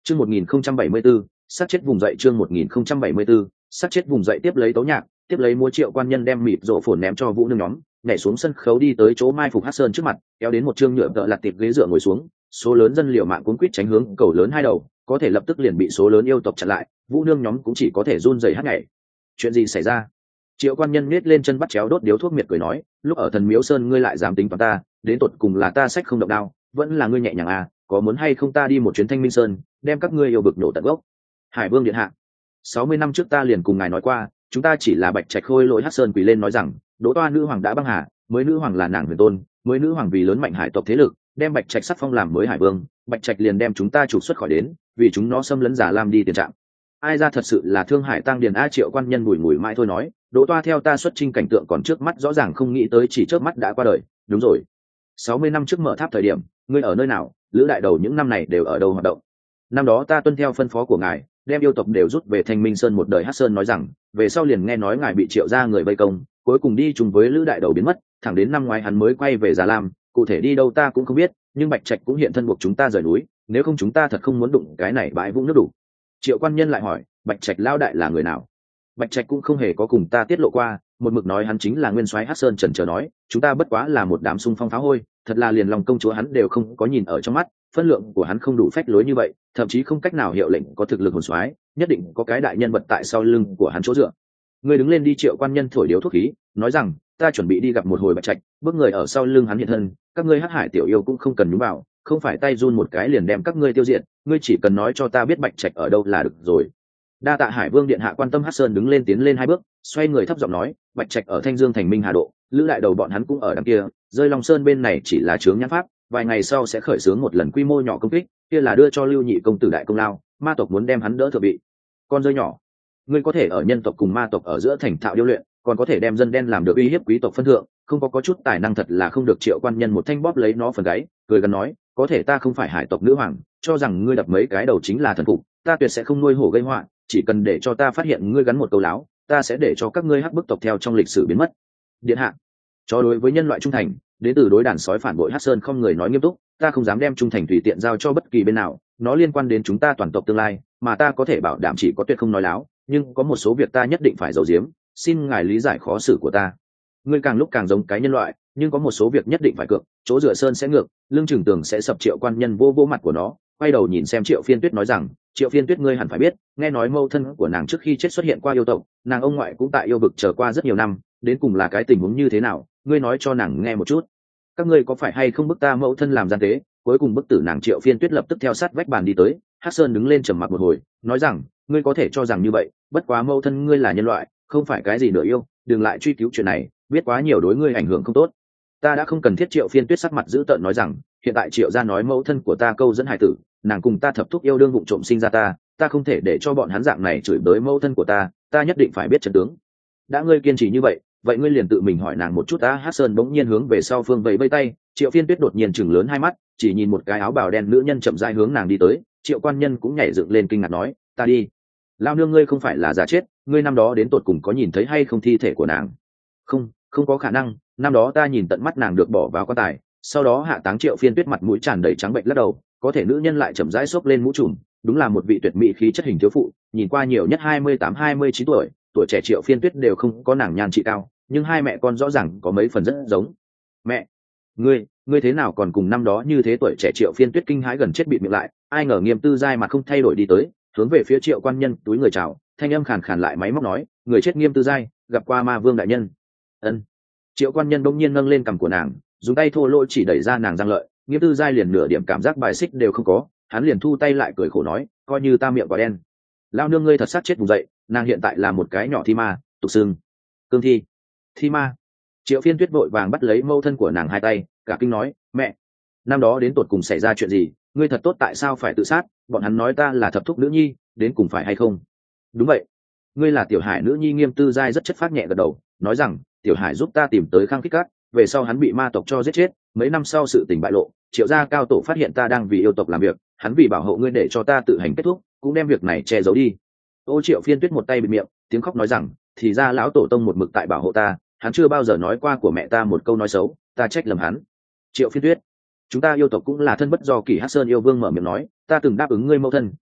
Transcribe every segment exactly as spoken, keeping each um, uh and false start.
chương một nghìn không trăm bảy mươi 14, sát chết vùng dậy chương một nghìn không trăm bảy mươi 14, sát chết vùng dậy tiếp lấy tấu nhạc, tiếp lấy múa Triệu Quan Nhân đem mịt rộ phồn ném cho Vũ Nương nhóm, nhảy xuống sân khấu đi tới chỗ mai phục Hắc Sơn trước mặt, kéo đến một chương nhựa tợ lặt tiệp ghế dựa ngồi xuống, số lớn dân liều mạng cuốn quýt tránh hướng cầu lớn hai đầu, có thể lập tức liền bị số lớn yêu tộc chặn lại, Vũ Nương nhóm cũng chỉ có thể run rẩy hát nhảy. Chuyện gì xảy ra? Triệu Quan Nhân nhếch lên chân bắt chéo đốt điếu thuốc miệt cười nói, lúc ở Thần Miếu Sơn ngươi lại dám tính toán ta, đến tột cùng là ta sách không động đao, vẫn là ngươi nhẹ nhàng à, có muốn hay không ta đi một chuyến Thanh Minh Sơn, đem các ngươi yêu bực nổ tận gốc. Hải Vương điện hạ, sáu mươi năm trước ta liền cùng ngài nói qua, chúng ta chỉ là Bạch Trạch khôi lỗi Hắc Sơn quỳ lên nói rằng, Đỗ Toa nữ hoàng đã băng hà, mới nữ hoàng là nàng huyền tôn, mới nữ hoàng vì lớn mạnh hải tộc thế lực, đem Bạch Trạch sắc phong làm mới Hải Vương, Bạch Trạch liền đem chúng ta trục xuất khỏi đến, vì chúng nó xâm lấn Giả Lam đi tiền trạng. Ai ra thật sự là Thương Hải Tăng Điền a. Triệu Quan Nhân bùi ngùi mãi thôi nói, Đỗ Toa theo ta xuất chinh cảnh tượng còn trước mắt rõ ràng không nghĩ tới chỉ trước mắt đã qua đời. Đúng rồi, sáu mươi năm trước mở tháp thời điểm, ngươi ở nơi nào? Lữ đại đầu những năm này đều ở đâu hoạt động? Năm đó ta tuân theo phân phó của ngài, đem yêu tộc đều rút về Thanh Minh Sơn một đời. Hắc Sơn nói rằng, về sau liền nghe nói ngài bị Triệu gia người vây công, cuối cùng đi chung với Lữ đại đầu biến mất, thẳng đến năm ngoái hắn mới quay về Già Lam, cụ thể đi đâu ta cũng không biết, nhưng Bạch Trạch cũng hiện thân buộc chúng ta rời núi, nếu không chúng ta thật không muốn đụng cái này bãi vũng nước đủ. Triệu Quan Nhân lại hỏi, Bạch Trạch lao đại là người nào? Bạch Trạch cũng không hề có cùng ta tiết lộ qua, một mực nói hắn chính là nguyên soái Hắc Sơn. Trần chờ nói, chúng ta bất quá là một đám xung phong phá hôi, thật là liền lòng công chúa hắn đều không có nhìn ở trong mắt, phân lượng của hắn không đủ phách lối như vậy, thậm chí không cách nào hiệu lệnh có thực lực hồn soái, nhất định có cái đại nhân vật tại sau lưng của hắn chỗ dựa. Ngươi đứng lên đi. Triệu Quan Nhân thổi điếu thuốc khí, nói rằng, ta chuẩn bị đi gặp một hồi Bạch Trạch, bước người ở sau lưng hắn hiện thân, các ngươi Hắc Hải tiểu yêu cũng không cần nhúng vào, không phải tay run một cái liền đem các ngươi tiêu diệt, ngươi chỉ cần nói cho ta biết Bạch Trạch ở đâu là được rồi. Đa tạ Hải Vương điện hạ quan tâm. Hắc Sơn đứng lên tiến lên hai bước, xoay người thấp giọng nói, Bạch Trạch ở Thanh Dương Thành Minh Hà Độ, Lữ đại đầu bọn hắn cũng ở đằng kia, rơi Long Sơn bên này chỉ là chướng nhãn pháp, vài ngày sau sẽ khởi xướng một lần quy mô nhỏ công kích, kia là đưa cho Lưu Nhị công tử đại công lao, ma tộc muốn đem hắn đỡ thừa bị. Con rơi nhỏ, ngươi có thể ở nhân tộc cùng ma tộc ở giữa thành thạo điêu luyện, còn có thể đem dân đen làm được uy hiếp quý tộc phân thượng, không có có chút tài năng thật là không được. Triệu Quan Nhân một thanh bóp lấy nó phần gáy, cười gần nói, có thể ta không phải hải tộc nữ hoàng, cho rằng ngươi đập mấy cái đầu chính là thần phục, ta tuyệt sẽ không nuôi hổ gây họa, chỉ cần để cho ta phát hiện ngươi gắn một câu láo, ta sẽ để cho các ngươi Hắc bức tộc theo trong lịch sử biến mất. Điện hạ, cho đối với nhân loại trung thành, đến từ đối đàn sói phản bội Hắc Sơn không người nói nghiêm túc, ta không dám đem trung thành tùy tiện giao cho bất kỳ bên nào, nó liên quan đến chúng ta toàn tộc tương lai, mà ta có thể bảo đảm chỉ có tuyệt không nói láo, nhưng có một số việc ta nhất định phải giấu giếm, xin ngài lý giải khó xử của ta. Ngươi càng lúc càng giống cái nhân loại, nhưng có một số việc nhất định phải cược, chỗ dựa sơn sẽ ngược, lưng chừng tường sẽ sập. Triệu Quan Nhân vô vô mặt của nó, quay đầu nhìn xem Triệu Phiên Tuyết nói rằng, Triệu Phiên Tuyết ngươi hẳn phải biết, nghe nói mâu thân của nàng trước khi chết xuất hiện qua yêu tộc, nàng ông ngoại cũng tại yêu vực chờ qua rất nhiều năm, đến cùng là cái tình huống như thế nào, ngươi nói cho nàng nghe một chút. Các ngươi có phải hay không bức ta mẫu thân làm gian tế, cuối cùng bức tử nàng? Triệu Phiên Tuyết lập tức theo sát vách bàn đi tới. Hắc Sơn đứng lên trầm mặc một hồi, nói rằng, ngươi có thể cho rằng như vậy, bất quá mẫu thân ngươi là nhân loại, không phải cái gì nửa yêu, đừng lại truy cứu chuyện này, biết quá nhiều đối ngươi ảnh hưởng không tốt. Ta đã không cần thiết. Triệu Phiên Tuyết sắc mặt dữ tợn nói rằng, hiện tại Triệu gia nói mẫu thân của ta câu dẫn hài tử, nàng cùng ta thập thúc yêu đương vụng trộm sinh ra ta, ta không thể để cho bọn hắn dạng này chửi bới mẫu thân của ta, ta nhất định phải biết trận tướng. Đã ngươi kiên trì như vậy, vậy ngươi liền tự mình hỏi nàng một chút. Ta Hắc Sơn bỗng nhiên hướng về sau phương vẫy vẫy tay. Triệu Phiên Tuyết đột nhiên chừng lớn hai mắt, chỉ nhìn một cái áo bào đen nữ nhân chậm rãi hướng nàng đi tới. Triệu Quan Nhân cũng nhảy dựng lên kinh ngạc nói, ta đi. Lao nương ngươi không phải là giả chết, ngươi năm đó đến tột cùng có nhìn thấy hay không thi thể của nàng? Không, không có khả năng, năm đó ta nhìn tận mắt nàng được bỏ vào quan tài, sau đó hạ táng. Triệu Phiên Tuyết mặt mũi tràn đầy trắng bệnh lắc đầu, có thể nữ nhân lại chậm rãi xốc lên mũ trùm, đúng là một vị tuyệt mỹ khí chất hình thiếu phụ, nhìn qua nhiều nhất hai mươi tám hai mươi chín tuổi, tuổi trẻ Triệu Phiên Tuyết đều không có nàng nhan trị cao, nhưng hai mẹ con rõ ràng có mấy phần rất giống. Mẹ, ngươi, ngươi thế nào còn cùng năm đó như thế? Tuổi trẻ Triệu Phiên Tuyết kinh hãi gần chết bịt miệng lại, ai ngờ Nghiêm Tư Giai mặt không thay đổi đi tới, hướng về phía Triệu Quan Nhân túi người chào, thanh âm khàn khàn lại máy móc nói, người chết Nghiêm Tư Giai, gặp qua Ma Vương đại nhân. Ân. Triệu Quan Nhân đông nhiên nâng lên cằm của nàng, dùng tay thô lỗ chỉ đẩy ra nàng răng lợi. Nghiêm Tư Giai liền nửa điểm cảm giác bài xích đều không có, hắn liền thu tay lại cười khổ nói, coi như ta miệng quả đen. Lao nương ngươi thật sát chết vùng dậy, nàng hiện tại là một cái nhỏ thi ma, tục xưng cương thi. Thi ma? Triệu Phiên Tuyết vội vàng bắt lấy mâu thân của nàng hai tay, cả kinh nói, mẹ, năm đó đến tột cùng xảy ra chuyện gì? Ngươi thật tốt tại sao phải tự sát? Bọn hắn nói ta là thập thúc nữ nhi, đến cùng phải hay không? Đúng vậy, ngươi là Tiểu Hải nữ nhi. Nghiêm Tư Giai rất chất phác nhẹ gật đầu, nói rằng, Tiểu Hải giúp ta tìm tới Khang Kích Cát, về sau hắn bị ma tộc cho giết chết, mấy năm sau sự tình bại lộ, Triệu gia cao tổ phát hiện ta đang vì yêu tộc làm việc, hắn vì bảo hộ ngươi để cho ta tự hành kết thúc, cũng đem việc này che giấu đi. Ô Triệu Phiên Tuyết một tay bịt miệng, tiếng khóc nói rằng, thì ra lão tổ tông một mực tại bảo hộ ta, hắn chưa bao giờ nói qua của mẹ ta một câu nói xấu, ta trách lầm hắn. Triệu Phiên Tuyết, chúng ta yêu tộc cũng là thân bất do kỷ. Hắc Sơn yêu vương mở miệng nói, ta từng đáp ứng ngươi mẫu thân,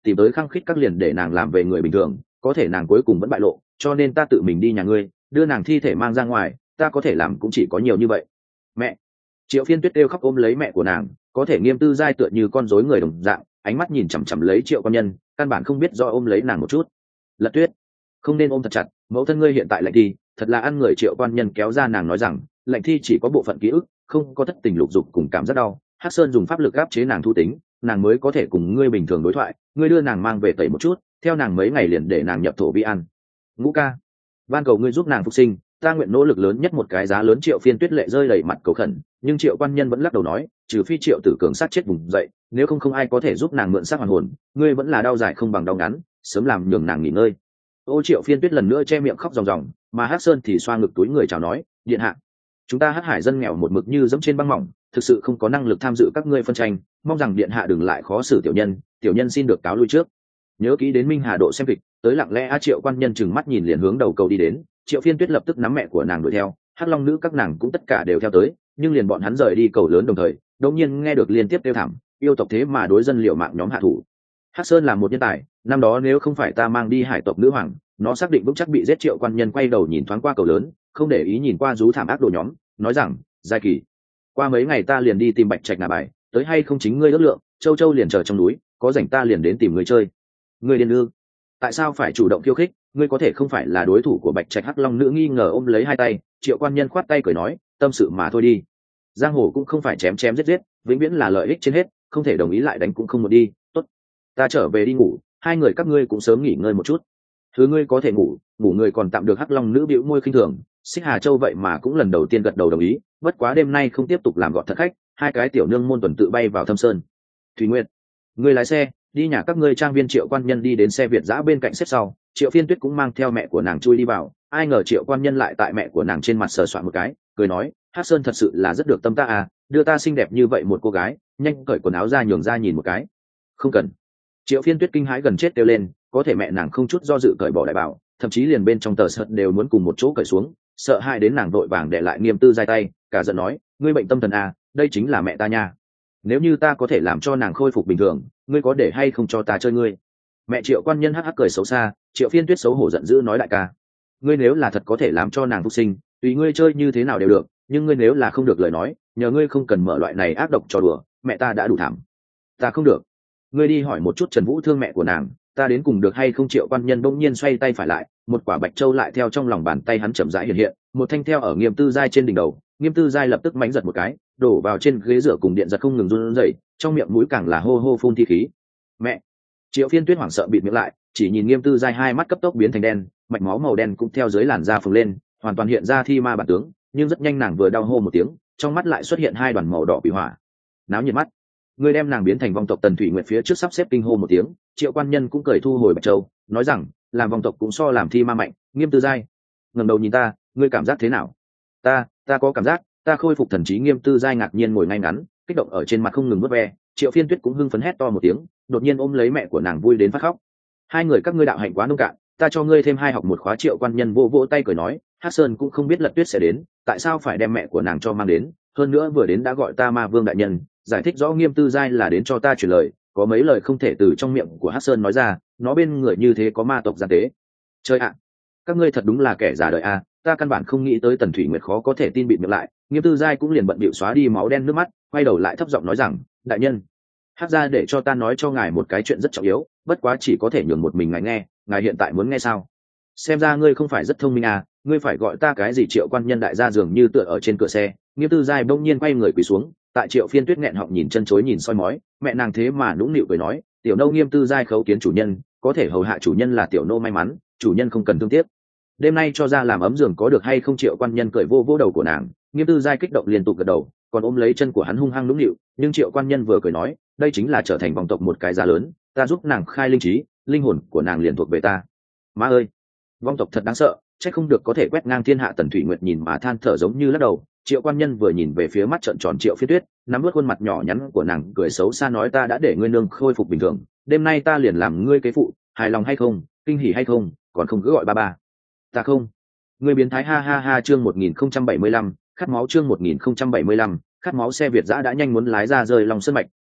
tìm tới khăng khít các liền để nàng làm về người bình thường, có thể nàng cuối cùng vẫn bại lộ, cho nên ta tự mình đi nhà ngươi đưa nàng thi thể mang ra ngoài, ta có thể làm cũng chỉ có nhiều như vậy. Mẹ! Triệu Phiên Tuyết kêu khóc ôm lấy mẹ của nàng, có thể Nghiêm Tư Giai tựa như con rối người đồng dạng, ánh mắt nhìn chằm chằm lấy Triệu Quan Nhân, căn bản không biết do ôm lấy nàng một chút. Lật Tuyết, không nên ôm thật chặt, mẫu thân ngươi hiện tại lạnh thi, thật là ăn người. Triệu Quan Nhân kéo ra nàng nói rằng, lạnh thi chỉ có bộ phận ký ức, không có thất tình lục dục cùng cảm giác đau. Hắc Sơn dùng pháp lực áp chế nàng thu tính, nàng mới có thể cùng ngươi bình thường đối thoại. Ngươi đưa nàng mang về tẩy một chút, theo nàng mấy ngày liền để nàng nhập thổ vi ăn. Ngũ ca, van cầu ngươi giúp nàng phục sinh, ta nguyện nỗ lực lớn nhất một cái giá lớn. Triệu Phiên Tuyết lệ rơi đầy mặt cầu khẩn, nhưng Triệu Quan Nhân vẫn lắc đầu nói, trừ phi Triệu Tử Cường sát chết vùng dậy, nếu không không ai có thể giúp nàng mượn xác hoàn hồn. Ngươi vẫn là đau dài không bằng đau ngắn, sớm làm nhường nàng nghỉ ngơi. Ô Triệu Phiên Tuyết lần nữa che miệng khóc ròng ròng, mà Hắc Sơn thì xoa ngực túi người chào nói, điện hạ, chúng ta Hắc Hải dân nghèo một mực như dẫm trên băng mỏng, thực sự không có năng lực tham dự các ngươi phân tranh, mong rằng điện hạ đừng lại khó xử tiểu nhân, tiểu nhân xin được cáo lui trước. Nhớ kỹ đến Minh Hà Độ xem kịch, tới lặng lẽ. A Triệu Quan Nhân chừng mắt nhìn liền hướng đầu cầu đi đến. Triệu Phiên Tuyết lập tức nắm mẹ của nàng đuổi theo, Hắc Long nữ các nàng cũng tất cả đều theo tới, nhưng liền bọn hắn rời đi cầu lớn đồng thời, đột nhiên nghe được liên tiếp kêu thảm, yêu tộc thế mà đối dân liều mạng nhóm hạ thủ. Hắc Sơn là một nhân tài, năm đó nếu không phải ta mang đi hải tộc nữ hoàng, nó xác định vững chắc bị giết. Triệu Quan Nhân quay đầu nhìn thoáng qua cầu lớn, không để ý nhìn qua rú thảm ác đồ nhóm, nói rằng, Giai Kỳ, qua mấy ngày ta liền đi tìm Bạch Trạch ngả bài, tới hay không chính ngươi ước lượng, Châu Châu liền chờ trong núi, có rảnh ta liền đến tìm ngươi chơi. Ngươi điên ư? Tại sao phải chủ động khiêu khích? Ngươi có thể không phải là đối thủ của Bạch Trạch. Hắc Long nữ nghi ngờ ôm lấy hai tay. Triệu Quan Nhân khoát tay cười nói, tâm sự mà thôi đi, giang hồ cũng không phải chém chém giết giết, vĩnh viễn là lợi ích trên hết, không thể đồng ý lại đánh cũng không muốn đi. Tốt, ta trở về đi ngủ, hai người các ngươi cũng sớm nghỉ ngơi một chút. Thứ ngươi có thể ngủ, ngủ người còn tạm được. Hắc Long nữ bĩu môi khinh thường. Xích Hà Châu vậy mà cũng lần đầu tiên gật đầu đồng ý, bất quá đêm nay không tiếp tục làm gọt thật khách. Hai cái tiểu nương môn tuần tự bay vào Thâm Sơn. Thủy Nguyệt, ngươi lái xe đi nhà các ngươi trang viên. Triệu Quan Nhân đi đến xe Việt giã bên cạnh xếp sau, Triệu Phiên Tuyết cũng mang theo mẹ của nàng chui đi vào. Ai ngờ Triệu Quan Nhân lại tại mẹ của nàng trên mặt sờ soạn một cái, cười nói, Hắc Sơn thật sự là rất được tâm ta à, đưa ta xinh đẹp như vậy một cô gái, nhanh cởi quần áo ra nhường ra nhìn một cái. Không cần. Triệu Phiên Tuyết kinh hãi gần chết kêu lên, có thể mẹ nàng không chút do dự cởi bỏ đại bảo, thậm chí liền bên trong tờ sợt đều muốn cùng một chỗ cởi xuống, sợ hãi đến nàng vội vàng để lại Nghiêm Tư Giai tay, cả giận nói, ngươi bệnh tâm thần à, đây chính là mẹ ta nha, nếu như ta có thể làm cho nàng khôi phục bình thường, ngươi có để hay không cho ta chơi ngươi? Mẹ Triệu Quan Nhân hắc hắc cười xấu xa. Triệu Phiên Tuyết xấu hổ giận dữ nói, đại ca, ngươi nếu là thật có thể làm cho nàng phục sinh, tùy ngươi chơi như thế nào đều được, nhưng ngươi nếu là không được lời nói, nhờ ngươi không cần mở loại này ác độc trò đùa, mẹ ta đã đủ thảm. Ta không được. Ngươi đi hỏi một chút Trần Vũ thương mẹ của nàng, ta đến cùng được hay không? Triệu Quan Nhân bỗng nhiên xoay tay phải lại, một quả bạch châu lại theo trong lòng bàn tay hắn chậm rãi hiện hiện, một thanh theo ở Nghiêm Tư Giai trên đỉnh đầu. Nghiêm Tư Giai lập tức mánh giật một cái, đổ vào trên ghế rửa cùng điện giật không ngừng run rẩy, trong miệng mũi càng là hô hô phun thi khí. Mẹ! Triệu Phiên Tuyết hoảng sợ bịt miệng lại, chỉ nhìn Nghiêm Tư Giai hai mắt cấp tốc biến thành đen, mạch máu màu đen cũng theo dưới làn da phồng lên, hoàn toàn hiện ra thi ma bản tướng. Nhưng rất nhanh nàng vừa đau hô một tiếng, trong mắt lại xuất hiện hai đoàn màu đỏ bị hỏa. Náo nhiệt mắt! Người đem nàng biến thành vong tộc. Tần Thủy Nguyệt phía trước sắp xếp kinh hô một tiếng. Triệu Quan Nhân cũng cười thu hồi bạch châu, nói rằng, làm vong tộc cũng so làm thi ma mạnh. Nghiêm Tư Giai, ngẩng đầu nhìn ta, ngươi cảm giác thế nào? Ta, ta có cảm giác, ta khôi phục thần trí. Nghiêm Tư Giai ngạc nhiên ngồi ngay ngắn, kích động ở trên mặt không ngừng vớt ve. Triệu Phiên Tuyết cũng hưng phấn hét to một tiếng, đột nhiên ôm lấy mẹ của nàng vui đến phát khóc. Hai người các ngươi đạo hạnh quá nông cạn, ta cho ngươi thêm hai học một khóa. Triệu Quan Nhân vỗ vỗ tay cười nói, Hắc Sơn cũng không biết Lật Tuyết sẽ đến, tại sao phải đem mẹ của nàng cho mang đến, hơn nữa vừa đến đã gọi ta Ma Vương đại nhân, giải thích rõ Nghiêm Tư Giai là đến cho ta truyền lời, có mấy lời không thể từ trong miệng của Hắc Sơn nói ra, nó bên người như thế có ma tộc gian tế. Chơi ạ, các ngươi thật đúng là kẻ già đời a, à, ta căn bản không nghĩ tới. Tần Thủy Nguyệt khó có thể tin bịt miệng lại. Nghiêm Tư Giai cũng liền bận bịu xóa đi máu đen nước mắt, quay đầu lại thấp giọng nói rằng, đại nhân, Hắc gia để cho ta nói cho ngài một cái chuyện rất trọng yếu, bất quá chỉ có thể nhường một mình ngài nghe, ngài hiện tại muốn nghe sao? Xem ra ngươi không phải rất thông minh à, ngươi phải gọi ta cái gì? Triệu Quan Nhân đại gia dường như tựa ở trên cửa xe. Nghiêm Tư Giai bỗng nhiên quay người quỳ xuống, tại Triệu Phiên Tuyết nghẹn họng nhìn chân chối nhìn soi mói, mẹ nàng thế mà nũng nịu cười nói, tiểu nô Nghiêm Tư Giai khấu kiến chủ nhân, có thể hầu hạ chủ nhân là tiểu nô may mắn, chủ nhân không cần thương tiếc. Đêm nay cho ra làm ấm giường có được hay không? Triệu Quan Nhân cười vô vô đầu của nàng. Nghiêm Tư Giai kích động liên tục gật đầu, còn ôm lấy chân của hắn hung hăng nũng nịu. Nhưng Triệu Quan Nhân vừa cười nói, đây chính là trở thành vòng tộc một cái giá lớn, ta giúp nàng khai linh trí, linh hồn của nàng liền thuộc về ta. Má ơi, vong tộc thật đáng sợ, chắc không được có thể quét ngang thiên hạ. Tần Thủy Nguyệt nhìn mà than thở giống như lắc đầu. Triệu Quan Nhân vừa nhìn về phía mắt trợn tròn Triệu Phiên Tuyết, nắm vớt khuôn mặt nhỏ nhắn của nàng cười xấu xa nói, ta đã để ngươi nương khôi phục bình thường, đêm nay ta liền làm ngươi kế phụ, hài lòng hay không, kinh hỉ hay không, còn không cứ gọi ba ba. Ta không. Ngươi biến thái. Ha ha ha. Chương một nghìn không trăm bảy mươi lăm, khát máu. Chương một nghìn không trăm bảy mươi lăm, khát máu. Xe Việt giã đã nhanh muốn lái ra rời lòng sân mạch.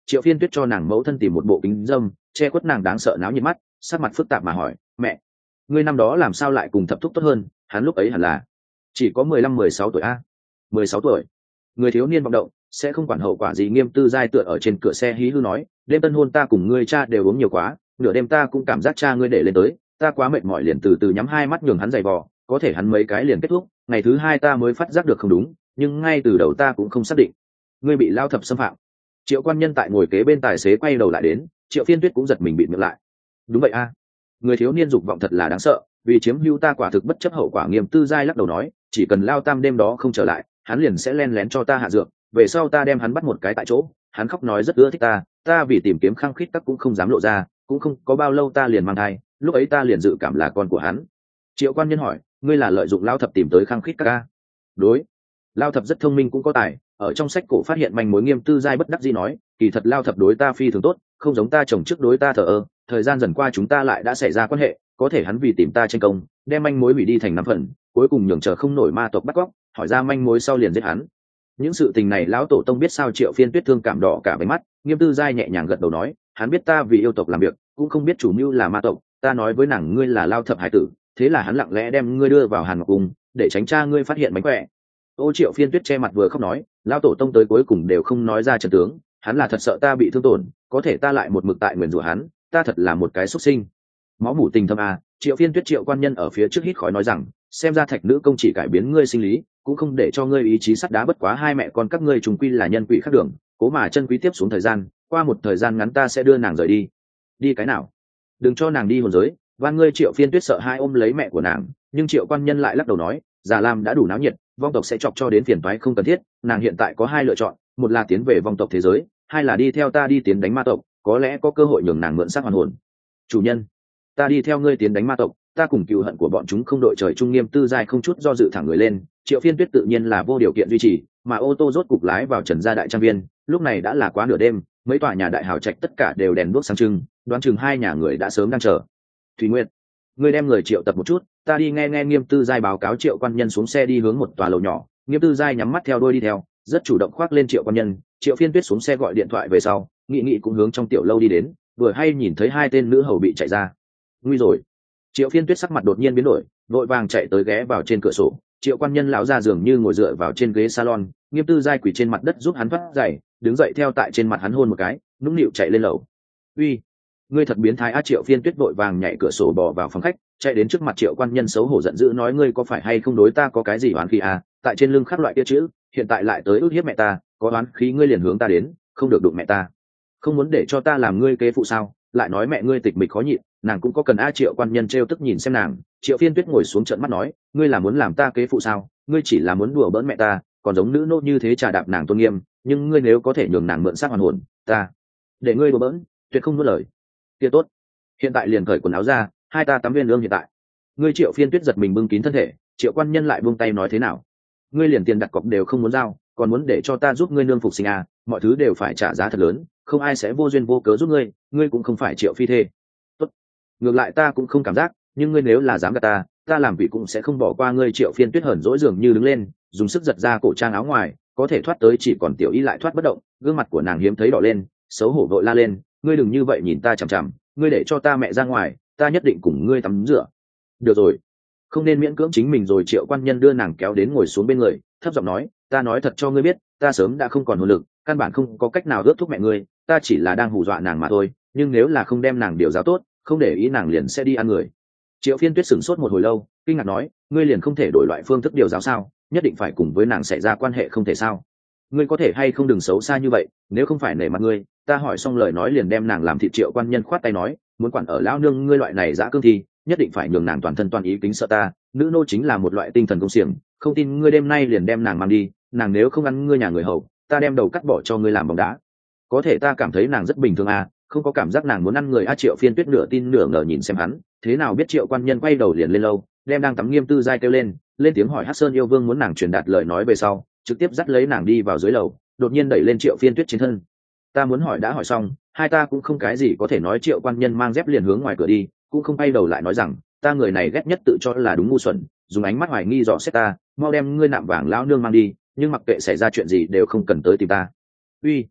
Triệu Phiên Tuyết cho nàng mẫu thân tìm một bộ kính dâm che khuất nàng đáng sợ náo nhiệt mắt, sắc mặt phức tạp mà hỏi: mẹ, ngươi năm đó làm sao lại cùng thập thúc tốt hơn? Hắn lúc ấy hẳn là chỉ có mười lăm mười sáu tuổi a. Mười sáu tuổi. Người thiếu niên vọng động sẽ không quản hậu quả gì. Nghiêm Tư Giai tựa ở trên cửa xe hí hư nói: đêm tân hôn ta cùng ngươi cha đều uống nhiều quá, nửa đêm ta cũng cảm giác cha ngươi để lên tới, ta quá mệt mỏi liền từ từ nhắm hai mắt nhường hắn giày vò, có thể hắn mấy cái liền kết thúc, ngày thứ hai ta mới phát giác được không đúng, nhưng ngay từ đầu ta cũng không xác định ngươi bị lao thập xâm phạm. Triệu Quan Nhân tại ngồi kế bên tài xế quay đầu lại đến, Triệu Phiên Tuyết cũng giật mình bịt miệng lại. Đúng vậy a, người thiếu niên dục vọng thật là đáng sợ, vì chiếm hữu ta quả thực bất chấp hậu quả. Nghiêm Tư Giai lắc đầu nói: chỉ cần Lao Tam đêm đó không trở lại, hắn liền sẽ len lén cho ta hạ dược, về sau ta đem hắn bắt một cái tại chỗ. Hắn khóc nói rất ưa thích ta, ta vì tìm kiếm khăng khít tắc cũng không dám lộ ra, cũng không có bao lâu ta liền mang thai, lúc ấy ta liền dự cảm là con của hắn. Triệu Quan Nhân hỏi: ngươi là lợi dụng Lao Thập tìm tới khăng khít các ca? Đối, Lao Thập rất thông minh cũng có tài, ở trong sách cổ phát hiện manh mối. Nghiêm Tư Giai bất đắc dĩ nói: kỳ thật Lao Thập đối ta phi thường tốt, không giống ta chồng trước đối ta thờ ơ. Thời gian dần qua chúng ta lại đã xảy ra quan hệ, có thể hắn vì tìm ta tranh công, đem manh mối hủy đi thành năm phần, cuối cùng nhường chờ không nổi ma tộc bắt cóc, hỏi ra manh mối sau liền giết hắn. Những sự tình này lão tổ tông biết sao? Triệu Phiên Tuyết thương cảm đỏ cả váy mắt. Nghiêm Tư Giai nhẹ nhàng gật đầu nói: hắn biết ta vì yêu tộc làm việc, cũng không biết chủ mưu là ma tộc. Ta nói với nàng ngươi là Lao Thập hải tử, thế là hắn lặng lẽ đem ngươi đưa vào Hàn Ngọc Cung, để tránh cha ngươi phát hiện mánh khỏe. Ô Triệu Phiên Tuyết che mặt vừa khóc nói: lão tổ tông tới cuối cùng đều không nói ra trận tướng, hắn là thật sợ ta bị thương tổn, có thể ta lại một mực tại nguyền rủa hắn, ta thật là một cái xuất sinh. Máu mủ tình thâm à. Triệu Phiên Tuyết Triệu Quan Nhân ở phía trước hít khói nói rằng: xem ra Thạch nữ công chỉ cải biến ngươi sinh lý, cũng không để cho ngươi ý chí sắt đá. Bất quá hai mẹ con các ngươi trùng quy là nhân quỷ khác đường, cố mà chân quý tiếp xuống thời gian, qua một thời gian ngắn ta sẽ đưa nàng rời đi. Đi cái nào? Đừng cho nàng đi hồn giới, van ngươi. Triệu Phiên Tuyết sợ hai ôm lấy mẹ của nàng, nhưng Triệu Quan Nhân lại lắc đầu nói: Già Lam đã đủ náo nhiệt, vong tộc sẽ chọc cho đến phiền toái không cần thiết. Nàng hiện tại có hai lựa chọn, một là tiến về vong tộc thế giới, hai là đi theo ta đi tiến đánh ma tộc, có lẽ có cơ hội nhường nàng mượn xác hoàn hồn. Chủ nhân, ta đi theo ngươi tiến đánh ma tộc, ta cùng cựu hận của bọn chúng không đội trời chung. Nghiêm Tư Giai không chút do dự thẳng người lên. Triệu Phiên Tuyết tự nhiên là vô điều kiện duy trì, mà ô tô rốt cục lái vào Trần gia đại trang viên. Lúc này đã là quá nửa đêm, mấy tòa nhà đại hào trạch tất cả đều đèn đuốc sáng trưng, đoán chừng hai nhà người đã sớm đang chờ. Thủy Nguyệt, ngươi đem người triệu tập một chút, ta đi nghe nghe. Nghiêm Tư Giai báo cáo. Triệu Quan Nhân xuống xe đi hướng một tòa lầu nhỏ, Nghiêm Tư Giai nhắm mắt theo đuôi đi theo, rất chủ động khoác lên Triệu Quan Nhân. Triệu Phiên Tuyết xuống xe gọi điện thoại về sau, nghị nghị cũng hướng trong tiểu lâu đi đến, vừa hay nhìn thấy hai tên nữ hầu bị chạy ra. Nguy rồi! Triệu Phiên Tuyết sắc mặt đột nhiên biến đổi, vội vàng chạy tới ghé vào trên cửa sổ. Triệu Quan Nhân lão ra giường như ngồi dựa vào trên ghế salon, Nghiêm Tư Giai quỳ trên mặt đất giúp hắn thoát giày, đứng dậy theo tại trên mặt hắn hôn một cái, nũng nịu chạy lên lầu. Uy, ngươi thật biến thái á! Triệu Phiên Tuyết vội vàng nhảy cửa sổ bò vào phòng khách, chạy đến trước mặt Triệu Quan Nhân xấu hổ giận dữ nói: ngươi có phải hay không đối ta có cái gì oán khí à? Tại trên lưng khắc loại kia chữ, hiện tại lại tới ức hiếp mẹ ta, có oán khí ngươi liền hướng ta đến, không được đụng mẹ ta. Không muốn để cho ta làm ngươi kế phụ sao? Lại nói mẹ ngươi tịch mịch khó nhịn, nàng cũng có cần a? Triệu Quan Nhân trêu tức nhìn xem nàng. Triệu Phiên Tuyết ngồi xuống trợn mắt nói: ngươi là muốn làm ta kế phụ sao? Ngươi chỉ là muốn đùa bỡn mẹ ta, còn giống nữ nô như thế trà đạp nàng tôn nghiêm, nhưng ngươi nếu có thể nhường nàng mượn xác hoàn hồn, ta để ngươi đùa bỡn, tuyệt không nuốt lời. Kia tốt, hiện tại liền cởi quần áo ra, hai ta tắm viên lương hiện tại. Ngươi. Triệu Phiên Tuyết giật mình bưng kín thân thể. Triệu Quan Nhân lại buông tay nói: thế nào? Ngươi liền tiền đặt cọc đều không muốn giao, còn muốn để cho ta giúp ngươi nương phục sinh à? Mọi thứ đều phải trả giá thật lớn, không ai sẽ vô duyên vô cớ giúp ngươi, ngươi cũng không phải Triệu phi thê. Tốt, ngược lại ta cũng không cảm giác, nhưng ngươi nếu là dám gạt ta, ta làm vị cũng sẽ không bỏ qua ngươi. Triệu Phiên Tuyết hờn dỗi dường như đứng lên, dùng sức giật ra cổ trang áo ngoài, có thể thoát tới chỉ còn tiểu y lại thoát bất động. Gương mặt của nàng hiếm thấy đỏ lên, xấu hổ vội la lên: ngươi đừng như vậy nhìn ta chằm chằm, ngươi để cho ta mẹ ra ngoài, ta nhất định cùng ngươi tắm rửa. Được rồi, không nên miễn cưỡng chính mình rồi. Triệu Quan Nhân đưa nàng kéo đến ngồi xuống bên người, thấp giọng nói: ta nói thật cho ngươi biết, ta sớm đã không còn hồn lực, căn bản không có cách nào ước thúc mẹ ngươi, ta chỉ là đang hù dọa nàng mà thôi, nhưng nếu là không đem nàng điều giáo tốt, không để ý nàng liền sẽ đi ăn người. Triệu Phiên Tuyết sửng sốt một hồi lâu, kinh ngạc nói: ngươi liền không thể đổi loại phương thức điều giáo sao? Nhất định phải cùng với nàng xảy ra quan hệ không thể sao? Ngươi có thể hay không đừng xấu xa như vậy, nếu không phải nể mặt ngươi, ta hỏi xong lời nói liền đem nàng làm thịt. Triệu Quan Nhân khoát tay nói: muốn quản ở lão nương ngươi loại này dã cương thi, nhất định phải nhường nàng toàn thân toàn ý kính sợ ta. Nữ nô chính là một loại tinh thần công xiềng, không tin ngươi đêm nay liền đem nàng mang đi, nàng nếu không ăn ngươi nhà người hầu, ta đem đầu cắt bỏ cho ngươi làm bóng đá. Có thể ta cảm thấy nàng rất bình thường à, không có cảm giác nàng muốn ăn người a. Triệu Phiên Tuyết nửa tin nửa ngờ nhìn xem hắn, thế nào biết Triệu Quan Nhân quay đầu liền lên lâu, đem đang tắm Nghiêm Tư Giai kêu lên, lên tiếng hỏi Hắc Sơn yêu vương muốn nàng truyền đạt lời nói về sau, trực tiếp dắt lấy nàng đi vào dưới lầu, đột nhiên đẩy lên Triệu Phiên Tuyết trên thân. Ta muốn hỏi đã hỏi xong, hai ta cũng không cái gì có thể nói. Triệu Quan Nhân mang dép liền hướng ngoài cửa đi, cũng không quay đầu lại nói rằng: ta người này ghét nhất tự cho là đúng ngu xuẩn, dùng ánh mắt hoài nghi dò xét ta, mau đem ngươi nạm vàng lão nương mang đi, nhưng mặc kệ xảy ra chuyện gì đều không cần tới tìm ta. Uy,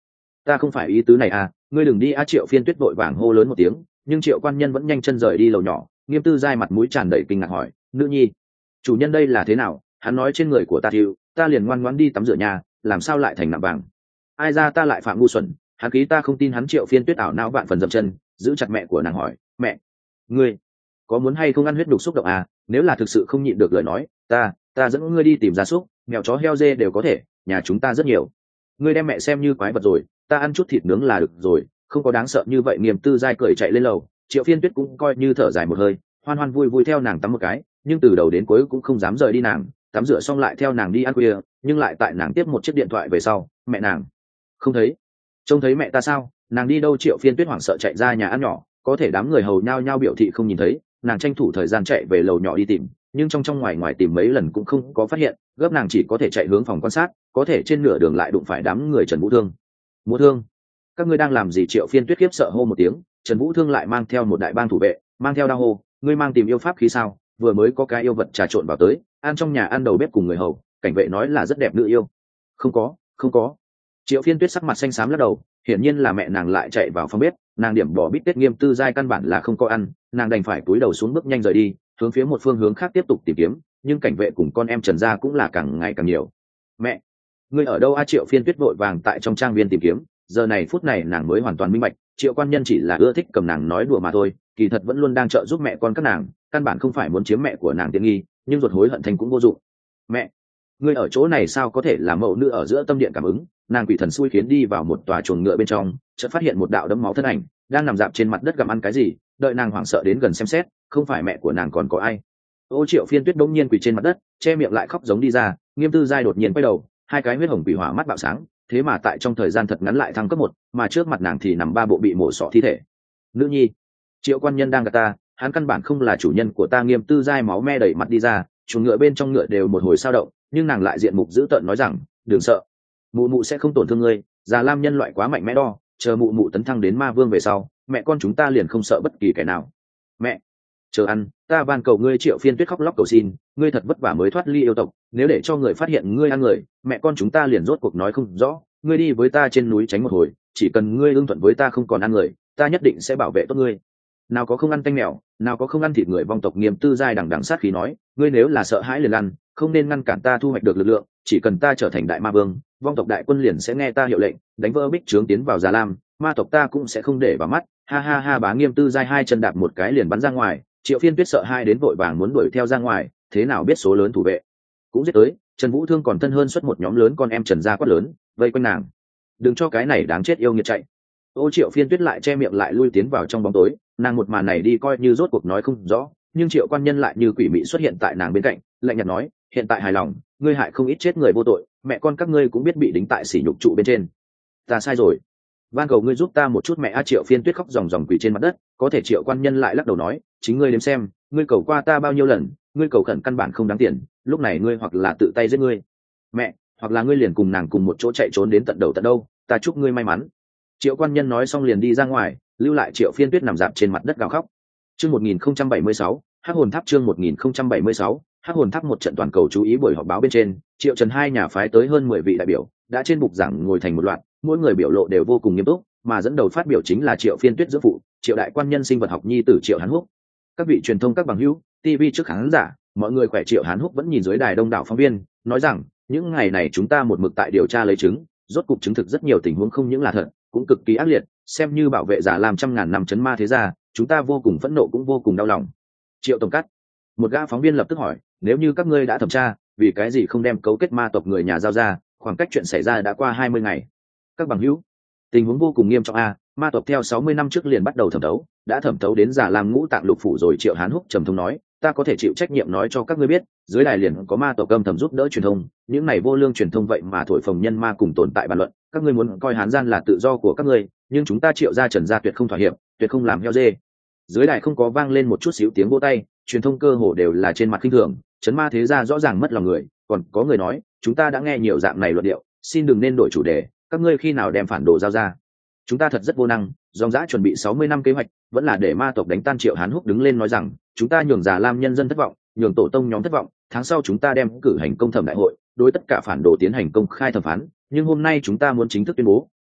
ta không phải ý tứ này à, ngươi đừng đi a. Triệu Phiên Tuyết vội vàng hô lớn một tiếng, nhưng Triệu Quan Nhân vẫn nhanh chân rời đi lầu nhỏ. Nghiêm Tư Giai mặt mũi tràn đầy kinh ngạc hỏi, nữ nhi, chủ nhân đây là thế nào? Hắn nói trên người của ta thiêu, ta liền ngoan ngoãn đi tắm rửa nhà, làm sao lại thành nạm vàng? Ai ra ta lại phạm ngu xuẩn, hắn ký ta không tin hắn. Triệu Phiên Tuyết ảo não vạn phần dậm chân, giữ chặt mẹ của nàng hỏi, mẹ, ngươi có muốn hay không ăn huyết đục xúc động à? Nếu là thực sự không nhịn được lời nói, ta ta dẫn ngươi đi tìm gia súc, mèo chó heo dê đều có thể, nhà chúng ta rất nhiều. Ngươi đem mẹ xem như quái vật rồi, ta ăn chút thịt nướng là được rồi, không có đáng sợ như vậy. Nghiêm Tư Giai cười chạy lên lầu. Triệu Phiên Tuyết cũng coi như thở dài một hơi, hoan hoan vui vui theo nàng tắm một cái, nhưng từ đầu đến cuối cũng không dám rời đi nàng. Tắm rửa xong lại theo nàng đi ăn khuya, nhưng lại tại nàng tiếp một chiếc điện thoại về sau, mẹ nàng không thấy. Trông thấy mẹ ta sao? Nàng đi đâu? Triệu Phiên Tuyết hoảng sợ chạy ra nhà ăn nhỏ, có thể đám người hầu nhao nhao biểu thị không nhìn thấy. Nàng tranh thủ thời gian chạy về lầu nhỏ đi tìm, nhưng trong trong ngoài ngoài tìm mấy lần cũng không có phát hiện. Gấp nàng chỉ có thể chạy hướng phòng quan sát, có thể trên nửa đường lại đụng phải đám người Trần Vũ Thương. Vũ Thương, các ngươi đang làm gì? Triệu Phiên Tuyết khiếp sợ hô một tiếng. Trần Vũ Thương lại mang theo một đại bang thủ vệ, mang theo đao hô, ngươi mang tìm yêu pháp khí sao? Vừa mới có cái yêu vật trà trộn vào tới, ăn trong nhà ăn đầu bếp cùng người hầu, cảnh vệ nói là rất đẹp nữ yêu. Không có, không có. Triệu Phiên Tuyết sắc mặt xanh xám lắc đầu, hiển nhiên là mẹ nàng lại chạy vào phòng bếp. Nàng điểm bỏ bít tết Nghiêm Tư Giai căn bản là không có ăn, nàng đành phải cúi đầu xuống bước nhanh rời đi, hướng phía một phương hướng khác tiếp tục tìm kiếm. Nhưng cảnh vệ cùng con em Trần gia cũng là càng ngày càng nhiều. Mẹ, ngươi ở đâu a? Triệu Phiên Tuyết vội vàng tại trong trang viên tìm kiếm. Giờ này phút này nàng mới hoàn toàn minh bạch, Triệu Quan Nhân chỉ là ưa thích cầm nàng nói đùa mà thôi, kỳ thật vẫn luôn đang trợ giúp mẹ con các nàng, căn bản không phải muốn chiếm mẹ của nàng tiện nghi, nhưng ruột hối hận thành cũng vô dụng. Mẹ, ngươi ở chỗ này sao có thể là mẫu nữ ở giữa tâm điện cảm ứng? Nàng quỷ thần xui khiến đi vào một tòa chuồng ngựa bên trong, chợt phát hiện một đạo đẫm máu thân ảnh đang nằm dạp trên mặt đất gặm ăn cái gì. Đợi nàng hoảng sợ đến gần xem xét, không phải mẹ của nàng còn có ai. Ô Triệu Phiên Tuyết bỗng nhiên quỳ trên mặt đất, che miệng lại khóc giống đi ra. Nghiêm Tư Giai đột nhiên quay đầu, hai cái huyết hồng quỷ hỏa mắt bạo sáng, thế mà tại trong thời gian thật ngắn lại thăng cấp một, mà trước mặt nàng thì nằm ba bộ bị mổ xỏ thi thể. Nữ nhi, Triệu Quan Nhân đang gạt ta, hắn căn bản không là chủ nhân của ta. Nghiêm Tư Giai máu me đầy mặt đi ra, chuồng ngựa bên trong ngựa đều một hồi sao động, nhưng nàng lại diện mục dữ tợn nói rằng, đừng sợ, mụ mụ sẽ không tổn thương ngươi. Già Lam nhân loại quá mạnh mẽ đo, chờ mụ mụ tấn thăng đến ma vương về sau, mẹ con chúng ta liền không sợ bất kỳ kẻ nào. Mẹ, chờ ăn, ta van cầu ngươi. Triệu Phiên Tuyết khóc lóc cầu xin, ngươi thật vất vả mới thoát ly yêu tộc, nếu để cho người phát hiện ngươi ăn người, mẹ con chúng ta liền rốt cuộc nói không rõ. Ngươi đi với ta trên núi tránh một hồi, chỉ cần ngươi ưng thuận với ta không còn ăn người, ta nhất định sẽ bảo vệ tốt ngươi. Nào có không ăn tanh mèo, nào có không ăn thịt người. Vong tộc Nghiêm Tư Giai đằng đằng sát khí nói, ngươi nếu là sợ hãi liền lăn, không nên ngăn cản ta thu hoạch được lực lượng. Chỉ cần ta trở thành đại ma vương, vong tộc đại quân liền sẽ nghe ta hiệu lệnh, đánh vỡ bích trướng tiến vào Già Lam, ma tộc ta cũng sẽ không để vào mắt. Ha ha ha. Bá Nghiêm Tư Giai hai chân đạp một cái liền bắn ra ngoài. Triệu Phiên Tuyết sợ hai đến vội vàng muốn đuổi theo ra ngoài, thế nào biết số lớn thủ vệ cũng giết tới. Trần Vũ Thương còn thân hơn xuất một nhóm lớn con em Trần gia quát lớn, vây quanh nàng, đừng cho cái này đáng chết yêu nghiệt chạy. Ô Triệu Phiên Tuyết lại che miệng lại lui tiến vào trong bóng tối. Nàng một màn này đi coi như rốt cuộc nói không rõ, nhưng Triệu Quan Nhân lại như quỷ mị xuất hiện tại nàng bên cạnh, lạnh nhạt nói, hiện tại hài lòng, ngươi hại không ít chết người vô tội, mẹ con các ngươi cũng biết bị đính tại sỉ nhục trụ bên trên. Ta sai rồi, van cầu ngươi giúp ta một chút. Mẹ a. Triệu Phiên Tuyết khóc ròng ròng quỳ trên mặt đất, có thể Triệu Quan Nhân lại lắc đầu nói, chính ngươi đếm xem, ngươi cầu qua ta bao nhiêu lần, ngươi cầu khẩn căn bản không đáng tiền, lúc này ngươi hoặc là tự tay giết ngươi mẹ, hoặc là ngươi liền cùng nàng cùng một chỗ chạy trốn đến tận đầu tận đâu, ta chúc ngươi may mắn. Triệu Quan Nhân nói xong liền đi ra ngoài, lưu lại Triệu Phiên Tuyết nằm dạp trên mặt đất gào khóc. Chương một nghìn không trăm bảy mươi sáu, Hắc Hồn Tháp. Chương một nghìn không trăm bảy mươi sáu, Hắc Hồn Tháp. Một trận toàn cầu chú ý buổi họp báo bên trên, Triệu Trần hai nhà phái tới hơn mười vị đại biểu, đã trên bục giảng ngồi thành một loạt, mỗi người biểu lộ đều vô cùng nghiêm túc, mà dẫn đầu phát biểu chính là Triệu Phiên Tuyết dưỡng phụ, Triệu đại quan nhân sinh vật học nhi tử Triệu Hán Húc. Các vị truyền thông, các bằng hữu, ti vi trước khán giả, mọi người khỏe. Triệu Hán Húc vẫn nhìn dưới đài đông đảo phóng viên, nói rằng, những ngày này chúng ta một mực tại điều tra lấy chứng, rốt cục chứng thực rất nhiều tình huống không những là thật, cũng cực kỳ ác liệt, xem như bảo vệ giả làm trăm ngàn năm chấn ma thế gia, chúng ta vô cùng phẫn nộ cũng vô cùng đau lòng. Triệu tổng cắt, một gã phóng viên lập tức hỏi, nếu như các ngươi đã thẩm tra, vì cái gì không đem cấu kết ma tộc người nhà giao ra, khoảng cách chuyện xảy ra đã qua hai mươi ngày. Các bằng hữu, tình huống vô cùng nghiêm trọng a, ma tộc theo sáu mươi năm trước liền bắt đầu thẩm thấu, đã thẩm thấu đến giả làm ngũ tạng lục phủ rồi. Triệu Hán Húc trầm thông nói, ta có thể chịu trách nhiệm nói cho các ngươi biết, dưới đài liền có ma tộc âm thầm giúp đỡ truyền thông, những này vô lương truyền thông vậy mà thổi phồng nhân ma cùng tồn tại bàn luận, các ngươi muốn coi Hán gian là tự do của các ngươi, nhưng chúng ta Triệu gia Trần gia tuyệt không thỏa hiệp, tuyệt không làm heo dê. Dưới đài không có vang lên một chút xíu tiếng vỗ tay, truyền thông cơ hồ đều là trên mặt khinh thường, chấn ma thế gia rõ ràng mất lòng người, còn có người nói, chúng ta đã nghe nhiều dạng này luận điệu, xin đừng nên đổi chủ đề, các ngươi khi nào đem phản đồ giao ra. Chúng ta thật rất vô năng, dòng dã chuẩn bị sáu mươi năm kế hoạch, vẫn là để ma tộc đánh tan. Triệu Hán Húc đứng lên nói rằng, chúng ta nhường Già Lam nhân dân thất vọng, nhường tổ tông nhóm thất vọng, tháng sau chúng ta đem cử hành công thẩm đại hội, đối tất cả phản đồ tiến hành công khai thẩm phán, nhưng hôm nay chúng ta muốn chính thức tuyên bố,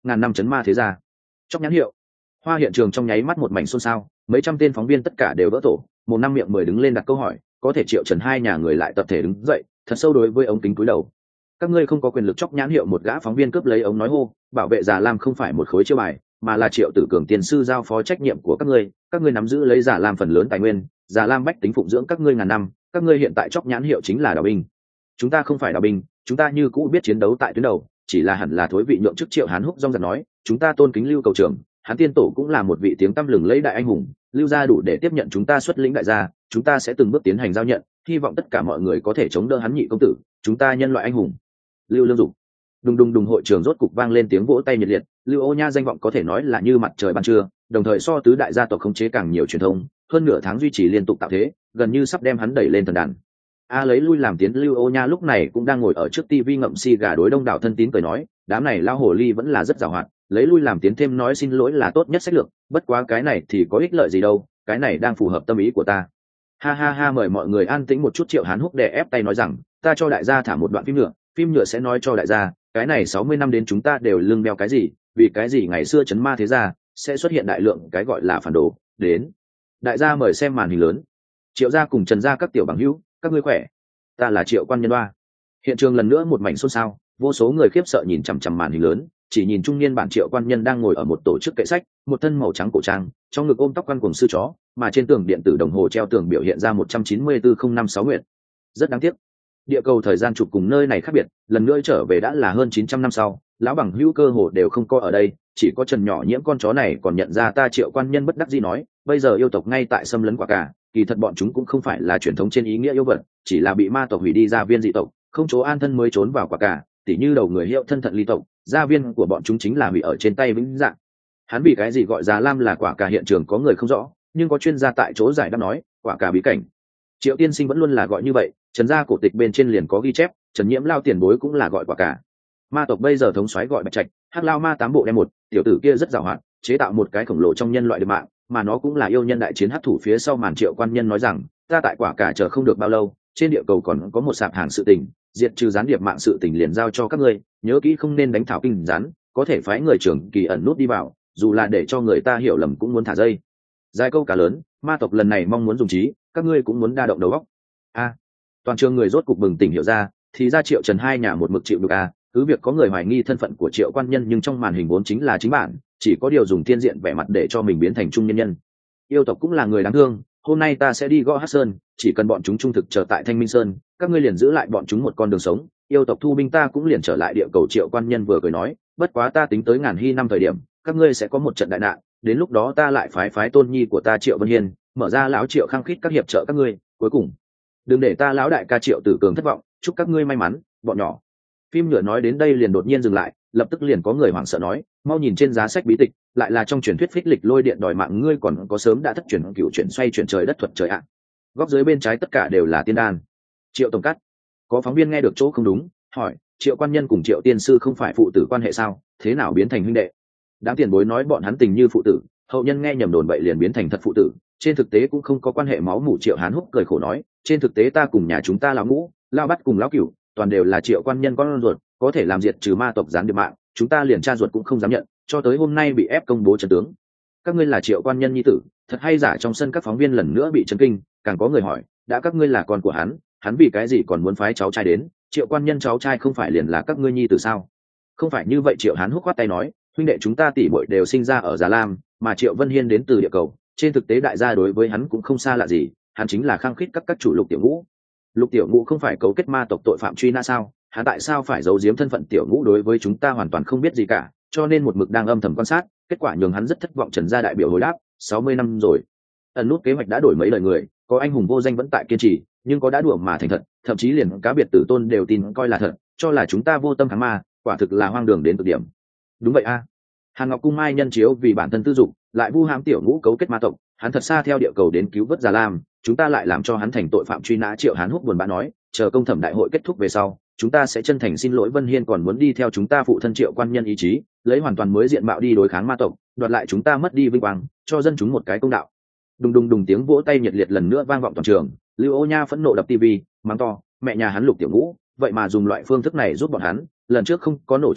ngàn năm chấn ma thế gia. Chóc nhãn hiệu. Hoa hiện trường trong nháy mắt một mảnh xôn xao, mấy trăm tên phóng viên tất cả đều vỡ tổ, một năm miệng mười đứng lên đặt câu hỏi, có thể Triệu Trần hai nhà người lại tập thể đứng dậy, thật sâu đối với ống kính cúi đầu. Các ngươi không có quyền lực chóc nhãn hiệu, một gã phóng viên cướp lấy ống nói hô, bảo vệ Già Lam không phải một khối chiêu bài, mà là Triệu Tử Cường tiền sư giao phó trách nhiệm của các ngươi, các ngươi nắm giữ lấy Già Lam phần lớn tài nguyên, Già Lam bách tính phụng dưỡng các ngươi ngàn năm, các ngươi hiện tại chóc nhãn hiệu chính là đào binh. Chúng ta không phải đào binh, chúng ta như cũ biết chiến đấu tại tuyến đầu, chỉ là hẳn là thối vị nhượng chức. Triệu Hán Húc rong giật nói, chúng ta tôn kính Lưu cầu trưởng, hắn tiên tổ cũng là một vị tiếng tăm lừng lẫy đại anh hùng, Lưu gia đủ để tiếp nhận chúng ta xuất lĩnh đại gia, chúng ta sẽ từng bước tiến hành giao nhận, hy vọng tất cả mọi người có thể chống đỡ hắn nhị công tử, chúng ta nhân loại anh hùng. Lưu Lương Dục. Đùng đùng đùng, hội trường rốt cục vang lên tiếng vỗ tay nhiệt liệt. Lưu Ô Nha danh vọng có thể nói là như mặt trời ban trưa, đồng thời so tứ đại gia tộc khống chế càng nhiều truyền thông, hơn nửa tháng duy trì liên tục tạo thế, gần như sắp đem hắn đẩy lên thần đàn. A lấy lui làm tiến. Lưu Ô Nha lúc này cũng đang ngồi ở trước tivi ngậm xì gà đối đông đảo thân tín cười nói, đám này lao hồ ly vẫn là rất giàu hoạt, lấy lui làm tiến thêm nói xin lỗi là tốt nhất sách lược, bất quá cái này thì có ích lợi gì đâu, cái này đang phù hợp tâm ý của ta. Ha ha ha, mời mọi người an tĩnh một chút. Triệu Hán Húc đè ép tay nói rằng, ta cho đại gia thả một đoạn phim nhựa, phim nhựa sẽ nói cho đại gia, cái này sáu mươi năm đến chúng ta đều lưng đeo cái gì, vì cái gì ngày xưa chấn ma thế gia sẽ xuất hiện đại lượng cái gọi là phản đồ. Đến, đại gia mời xem màn hình lớn. Triệu gia cùng Trần gia các tiểu bằng hữu, các ngươi khỏe, ta là Triệu Quan Nhân Đoa. Hiện trường lần nữa một mảnh xôn xao, vô số người khiếp sợ nhìn chằm chằm màn hình lớn, chỉ nhìn trung niên bản Triệu Quan Nhân đang ngồi ở một tổ chức kệ sách, một thân màu trắng cổ trang, trong ngực ôm tóc quan cùng sư chó, mà trên tường điện tử đồng hồ treo tường biểu hiện ra một trăm chín mươi tư không năm sáu nguyện. Rất đáng tiếc, địa cầu thời gian chụp cùng nơi này khác biệt, lần nữa trở về đã là hơn chín trăm năm sau, lão bằng hữu cơ hồ đều không có ở đây, chỉ có Trần nhỏ nhiễm con chó này còn nhận ra ta. Triệu Quan Nhân bất đắc dĩ nói, bây giờ yêu tộc ngay tại xâm lấn Quả Cả, kỳ thật bọn chúng cũng không phải là truyền thống trên ý nghĩa yêu vật, chỉ là bị ma tộc hủy đi gia viên dị tộc, không chỗ an thân mới trốn vào Quả Cả, tỉ như đầu người hiệu thân thận ly tộc, gia viên của bọn chúng chính là hủy ở trên tay vĩnh dạng. Hắn vì cái gì gọi Già Lam là Quả Cả hiện trường có người không rõ, nhưng có chuyên gia tại chỗ giải đáp nói, Quả Cả bí cảnh. Triệu tiên sinh vẫn luôn là gọi như vậy, Trần gia cổ tịch bên trên liền có ghi chép, Trần nhiễm lao tiền bối cũng là gọi Quả Cả. Ma tộc bây giờ thống soái gọi Bạch Trạch, Hắc Lao Ma tám bộ đem một, tiểu tử kia rất giàu hoạt, chế tạo một cái khổng lồ trong nhân loại được mạng, mà nó cũng là yêu nhân đại chiến hắc thủ phía sau màn. Triệu Quan Nhân nói rằng, ta tại Quả Cả chờ không được bao lâu, trên địa cầu còn có một sạp hàng sự tình, diệt trừ gián điệp mạng sự tình liền giao cho các ngươi, nhớ kỹ không nên đánh thảo kinh rắn, có thể phái người trưởng kỳ ẩn nút đi vào, dù là để cho người ta hiểu lầm cũng muốn thả dây dài câu cá lớn. Ma tộc lần này mong muốn dùng trí, các ngươi cũng muốn đa động đầu óc. A, toàn trường người rốt cục bừng tỉnh hiểu ra, thì ra Triệu Trần hai nhà một mực chịu được a. Cứ việc có người hoài nghi thân phận của Triệu Quan Nhân, nhưng trong màn hình vốn chính là chính bản, chỉ có điều dùng thiên diện vẻ mặt để cho mình biến thành trung nhân nhân. Yêu tộc cũng là người đáng thương, hôm nay ta sẽ đi gõ Hắc Sơn, chỉ cần bọn chúng trung thực chờ tại Thanh Minh Sơn, các ngươi liền giữ lại bọn chúng một con đường sống, yêu tộc thu binh ta cũng liền trở lại địa cầu. Triệu Quan Nhân vừa cười nói, bất quá ta tính tới ngàn hy năm thời điểm, các ngươi sẽ có một trận đại nạn, đến lúc đó ta lại phái phái tôn nhi của ta Triệu Vân Hiên, mở ra lão Triệu khăng khít các hiệp trợ các ngươi, cuối cùng đừng để ta lão đại ca Triệu Tử Cường thất vọng, chúc các ngươi may mắn, bọn nhỏ. Phim nhựa nói đến đây liền đột nhiên dừng lại, lập tức liền có người hoảng sợ nói, mau nhìn trên giá sách bí tịch, lại là trong truyền thuyết phích lịch lôi điện đòi mạng ngươi còn có sớm đã thất truyền cửu chuyển xoay chuyển trời đất thuật trời ạ. Góc dưới bên trái tất cả đều là tiên đan. Triệu tổng cắt. Có phóng viên nghe được chỗ không đúng, hỏi, Triệu Quan Nhân cùng Triệu tiên sư không phải phụ tử quan hệ sao, thế nào biến thành huynh đệ? Đám tiền bối nói bọn hắn tình như phụ tử, hậu nhân nghe nhầm đồn bậy liền biến thành thật phụ tử, trên thực tế cũng không có quan hệ máu mủ. Triệu Hán Húc cười khổ nói, trên thực tế ta cùng nhà chúng ta lão ngũ, lao bắt cùng lão cửu, toàn đều là Triệu Quan Nhân con ruột, có thể làm diệt trừ ma tộc gián điệp mạng, chúng ta liền cha ruột cũng không dám nhận, cho tới hôm nay bị ép công bố trận tướng. Các ngươi là Triệu Quan Nhân nhi tử, thật hay giả? Trong sân các phóng viên lần nữa bị chấn kinh, càng có người hỏi, đã các ngươi là con của hắn, hắn vì cái gì còn muốn phái cháu trai đến? Triệu Quan Nhân cháu trai không phải liền là các ngươi nhi tử sao? Không phải như vậy. Triệu Hán Húc khoát tay nói, huynh đệ chúng ta tỷ muội đều sinh ra ở Già Lam, mà Triệu Vân Hiên đến từ địa cầu, trên thực tế đại gia đối với hắn cũng không xa lạ gì, hắn chính là khăng khít các các chủ Lục Tiểu Ngũ. Lục Tiểu Ngũ không phải cấu kết ma tộc tội phạm truy nã sao? Hắn tại sao phải giấu giếm thân phận Tiểu Ngũ đối với chúng ta hoàn toàn không biết gì cả, cho nên một mực đang âm thầm quan sát, kết quả nhường hắn rất thất vọng. Trần gia đại biểu hồi đáp, sáu mươi năm rồi, ẩn nút kế hoạch đã đổi mấy lời người, có anh hùng vô danh vẫn tại kiên trì, nhưng có đã đùa mà thành thật, thậm chí liền cá biệt tử tôn đều tin coi là thật, cho là chúng ta vô tâm kháng ma, quả thực là hoang đường đến cực điểm. Đúng vậy a. Hàn Ngọc Cung Mai nhân chiếu vì bản thân tư dụng, lại vu hãm Tiểu Ngũ cấu kết ma tộc, hắn thật xa theo địa cầu đến cứu vớt Già Lam, chúng ta lại làm cho hắn thành tội phạm truy nã. Triệu Hán Húc buồn bã nói, chờ công thẩm đại hội kết thúc về sau, chúng ta sẽ chân thành xin lỗi. Vân Hiên còn muốn đi theo chúng ta phụ thân Triệu Quan Nhân ý chí, lấy hoàn toàn mới diện mạo đi đối kháng ma tộc, đoạt lại chúng ta mất đi vinh quang, cho dân chúng một cái công đạo. Đùng đùng đùng, tiếng vỗ tay nhiệt liệt lần nữa vang vọng toàn trường. Lưu Ô Nha phẫn nộ đập tivi, mắng to, mẹ nhà hắn Lục Tiểu Ngũ, vậy mà dùng loại phương thức này giúp bọn hắn, lần trước không có nổ chết người,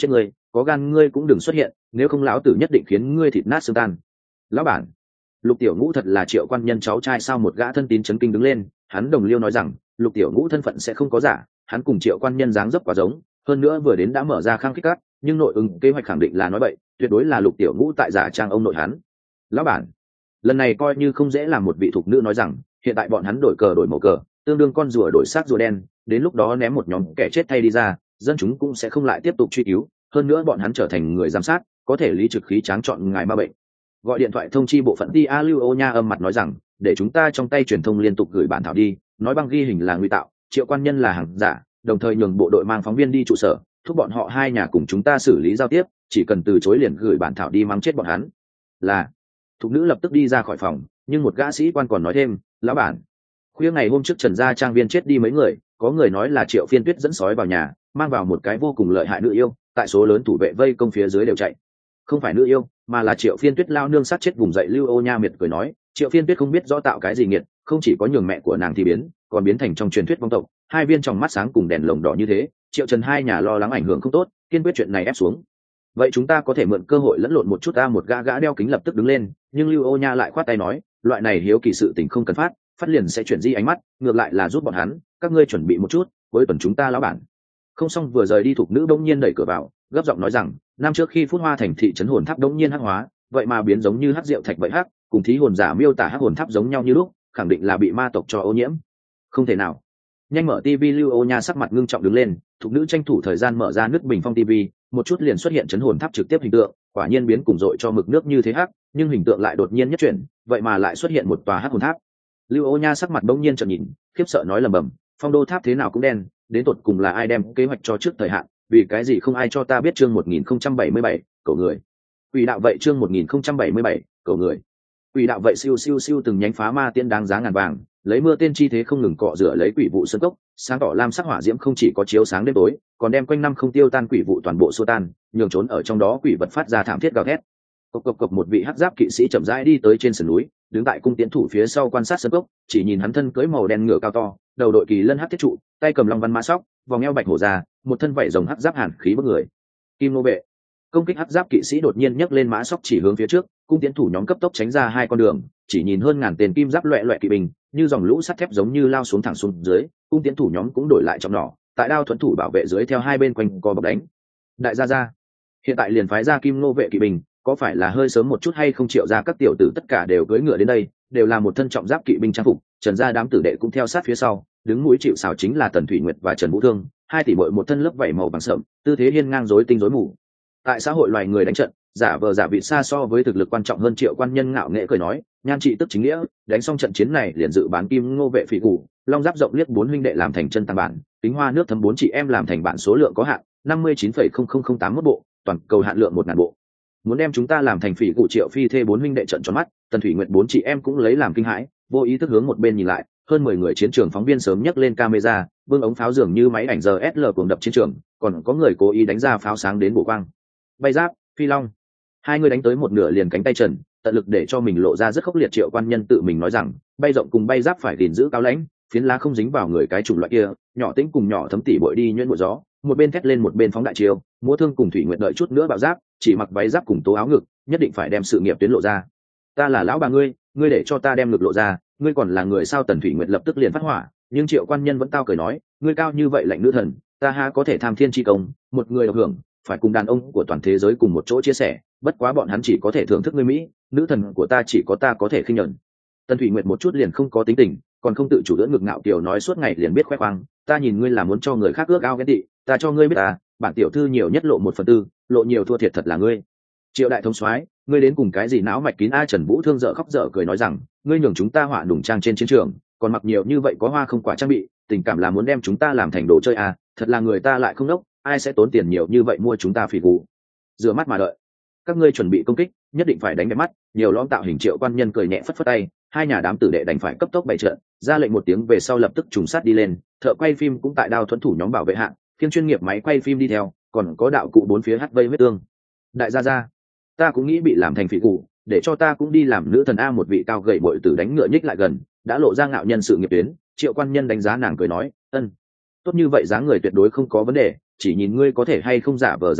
có gan ngươi cũng đừng xuất hiện, nếu không lão tử nhất định khiến ngươi thịt nát xương tan. Lão bản, Lục Tiểu Ngũ thật là Triệu Quan Nhân cháu trai sao? Một gã thân tín chấn kinh đứng lên, hắn đồng liêu nói rằng Lục Tiểu Ngũ thân phận sẽ không có giả, hắn cùng Triệu Quan Nhân dáng dấp quá giống, hơn nữa vừa đến đã mở ra khang kích cát, nhưng nội ứng kế hoạch khẳng định là nói bậy, tuyệt đối là Lục Tiểu Ngũ tại giả trang ông nội hắn. Lão bản, lần này coi như không dễ làm. Một vị thục nữ nói rằng hiện tại bọn hắn đổi cờ đổi màu cờ, tương đương con rùa đổi xác rùa đen, đến lúc đó ném một nhóm kẻ chết thay đi ra, dân chúng cũng sẽ không lại tiếp tục truy cứu, hơn nữa bọn hắn trở thành người giám sát, có thể lý trực khí tráng chọn ngài ma bệnh. Gọi điện thoại thông chi bộ phận ti a lưu ô nha âm mặt nói rằng để chúng ta trong tay truyền thông liên tục gửi bản thảo đi, nói băng ghi hình là nguy tạo, Triệu Quan Nhân là hàng giả, đồng thời nhường bộ đội mang phóng viên đi trụ sở thúc bọn họ hai nhà cùng chúng ta xử lý giao tiếp, chỉ cần từ chối liền gửi bản thảo đi mắng chết bọn hắn. Là. Thục nữ lập tức đi ra khỏi phòng, nhưng một gã sĩ quan còn nói thêm, lão bản, khuya ngày hôm trước Trần gia trang viên chết đi mấy người, có người nói là Triệu Phiên Tuyết dẫn sói vào nhà, mang vào một cái vô cùng lợi hại nữ yêu, tại số lớn thủ vệ vây công phía dưới đều chạy. Không phải nữ yêu, mà là Triệu Phiên Tuyết lao nương sát chết vùng dậy. Lưu Ô Nha miệt cười nói, Triệu Phiên Tuyết không biết rõ tạo cái gì nghiệt, không chỉ có nhường mẹ của nàng thì biến, còn biến thành trong truyền thuyết vong tộc. Hai viên trong mắt sáng cùng đèn lồng đỏ như thế, Triệu Trần hai nhà lo lắng ảnh hưởng không tốt, kiên quyết chuyện này ép xuống. Vậy chúng ta có thể mượn cơ hội lẫn lộn một chút ta. Một gã gã đeo kính lập tức đứng lên, nhưng Lưu Ô Nha lại khoát tay nói, loại này hiếu kỳ sự tình không cần phát, phát liền sẽ chuyển di ánh mắt, ngược lại là giúp bọn hắn, các ngươi chuẩn bị một chút, cuối tuần chúng ta lão bản. Không xong vừa rời đi, thục nữ đông nhiên đẩy cửa vào, gấp giọng nói rằng năm trước khi Phút Hoa thành thị trấn hồn tháp đống nhiên hắc hóa, vậy mà biến giống như hắc rượu thạch vậy hắc, cùng thí hồn giả miêu tả hắc hồn tháp giống nhau như lúc, khẳng định là bị ma tộc cho ô nhiễm. Không thể nào. Nhanh mở tivi. Lưu Ô Nha sắc mặt ngưng trọng đứng lên, thục nữ tranh thủ thời gian mở ra nước bình phong tivi, một chút liền xuất hiện trấn hồn tháp trực tiếp hình tượng, quả nhiên biến cùng dội cho mực nước như thế hắc, nhưng hình tượng lại đột nhiên nhất chuyển, vậy mà lại xuất hiện một tòa hắc hồn tháp. Lưu Ô Nha sắc mặt bỗng nhiên trợn nhìn, khiếp sợ nói lầm bầm, phong đô tháp thế nào cũng đen, đến tột cùng là ai đem kế hoạch cho trước thời hạn, vì cái gì không ai cho ta biết. Chương một nghìn không trăm bảy mươi bảy, cậu người. Quỷ đạo vậy. Chương một nghìn không trăm bảy mươi bảy, cậu người. Quỷ đạo vậy. Siêu siêu siêu, từng nhánh phá ma tiên đáng giá ngàn vàng, lấy mưa tên chi thế không ngừng cọ rửa lấy quỷ vụ sơn cốc, sáng tỏ lam sắc hỏa diễm không chỉ có chiếu sáng đêm tối, còn đem quanh năm không tiêu tan quỷ vụ toàn bộ xua tan, nhường trốn ở trong đó quỷ vật phát ra thảm thiết gào thét. Cộc cộc cộc, một vị hắc giáp kỵ sĩ chậm rãi đi tới trên sườn núi, đứng tại cung tiến thủ phía sau quan sát sơn cốc, chỉ nhìn hắn thân cưỡi màu đen ngựa cao to, đầu đội kỳ lân hắc thiết trụ, tay cầm long văn mã sóc, vòng eo bạch hổ ra, một thân vảy rồng hắc giáp hàn khí bức người. Kim nô vệ. Công kích hắc giáp kỵ sĩ đột nhiên nhấc lên mã sóc chỉ hướng phía trước, cung tiến thủ nhóm cấp tốc tránh ra hai con đường, chỉ nhìn hơn ngàn tên kim giáp loẹt loẹt kỵ binh như dòng lũ sắt thép giống như lao xuống thẳng xuống dưới, cung tiến thủ nhóm cũng đổi lại trọng nỏ, tại đao thuẫn thủ bảo vệ dưới theo hai bên quanh co bọc đánh. Đại gia gia, hiện tại liền phái ra kim nô vệ kỵ binh, có phải là hơi sớm một chút hay không? Triệu ra các tiểu tử tất cả đều cưỡi ngựa đến đây, đều là một thân trọng giáp kỵ binh trang phục, Trần gia đám tử đệ cũng theo sát phía sau, đứng mũi chịu sào chính là Tần Thủy Nguyệt và Trần Vũ Thương, hai tỷ muội một thân lớp vảy màu vàng sậm, tư thế hiên ngang rối tinh rối mù. Tại xã hội loài người đánh trận, giả vờ giả vị xa so với thực lực quan trọng hơn. Triệu Quan Nhân ngạo nghễ cười nói, nhan trị tức chính nghĩa, đánh xong trận chiến này liền dự bán kim ngô vệ phỉ củ, long giáp rộng liếc bốn huynh đệ làm thành chân tăng bản, kính hoa nước thấm bốn chị em làm thành bản, số lượng có hạn năm mươi chín phẩy không không không tám mốt bộ, toàn cầu hạn lượng một ngàn bộ. Muốn đem chúng ta làm thành phỉ cụ. Triệu Phi thê bốn huynh đệ trận tròn mắt, Tần Thủy Nguyệt bốn chị em cũng lấy làm kinh hãi, vô ý thức hướng một bên nhìn lại, hơn mười người chiến trường phóng viên sớm nhấc lên camera, vương ống pháo dường như máy ảnh giờ ét lờ cuồng đập chiến trường, còn có người cố ý đánh ra pháo sáng đến bổ quang. Bay giáp, phi long, hai người đánh tới một nửa liền cánh tay trần, tận lực để cho mình lộ ra rất khốc liệt. Triệu Quan Nhân tự mình nói rằng bay rộng cùng bay giáp phải gìn giữ cao lãnh, phiến lá không dính vào người cái chủng loại kia, nhỏ tĩnh cùng nhỏ thấm tỉ bội đi nhuyễn mùa gió, một bên thét lên một bên phóng đại chiêu. Múa Thương cùng Thủy Nguyệt đợi chút nữa bạo giáp, chỉ mặc váy giáp cùng tố áo ngực, nhất định phải đem sự nghiệp tuyến lộ ra. Ta là lão bà ngươi, ngươi để cho ta đem ngực lộ ra, ngươi còn là người sao? Tần Thủy Nguyệt lập tức liền phát hỏa, nhưng Triệu Quan Nhân vẫn tao cười nói, ngươi cao như vậy lạnh nữ thần, ta ha có thể tham thiên chi công, một người độc hưởng, phải cùng đàn ông của toàn thế giới cùng một chỗ chia sẻ, bất quá bọn hắn chỉ có thể thưởng thức ngươi mỹ, nữ thần của ta chỉ có ta có thể khinh nhẫn. Tần Thủy Nguyệt một chút liền không có tính tình, còn không tự chủ đỡ ngực ngạo kiều nói suốt ngày liền biết khoe khoang, ta nhìn ngươi là muốn cho người khác ước ao ghen tị, ta cho ngươi biết ta, bản tiểu thư nhiều nhất lộ một phần tư, lộ nhiều thua thiệt thật là ngươi. Triệu đại thống soái, ngươi đến cùng cái gì não mạch kín? A Trần Vũ Thương dở khóc dở cười nói rằng, ngươi nhường chúng ta họa đủng trang trên chiến trường, còn mặc nhiều như vậy có hoa không quả trang bị, tình cảm là muốn đem chúng ta làm thành đồ chơi à? Thật là người ta lại không đốc, ai sẽ tốn tiền nhiều như vậy mua chúng ta phỉ cụ? Rửa mắt mà đợi. Các ngươi chuẩn bị công kích, nhất định phải đánh đẹp mắt, nhiều lõm tạo hình. Triệu Quan Nhân cười nhẹ phất phất tay, hai nhà đám tử đệ đành phải cấp tốc bày trận, ra lệnh một tiếng về sau lập tức trùng sát đi lên, thợ quay phim cũng tại đao thuẫn thủ nhóm bảo vệ hạng, phiên chuyên nghiệp máy quay phim đi theo, còn có đạo cụ bốn phía hắt vây huyết tương. Đại gia gia, ta cũng nghĩ bị làm thành phỉ cụ, để cho ta cũng đi làm nữ thần a. Một vị cao gầy bội tử đánh ngựa nhích lại gần, đã lộ ra ngạo nhân sự nghiệp tuyến. Triệu Quan Nhân đánh giá nàng cười nói, ân, tốt như vậy dáng người tuyệt đối không có vấn đề, chỉ nhìn ngươi có thể hay không giả vờ giả vịt,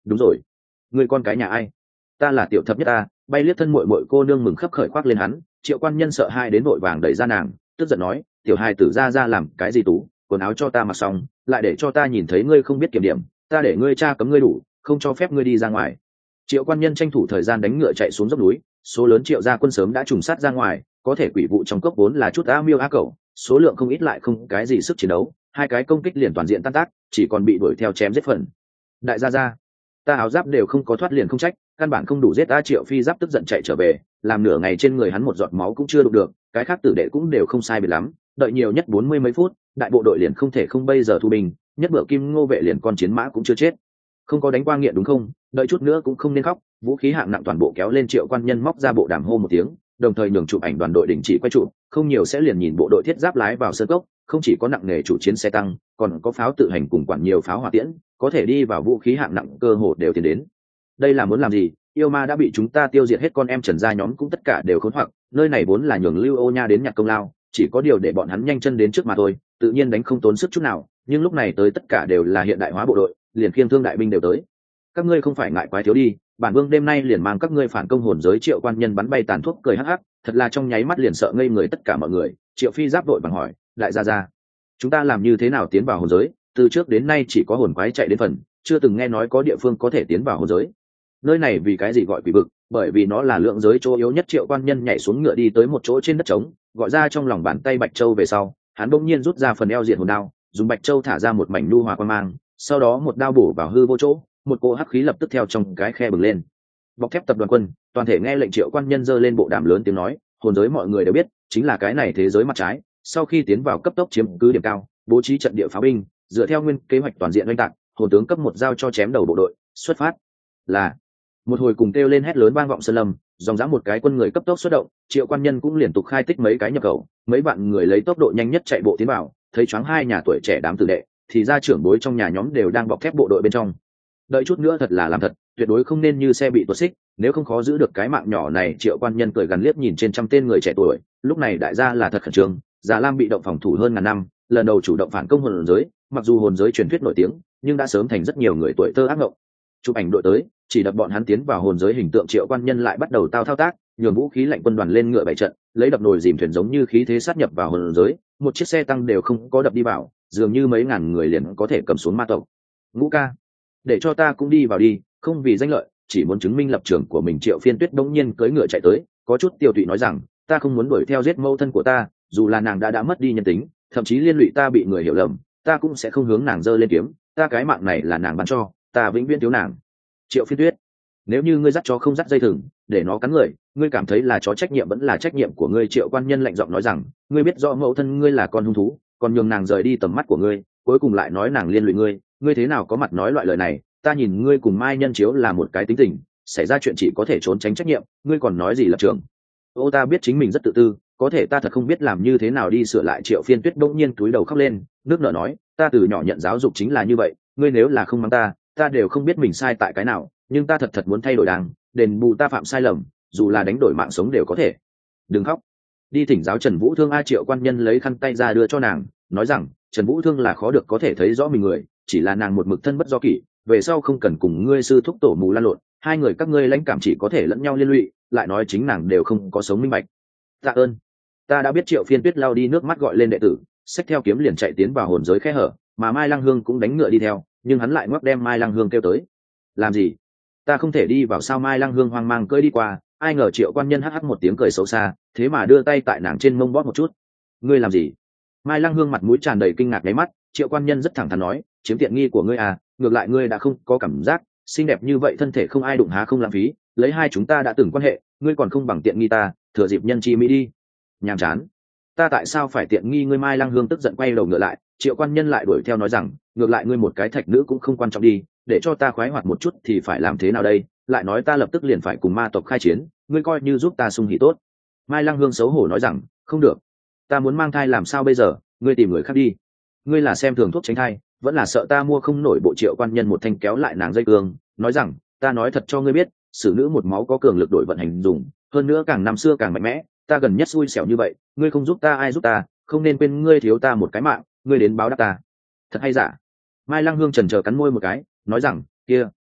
đúng rồi, người con cái nhà ai? Ta là tiểu thập nhất ta. Bay liếc thân muội muội cô nương mừng khấp khởi khoác lên hắn. Triệu quan nhân sợ hai đến vội vàng đẩy ra nàng, tức giận nói, tiểu hai tử ra ra làm cái gì tú, quần áo cho ta mặc xong lại để cho ta nhìn thấy ngươi không biết kiểm điểm, ta để ngươi cha cấm ngươi đủ, không cho phép ngươi đi ra ngoài. Triệu quan nhân tranh thủ thời gian đánh ngựa chạy xuống dốc núi. Số lớn triệu gia quân sớm đã trùng sát ra ngoài, có thể quỷ vụ trong cốc vốn là chút a miêu a cẩu, số lượng không ít lại không cái gì sức chiến đấu, hai cái công kích liền toàn diện tan tác, chỉ còn bị đuổi theo chém giết phần. Đại gia gia, ta áo giáp đều không có thoát liền không trách, căn bản không đủ giết ta. Triệu phi giáp tức giận chạy trở về, làm nửa ngày trên người hắn một giọt máu cũng chưa đụng được, cái khác tử đệ cũng đều không sai biệt lắm, đợi nhiều nhất bốn mươi mấy phút, đại bộ đội liền không thể không bây giờ thu binh, nhất bữa kim ngô vệ liền con chiến mã cũng chưa chết. Không có đánh qua nghiện đúng không? Đợi chút nữa cũng không nên khóc. Vũ khí hạng nặng toàn bộ kéo lên. Triệu quan nhân móc ra bộ đàm hô một tiếng, đồng thời nhường chụp ảnh đoàn đội đình chỉ quay chụp, không nhiều sẽ liền nhìn bộ đội thiết giáp lái vào sơn cốc, không chỉ có nặng nghề chủ chiến xe tăng, còn có pháo tự hành cùng quản nhiều pháo hỏa tiễn, có thể đi vào vũ khí hạng nặng cơ hồ đều tiến đến. Đây là muốn làm gì? Yêu ma đã bị chúng ta tiêu diệt hết, con em Trần gia nhóm cũng tất cả đều khốn hoặc, nơi này vốn là nhường Lưu Ô Nha đến nhặt công lao, chỉ có điều để bọn hắn nhanh chân đến trước mà thôi, tự nhiên đánh không tốn sức chút nào, nhưng lúc này tới tất cả đều là hiện đại hóa bộ đội, liền khiêng thương đại binh đều tới. Các ngươi không phải ngại quái thiếu đi, bản vương đêm nay liền mang các ngươi phản công hồn giới. Triệu quan nhân bắn bay tàn thuốc cười hắc hắc, thật là trong nháy mắt liền sợ ngây người tất cả mọi người. Triệu phi giáp đội bằng hỏi, đại gia gia, chúng ta làm như thế nào tiến vào hồn giới? Từ trước đến nay chỉ có hồn quái chạy đến phần, chưa từng nghe nói có địa phương có thể tiến vào hồn giới. Nơi này vì cái gì gọi quỷ vực? Bởi vì nó là lượng giới chỗ yếu nhất. Triệu quan nhân nhảy xuống ngựa đi tới một chỗ trên đất trống, gọi ra trong lòng bàn tay bạch châu về sau, hắn bỗng nhiên rút ra phần eo diện hồn đao, dùng bạch châu thả ra một mảnh nu hòa quang mang, sau đó một đao bổ vào hư vô chỗ, một cỗ hắc khí lập tức theo trong cái khe bừng lên. Bọc thép tập đoàn quân toàn thể nghe lệnh. Triệu quan nhân giơ lên bộ đàm lớn tiếng nói, hồn giới mọi người đều biết chính là cái này thế giới mặt trái, sau khi tiến vào cấp tốc chiếm cứ điểm cao, bố trí trận địa pháo binh, dựa theo nguyên kế hoạch toàn diện oanh tạc. Hồn tướng cấp một giao cho chém đầu bộ đội xuất phát. Là một hồi cùng kêu lên hét lớn vang vọng sơn lâm, dòng dã một cái quân người cấp tốc xuất động. Triệu quan nhân cũng liên tục khai tích mấy cái nhập khẩu, mấy bạn người lấy tốc độ nhanh nhất chạy bộ tiến vào, thấy choáng hai nhà tuổi trẻ đám tử đệ, thì ra trưởng bối trong nhà nhóm đều đang bọc thép bộ đội bên trong. Đợi chút nữa thật là làm thật, tuyệt đối không nên như xe bị tuột xích, nếu không khó giữ được cái mạng nhỏ này. Triệu quan nhân cười gần liếc nhìn trên trăm tên người trẻ tuổi, lúc này đại gia là thật khẩn trương. Già Lam bị động phòng thủ hơn ngàn năm, lần đầu chủ động phản công hồn giới, mặc dù hồn giới truyền thuyết nổi tiếng, nhưng đã sớm thành rất nhiều người tuổi thơ ác mộng. Chụp ảnh đội tới, chỉ đập bọn hắn tiến vào hồn giới hình tượng. Triệu quan nhân lại bắt đầu tao thao tác, nhường vũ khí lạnh quân đoàn lên ngựa bảy trận, lấy đập nồi dìm thuyền giống như khí thế sát nhập vào hồn giới, một chiếc xe tăng đều không có đập đi vào, dường như mấy ngàn người liền có thể cầm xuống ma tộc. Ngũ ca, để cho ta cũng đi vào đi, không vì danh lợi, chỉ muốn chứng minh lập trường của mình. Triệu phiên tuyết bỗng nhiên cưỡi ngựa chạy tới, có chút tiêu tụy nói rằng, ta không muốn đuổi theo giết mẫu thân của ta, dù là nàng đã đã mất đi nhân tính, thậm chí liên lụy ta bị người hiểu lầm, ta cũng sẽ không hướng nàng giơ lên kiếm, ta cái mạng này là nàng ban cho, ta vĩnh viễn thiếu nàng. Triệu phiên tuyết, nếu như ngươi dắt chó không dắt dây thừng để nó cắn người, ngươi cảm thấy là chó trách nhiệm vẫn là trách nhiệm của ngươi. Triệu quan nhân lạnh giọng nói rằng, ngươi biết rõ mẫu thân ngươi là con hung thú, còn nhường nàng rời đi tầm mắt của ngươi, cuối cùng lại nói nàng liên lụy ngươi, ngươi thế nào có mặt nói loại lời này? Ta nhìn ngươi cùng Mai Nhân Chiếu là một cái tính tình, xảy ra chuyện chỉ có thể trốn tránh trách nhiệm, ngươi còn nói gì lập trường? Ô, ta biết chính mình rất tự tư, có thể ta thật không biết làm như thế nào đi sửa lại. Triệu phiên tuyết bỗng nhiên túi đầu khóc lên, nước nở nói, ta từ nhỏ nhận giáo dục chính là như vậy, ngươi nếu là không mắng ta, ta đều không biết mình sai tại cái nào, nhưng ta thật thật muốn thay đổi đàng, đền bù ta phạm sai lầm, dù là đánh đổi mạng sống đều có thể. Đừng khóc, đi thỉnh giáo Trần Vũ Thương. A Triệu quan nhân lấy khăn tay ra đưa cho nàng, nói rằng, Trần Vũ Thương là khó được có thể thấy rõ mình người, chỉ là nàng một mực thân bất do kỷ, về sau không cần cùng ngươi sư thúc tổ mù lan lộn, hai người các ngươi lãnh cảm chỉ có thể lẫn nhau liên lụy, lại nói chính nàng đều không có sống minh bạch. Tạ ơn, ta đã biết. Triệu phiên tuyết lau đi nước mắt gọi lên đệ tử, xách theo kiếm liền chạy tiến vào hồn giới khe hở, mà Mai Lăng Hương cũng đánh ngựa đi theo, nhưng hắn lại ngoắc đem Mai Lăng Hương kêu tới. Làm gì? Ta không thể đi vào sao? Mai Lăng Hương hoang mang cưỡi đi qua, ai ngờ Triệu quan nhân hắc hắc một tiếng cười xấu xa, thế mà đưa tay tại nàng trên mông bóp một chút. Ngươi làm gì? Mai Lăng Hương mặt mũi tràn đầy kinh ngạc nháy mắt. Triệu quan nhân rất thẳng thắn nói, chiếm tiện nghi của ngươi à, ngược lại ngươi đã không có cảm giác, xinh đẹp như vậy thân thể không ai đụng há không lãng phí, lấy hai chúng ta đã từng quan hệ, ngươi còn không bằng tiện nghi ta, thừa dịp nhân chi mỹ đi. Nhàm chán, ta tại sao phải tiện nghi ngươi? Mai Lăng Hương tức giận quay đầu ngựa lại. Triệu quan nhân lại đuổi theo nói rằng, ngược lại ngươi một cái thạch nữ cũng không quan trọng đi, để cho ta khoái hoạt một chút thì phải làm thế nào đây? Lại nói ta lập tức liền phải cùng ma tộc khai chiến, ngươi coi như giúp ta sung hỉ tốt. Mai Lăng Hương xấu hổ nói rằng, không được, ta muốn mang thai làm sao bây giờ? Ngươi tìm người khác đi. Ngươi là xem thường thuốc tránh thai, vẫn là sợ ta mua không nổi? Bộ Triệu quan nhân một thanh kéo lại nàng dây cương, nói rằng, ta nói thật cho ngươi biết, xử nữ một máu có cường lực đổi vận hành dùng, hơn nữa càng năm xưa càng mạnh mẽ, ta gần nhất xui xẻo như vậy, ngươi không giúp ta ai giúp ta? Không nên quên ngươi thiếu ta một cái mạng, ngươi đến báo đáp ta. Thật hay giả? Mai Lăng Hương chần chờ cắn môi một cái, nói rằng, kia,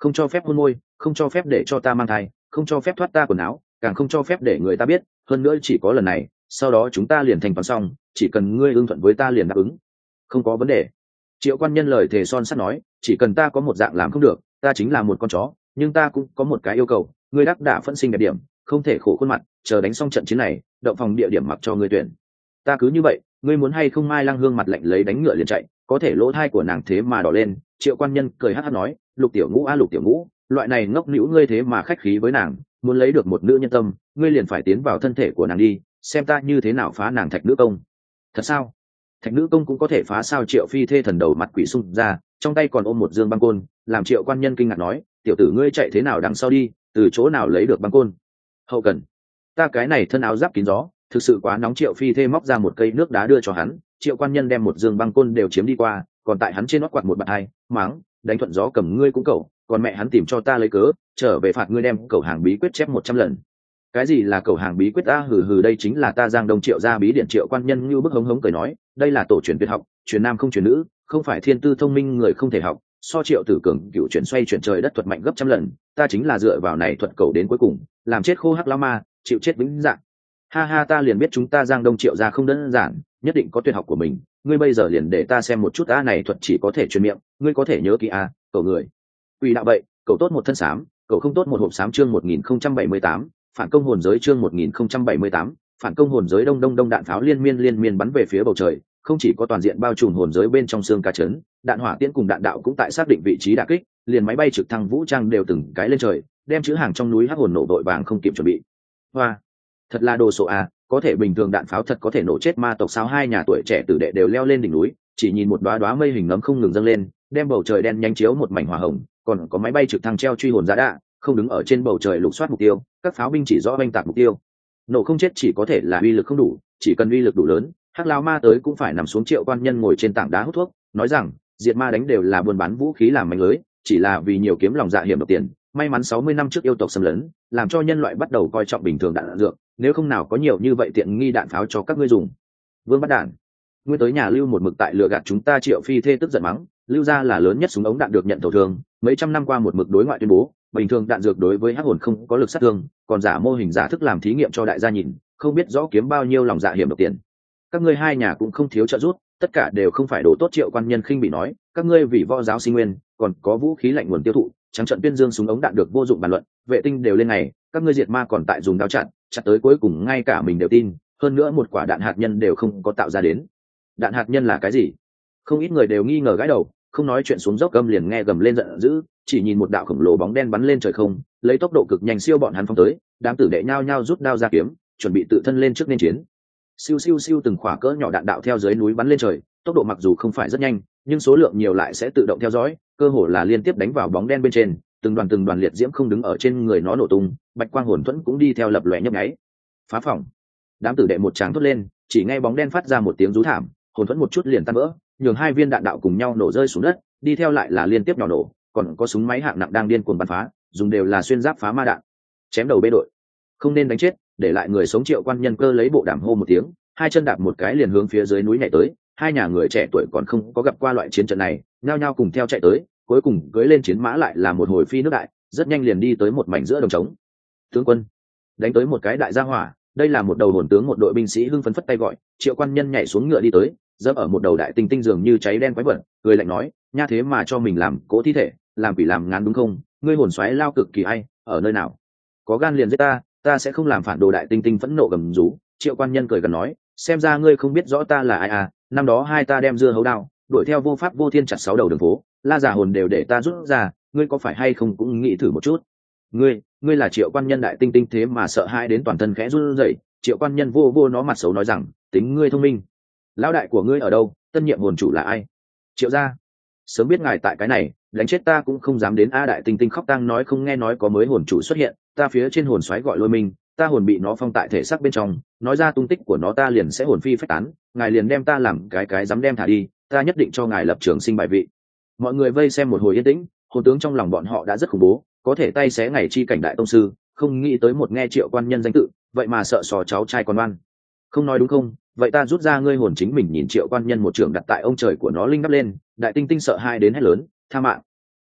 không cho phép hôn môi, không cho phép để cho ta mang thai, không cho phép thoát ta quần áo, càng không cho phép để người ta biết, hơn nữa chỉ có lần này, sau đó chúng ta liền thành toán xong, chỉ cần ngươi ưng thuận với ta liền đáp ứng. Không có vấn đề. Triệu Quan Nhân lời thề son sắt nói, chỉ cần ta có một dạng làm không được, ta chính là một con chó, nhưng ta cũng có một cái yêu cầu, ngươi đắc đả phân sinh đẹp điểm, không thể khổ khuôn mặt, chờ đánh xong trận chiến này, động phòng địa điểm mặc cho ngươi tuyển. Ta cứ như vậy, ngươi muốn hay không? Mai Lăng Hương mặt lạnh lấy đánh ngựa liền chạy, có thể lỗ thai của nàng thế mà đỏ lên. Triệu Quan Nhân cười hắt hắt nói, Lục tiểu ngũ a Lục tiểu ngũ, loại này ngốc nĩu ngươi thế mà khách khí với nàng, muốn lấy được một nữ nhân tâm, ngươi liền phải tiến vào thân thể của nàng đi, xem ta như thế nào phá nàng thạch nữ công. Thật sao? Thạch nữ công cũng có thể phá sao? Triệu Phi Thê thần đầu mặt quỷ xung ra, trong tay còn ôm một dương băng côn, làm Triệu Quan Nhân kinh ngạc nói, tiểu tử ngươi chạy thế nào đằng sau đi, từ chỗ nào lấy được băng côn? Hậu cần, ta cái này thân áo giáp kín gió, thực sự quá nóng. Triệu Phi Thê móc ra một cây nước đá đưa cho hắn, Triệu Quan Nhân đem một dương băng côn đều chiếm đi qua, còn tại hắn trên nót quạt một bạt hai, máng, đánh thuận gió cầm ngươi cũng cậu, còn mẹ hắn tìm cho ta lấy cớ, trở về phạt ngươi đem cậu hàng bí quyết chép một trăm lần. Cái gì là cậu hàng bí quyết? A hừ hừ, đây chính là ta Giang Đông Triệu gia bí điển. Triệu Quan Nhân như bức hống hống cười nói, đây là tổ truyền tuyệt học, truyền nam không truyền nữ, không phải thiên tư thông minh người không thể học, so Triệu Tử Cường cựu chuyển xoay chuyển trời đất thuật mạnh gấp trăm lần, ta chính là dựa vào này thuật cầu đến cuối cùng, làm chết khô hắc lão ma, chịu chết vĩnh dạng. Ha ha, ta liền biết chúng ta Giang Đông Triệu gia không đơn giản, nhất định có tuyệt học của mình, ngươi bây giờ liền để ta xem một chút. A này thuật chỉ có thể truyền miệng, ngươi có thể nhớ kỹ a, cậu người. Quỷ đạo vậy, cậu tốt một thân xám, cậu không tốt một hộp xám. Chương một nghìn không trăm bảy mươi tám, phản công hồn giới. Chương một nghìn không trăm bảy mươi tám, phản công hồn giới. Đông đông đông, đạn pháo liên miên liên miên bắn về phía bầu trời, không chỉ có toàn diện bao trùm hồn giới bên trong xương cá chấn, đạn hỏa tiễn cùng đạn đạo cũng tại xác định vị trí đả kích, liền máy bay trực thăng vũ trang đều từng cái lên trời, đem chữ hàng trong núi hắc hồn nổ đội vàng không kịp chuẩn bị. Hoa, thật là đồ sộ à, có thể bình thường đạn pháo thật có thể nổ chết ma tộc sao? Hai nhà tuổi trẻ tử đệ đều leo lên đỉnh núi, chỉ nhìn một đóa đóa mây hình nấm không ngừng dâng lên, đem bầu trời đen nhanh chiếu một mảnh hỏa hồng, còn có máy bay trực thăng treo truy hồn giá đạ, không đứng ở trên bầu trời lục soát mục tiêu, các pháo binh chỉ rõ oanh tạc mục tiêu. Nổ không chết chỉ có thể là uy lực không đủ, chỉ cần uy lực đủ lớn, hắc lão ma tới cũng phải nằm xuống. Triệu Quan Nhân ngồi trên tảng đá hút thuốc, nói rằng, diệt ma đánh đều là buôn bán vũ khí làm mánh lưới, chỉ là vì nhiều kiếm lòng dạ hiểm độc tiền. May mắn sáu mươi năm trước yêu tộc xâm lấn, làm cho nhân loại bắt đầu coi trọng bình thường đạn, đạn dược, nếu không nào có nhiều như vậy tiện nghi đạn pháo cho các ngươi dùng. Vương bắt đạn, nguyên tới nhà Lưu một mực tại lừa gạt chúng ta. Triệu Phi Thê tức giận mắng, Lưu gia là lớn nhất súng ống đạn được nhận thầu thường, mấy trăm năm qua một mực đối ngoại tuyên bố, bình thường đạn dược đối với hắc hồn không có lực sát thương, còn giả mô hình giả thức làm thí nghiệm cho đại gia nhìn, không biết rõ kiếm bao nhiêu lòng dạ hiểm độc tiền. Các ngươi hai nhà cũng không thiếu trợ giúp, tất cả đều không phải đồ tốt. Triệu Quan Nhân khinh bị nói, các ngươi vì võ giáo sinh nguyên, còn có vũ khí lạnh nguồn tiêu thụ, trắng trận tuyên dương súng ống đạn được vô dụng bàn luận, vệ tinh đều lên này, các ngươi diệt ma còn tại dùng đao chặn, chặt tới cuối cùng ngay cả mình đều tin, hơn nữa một quả đạn hạt nhân đều không có tạo ra đến. Đạn hạt nhân là cái gì? Không ít người đều nghi ngờ gãi đầu, không nói chuyện xuống dốc gầm liền nghe gầm lên giận dữ, chỉ nhìn một đạo khổng lồ bóng đen bắn lên trời không, lấy tốc độ cực nhanh siêu bọn hắn phóng tới, đám tử đệ nhao nhao rút đao ra kiếm, chuẩn bị tự thân lên trước nên chiến. Siêu siêu siêu, từng khỏa cỡ nhỏ đạn đạo theo dưới núi bắn lên trời, tốc độ mặc dù không phải rất nhanh, nhưng số lượng nhiều lại sẽ tự động theo dõi, cơ hồ là liên tiếp đánh vào bóng đen bên trên, từng đoàn từng đoàn liệt diễm không đứng ở trên người nó nổ tung, bạch quang hồn thuẫn cũng đi theo lập lòe nhấp nháy. Phá phòng! Đám tử đệ một tràng thốt lên, chỉ nghe bóng đen phát ra một tiếng rú thảm, hồn thuẫn một chút liền tan vỡ, nhường hai viên đạn đạo cùng nhau nổ rơi xuống đất, đi theo lại là liên tiếp nhỏ nổ, còn có súng máy hạng nặng đang điên cuồng bắn phá, dùng đều là xuyên giáp phá ma đạn. Chém đầu bê đội, không nên đánh chết, để lại người sống. Triệu Quan Nhân cơ lấy bộ đàm hô một tiếng, hai chân đạp một cái liền hướng phía dưới núi nhảy tới. Hai nhà người trẻ tuổi còn không có gặp qua loại chiến trận này, nhao nhao cùng theo chạy tới, cuối cùng cưỡi lên chiến mã lại là một hồi phi nước đại, rất nhanh liền đi tới một mảnh giữa đồng trống. Tướng quân, đánh tới một cái đại gia hỏa, đây là một đầu hồn tướng. Một đội binh sĩ hưng phấn phất tay gọi. Triệu Quan Nhân nhảy xuống ngựa đi tới, dẫm ở một đầu đại tinh tinh dường như cháy đen quái vật, cười lạnh nói, nha thế mà cho mình làm cỗ thi thể, làm quỷ làm ngán đúng không? Ngươi hồn xoáy lao cực kỳ hay, ở nơi nào? Có gan liền giết ta, ta sẽ không làm phản đồ. Đại tinh tinh phẫn nộ gầm rú. Triệu Quan Nhân cười gần nói, xem ra ngươi không biết rõ ta là ai à, năm đó hai ta đem dưa hấu đao đuổi theo vô pháp vô thiên chặt sáu đầu đường phố, la già hồn đều để ta rút ra, ngươi có phải hay không cũng nghĩ thử một chút? Ngươi, ngươi là Triệu Quan Nhân. Đại tinh tinh thế mà sợ hãi đến toàn thân khẽ run rẩy. Triệu Quan Nhân vô vô nó mặt xấu nói rằng, tính ngươi thông minh, lão đại của ngươi ở đâu? Tân nhiệm hồn chủ là ai? Triệu gia. Sớm biết ngài tại cái này, đánh chết ta cũng không dám đến. A đại tinh tinh khóc tang nói, không nghe nói có mới hồn chủ xuất hiện, ta phía trên hồn xoáy gọi Lôi Minh, ta hồn bị nó phong tại thể xác bên trong, nói ra tung tích của nó ta liền sẽ hồn phi phách tán, ngài liền đem ta làm cái cái dám đem thả đi, ta nhất định cho ngài lập trường sinh bài vị. Mọi người vây xem một hồi yên tĩnh, hồn tướng trong lòng bọn họ đã rất khủng bố, có thể tay xé ngày chi cảnh đại tông sư, không nghĩ tới một nghe Triệu Quan Nhân danh tự, vậy mà sợ sò cháu trai còn oan. Không nói đúng không? Vậy ta rút ra ngươi hồn. Chính mình nhìn Triệu Quan Nhân một trường đặt tại ông trời của nó linh đắp lên. Đại tinh tinh sợ hai đến hét lớn, tha mạng.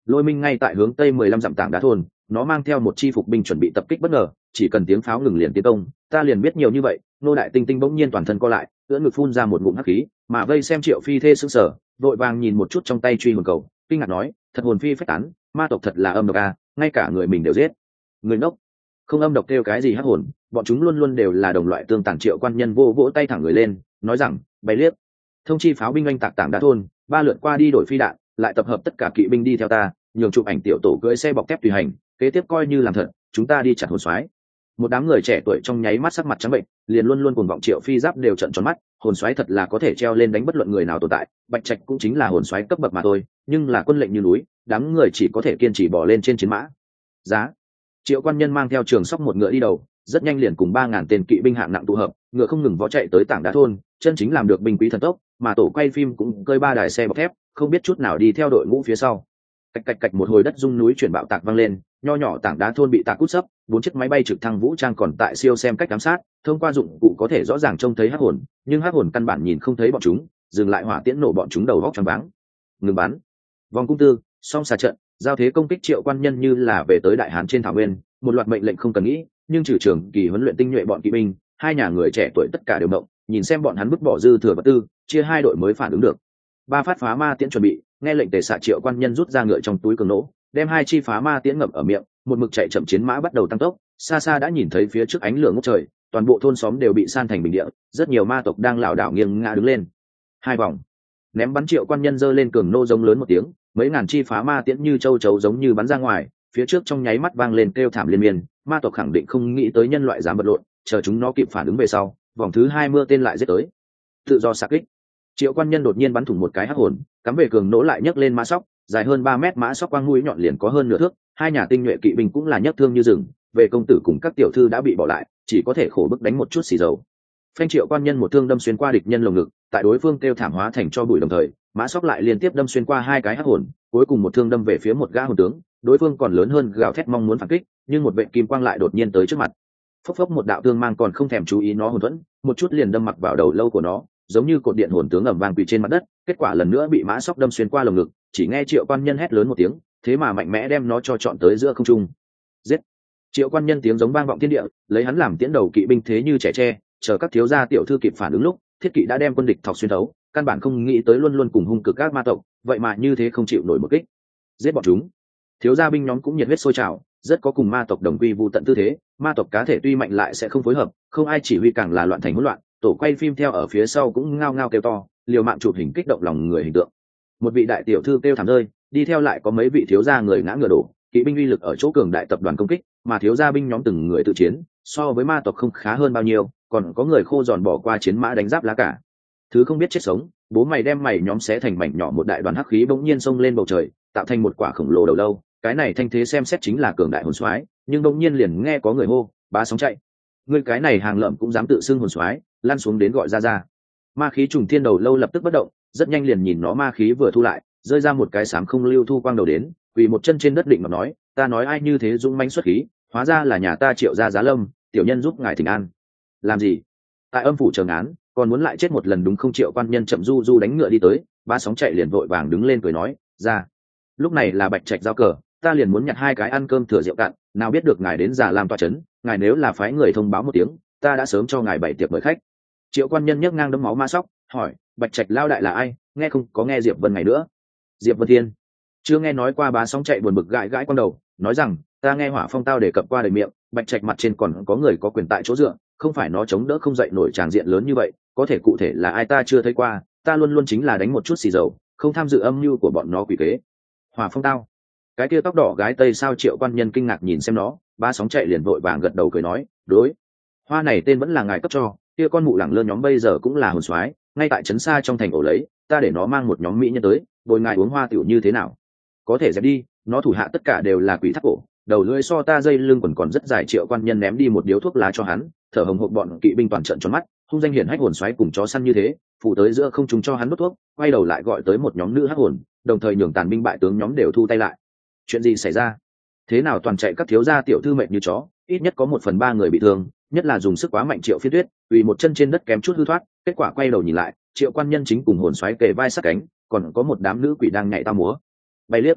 lôi minh ngay tại hướng tây mười lăm dặm tảng đá thôn, nó mang theo một chi phục binh chuẩn bị tập kích bất ngờ, chỉ cần tiếng pháo ngừng liền tiến công. Ta liền biết nhiều như vậy. Nô đại tinh tinh bỗng nhiên toàn thân co lại, ưỡn ngực phun ra một ngụm hắc khí, mà vây xem Triệu Phi thê sững sờ, vội vàng nhìn một chút trong tay truy hồn cầu, kinh ngạc nói, thật hồn phi phách tán, ma tộc thật là âm độc a, ngay cả người mình đều giết. Người ngốc, không âm độc kêu cái gì hắc hồn, bọn chúng luôn luôn đều là đồng loại tương tàn. Triệu quan nhân vô vỗ tay thẳng người lên, nói rằng, bay liếc, thông chi pháo binh anh tạc tảng đá thôn, ba lượt qua đi đổi phi đạn, lại tập hợp tất cả kỵ binh đi theo ta, nhường chụp ảnh tiểu tổ cưỡi xe bọc thép tùy hành, kế tiếp coi như làm thật, chúng ta đi chặt hồn soái. Một đám người trẻ tuổi trong nháy mắt sắc mặt trắng bệnh, liền luôn luôn cuồng vọng Triệu Phi giáp đều trợn tròn mắt. Hồn soái thật là có thể treo lên đánh bất luận người nào tồn tại, Bạch Trạch cũng chính là hồn soái cấp bậc mà thôi, nhưng là quân lệnh như núi, đám người chỉ có thể kiên trì bỏ lên trên chiến mã. Giá. Triệu quan nhân mang theo trường sóc một ngựa đi đầu, rất nhanh liền cùng ba ngàn tên kỵ binh hạng nặng tụ hợp, ngựa không ngừng vó chạy tới tảng đá thôn, chân chính làm được binh quý thần tốc, mà tổ quay phim cũng cơi ba đài xe bọc thép, không biết chút nào đi theo đội ngũ phía sau. Cạch cạch cạch một hồi đất rung núi chuyển bạo tạc vang lên, nho nhỏ tảng đá thôn bị tạc cút sấp, bốn chiếc máy bay trực thăng vũ trang còn tại siêu xem cách giám sát, thông qua dụng cụ có thể rõ ràng trông thấy hắc hồn, nhưng hắc hồn căn bản nhìn không thấy bọn chúng, dừng lại hỏa tiễn nổ bọn chúng đầu góc choáng váng. Ngừng bắn. Vòng cung tư, song xà trận, giao thế công kích. Triệu quan nhân như là về tới đại hán trên thảo nguyên, một loạt mệnh lệnh không cần nghĩ, nhưng trừ trường kỳ huấn luyện tinh nhuệ bọn kỵ binh, hai nhà người trẻ tuổi tất cả đều động, nhìn xem bọn hắn vứt bỏ dư thừa vật tư, chia hai đội mới phản ứng được. Ba phát phá ma tiễn chuẩn bị, nghe lệnh tề xạ. Triệu quan nhân rút ra ngựa trong túi cường nỗ, đem hai chi phá ma tiễn ngậm ở miệng, một mực chạy chậm chiến mã bắt đầu tăng tốc. Xa xa đã nhìn thấy phía trước ánh lửa ngút trời, toàn bộ thôn xóm đều bị san thành bình địa, rất nhiều ma tộc đang lảo đảo nghiêng ngã đứng lên. Hai vòng ném bắn. Triệu quan nhân giơ lên cường nô giống lớn một tiếng, mấy ngàn chi phá ma tiễn như châu chấu giống như bắn ra ngoài, phía trước trong nháy mắt vang lên kêu thảm liên miên. Ma tộc khẳng định không nghĩ tới nhân loại dám vật lộn, chờ chúng nó kịp phản ứng về sau, vòng thứ hai mưa tên lại giết tới. Tự do xạ kích. Triệu quan nhân đột nhiên bắn thủng một cái hắc hồn, cắm về cường nỗ lại nhấc lên mã sóc, dài hơn ba mét mã sóc quang mũi nhọn liền có hơn nửa thước. Hai nhà tinh nhuệ kỵ binh cũng là nhấc thương như rừng, về công tử cùng các tiểu thư đã bị bỏ lại, chỉ có thể khổ bức đánh một chút xì dầu. Phanh. Triệu quan nhân một thương đâm xuyên qua địch nhân lồng ngực, tại đối phương kêu thảm hóa thành cho bụi đồng thời, mã sóc lại liên tiếp đâm xuyên qua hai cái hắc hồn, cuối cùng một thương đâm về phía một gã hồn tướng. Đối phương còn lớn hơn gào thét mong muốn phản kích, nhưng một vệ kim quang lại đột nhiên tới trước mặt. Phốc phốc một đạo thương mang còn không thèm chú ý nó hồn thuẫn, một chút liền đâm mặc vào đầu lâu của nó, giống như cột điện hồn tướng ầm vang quỳ trên mặt đất. Kết quả lần nữa bị mã sóc đâm xuyên qua lồng ngực, chỉ nghe Triệu quan nhân hét lớn một tiếng, thế mà mạnh mẽ đem nó cho chọn tới giữa không trung. Giết. Triệu quan nhân tiếng giống vang vọng thiên địa, lấy hắn làm tiễn đầu kỵ binh thế như trẻ tre, chờ các thiếu gia tiểu thư kịp phản ứng lúc, thiết kỵ đã đem quân địch thọc xuyên thấu, căn bản không nghĩ tới luôn luôn cùng hung cực các ma tộc, vậy mà như thế không chịu nổi một kích. Giết bọn chúng. Thiếu gia binh nhóm cũng nhiệt huyết sôi trào, rất có cùng ma tộc đồng quy vu tận tư thế. Ma tộc cá thể tuy mạnh lại sẽ không phối hợp, không ai chỉ huy càng là loạn thành hỗn loạn. Tổ quay phim theo ở phía sau cũng ngao ngao kêu to, liều mạng chụp hình kích động lòng người hình tượng. Một vị đại tiểu thư kêu thảm rơi, đi theo lại có mấy vị thiếu gia người ngã ngựa đổ. Kỵ binh uy lực ở chỗ cường đại tập đoàn công kích, mà thiếu gia binh nhóm từng người tự chiến, so với ma tộc không khá hơn bao nhiêu, còn có người khô giòn bỏ qua chiến mã đánh giáp lá cả. Thứ không biết chết sống, bố mày đem mày nhóm xé thành mảnh nhỏ. Một đại đoàn hắc khí bỗng nhiên xông lên bầu trời, tạo thành một quả khổng lồ đầu lâu. Cái này thanh thế xem xét chính là cường đại hồn soái, nhưng bỗng nhiên liền nghe có người hô, bá sóng chạy. Người cái này hàng lợm cũng dám tự xưng hồn soái, lăn xuống đến gọi ra ra. Ma khí trùng thiên đầu lâu lập tức bất động, rất nhanh liền nhìn nó ma khí vừa thu lại, rơi ra một cái sám không lưu thu quang đầu đến, quỳ một chân trên đất định mà nói, ta nói ai như thế dũng mãnh xuất khí, hóa ra là nhà ta Triệu gia Giá Lâm, tiểu nhân giúp ngài thỉnh an. Làm gì? Tại âm phủ chờ án, còn muốn lại chết một lần đúng không? Triệu quan nhân chậm du du đánh ngựa đi tới, ba sóng chạy liền vội vàng đứng lên cười nói, ra. Lúc này là Bạch Trạch giao cờ, ta liền muốn nhặt hai cái ăn cơm thừa rượu cạn, nào biết được ngài đến già làm toa chấn, ngài nếu là phái người thông báo một tiếng, ta đã sớm cho ngài bảy tiệc mời khách. Triệu quan nhân nhấc ngang đấm máu ma sóc, hỏi, Bạch Trạch lao đại là ai? Nghe không có nghe Diệp Vân ngày nữa. Diệp Vân Thiên. Chưa nghe nói qua. Bá sóng chạy buồn bực gãi gãi con đầu, nói rằng, ta nghe Hỏa Phong tao đề cập qua đời miệng, Bạch Trạch mặt trên còn có người có quyền tại chỗ dựa, không phải nó chống đỡ không dậy nổi tràng diện lớn như vậy, có thể cụ thể là ai ta chưa thấy qua, ta luôn luôn chính là đánh một chút xì dầu, không tham dự âm mưu của bọn nó quỷ kế. Hỏa Phong tao, cái kia tóc đỏ gái tây sao? Triệu quan nhân kinh ngạc nhìn xem nó, ba sóng chạy liền vội vàng gật đầu cười nói, đối, hoa này tên vẫn là ngài cấp cho, kia con mụ lẳng lơ nhóm bây giờ cũng là hồn soái, ngay tại trấn xa trong thành ổ lấy, ta để nó mang một nhóm mỹ nhân tới, bồi ngài uống hoa tiểu như thế nào? Có thể dẹp đi, nó thủ hạ tất cả đều là quỷ thác cổ, đầu lưỡi so ta dây lưng quần còn rất dài. Triệu quan nhân ném đi một điếu thuốc lá cho hắn, thở hồng hộc. Bọn kỵ binh toàn trận tròn mắt, hung danh hiển hách hồn xoáy cùng chó săn như thế, phụ tới giữa không chúng cho hắn đốt thuốc, quay đầu lại gọi tới một nhóm nữ hắc hồn, đồng thời nhường tàn binh bại tướng nhóm đều thu tay lại. Chuyện gì xảy ra? Thế nào toàn chạy các thiếu gia tiểu thư mệt như chó, ít nhất có một phần ba người bị thương, nhất là dùng sức quá mạnh. Triệu Phiên Tuyết ủy một chân trên đất kém chút hư thoát, kết quả quay đầu nhìn lại, Triệu quan nhân chính cùng hồn xoáy kề vai sát cánh, còn có một đám nữ quỷ đang nhảy tao múa. Bay liếc.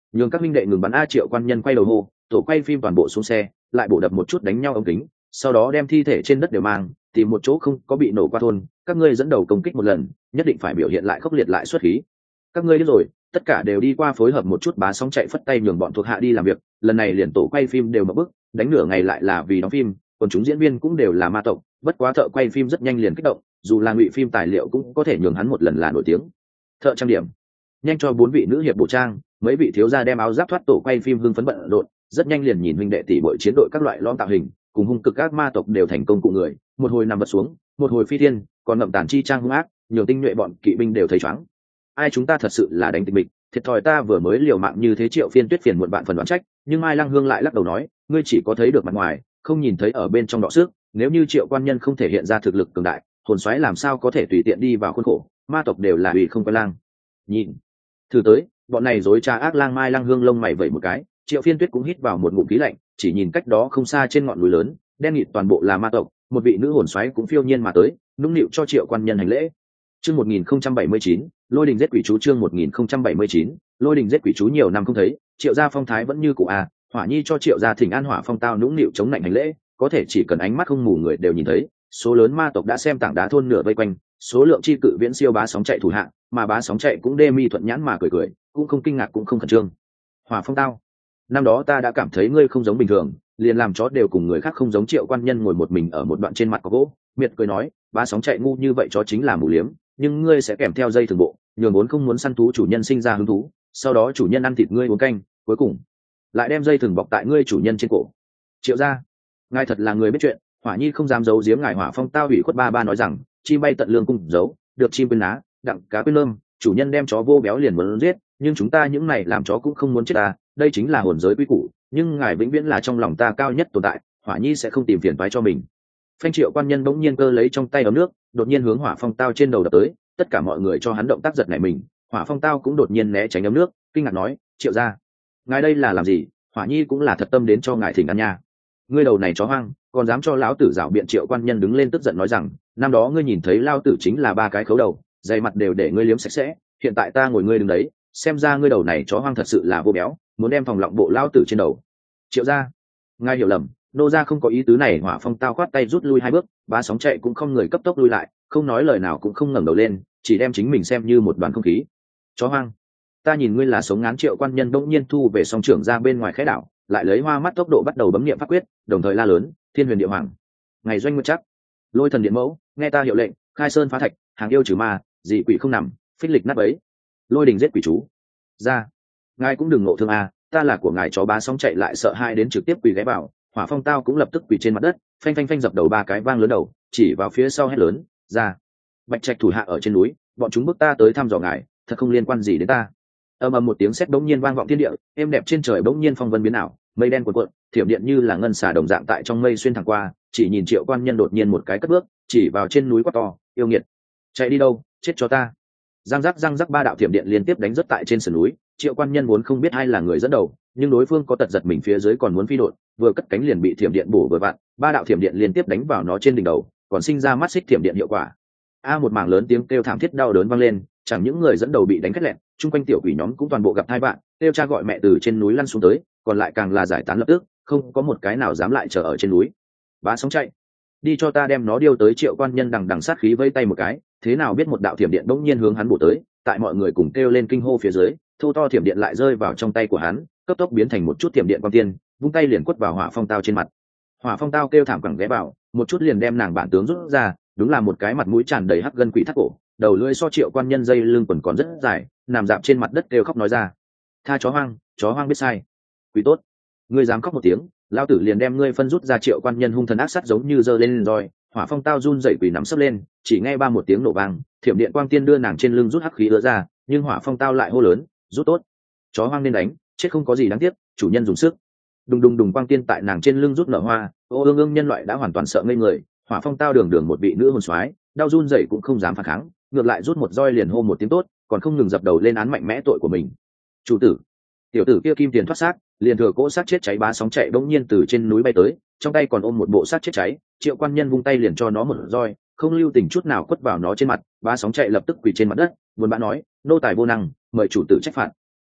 nhường các minh đệ ngừng bắn. A Triệu quan nhân quay đầu hô, tổ quay phim toàn bộ xuống xe, lại bổ đập một chút đánh nhau ống kính, sau đó đem thi thể trên đất đều mang tìm một chỗ không có bị nổ qua thôn. Các ngươi dẫn đầu công kích một lần, nhất định phải biểu hiện lại khốc liệt lại xuất khí. Các ngươi đi rồi, tất cả đều đi qua phối hợp một chút. Bá Sóng chạy phất tay nhường bọn thuộc hạ đi làm việc. Lần này liền tổ quay phim đều mở bức, đánh nửa ngày lại là vì đóng phim, còn chúng diễn viên cũng đều là ma tộc. Bất quá thợ quay phim rất nhanh liền kích động, dù là ngụy phim tài liệu cũng có thể nhường hắn một lần là nổi tiếng. Thợ trang điểm nhanh cho bốn vị nữ hiệp bổ trang, mấy vị thiếu gia đem áo giáp thoát. Tổ quay phim hưng phấn bận rộn, rất nhanh liền nhìn huynh đệ tỷ bội chiến đội các loại lõm tạo hình cùng hung cực các ma tộc đều thành công cụ người, một hồi nằm vật xuống, một hồi phi thiên, còn ngậm tàn chi trang hung ác, nhiều tinh nhuệ bọn kỵ binh đều thấy chóng. Ai chúng ta thật sự là đánh tịch mịch, thiệt thòi ta vừa mới liều mạng như thế. Triệu Phiên Tuyết phiền muộn bạn phần đoán trách, nhưng Mai Lăng Hương lại lắc đầu nói, ngươi chỉ có thấy được mặt ngoài, không nhìn thấy ở bên trong đọ sức. Nếu như Triệu quan nhân không thể hiện ra thực lực cường đại, hồn xoáy làm sao có thể tùy tiện đi vào khuôn khổ. Ma tộc đều là ủy không quen lang. Nhìn thử tới, bọn này dối trá ác lang. Mai Lăng Hương lông mày vẩy một cái, Triệu Phiên Tuyết cũng hít vào một ngụm khí lạnh, chỉ nhìn cách đó không xa trên ngọn núi lớn đen nghịt toàn bộ là ma tộc, một vị nữ hồn xoáy cũng phiêu nhiên mà tới, nũng nịu cho Triệu quan nhân hành lễ. Chương một nghìn không trăm bảy mươi chín, Lôi đình giết quỷ chú. Chương một nghìn không trăm bảy mươi chín, Lôi đình giết quỷ chú. Nhiều năm không thấy, Triệu gia phong thái vẫn như cũ à. Hỏa Nhi cho Triệu gia thỉnh an hỏa phong tao nũng nịu chống lạnh hành lễ, có thể chỉ cần ánh mắt không mù người đều nhìn thấy, số lớn ma tộc đã xem tảng đá thôn nửa vây quanh, số lượng chi cự viễn siêu Bá Sóng chạy thủ hạ, mà Bá Sóng chạy cũng đê mi thuận nhãn mà cười cười, cũng không kinh ngạc cũng không khẩn trương. Hỏa phong tao, năm đó ta đã cảm thấy ngươi không giống bình thường, liền làm chó đều cùng người khác không giống. Triệu quan nhân ngồi một mình ở một đoạn trên mặt có gỗ, miệt cười nói, Bá Sóng chạy ngu như vậy chó chính là mù liếm, nhưng ngươi sẽ kèm theo dây thường bộ, nhường vốn không muốn săn thú chủ nhân sinh ra hứng thú, sau đó chủ nhân ăn thịt ngươi uống canh, cuối cùng lại đem dây thừng bọc tại ngươi chủ nhân trên cổ. Triệu gia, ngài thật là người biết chuyện. Hỏa Nhi không dám giấu giếm ngài. Hỏa phong tao ủy khuất ba ba nói rằng, chim bay tận lương cung giấu, được chim quên ná, đặng cá quên lơm. Chủ nhân đem chó vô béo liền muốn giết, nhưng chúng ta những này làm chó cũng không muốn chết ta. Đây chính là hồn giới quy củ, nhưng ngài vĩnh viễn là trong lòng ta cao nhất tồn tại. Hỏa Nhi sẽ không tìm phiền toái cho mình. Phanh. Triệu quan nhân bỗng nhiên cơ lấy trong tay ấm nước, đột nhiên hướng hỏa phong tao trên đầu đập tới. Tất cả mọi người cho hắn động tác giật nảy mình. Hỏa phong tao cũng đột nhiên né tránh ấm nước, kinh ngạc nói, Triệu gia, ngài đây là làm gì? Hỏa Nhi cũng là thật tâm đến cho ngài thỉnh ăn nha. Ngươi đầu này chó hoang, còn dám cho lão tử rảo biện. Triệu quan nhân đứng lên tức giận nói rằng, năm đó ngươi nhìn thấy lao tử chính là ba cái khấu đầu, dày mặt đều để ngươi liếm sạch sẽ, hiện tại ta ngồi ngươi đứng đấy, xem ra ngươi đầu này chó hoang thật sự là vô béo, muốn đem phòng lọng bộ lao tử trên đầu. Triệu gia, ngài hiểu lầm, nô gia không có ý tứ này. Hỏa phong tao khoát tay rút lui hai bước, Bá Sóng chạy cũng không người cấp tốc lui lại, không nói lời nào cũng không ngẩng đầu lên, chỉ đem chính mình xem như một đoàn không khí. Chó hoang, ta nhìn ngươi là sống ngán. Triệu quan nhân bỗng nhiên thu về song trưởng ra bên ngoài khẽ đảo, lại lấy hoa mắt tốc độ bắt đầu bấm niệm pháp quyết, đồng thời la lớn, thiên huyền địa hoàng, ngày doanh nguyệt chắc, lôi thần điện mẫu, nghe ta hiệu lệnh, khai sơn phá thạch, hàng yêu trừ ma, dị quỷ không nằm, phích lịch nát ấy, lôi đình giết quỷ chú. Ra, ngài cũng đừng ngộ thương a, ta là của ngài. Chó Bá Sóng chạy lại sợ hai đến trực tiếp quỳ ghé vào. Hỏa phong tao cũng lập tức quỳ trên mặt đất, phanh phanh phanh dập đầu ba cái vang lớn đầu, chỉ vào phía sau hét lớn, ra, bạch trạch thủ hạ ở trên núi, bọn chúng bước ta tới thăm dò ngài, thật không liên quan gì đến ta. Ầm ầm một tiếng sét bỗng nhiên vang vọng thiên địa, êm đẹp trên trời bỗng nhiên phong vân biến ảo, mây đen cuộn cuộn, thiểm điện như là ngân xà đồng dạng tại trong mây xuyên thẳng qua. Chỉ nhìn Triệu quan nhân đột nhiên một cái cất bước, chỉ vào trên núi quát to, yêu nghiệt, chạy đi đâu, chết cho ta. Răng rắc răng rắc ba đạo thiểm điện liên tiếp đánh rất tại trên sườn núi. Triệu quan nhân muốn không biết ai là người dẫn đầu, nhưng đối phương có tật giật mình phía dưới còn muốn phi đột, vừa cất cánh liền bị thiểm điện bổ vừa vặn, ba đạo thiểm điện liên tiếp đánh vào nó trên đỉnh đầu, còn sinh ra mắt xích thiểm điện hiệu quả. A một mảng lớn tiếng kêu thảm thiết đau đớn vang lên, chẳng những người dẫn đầu bị đánh khét lẹn, chung quanh tiểu quỷ nhóm cũng toàn bộ gặp hai bạn, kêu cha gọi mẹ từ trên núi lăn xuống tới, còn lại càng là giải tán lập tức, không có một cái nào dám lại chờ ở trên núi. Bá Sóng chạy, đi cho ta đem nó điêu tới. Triệu quan nhân đằng đằng sát khí vây tay một cái, thế nào biết một đạo thiểm điện bỗng nhiên hướng hắn bổ tới, tại mọi người cùng kêu lên kinh hô phía dưới, thô to thiểm điện lại rơi vào trong tay của hắn, cấp tốc biến thành một chút thiểm điện quang tiên, vung tay liền quất vào hỏa phong tao trên mặt. Hỏa phong tao kêu thảm cẳng ghé vào, một chút liền đem nàng bản tướng rút ra, đúng là một cái mặt mũi tràn đầy hắc gân quỷ thắt cổ, đầu lưỡi so Triệu quan nhân dây lưng quần còn rất dài, nằm dạp trên mặt đất kêu khóc nói ra, tha chó hoang, chó hoang biết sai, quỷ tốt, ngươi dám khóc một tiếng, lao tử liền đem ngươi phân rút ra. Triệu quan nhân hung thần ác sát giống như giơ lên roi, hỏa phong tao run dậy quỷ nắm sấp lên, chỉ nghe ba một tiếng nổ vang, thiểm điện quang tiên đưa nàng trên lưng rút hắc khí ứa ra, nhưng hỏa phong tao lại hô lớn, rút tốt, chó hoang nên đánh, chết không có gì đáng tiếc, chủ nhân dùng sức. Đùng đùng đùng quang tiên tại nàng trên lưng rút nở hoa, ô ương ương nhân loại đã hoàn toàn sợ ngây người. Hỏa phong tao đường đường một vị nữ hồn soái, đau run dậy cũng không dám phản kháng, ngược lại rút một roi liền hô một tiếng tốt, còn không ngừng dập đầu lên án mạnh mẽ tội của mình. Chủ tử, tiểu tử kia kim tiền thoát xác, liền thừa cỗ xác chết cháy. Bá Sóng chạy bỗng nhiên từ trên núi bay tới, trong tay còn ôm một bộ xác chết cháy. Triệu quan nhân vung tay liền cho nó một roi, không lưu tình chút nào quất vào nó trên mặt. Bá Sóng chạy lập tức quỳ trên mặt đất, buồn bã nói, nô tài vô năng, mời chủ tử trách phạt.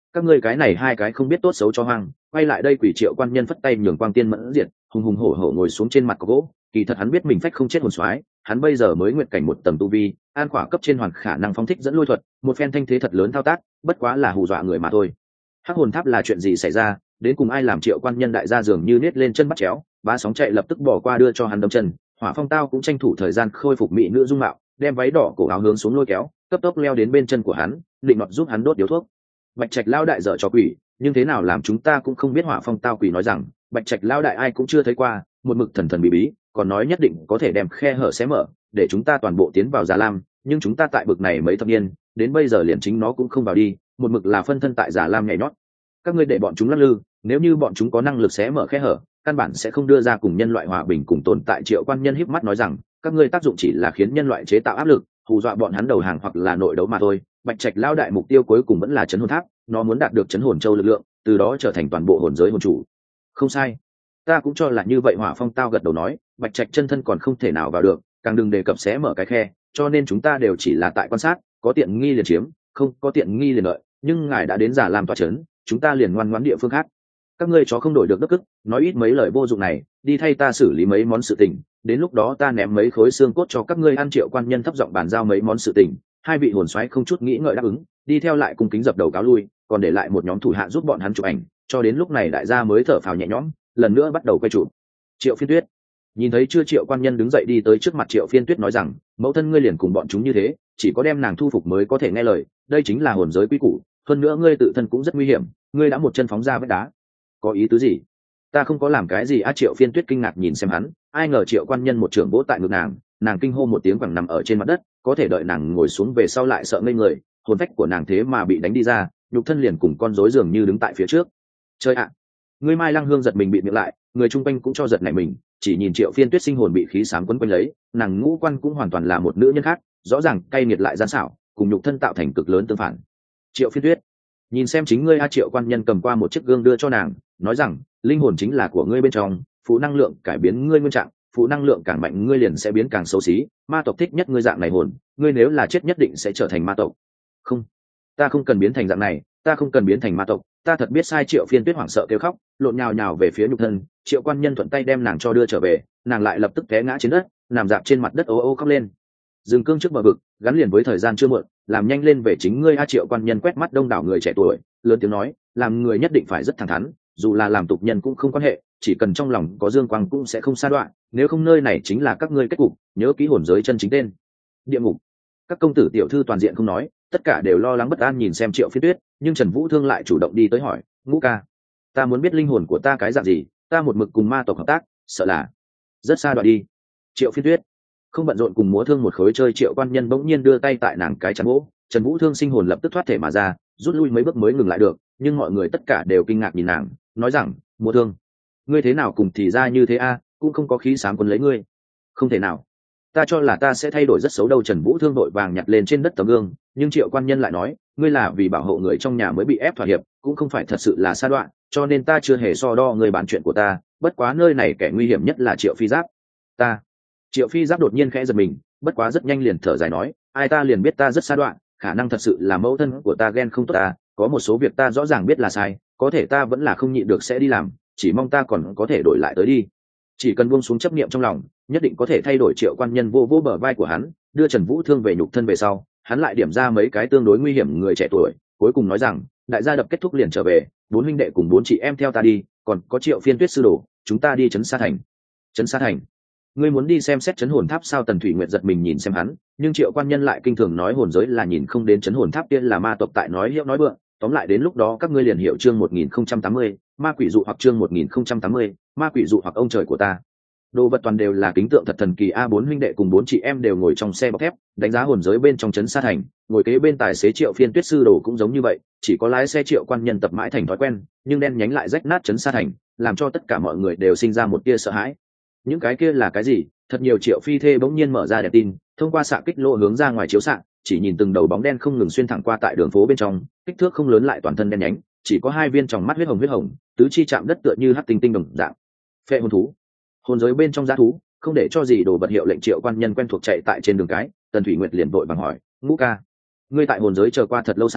các ngươi cái này hai cái không biết tốt xấu cho hoang, quay lại đây. Quỷ Triệu quan nhân phất tay nhường quang tiên mẫn diệt, hùng hùng hổ hổ ngồi xuống trên mặt có gỗ. Kỳ thật hắn biết mình phách không chết hồn soái, hắn bây giờ mới nguyện cảnh một tầng tu vi, an khỏa cấp trên hoàn khả năng phóng thích dẫn lôi thuật, một phen thanh thế thật lớn thao tác, bất quá là hù dọa người mà thôi. Hắc hồn tháp là chuyện gì xảy ra, đến cùng ai làm Triệu quan nhân đại gia dường như nết lên chân bắt chéo, ba sóng chạy lập tức bỏ qua đưa cho hắn đấm chân. Hỏa Phong Tao cũng tranh thủ thời gian khôi phục mỹ nữ dung mạo, đem váy đỏ cổ áo hướng xuống lôi kéo, cấp tốc leo đến bên chân của hắn, định nọt giúp hắn đốt điếu thuốc. Bạch Trạch lao đại dở cho quỷ, nhưng thế nào làm chúng ta cũng không biết. Hỏa Phong Tao quỷ nói rằng Bạch Trạch lao đại ai cũng chưa thấy qua, một mực thần thần bí bí, còn nói nhất định có thể đem khe hở xé mở để chúng ta toàn bộ tiến vào Già Lam, nhưng chúng ta tại bực này mấy thập niên đến bây giờ liền chính nó cũng không vào đi, một mực là phân thân tại Già Lam nhảy nhót. Các ngươi để bọn chúng lắc lư, nếu như bọn chúng có năng lực xé mở khe hở, căn bản sẽ không đưa ra cùng nhân loại hòa bình cùng tồn tại. Triệu quan nhân híp mắt nói rằng các ngươi tác dụng chỉ là khiến nhân loại chế tạo áp lực, hù dọa bọn hắn đầu hàng hoặc là nội đấu mà thôi. Bạch Trạch lao đại mục tiêu cuối cùng vẫn là chấn hồn tháp, nó muốn đạt được chấn hồn châu lực lượng, từ đó trở thành toàn bộ hồn giới hồn chủ. Không sai, ta cũng cho là như vậy. Hỏa Phong Tao gật đầu nói Bạch Trạch chân thân còn không thể nào vào được, càng đừng đề cập xé mở cái khe, cho nên chúng ta đều chỉ là tại quan sát, có tiện nghi liền chiếm, không có tiện nghi liền lợi. Nhưng ngài đã đến Già Lam tọa chấn, chúng ta liền ngoan ngoãn địa phương khác. Các ngươi chó không đổi được đất cức, nói ít mấy lời vô dụng này, đi thay ta xử lý mấy món sự tình, đến lúc đó ta ném mấy khối xương cốt cho các ngươi ăn. Triệu quan nhân thấp giọng bàn giao mấy món sự tình, hai vị hồn soái không chút nghĩ ngợi đáp ứng, đi theo lại cung kính dập đầu cáo lui, còn để lại một nhóm thủ hạ giúp bọn hắn chụp ảnh. Cho đến lúc này đại gia mới thở phào nhẹ nhõm, lần nữa bắt đầu quay chụp. Triệu Phiên Tuyết nhìn thấy chưa, Triệu quan nhân đứng dậy đi tới trước mặt Triệu Phiên Tuyết nói rằng mẫu thân ngươi liền cùng bọn chúng như thế, chỉ có đem nàng thu phục mới có thể nghe lời, đây chính là hồn giới quy củ. Hơn nữa ngươi tự thân cũng rất nguy hiểm, ngươi đã một chân phóng ra vách đá. Có ý tứ gì? Ta không có làm cái gì á. Triệu Phiên Tuyết kinh ngạc nhìn xem hắn, ai ngờ Triệu quan nhân một trưởng vỗ tại ngực nàng, nàng kinh hô một tiếng quẳng nằm ở trên mặt đất. Có thể đợi nàng ngồi xuống về sau lại sợ ngây người, hồn phách của nàng thế mà bị đánh đi ra, nhục thân liền cùng con rối dường như đứng tại phía trước. Chơi ạ! Ngươi Mai Lăng Hương giật mình bị miệng lại, người chung quanh cũng cho giật nảy mình, chỉ nhìn Triệu Phiên Tuyết sinh hồn bị khí sáng quấn quanh lấy, nàng ngũ quan cũng hoàn toàn là một nữ nhân khác, rõ ràng cay nghiệt lại gian xảo, cùng nhục thân tạo thành cực lớn tương phản. Triệu Phiên Tuyết nhìn xem chính ngươi a. Triệu quan nhân cầm qua một chiếc gương đưa cho nàng, nói rằng linh hồn chính là của ngươi bên trong, phụ năng lượng cải biến ngươi nguyên trạng, phụ năng lượng càng mạnh ngươi liền sẽ biến càng xấu xí. Ma tộc thích nhất ngươi dạng này hồn, ngươi nếu là chết nhất định sẽ trở thành ma tộc. Không, ta không cần biến thành dạng này, ta không cần biến thành ma tộc, ta thật biết sai. Triệu Phiên Tuyết hoảng sợ kêu khóc, lộn nhào nhào về phía nhục thân. Triệu quan nhân thuận tay đem nàng cho đưa trở về, nàng lại lập tức té ngã trên đất, nằm dạp trên mặt đất ố ô khóc lên. Dừng cương trước bờ vực, gắn liền với thời gian chưa muộn, làm nhanh lên về chính ngươi a. Triệu quan nhân quét mắt đông đảo người trẻ tuổi, lớn tiếng nói làm người nhất định phải rất thẳng thắn, dù là làm tục nhân cũng không quan hệ, chỉ cần trong lòng có dương quang cũng sẽ không sa đoạn, nếu không nơi này chính là các ngươi kết cục. Nhớ kỹ hồn giới chân chính tên địa ngục. Các công tử tiểu thư toàn diện không nói, tất cả đều lo lắng bất an nhìn xem Triệu Phiên Tuyết, nhưng Trần Vũ Thương lại chủ động đi tới hỏi Ngũ ca, ta muốn biết linh hồn của ta cái dạng gì, ta một mực cùng ma tộc hợp tác, sợ là rất xa đoạn đi. Triệu Phiên Tuyết không bận rộn cùng múa thương một khối chơi. Triệu quan nhân bỗng nhiên đưa tay tại nàng cái chắn gỗ, Trần Vũ Thương sinh hồn lập tức thoát thể mà ra, rút lui mấy bước mới ngừng lại được, nhưng mọi người tất cả đều kinh ngạc nhìn nàng, nói rằng múa thương, ngươi thế nào cùng thì ra như thế a, cũng không có khí sáng quấn lấy ngươi. Không thể nào, ta cho là ta sẽ thay đổi rất xấu đâu. Trần Vũ Thương đội vàng nhặt lên trên đất tấm gương, nhưng Triệu quan nhân lại nói ngươi là vì bảo hộ người trong nhà mới bị ép thỏa hiệp, cũng không phải thật sự là sa đoạn, cho nên ta chưa hề so đo người bán chuyện của ta, bất quá nơi này kẻ nguy hiểm nhất là Triệu Phi Giáp. Ta Triệu Phi Giáp đột nhiên khẽ giật mình, bất quá rất nhanh liền thở dài nói ai, ta liền biết ta rất sa đoạn, khả năng thật sự là mẫu thân của ta ghen không tốt ta, có một số việc ta rõ ràng biết là sai, có thể ta vẫn là không nhịn được sẽ đi làm, chỉ mong ta còn có thể đổi lại tới đi, chỉ cần buông xuống chấp niệm trong lòng nhất định có thể thay đổi. Triệu quan nhân vô vô bờ vai của hắn, đưa Trần Vũ Thương về nhục thân về sau, hắn lại điểm ra mấy cái tương đối nguy hiểm người trẻ tuổi, cuối cùng nói rằng đại gia đập kết thúc liền trở về, bốn huynh đệ cùng bốn chị em theo ta đi, còn có Triệu Phiên Tuyết sư đồ, chúng ta đi Trấn Sa Thành. Trấn Sa Thành? Ngươi muốn đi xem xét chấn hồn tháp sao? Tần Thủy Nguyệt giật mình nhìn xem hắn, nhưng Triệu quan nhân lại kinh thường nói hồn giới là nhìn không đến chấn hồn tháp, kia là ma tộc tại nói hiệu nói vượng. Tóm lại đến lúc đó các ngươi liền hiểu chương một nghìn không trăm tám mươi, ma quỷ dụ hoặc chương một nghìn không trăm tám mươi, ma quỷ dụ hoặc ông trời của ta. Đồ vật toàn đều là kính tượng thật thần kỳ a. Bốn huynh đệ cùng bốn chị em đều ngồi trong xe bọc thép, đánh giá hồn giới bên trong Trấn Sa Thành, ngồi kế bên tài xế Triệu Phiên Tuyết sư đồ cũng giống như vậy, chỉ có lái xe Triệu quan nhân tập mãi thành thói quen, nhưng đen nhánh lại rách nát Trấn Sa Thành, làm cho tất cả mọi người đều sinh ra một tia sợ hãi. Những cái kia là cái gì? Thật nhiều Triệu phi thê bỗng nhiên mở ra đèn tin, thông qua xạ kích lỗ hướng ra ngoài chiếu xạ, chỉ nhìn từng đầu bóng đen không ngừng xuyên thẳng qua tại đường phố bên trong, kích thước không lớn lại toàn thân đen nhánh, chỉ có hai viên tròng mắt huyết hồng huyết hồng, tứ chi chạm đất tựa như hắc tinh tinh đồng dạng. Phệ hồn thú. Hồn giới bên trong giá thú, không để cho gì đồ vật hiệu lệnh Triệu quan nhân quen thuộc chạy tại trên đường cái. Tần Thủy Nguyệt liền vội vàng hỏi Ngũ ca, ngươi tại hồn giới chờ qua thật lâu sao?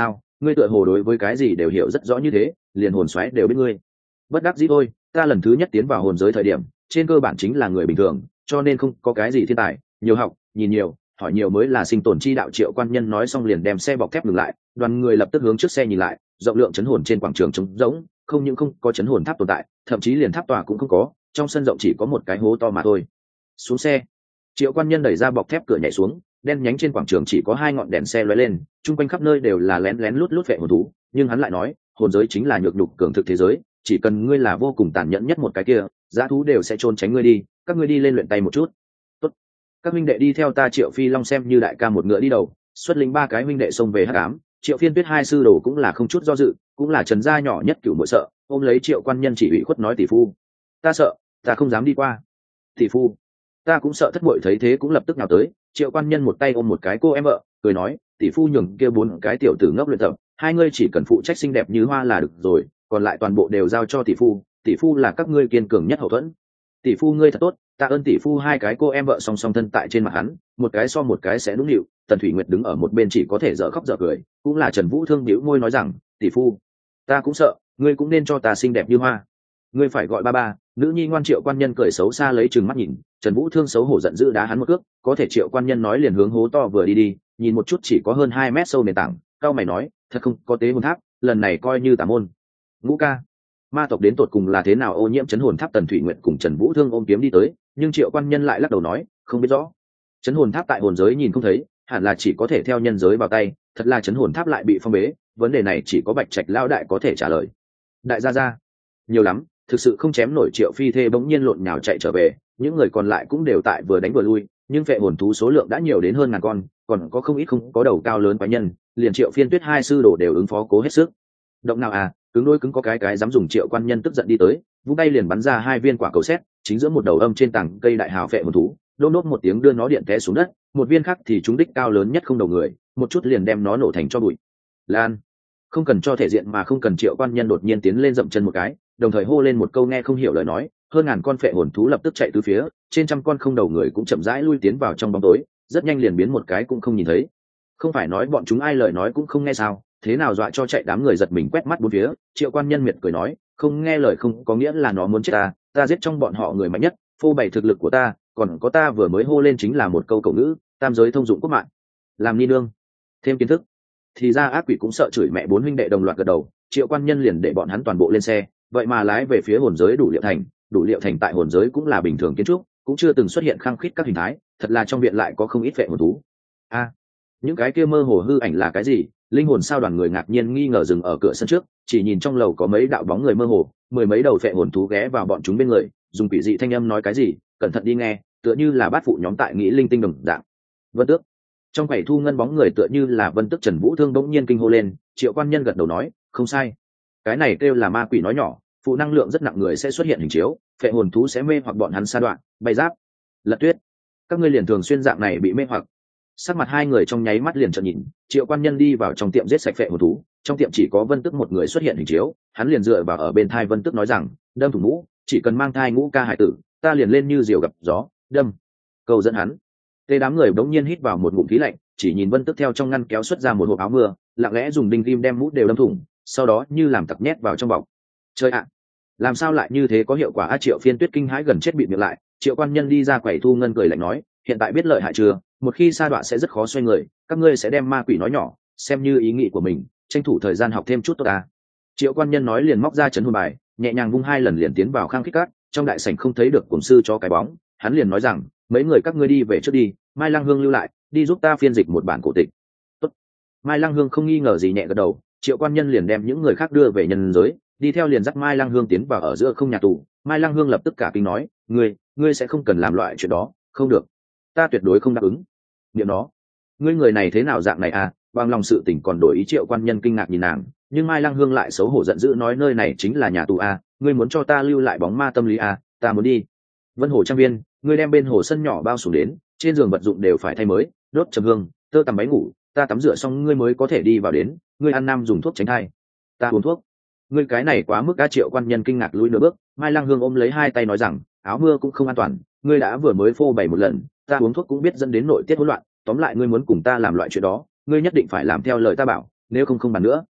ngươi tựa hồ đối với cái gì đều hiểu rất rõ như thế, liền hồn xoáy đều biết ngươi. Bất đắc dĩ thôi, ta lần thứ nhất tiến vào hồn giới thời điểm trên cơ bản chính là người bình thường, cho nên không có cái gì thiên tài, nhiều học nhìn nhiều hỏi nhiều mới là sinh tồn chi đạo. Triệu Quan Nhân nói xong liền đem xe bọc thép ngừng lại, đoàn người lập tức hướng trước xe nhìn lại, rộng lượng chấn hồn trên quảng trường trống rỗng, không những không có chấn hồn tháp tồn tại, thậm chí liền tháp tòa cũng không có, trong sân rộng chỉ có một cái hố to mà thôi. Xuống xe. Triệu Quan Nhân đẩy ra bọc thép cửa nhảy xuống, đen nhánh trên quảng trường chỉ có hai ngọn đèn xe lóe lên, chung quanh khắp nơi đều là lén lén lút lút vệ hồn thú, nhưng hắn lại nói hồn giới chính là nhược nhục cường thực thế giới, chỉ cần ngươi là vô cùng tàn nhẫn nhất một cái kia, dã thú đều sẽ trốn tránh ngươi đi, các ngươi đi lên luyện tay một chút. Tốt. Các huynh đệ đi theo ta. Triệu Phi Long xem như đại ca một ngựa đi đầu, xuất lĩnh ba cái huynh đệ xông về hắc ám. Triệu Phiên Tuyết hai sư đồ cũng là không chút do dự, cũng là Trần gia nhỏ nhất cửu muội sợ, ôm lấy Triệu Quan Nhân chỉ ủy khuất nói tỷ phu, ta sợ, ta không dám đi qua. Tỷ phu, ta cũng sợ. Thất muội thấy thế cũng lập tức nào tới. Triệu Quan Nhân một tay ôm một cái cô em vợ, cười nói tỷ phu nhường kia bốn cái tiểu tử ngốc luyện tập, hai ngươi chỉ cần phụ trách xinh đẹp như hoa là được rồi, còn lại toàn bộ đều giao cho tỷ phu, tỷ phu là các ngươi kiên cường nhất hậu thuẫn. Tỷ phu ngươi thật tốt, tạ ơn tỷ phu. Hai cái cô em vợ song song thân tại trên mặt hắn, một cái so một cái sẽ đúng nịu. Tần Thủy Nguyệt đứng ở một bên chỉ có thể dở khóc dở cười, cũng là Trần Vũ Thương bĩu môi nói rằng tỷ phu, ta cũng sợ, ngươi cũng nên cho ta xinh đẹp như hoa, ngươi phải gọi ba ba. Nữ nhi ngoan. Triệu Quan Nhân cười xấu xa lấy trừng mắt nhìn, Trần Vũ Thương xấu hổ giận dữ đá hắn một cước, có thể Triệu Quan Nhân nói liền hướng hố to vừa đi đi, nhìn một chút chỉ có hơn hai mét sâu nền tảng, cao mày nói thật không có tế hồn tháp, lần này coi như tà môn. Ngũ ca, ma tộc đến tột cùng là thế nào ô nhiễm chấn hồn tháp? Tần Thủy Nguyệt cùng Trần Vũ Thương ôm kiếm đi tới, nhưng Triệu Quan Nhân lại lắc đầu nói không biết rõ. Chấn hồn tháp tại hồn giới nhìn không thấy, hẳn là chỉ có thể theo nhân giới vào tay, thật là chấn hồn tháp lại bị phong bế, vấn đề này chỉ có Bạch Trạch lão đại có thể trả lời. Đại gia gia, nhiều lắm, thực sự không chém nổi. Triệu Phi Thê bỗng nhiên lộn nhào chạy trở về, những người còn lại cũng đều tại vừa đánh vừa lui, nhưng vệ hồn thú số lượng đã nhiều đến hơn ngàn con, còn có không ít không có đầu cao lớn quái nhân, liền Triệu Phiên Tuyết hai sư đồ đều ứng phó cố hết sức. Động nào à, cứng đôi cứng có cái cái dám dùng. Triệu Quan Nhân tức giận đi tới, vung tay liền bắn ra hai viên quả cầu sét, chính giữa một đầu âm trên tảng cây đại hào vệ hồn thú, đôn đốt một tiếng đưa nó điện té xuống đất, một viên khác thì trúng đích cao lớn nhất không đầu người, một chút liền đem nó nổ thành cho bụi. Lan, không cần cho thể diện mà không cần. Triệu Quan Nhân đột nhiên tiến lên dậm chân một cái, đồng thời hô lên một câu nghe không hiểu lời nói, hơn ngàn con phệ hồn thú lập tức chạy tứ phía, trên trăm con không đầu người cũng chậm rãi lui tiến vào trong bóng tối, rất nhanh liền biến một cái cũng không nhìn thấy. Không phải nói bọn chúng ai lời nói cũng không nghe sao? Thế nào dọa cho chạy? Đám người giật mình quét mắt bốn phía. Triệu Quan Nhân miệt cười nói không nghe lời không có nghĩa là nó muốn chết ta, ta giết trong bọn họ người mạnh nhất, phô bày thực lực của ta, còn có ta vừa mới hô lên chính là một câu cầu ngữ, tam giới thông dụng quốc mạng, làm ni nương thêm kiến thức. Thì ra ác quỷ cũng sợ chửi mẹ. Bốn huynh đệ đồng loạt gật đầu. Triệu Quan Nhân liền để bọn hắn toàn bộ lên xe, vậy mà lái về phía hồn giới Đủ Liệu Thành. Đủ Liệu Thành tại hồn giới cũng là bình thường kiến trúc, cũng chưa từng xuất hiện khăng khít các hình thái, thật là trong viện lại có không ít vệ hồn thú. A, à, những cái kia mơ hồ hư ảnh là cái gì? Linh hồn sao? Đoàn người ngạc nhiên nghi ngờ dừng ở cửa sân trước, chỉ nhìn trong lầu có mấy đạo bóng người mơ hồ, mười mấy đầu vệ hồn thú ghé vào bọn chúng bên người, dùng quỷ dị thanh âm nói cái gì, cẩn thận đi nghe, tựa như là bát phụ nhóm tại nghĩ linh tinh đồng dạng. Vân Tước, trong quầy thu ngân bóng người tựa như là Vân Tước. Trần Vũ Thương bỗng nhiên kinh hô lên. Triệu Quan Nhân gật đầu nói không sai, cái này kêu là ma quỷ nói nhỏ, phụ năng lượng rất nặng người sẽ xuất hiện hình chiếu, phệ hồn thú sẽ mê hoặc bọn hắn sa đoạn bay giáp lật tuyết, các ngươi liền thường xuyên dạng này bị mê hoặc. Sắc mặt hai người trong nháy mắt liền trợn nhìn. Triệu Quan Nhân đi vào trong tiệm giết sạch phệ hồn thú, trong tiệm chỉ có Vân Tước một người xuất hiện hình chiếu, hắn liền dựa vào ở bên thai Vân Tước nói rằng đâm thủ mũ, chỉ cần mang thai ngũ ca hải tử, ta liền lên như diều gặp gió đâm cầu dẫn hắn. Tê đám người bỗng nhiên hít vào một ngụm khí lạnh, chỉ nhìn Vân Tước theo trong ngăn kéo xuất ra một hộp áo mưa, lặng lẽ dùng đinh ghim đem mũ đều đâm thủng, sau đó như làm tặc nhét vào trong bọc. Chơi ạ, làm sao lại như thế có hiệu quả? A Triệu Phiên Tuyết kinh hãi gần chết bịt miệng lại. Triệu Quan Nhân đi ra quầy thu ngân cười lạnh nói hiện tại biết lợi hại chưa? Một khi sa đọa sẽ rất khó xoay người, các ngươi sẽ đem ma quỷ nói nhỏ xem như ý nghĩ của mình, tranh thủ thời gian học thêm chút tốt ta. Triệu Quan Nhân nói liền móc ra chấn hồn bài, nhẹ nhàng vung hai lần liền tiến vào khang khít cát. Trong đại sảnh không thấy được cổng sư cho cái bóng, hắn liền nói rằng mấy người các ngươi đi về trước đi, Mai Lăng Hương lưu lại đi giúp ta phiên dịch một bản cổ tịch. Tốt. Mai Lăng Hương không nghi ngờ gì nhẹ gật đầu. Triệu Quan Nhân liền đem những người khác đưa về nhân giới, đi theo liền dắt Mai Lăng Hương tiến vào ở giữa không nhà tù. Mai Lăng Hương lập tức cả kinh nói ngươi ngươi sẽ không cần làm loại chuyện đó. Không được, ta tuyệt đối không đáp ứng. Niệm nó, ngươi người này thế nào dạng này à? Bằng lòng sự tình còn đổi ý. Triệu Quan Nhân kinh ngạc nhìn nàng, nhưng Mai Lăng Hương lại xấu hổ giận dữ nói nơi này chính là nhà tù à, ngươi muốn cho ta lưu lại bóng ma tâm lý à? Ta muốn đi Vân Hồ Trang Viên, ngươi đem bên hồ sân nhỏ bao xuống đến, trên giường vật dụng đều phải thay mới, đốt trầm hương, tơ tằm váy ngủ, ta tắm rửa xong ngươi mới có thể đi vào đến. Ngươi ăn nam dùng thuốc tránh thai, ta uống thuốc. Ngươi cái này quá mức. Á Triệu Quan Nhân kinh ngạc lùi nửa bước. Mai Lăng Hương ôm lấy hai tay nói rằng áo mưa cũng không an toàn, ngươi đã vừa mới phô bày một lần, ta uống thuốc cũng biết dẫn đến nội tiết hỗn loạn, tóm lại ngươi muốn cùng ta làm loại chuyện đó, ngươi nhất định phải làm theo lời ta bảo, nếu không không bàn nữa.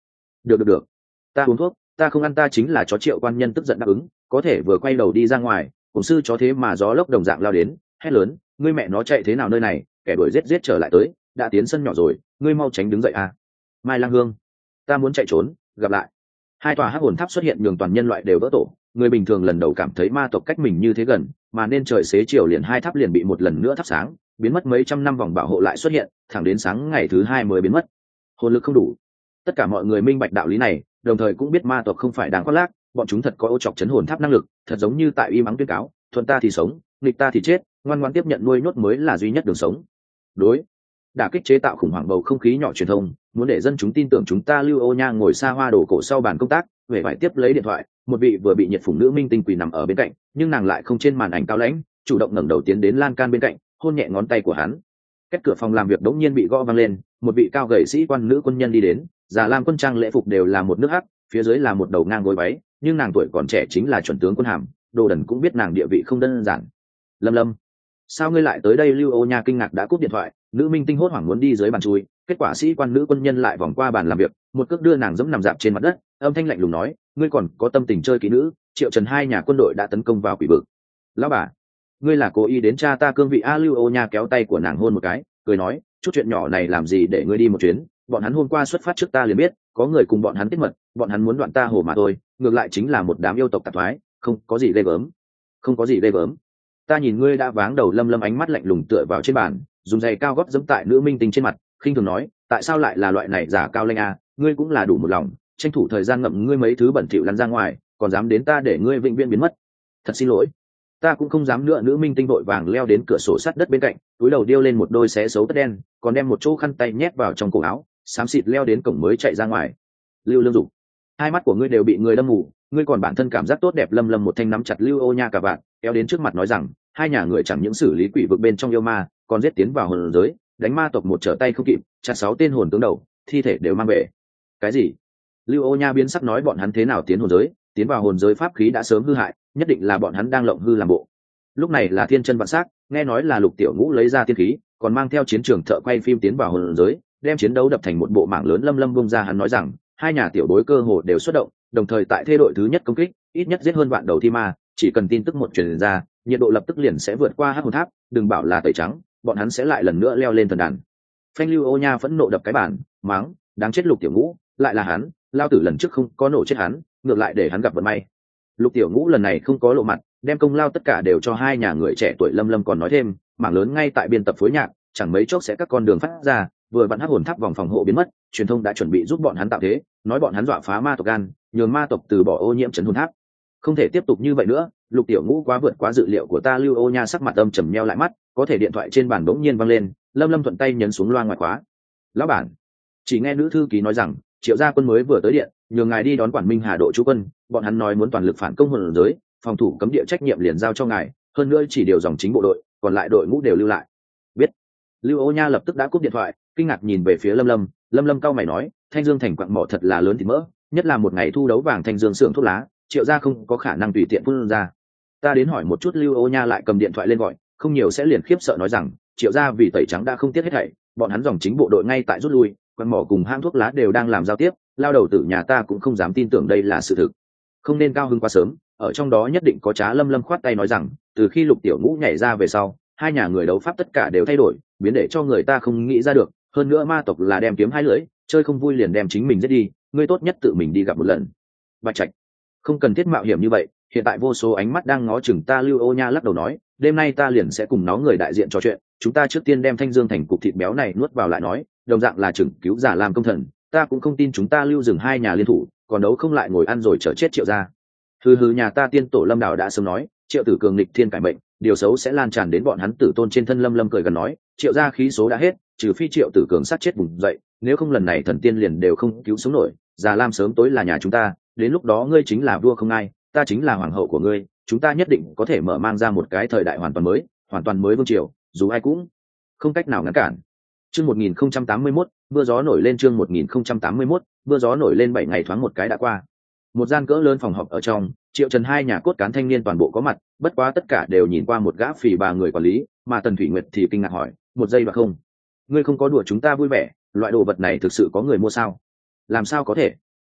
được được được, ta uống thuốc, ta không ăn, ta chính là chó. Triệu quan nhân tức giận đáp ứng, có thể vừa quay đầu đi ra ngoài, cổng sư chó thế mà gió lốc đồng dạng lao đến, hét lớn, ngươi mẹ nó chạy thế nào nơi này, kẻ đuổi giết giết trở lại tới, đã tiến sân nhỏ rồi, ngươi mau tránh đứng dậy à. Mai Lang Hương, ta muốn chạy trốn, gặp lại. Hai tòa hắc hồn tháp xuất hiện nhường toàn nhân loại đều vỡ tổ, người bình thường lần đầu cảm thấy ma tộc cách mình như thế gần, mà nên trời xế chiều liền hai tháp liền bị một lần nữa thắp sáng, biến mất mấy trăm năm vòng bảo hộ lại xuất hiện, thẳng đến sáng ngày thứ hai mới biến mất. Hồn lực không đủ. Tất cả mọi người minh bạch đạo lý này, đồng thời cũng biết ma tộc không phải đang khoác lác, bọn chúng thật có ô chọc chấn hồn tháp năng lực, thật giống như tại y mắng tuyên cáo, thuận ta thì sống, nghịch ta thì chết, ngoan ngoãn tiếp nhận nuôi nhốt mới là duy nhất đường sống. Đối, đả kích chế tạo khủng hoảng bầu không khí nhỏ truyền thông, muốn để dân chúng tin tưởng chúng ta. Lưu Ô Nha ngồi xa hoa đồ cổ sau bàn công tác, về phải tiếp lấy điện thoại, một vị vừa bị nhiệt phủng nữ minh tinh quỳ nằm ở bên cạnh, nhưng nàng lại không trên màn ảnh cao lãnh, chủ động ngẩng đầu tiến đến lan can bên cạnh, hôn nhẹ ngón tay của hắn. Cách cửa phòng làm việc đống nhiên bị gõ vang lên, một vị cao gầy sĩ quan nữ quân nhân đi đến, già lam quân trang lễ phục đều là một nước hắc, phía dưới là một đầu ngang gối váy, nhưng nàng tuổi còn trẻ chính là chuẩn tướng quân hàm, Đồ Đần cũng biết nàng địa vị không đơn giản. Lâm Lâm, sao ngươi lại tới đây? Lưu Ô Nha kinh ngạc đã cúp điện thoại, nữ minh tinh hốt hoảng muốn đi dưới bàn chui, kết quả sĩ quan nữ quân nhân lại vòng qua bàn làm việc, một cước đưa nàng giẫm nằm dạp trên mặt đất, âm thanh lạnh lùng nói, ngươi còn có tâm tình chơi kỹ nữ? Triệu Trần hai nhà quân đội đã tấn công vào quỷ vực. Lão bà, ngươi là cố ý đến cha ta cương vị a? Lưu Ô Nha kéo tay của nàng hôn một cái, cười nói, chút chuyện nhỏ này làm gì để ngươi đi một chuyến, bọn hắn hôm qua xuất phát trước ta liền biết, có người cùng bọn hắn tiết mật, bọn hắn muốn đoạn ta hồ mà thôi, ngược lại chính là một đám yêu tộc tạp thoái, không có gì ghê gớm, không có gì ghê gớm. Ta nhìn ngươi đã váng đầu. Lâm Lâm ánh mắt lạnh lùng tựa vào trên bàn, dùng giày cao gót giẫm tại nữ minh tinh trên mặt, khinh thường nói, tại sao lại là loại này giả cao lanh a? Ngươi cũng là đủ một lòng, tranh thủ thời gian ngậm ngươi mấy thứ bẩn thỉu lăn ra ngoài, còn dám đến ta để ngươi vĩnh viễn biến mất. Thật xin lỗi, ta cũng không dám nữa. Nữ minh tinh vội vàng leo đến cửa sổ sắt đất bên cạnh, túi đầu điêu lên một đôi xé xấu tất đen, còn đem một chỗ khăn tay nhét vào trong cổ áo, xám xịt leo đến cổng mới chạy ra ngoài. Lưu Lương Dục, hai mắt của ngươi đều bị người đâm mù, ngươi còn bản thân cảm giác tốt đẹp. Lâm Lâm một thanh nắm chặt Lưu Ô Nha cả vạn, kéo đến trước mặt nói rằng, hai nhà người chẳng những xử lý quỷ vực bên trong yêu ma, còn giết tiến vào hồn giới, đánh ma tộc một trở tay không kịp, chặt sáu tên hồn tướng đầu, thi thể đều mang về. Cái gì? Lưu Ô Nha biến sắc nói, bọn hắn thế nào tiến hồn giới? Tiến vào hồn giới pháp khí đã sớm hư hại, nhất định là bọn hắn đang lộng hư làm bộ. Lúc này là thiên chân vạn sắc, nghe nói là Lục Tiểu Ngũ lấy ra tiên khí, còn mang theo chiến trường thợ quay phim tiến vào hồn giới, đem chiến đấu đập thành một bộ mảng lớn. Lâm Lâm bung ra hắn nói rằng, hai nhà tiểu bối cơ hồ đều xuất động, đồng thời tại thê đội thứ nhất công kích, ít nhất giết hơn vạn đầu thi ma, chỉ cần tin tức một truyền ra, nhiệt độ lập tức liền sẽ vượt qua hắc hồn tháp, đừng bảo là tẩy trắng, bọn hắn sẽ lại lần nữa leo lên thần đàn. Phanh! Lưu Ô Nha phẫn nộ đập cái bàn, mắng, đáng chết Lục Tiểu Ngũ, lại là hắn, lao tử lần trước không có nổ chết hắn, ngược lại để hắn gặp vận may. Lục Tiểu Ngũ lần này không có lộ mặt, đem công lao tất cả đều cho hai nhà người trẻ tuổi. Lâm Lâm còn nói thêm, mảng lớn ngay tại biên tập phối nhạc, chẳng mấy chốc sẽ các con đường phát ra, vừa vặn hắc hồn tháp vòng phòng hộ biến mất, truyền thông đã chuẩn bị giúp bọn hắn tạo thế, nói bọn hắn dọa phá ma tộc gan, nhường ma tộc từ bỏ ô nhiễm trấn hồn tháp. Không thể tiếp tục như vậy nữa, Lục Tiểu Ngũ quá vượt quá dự liệu của ta. Lưu Ô Nha sắc mặt âm trầm nheo lại mắt, có thể điện thoại trên bàn bỗng nhiên vang lên, Lâm Lâm thuận tay nhấn xuống loa ngoài khóa. Lão bản, chỉ nghe nữ thư ký nói rằng, Triệu gia quân mới vừa tới điện, nhường ngài đi đón quản Minh Hà Độ chú quân, bọn hắn nói muốn toàn lực phản công hồn giới, phòng thủ cấm địa trách nhiệm liền giao cho ngài, hơn nữa chỉ điều dòng chính bộ đội, còn lại đội ngũ đều lưu lại. Biết. Lưu Ô Nha lập tức đã cúp điện thoại, kinh ngạc nhìn về phía Lâm Lâm. Lâm Lâm cau mày nói, Thanh Dương thành quặng mỏ thật là lớn thịt mỡ, nhất là một ngày thu đấu vàng Thanh Dương xưởng thuốc lá, Triệu gia không có khả năng tùy tiện phun ra. Ta đến hỏi một chút. Lưu Ô Nha lại cầm điện thoại lên gọi, không nhiều sẽ liền khiếp sợ nói rằng, Triệu gia vì tẩy trắng đã không tiếc hết thảy, bọn hắn dòng chính bộ đội ngay tại rút lui, quặng mỏ cùng hãng thuốc lá đều đang làm giao tiếp, lao đầu tử nhà ta cũng không dám tin tưởng đây là sự thực. Không nên cao hứng quá sớm, ở trong đó nhất định có trá. Lâm Lâm khoát tay nói rằng, từ khi Lục Tiểu Ngũ nhảy ra về sau, hai nhà người đấu pháp tất cả đều thay đổi, biến để cho người ta không nghĩ ra được, hơn nữa ma tộc là đem kiếm hai lưỡi, chơi không vui liền đem chính mình giết đi, ngươi tốt nhất tự mình đi gặp một lần. Bạch Trạch, không cần thiết mạo hiểm như vậy, hiện tại vô số ánh mắt đang ngó chừng ta. Lưu Ô Nha lắc đầu nói, đêm nay ta liền sẽ cùng nó người đại diện trò chuyện, chúng ta trước tiên đem Thanh Dương thành cục thịt béo này nuốt vào lại nói, đồng dạng là chừng cứu giả làm công thần, ta cũng không tin chúng ta Lưu Dừng hai nhà liên thủ, còn đấu không lại ngồi ăn rồi chờ chết Triệu gia. Hừ hừ, nhà ta tiên tổ Lâm Đào đã sớm nói, Triệu tử cường nghịch thiên cải mệnh, điều xấu sẽ lan tràn đến bọn hắn tử tôn trên thân. Lâm Lâm cười gần nói, Triệu gia khí số đã hết, trừ phi Triệu tử cường sát chết vùng dậy, nếu không lần này thần tiên liền đều không cứu sống nổi. Già Lam sớm tối là nhà chúng ta, đến lúc đó ngươi chính là vua không ai, ta chính là hoàng hậu của ngươi, chúng ta nhất định có thể mở mang ra một cái thời đại hoàn toàn mới, hoàn toàn mới vương triều, dù ai cũng không cách nào ngăn cản. Chương một nghìn không trăm tám mươi mốt, mưa gió nổi lên. Chương một nghìn không trăm tám mươi mốt, mưa gió nổi lên. Bảy ngày thoáng một cái đã qua. Một gian cỡ lớn phòng họp ở trong, Triệu Trần hai nhà cốt cán thanh niên toàn bộ có mặt, bất quá tất cả đều nhìn qua một gã phì bà người quản lý, mà Tần Thủy Nguyệt thì kinh ngạc hỏi, một giây bạc không? Ngươi không có đùa chúng ta vui vẻ, loại đồ vật này thực sự có người mua sao? Làm sao có thể?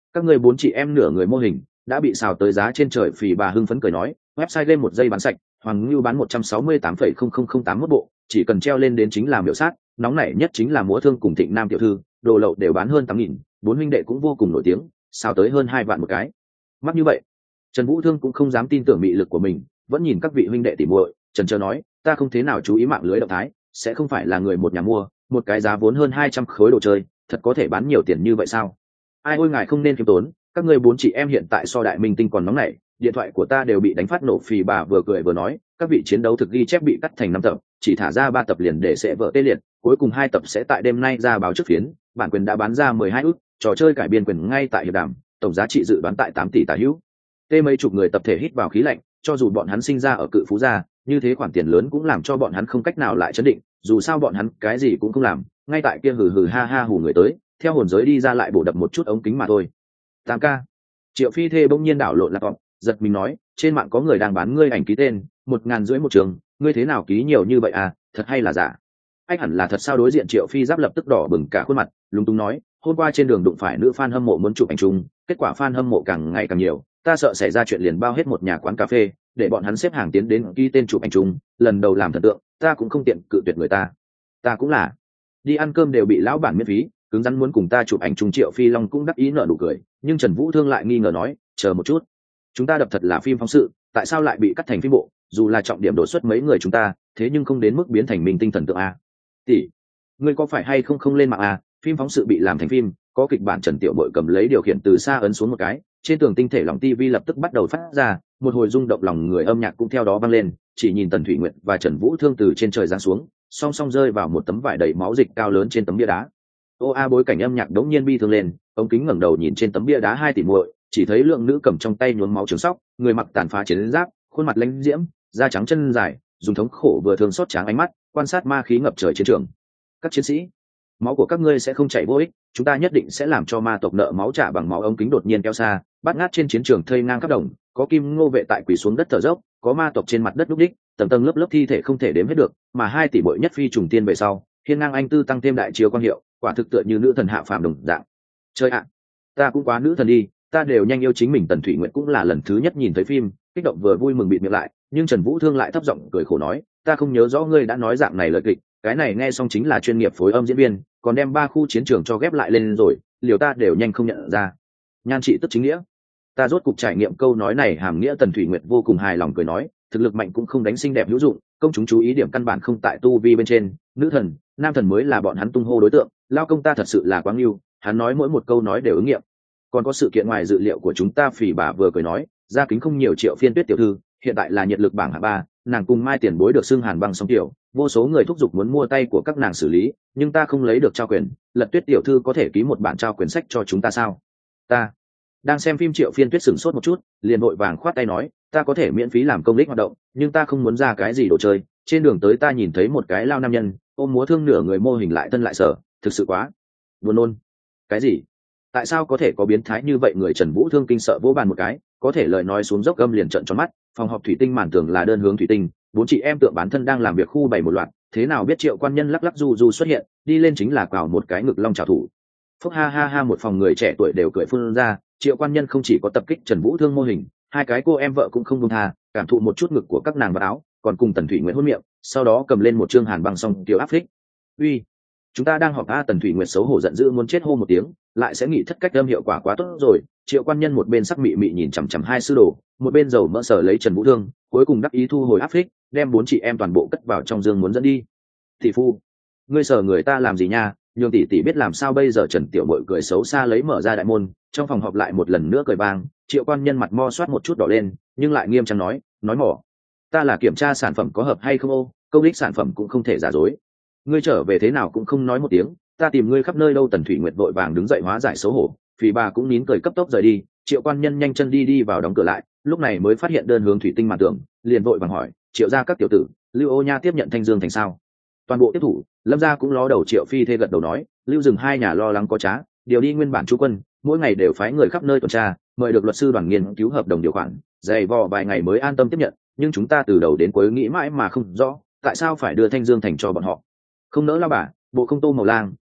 Các ngươi bốn chị em nửa người mô hình đã bị xào tới giá trên trời. Phì bà hưng phấn cười nói, website game một giây bán sạch, Hoàng Ngưu bán một trăm sáu mươi tám phẩy không không không tám mốt bộ, chỉ cần treo lên đến chính là miểu sát, nóng nảy nhất chính là múa thương cùng Thịnh Nam tiểu thư, đồ lậu đều bán hơn tám nghìn, bốn huynh đệ cũng vô cùng nổi tiếng, xào tới hơn hai vạn một cái. Mắc như vậy, Trần Vũ Thương cũng không dám tin tưởng mị lực của mình, vẫn nhìn các vị huynh đệ tỉ muội, Trần Trơ nói, ta không thế nào chú ý mạng lưới động thái, sẽ không phải là người một nhà mua, một cái giá vốn hơn hai trăm khối đồ chơi, thật có thể bán nhiều tiền như vậy sao? Ai ôi ngài không nên khiêm tốn, các ngươi bốn chị em hiện tại so đại minh tinh còn nóng nảy, điện thoại của ta đều bị đánh phát nổ. Phì bà vừa cười vừa nói, các vị chiến đấu thực ghi chép bị cắt thành năm tập, chỉ thả ra ba tập liền để sẽ vỡ tê liệt, cuối cùng hai tập sẽ tại đêm nay ra báo trước phiến, bản quyền đã bán ra mười hai ức, trò chơi cải biên quyền ngay tại hiệp đàm, tổng giá trị dự đoán tại tám tỷ tả hữu. Tê mấy chục người tập thể hít vào khí lạnh, cho dù bọn hắn sinh ra ở cự phú gia, như thế khoản tiền lớn cũng làm cho bọn hắn không cách nào lại chấn định, dù sao bọn hắn cái gì cũng không làm, ngay tại kia hừ hừ ha ha hù người tới, theo hồn giới đi ra lại bổ đập một chút ống kính mà thôi. Tam ca. Triệu Phi Thê bỗng nhiên đảo lộn laptop, giật mình nói, trên mạng có người đang bán ngươi ảnh ký tên, một ngàn rưỡi một trường, ngươi thế nào ký nhiều như vậy à, thật hay là giả? Anh hẳn là thật sao? Đối diện Triệu Phi Giáp lập tức đỏ bừng cả khuôn mặt, lúng túng nói, hôm qua trên đường đụng phải nữ fan hâm mộ muốn chụp ảnh chung, kết quả fan hâm mộ càng ngày càng nhiều, ta sợ xảy ra chuyện liền bao hết một nhà quán cà phê, để bọn hắn xếp hàng tiến đến ký tên chụp ảnh chung, lần đầu làm thần tượng, ta cũng không tiện cự tuyệt người ta. Ta cũng là, đi ăn cơm đều bị lão bản miễn phí, cứng rắn muốn cùng ta chụp ảnh chung. Triệu Phi Long cũng đắc ý nở nụ cười, nhưng Trần Vũ Thương lại nghi ngờ nói, chờ một chút, chúng ta đập thật là phim phóng sự, tại sao lại bị cắt thành phim bộ? Dù là trọng điểm đột xuất mấy người chúng ta, thế nhưng không đến mức biến thành mình tinh thần tượng a. Tỷ, ngươi có phải hay không không lên mạng a? Phim phóng sự bị làm thành phim, có kịch bản. Trần Tiểu Bội cầm lấy điều khiển từ xa ấn xuống một cái, trên tường tinh thể lỏng tivi lập tức bắt đầu phát ra một hồi rung động lòng người âm nhạc cũng theo đó vang lên. Chỉ nhìn Tần Thủy Nguyệt và Trần Vũ Thương từ trên trời giáng xuống, song song rơi vào một tấm vải đầy máu dịch cao lớn trên tấm bia đá. Ô a, bối cảnh âm nhạc đống nhiên bi thương lên, ống kính ngẩng đầu nhìn trên tấm bia đá hai tỷ muội, chỉ thấy lượng nữ cầm trong tay nhuốm máu trường sóc, người mặc tàn phá chiến giáp, khuôn mặt lãnh diễm, da trắng chân dài, dùng thống khổ vừa thương xót tráng ánh mắt quan sát ma khí ngập trời chiến trường. Các chiến sĩ, máu của các ngươi sẽ không chảy vô ích, chúng ta nhất định sẽ làm cho ma tộc nợ máu trả bằng máu. Ống kính đột nhiên kéo xa, bát ngát trên chiến trường thây ngang khắp đồng, có Kim Ngô vệ tại quỳ xuống đất thở dốc, có ma tộc trên mặt đất đúc đích, tầng tầng lớp lớp thi thể không thể đếm hết được, mà hai tỷ bội nhất phi trùng tiên về sau, hiên ngang anh tư tăng thêm đại chiếu quan hiệu, quả thực tựa như nữ thần hạ phàm đồng dạng. Chơi ạ, ta cũng quá nữ thần đi, ta đều nhanh yêu chính mình. Tần Thủy Nguyệt cũng là lần thứ nhất nhìn thấy phim, kích động vừa vui mừng bịt miệng lại, nhưng Trần Vũ Thương lại thấp giọng cười khổ nói, ta không nhớ rõ ngươi đã nói dạng này lời kịch, cái này nghe xong chính là chuyên nghiệp phối âm diễn viên, còn đem ba khu chiến trường cho ghép lại lên rồi, liều ta đều nhanh không nhận ra. Nhan trị tức chính nghĩa, ta rốt cục trải nghiệm câu nói này hàm nghĩa. Tần Thủy Nguyệt vô cùng hài lòng cười nói, thực lực mạnh cũng không đánh xinh đẹp hữu dụng, công chúng chú ý điểm căn bản không tại tu vi bên trên, nữ thần nam thần mới là bọn hắn tung hô đối tượng. Lao công ta thật sự là quá ngưu, hắn nói mỗi một câu nói đều ứng nghiệm. Còn có sự kiện ngoài dự liệu của chúng ta. Phỉ bà vừa cười nói, gia kính không nhiều. Triệu Phiên Tuyết tiểu thư hiện tại là nhiệt lực bảng hạng ba, nàng cùng Mai Tiền Bối được xưng Hàn Băng song tiểu, vô số người thúc giục muốn mua tay của các nàng xử lý, nhưng ta không lấy được trao quyền. Lật Tuyết tiểu thư có thể ký một bản trao quyền sách cho chúng ta sao? Ta đang xem phim. Triệu Phiên Tuyết sửng sốt một chút, liền vội vàng khoát tay nói, ta có thể miễn phí làm công đích hoạt động, nhưng ta không muốn ra cái gì đồ chơi. Trên đường tới ta nhìn thấy một cái lao nam nhân ôm múa thương nửa người mô hình lại thân lại sở, thực sự quá buồn nôn. Cái gì? Tại sao có thể có biến thái như vậy? Người Trần Vũ Thương kinh sợ vỗ bàn một cái, có thể lời nói xuống dốc gâm liền trợn tròn mắt. Phòng họp thủy tinh màn tường là đơn hướng thủy tinh, bốn chị em tượng bán thân đang làm việc khu bày một loạt, thế nào biết Triệu quan nhân lắc lắc du du xuất hiện, đi lên chính là cào một cái ngực long trào thủ. Phúc ha ha ha, một phòng người trẻ tuổi đều cười phun ra. Triệu quan nhân không chỉ có tập kích Trần Vũ Thương mô hình, hai cái cô em vợ cũng không buông tha, cảm thụ một chút ngực của các nàng vào áo, còn cùng Tần Thủy Nguyệt hôn miệng, sau đó cầm lên một chương Hàn Băng song tiểu áp phích. Uy, chúng ta đang họp a. Tần Thủy Nguyệt xấu hổ giận dữ muốn chết hô một tiếng, lại sẽ nghĩ thất cách âm hiệu quả quá tốt rồi. Triệu quan nhân một bên sắc mị mị nhìn chằm chằm hai sư đồ, một bên dầu mỡ sở lấy Trần Vũ Thương, cuối cùng đắc ý thu hồi áp phích, đem bốn chị em toàn bộ cất vào trong giường muốn dẫn đi. Thị phu, ngươi sở người ta làm gì nha? Nhường tỷ tỷ biết làm sao bây giờ. Trần Tiểu Bội cười xấu xa lấy mở ra đại môn, trong phòng họp lại một lần nữa cười vang. Triệu quan nhân mặt mo soát một chút đỏ lên, nhưng lại nghiêm trang nói, nói mỏ, ta là kiểm tra sản phẩm có hợp hay không ô, công đích sản phẩm cũng không thể giả dối. Ngươi trở về thế nào cũng không nói một tiếng, ta tìm ngươi khắp nơi đâu. Tần Thủy Nguyệt vội vàng đứng dậy hóa giải xấu hổ, Phỉ bà cũng nín cười cấp tốc rời đi. Triệu quan nhân nhanh chân đi đi vào đóng cửa lại, lúc này mới phát hiện đơn hướng thủy tinh màn tường, liền vội vàng hỏi, Triệu gia các tiểu tử, Lưu Ô Nha tiếp nhận Thanh Dương thành sao? Toàn bộ tiếp thủ. Lâm gia cũng ló đầu. Triệu Phi Thê gật đầu nói, Lưu Dừng hai nhà lo lắng có trá, điều đi nguyên bản chú quân, mỗi ngày đều phái người khắp nơi tuần tra, mời được luật sư đoàn nghiên cứu hợp đồng điều khoản, dày vò vài ngày mới an tâm tiếp nhận. Nhưng chúng ta từ đầu đến cuối nghĩ mãi mà không rõ, tại sao phải đưa Thanh Dương thành cho bọn họ. Không nỡ lao bà, bộ không tô màu lang,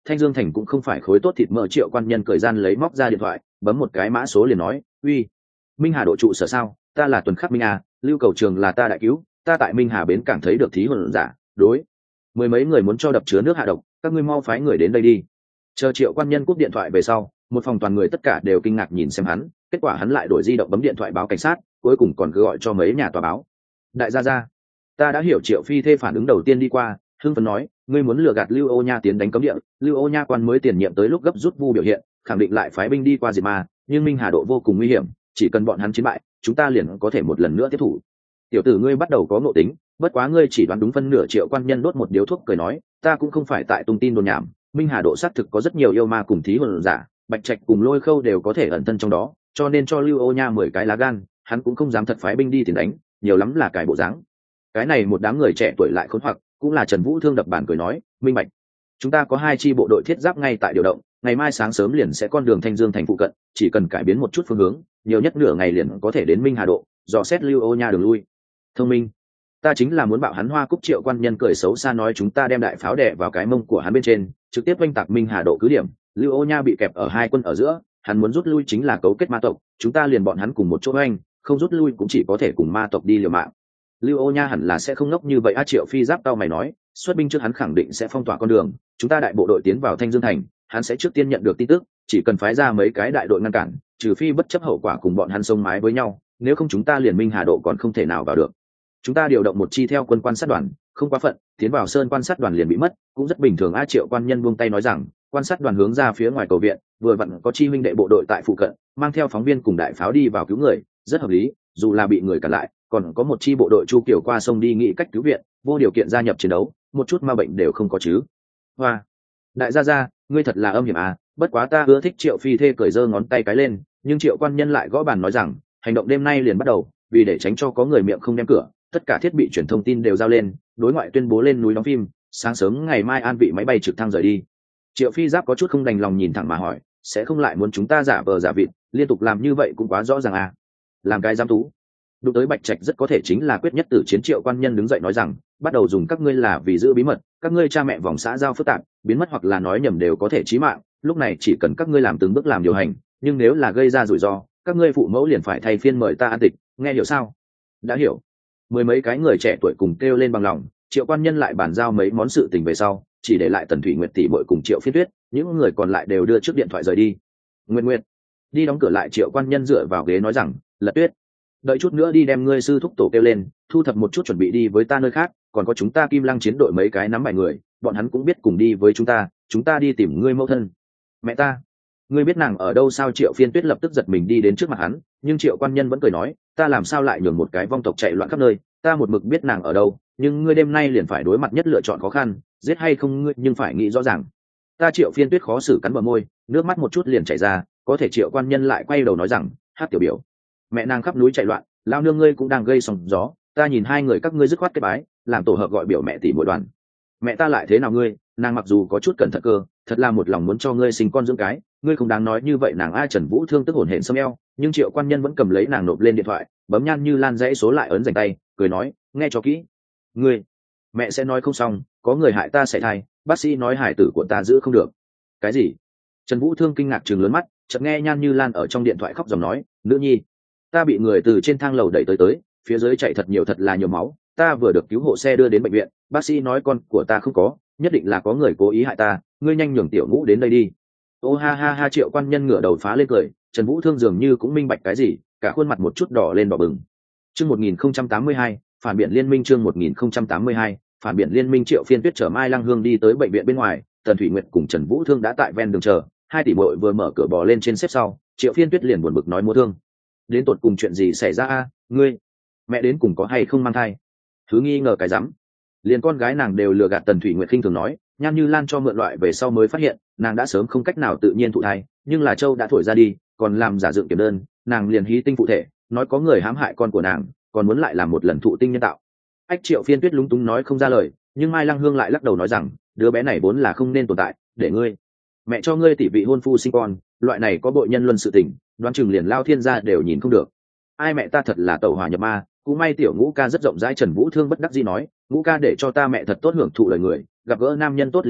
Thanh Dương Thành cũng không phải khối tốt thịt mỡ. Triệu quan nhân cười gian lấy móc ra điện thoại, bấm một cái mã số liền nói: uy, Minh Hà độ trụ sở sao? Ta là Tuần Khắc Minh à, Lưu Cầu Trường là ta đại cứu, ta tại Minh Hà bến cảng thấy được thí hồn giả, đối mười mấy người muốn cho đập chứa nước hạ độc, các ngươi mau phái người đến đây đi. Chờ Triệu quan nhân cúp điện thoại về sau, một phòng toàn người tất cả đều kinh ngạc nhìn xem hắn, kết quả hắn lại đổi di động bấm điện thoại báo cảnh sát, cuối cùng còn cứ gọi cho mấy nhà tòa báo. Đại gia gia, ta đã hiểu. Triệu Phi Thê phản ứng đầu tiên đi qua, hưng phấn nói: ngươi muốn lừa gạt Lưu Ô Nha tiến đánh cấm địa, Lưu Ô Nha quan mới tiền nhiệm tới lúc gấp rút vu biểu hiện, khẳng định lại phái binh đi qua diệt ma, nhưng Minh Hà độ vô cùng nguy hiểm, chỉ cần bọn hắn chiến bại, chúng ta liền có thể một lần nữa tiếp thủ. Tiểu tử ngươi bắt đầu có ngộ tính, bất quá ngươi chỉ đoán đúng phân nửa. Triệu quan nhân đốt một điếu thuốc cười nói: ta cũng không phải tại tung tin đồn nhảm, Minh Hà độ xác thực có rất nhiều yêu ma cùng thí hồn giả, Bạch Trạch cùng Lôi Khâu đều có thể ẩn thân trong đó, cho nên cho Lưu Ô Nha mười cái lá gan, hắn cũng không dám thật phái binh đi tiền đánh, nhiều lắm là cái bộ dáng. Cái này một đám người trẻ tuổi lại khốn hoặc, cũng là Trần Vũ Thương đập bàn cười nói: minh bạch, chúng ta có hai chi bộ đội thiết giáp ngay tại điều động, ngày mai sáng sớm liền sẽ con đường Thanh Dương Thành phụ cận, chỉ cần cải biến một chút phương hướng, nhiều nhất nửa ngày liền có thể đến Minh Hà độ, dò xét Lưu Ô Nha đường lui. Thông minh, ta chính là muốn bạo hắn hoa cúc. Triệu quan nhân cười xấu xa nói: chúng ta đem đại pháo đè vào cái mông của hắn bên trên, trực tiếp oanh tạc Minh Hà độ cứ điểm. Lưu Ô Nha bị kẹp ở hai quân ở giữa, hắn muốn rút lui chính là cấu kết ma tộc, chúng ta liền bọn hắn cùng một chỗ oanh, không rút lui cũng chỉ có thể cùng ma tộc đi liều mạng. Lưu Ô Nha hẳn là sẽ không ngốc như vậy. A Triệu Phi giáp tao mày nói: xuất binh trước hắn khẳng định sẽ phong tỏa con đường, chúng ta đại bộ đội tiến vào Thanh Dương Thành, hắn sẽ trước tiên nhận được tin tức, chỉ cần phái ra mấy cái đại đội ngăn cản, trừ phi bất chấp hậu quả cùng bọn hắn xông mái với nhau, nếu không chúng ta liền Minh Hà độ còn không thể nào vào được. Chúng ta điều động một chi theo quân quan sát đoàn, không quá phận, tiến vào sơn quan sát đoàn liền bị mất, cũng rất bình thường. A Triệu quan nhân buông tay nói rằng: quan sát đoàn hướng ra phía ngoài cầu viện, vừa vặn có chi huynh đệ bộ đội tại phụ cận, mang theo phóng viên cùng đại pháo đi vào cứu người, rất hợp lý, dù là bị người cản lại, còn có một chi bộ đội Chu Kiều qua sông đi nghĩ cách cứu viện, vô điều kiện gia nhập chiến đấu, một chút ma bệnh đều không có chứ. Hoa, đại gia gia, ngươi thật là âm hiểm à, bất quá ta ưa thích. Triệu Phi Thê cười giơ ngón tay cái lên, nhưng Triệu quan nhân lại gõ bàn nói rằng: hành động đêm nay liền bắt đầu, vì để tránh cho có người miệng không đem cửa, tất cả thiết bị truyền thông tin đều giao lên, đối ngoại tuyên bố lên núi đóng phim, sáng sớm ngày mai an vị máy bay trực thăng rời đi. Triệu Phi Giáp có chút không đành lòng nhìn thẳng mà hỏi: sẽ không lại muốn chúng ta giả vờ giả vịt, liên tục làm như vậy cũng quá rõ ràng à? Làm cái giám tú? Đụng tới Bạch Trạch rất có thể chính là quyết nhất tử chiến. Triệu quan nhân đứng dậy nói rằng: bắt đầu dùng các ngươi là vì giữ bí mật, các ngươi cha mẹ vòng xã giao phức tạp, biến mất hoặc là nói nhầm đều có thể chí mạng, lúc này chỉ cần các ngươi làm từng bước làm điều hành, nhưng nếu là gây ra rủi ro, các ngươi phụ mẫu liền phải thay phiên mời ta an tịch, nghe hiểu sao? Đã hiểu. Mười mấy cái người trẻ tuổi cùng kêu lên bằng lòng. Triệu quan nhân lại bàn giao mấy món sự tình về sau, chỉ để lại Tần Thủy Nguyệt tỷ muội cùng Triệu Phiên Tuyết, những người còn lại đều đưa trước điện thoại rời đi. Nguyệt Nguyệt, đi đóng cửa lại. Triệu quan nhân dựa vào ghế nói rằng: Lật Tuyết, đợi chút nữa đi đem ngươi sư thúc tổ kêu lên, thu thập một chút chuẩn bị đi với ta nơi khác, còn có chúng ta Kim Lăng chiến đội mấy cái nắm bài người, bọn hắn cũng biết cùng đi với chúng ta, chúng ta đi tìm ngươi mẫu thân. Mẹ ta, ngươi biết nàng ở đâu sao? Triệu Phiên Tuyết lập tức giật mình đi đến trước mặt hắn, nhưng Triệu quan nhân vẫn cười nói: ta làm sao lại nhường một cái vong tộc chạy loạn khắp nơi, ta một mực biết nàng ở đâu, nhưng ngươi đêm nay liền phải đối mặt nhất lựa chọn khó khăn, giết hay không ngươi nhưng phải nghĩ rõ ràng. Ta Triệu Phiên Tuyết khó xử cắn bờ môi, nước mắt một chút liền chảy ra, có thể Triệu quan nhân lại quay đầu nói rằng: Hát tiểu biểu, mẹ nàng khắp núi chạy loạn, lao nương ngươi cũng đang gây sóng gió, ta nhìn hai người các ngươi dứt khoát kết bái, làm tổ hợp gọi biểu mẹ tỷ mỗi đoàn. Mẹ ta lại thế nào ngươi, nàng mặc dù có chút cẩn thận cơ, thật là một lòng muốn cho ngươi sinh con dưỡng cái, ngươi không đáng nói như vậy. Nàng ai Trần Vũ Thương tức hổn hển xâm eo, nhưng Triệu quan nhân vẫn cầm lấy nàng nộp lên điện thoại, bấm Nhan Như Lan dãy số lại ấn dành tay, cười nói: nghe cho kỹ, ngươi mẹ sẽ nói không xong, có người hại ta sẽ thai, bác sĩ nói hải tử của ta giữ không được. Cái gì? Trần Vũ Thương kinh ngạc trừng lớn mắt, chợt nghe Nhan Như Lan ở trong điện thoại khóc dòng nói: nữ nhi, ta bị người từ trên thang lầu đẩy tới tới, phía dưới chạy thật nhiều thật là nhiều máu, ta vừa được cứu hộ xe đưa đến bệnh viện, bác sĩ nói con của ta không có, nhất định là có người cố ý hại ta, ngươi nhanh nhường tiểu Ngũ đến đây đi. Ô ha ha ha. Triệu quan nhân ngửa đầu phá lên cười, Trần Vũ Thương dường như cũng minh bạch cái gì, cả khuôn mặt một chút đỏ lên đỏ bừng. Chương một nghìn không trăm tám mươi hai, phản biện liên minh. Chương một nghìn không trăm tám mươi hai, phản biện liên minh. Triệu Phiên Tuyết chở Mai Lăng Hương đi tới bệnh viện bên ngoài, Tần Thủy Nguyệt cùng Trần Vũ Thương đã tại ven đường chờ, hai tỷ muội vừa mở cửa bò lên trên xếp sau, Triệu Phiên Tuyết liền buồn bực nói: Mua Thương, đến tột cùng chuyện gì xảy ra a? Ngươi mẹ đến cùng có hay không mang thai? Thứ nghi ngờ cái rắm, liền con gái nàng đều lừa gạt. Tần Thủy Nguyệt khinh thường nói. Nhan Như Lan cho mượn loại về sau mới phát hiện nàng đã sớm không cách nào tự nhiên thụ thai, nhưng là Châu đã thổi ra đi, còn làm giả dựng kiểm đơn, nàng liền hí tinh phụ thể, nói có người hãm hại con của nàng, còn muốn lại làm một lần thụ tinh nhân tạo. Ách. Triệu Phiên Tuyết lúng túng nói không ra lời, nhưng Mai Lăng Hương lại lắc đầu nói rằng: đứa bé này vốn là không nên tồn tại, để ngươi mẹ cho ngươi tỷ vị hôn phu sinh con, loại này có bội nhân luân sự tình, đoán chừng liền lao thiên gia đều nhìn không được. Ai mẹ ta thật là tẩu hỏa nhập ma, cũng may tiểu Ngũ ca rất rộng rãi. Trần Vũ Thương bất đắc dĩ nói: Ngũ ca để cho ta mẹ thật tốt hưởng thụ lời người, gặp gỡ nam nhân tốt liền gả,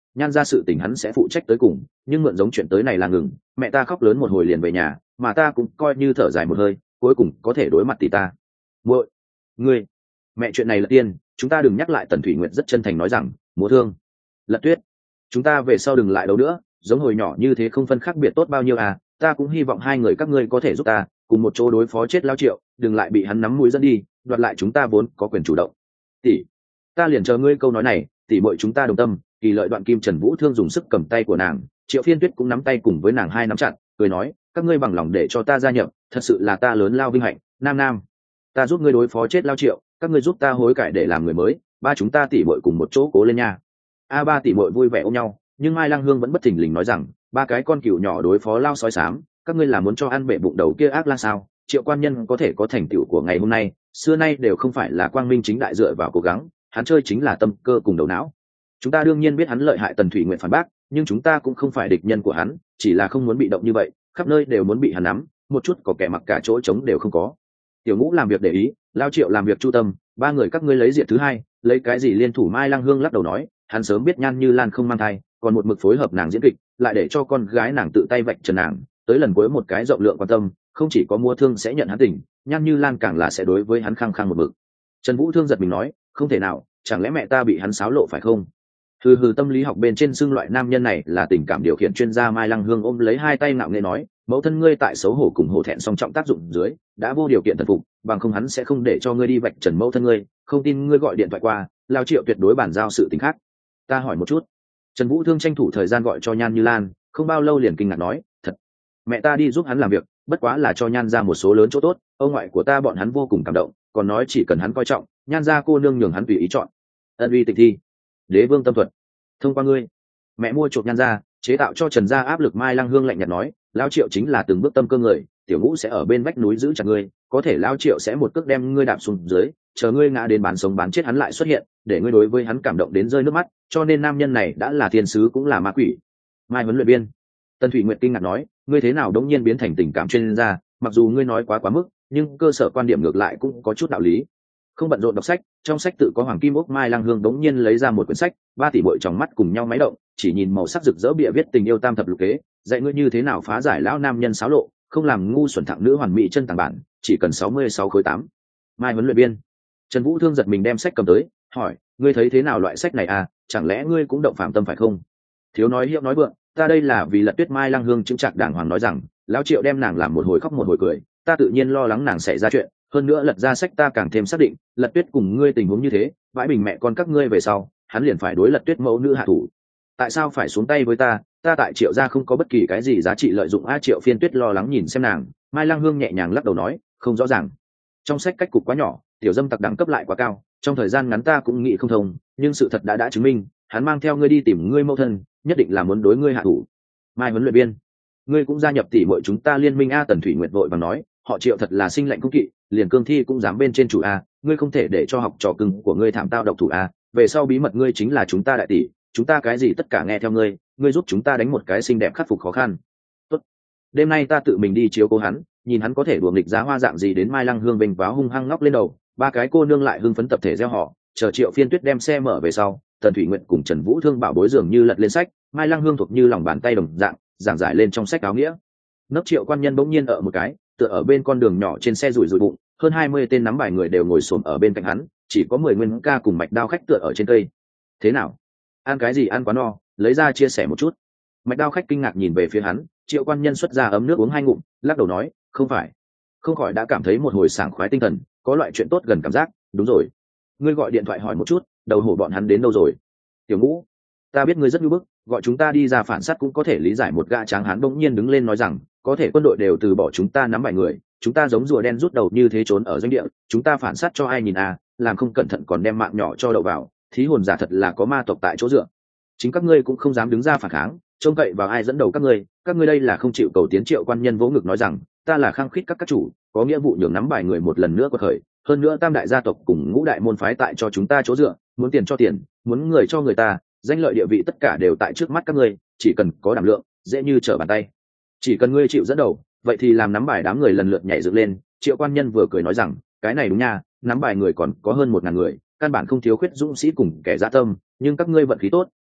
nhan ra sự tình hắn sẽ phụ trách tới cùng, nhưng mượn giống chuyện tới này là ngừng. Mẹ ta khóc lớn một hồi liền về nhà, mà ta cũng coi như thở dài một hơi, cuối cùng có thể đối mặt tỷ ta. Muội, ngươi, mẹ chuyện này là tiên, chúng ta đừng nhắc lại. Tần Thủy Nguyệt rất chân thành nói rằng. Múa Thương, Lật Tuyết, chúng ta về sau đừng lại đấu nữa, giống hồi nhỏ như thế không phân khác biệt tốt bao nhiêu à. Ta cũng hy vọng hai người các ngươi có thể giúp ta cùng một chỗ đối phó chết Lao Triệu, đừng lại bị hắn nắm mũi dẫn đi, đoạt lại chúng ta vốn có quyền chủ động. Tỷ, ta liền chờ ngươi câu nói này. Tỷ muội chúng ta đồng tâm. Kỳ lợi đoạn kim Trần Vũ Thương dùng sức cầm tay của nàng, Triệu Phiên Tuyết cũng nắm tay cùng với nàng hai nắm chặt, cười nói, các ngươi bằng lòng để cho ta gia nhập, thật sự là ta lớn lao vinh hạnh. Nam Nam, ta giúp ngươi đối phó chết Lao Triệu, các ngươi giúp ta hối cải để làm người mới, ba chúng ta tỷ muội cùng một chỗ cố lên nha. A ba tỷ muội vui vẻ ôm nhau, nhưng Mai Lăng Hương vẫn bất thình lình nói rằng, ba cái con cừu nhỏ đối phó Lao sói xám, các ngươi là muốn cho ăn bể bụng đầu kia ác la sao? Triệu quan nhân có thể có thành tựu của ngày hôm nay, xưa nay đều không phải là quang minh chính đại dựa vào cố gắng, hắn chơi chính là tâm cơ cùng đầu não. Chúng ta đương nhiên biết hắn lợi hại. Tần Thủy Nguyện phản bác, nhưng chúng ta cũng không phải địch nhân của hắn, chỉ là không muốn bị động như vậy, khắp nơi đều muốn bị hắn nắm, một chút có kẻ mặc cả chỗ trống đều không có. Tiểu Ngũ làm việc để ý, Lao Triệu làm việc chu tâm, ba người các ngươi lấy diện thứ hai, lấy cái gì liên thủ? Mai Lăng Hương lắc đầu nói, hắn sớm biết Nhan Như Lan không mang thai, còn một mực phối hợp nàng diễn kịch, lại để cho con gái nàng tự tay vạch trần nàng, tới lần cuối một cái rộng lượng quan tâm, không chỉ có Múa Thương sẽ nhận hắn tình, Nhan Như Lan càng là sẽ đối với hắn khăng khăng một mực. Trần Vũ Thương giật mình nói, không thể nào, chẳng lẽ mẹ ta bị hắn xáo lộ phải không? Hừ hừ, tâm lý học bên trên xưng loại nam nhân này là tình cảm điều khiển chuyên gia. Mai Lăng Hương ôm lấy hai tay nặng nề nói, mẫu thân ngươi tại xấu hổ cùng hổ thẹn song trọng tác dụng dưới đã vô điều kiện thần phục, bằng không hắn sẽ không để cho ngươi đi vạch trần mẫu thân ngươi. Không tin ngươi gọi điện thoại qua, Lao Triệu tuyệt đối bàn giao sự tình khác. Ta hỏi một chút. Trần Vũ Thương tranh thủ thời gian gọi cho Nhan Như Lan, không bao lâu liền kinh ngạc nói, thật, mẹ ta đi giúp hắn làm việc, bất quá là cho Nhan ra một số lớn chỗ tốt, ông ngoại của ta bọn hắn vô cùng cảm động, còn nói chỉ cần hắn coi trọng, Nhan ra cô nương nhường hắn tùy ý chọn. Ân uy tịch thi, đế vương tâm thuật, thông qua ngươi, mẹ mua chuộc Nhan ra, chế tạo cho Trần gia áp lực. Mai Lăng Hương lạnh nhạt nói, Lao Triệu chính là từng bước tâm cơ người, Tiểu Ngũ sẽ ở bên vách núi giữ chặt ngươi, có thể Lao Triệu sẽ một cước đem ngươi đạp xuống dưới, chờ ngươi ngã đến bán sống bán chết hắn lại xuất hiện, để ngươi đối với hắn cảm động đến rơi nước mắt, cho nên nam nhân này đã là thiên sứ cũng là ma quỷ. Mai huấn luyện viên, Tần Thủy Nguyệt kinh ngạc nói, ngươi thế nào đống nhiên biến thành tình cảm chuyên gia? Mặc dù ngươi nói quá quá mức, nhưng cơ sở quan điểm ngược lại cũng có chút đạo lý. Không bận rộn đọc sách, trong sách tự có Hoàng Kim Ốc. Mai Lăng Hương đống nhiên lấy ra một quyển sách, ba tỷ bội trong mắt cùng nhau máy động, chỉ nhìn màu sắc rực rỡ bìa viết tình yêu tam thập lục kế, dạy ngươi như thế nào phá giải lão nam nhân xáo lộ, không làm ngu xuẩn thẳng nữ hoàn mỹ chân tàng bản, chỉ cần sáu mươi sáu khối tám. Mai huấn luyện viên, Trần Vũ Thương giật mình đem sách cầm tới, hỏi, ngươi thấy thế nào loại sách này à? Chẳng lẽ ngươi cũng động phạm tâm phải không? Thiếu nói hiệu nói vượng, ta đây là vì Lật Tuyết. Mai Lăng Hương chứng trạc đàng hoàng nói rằng, Lão Triệu đem nàng làm một hồi khóc một hồi cười, ta tự nhiên lo lắng nàng xảy ra chuyện, hơn nữa lật ra sách ta càng thêm xác định, Lật Tuyết cùng ngươi tình huống như thế, vãi bình mẹ con các ngươi về sau, hắn liền phải đối Lật Tuyết mẫu nữ hạ thủ. Tại sao phải xuống tay với ta? Ta tại Triệu gia không có bất kỳ cái gì giá trị lợi dụng. A Triệu Phiên Tuyết lo lắng nhìn xem nàng, Mai Lăng Hương nhẹ nhàng lắc đầu nói, không rõ ràng. Trong sách cách cục quá nhỏ, tiểu dâm tặc đẳng cấp lại quá cao, trong thời gian ngắn ta cũng nghĩ không thông, nhưng sự thật đã đã chứng minh, hắn mang theo ngươi đi tìm ngươi mẫu thân, nhất định là muốn đối ngươi hạ thủ. Mai huấn luyện viên, ngươi cũng gia nhập tỷ muội chúng ta liên minh a? Tần Thủy Nguyệt vội vàng nói, họ Triệu thật là sinh lạnh cung kỵ, liền cương thi cũng dám bên trên chủ a, ngươi không thể để cho học trò cưng của ngươi thảm tao độc thủ a, về sau bí mật ngươi chính là chúng ta đại tỷ, chúng ta cái gì tất cả nghe theo ngươi, ngươi giúp chúng ta đánh một cái xinh đẹp khắc phục khó khăn. Tốt, đêm nay ta tự mình đi chiếu cố hắn, nhìn hắn có thể đùa nghịch giá hoa dạng gì. Đến Mai Lăng Hương bình váo hung hăng ngóc lên đầu, ba cái cô nương lại hưng phấn tập thể gieo họ, chờ Triệu Phiên Tuyết đem xe mở về sau, Tần Thủy Nguyện cùng Trần Vũ Thương bảo bối dường như lật lên sách, Mai Lăng Hương thuộc như lòng bàn tay đồng dạng giảng giải lên trong sách áo nghĩa. Nấc Triệu quan nhân bỗng nhiên ở một cái, tựa ở bên con đường nhỏ trên xe rủi rủi bụng, hơn hai mươi tên nắm bài người đều ngồi xổm ở bên cạnh hắn, chỉ có mười nguyên ca cùng Mạch Đao khách tựa ở trên cây. Thế nào, ăn cái gì? Ăn quá no, lấy ra chia sẻ một chút. Mạch Đao khách kinh ngạc nhìn về phía hắn, Triệu quan nhân xuất ra ấm nước uống hai ngụm, lắc đầu nói, không phải. Không khỏi đã cảm thấy một hồi sảng khoái tinh thần, có loại chuyện tốt gần cảm giác. Đúng rồi, ngươi gọi điện thoại hỏi một chút, đầu hổ bọn hắn đến đâu rồi? Tiểu Ngũ, ta biết ngươi rất nhu bức, gọi chúng ta đi ra phản sát cũng có thể lý giải. Một gã tráng hán bỗng nhiên đứng lên nói rằng, có thể quân đội đều từ bỏ chúng ta nắm bài người, chúng ta giống rùa đen rút đầu như thế trốn ở doanh địa, chúng ta phản sát cho ai nhìn à? Làm không cẩn thận còn đem mạng nhỏ cho đậu vào, thí hồn giả thật là có ma tộc tại chỗ dựa. Chính các ngươi cũng không dám đứng ra phản kháng, trông cậy vào ai dẫn đầu các ngươi? Các ngươi đây là không chịu cầu tiến. Triệu quan nhân vỗ ngực nói rằng, ta là khăng khít các các chủ, có nghĩa vụ nhường nắm bài người một lần nữa quật khởi, hơn nữa tam đại gia tộc cùng ngũ đại môn phái tại cho chúng ta chỗ dựa, muốn tiền cho tiền, muốn người cho người ta, danh lợi địa vị tất cả đều tại trước mắt các ngươi, chỉ cần có đảm lượng, dễ như trở bàn tay. Chỉ cần ngươi chịu dẫn đầu, vậy thì làm nắm bài đám người lần lượt nhảy dựng lên. Triệu quan nhân vừa cười nói rằng, cái này đúng nha, nắm bài người còn có hơn một ngàn người, căn bản không thiếu khuyết dũng sĩ cùng kẻ dã tâm, nhưng các ngươi vận khí tốt,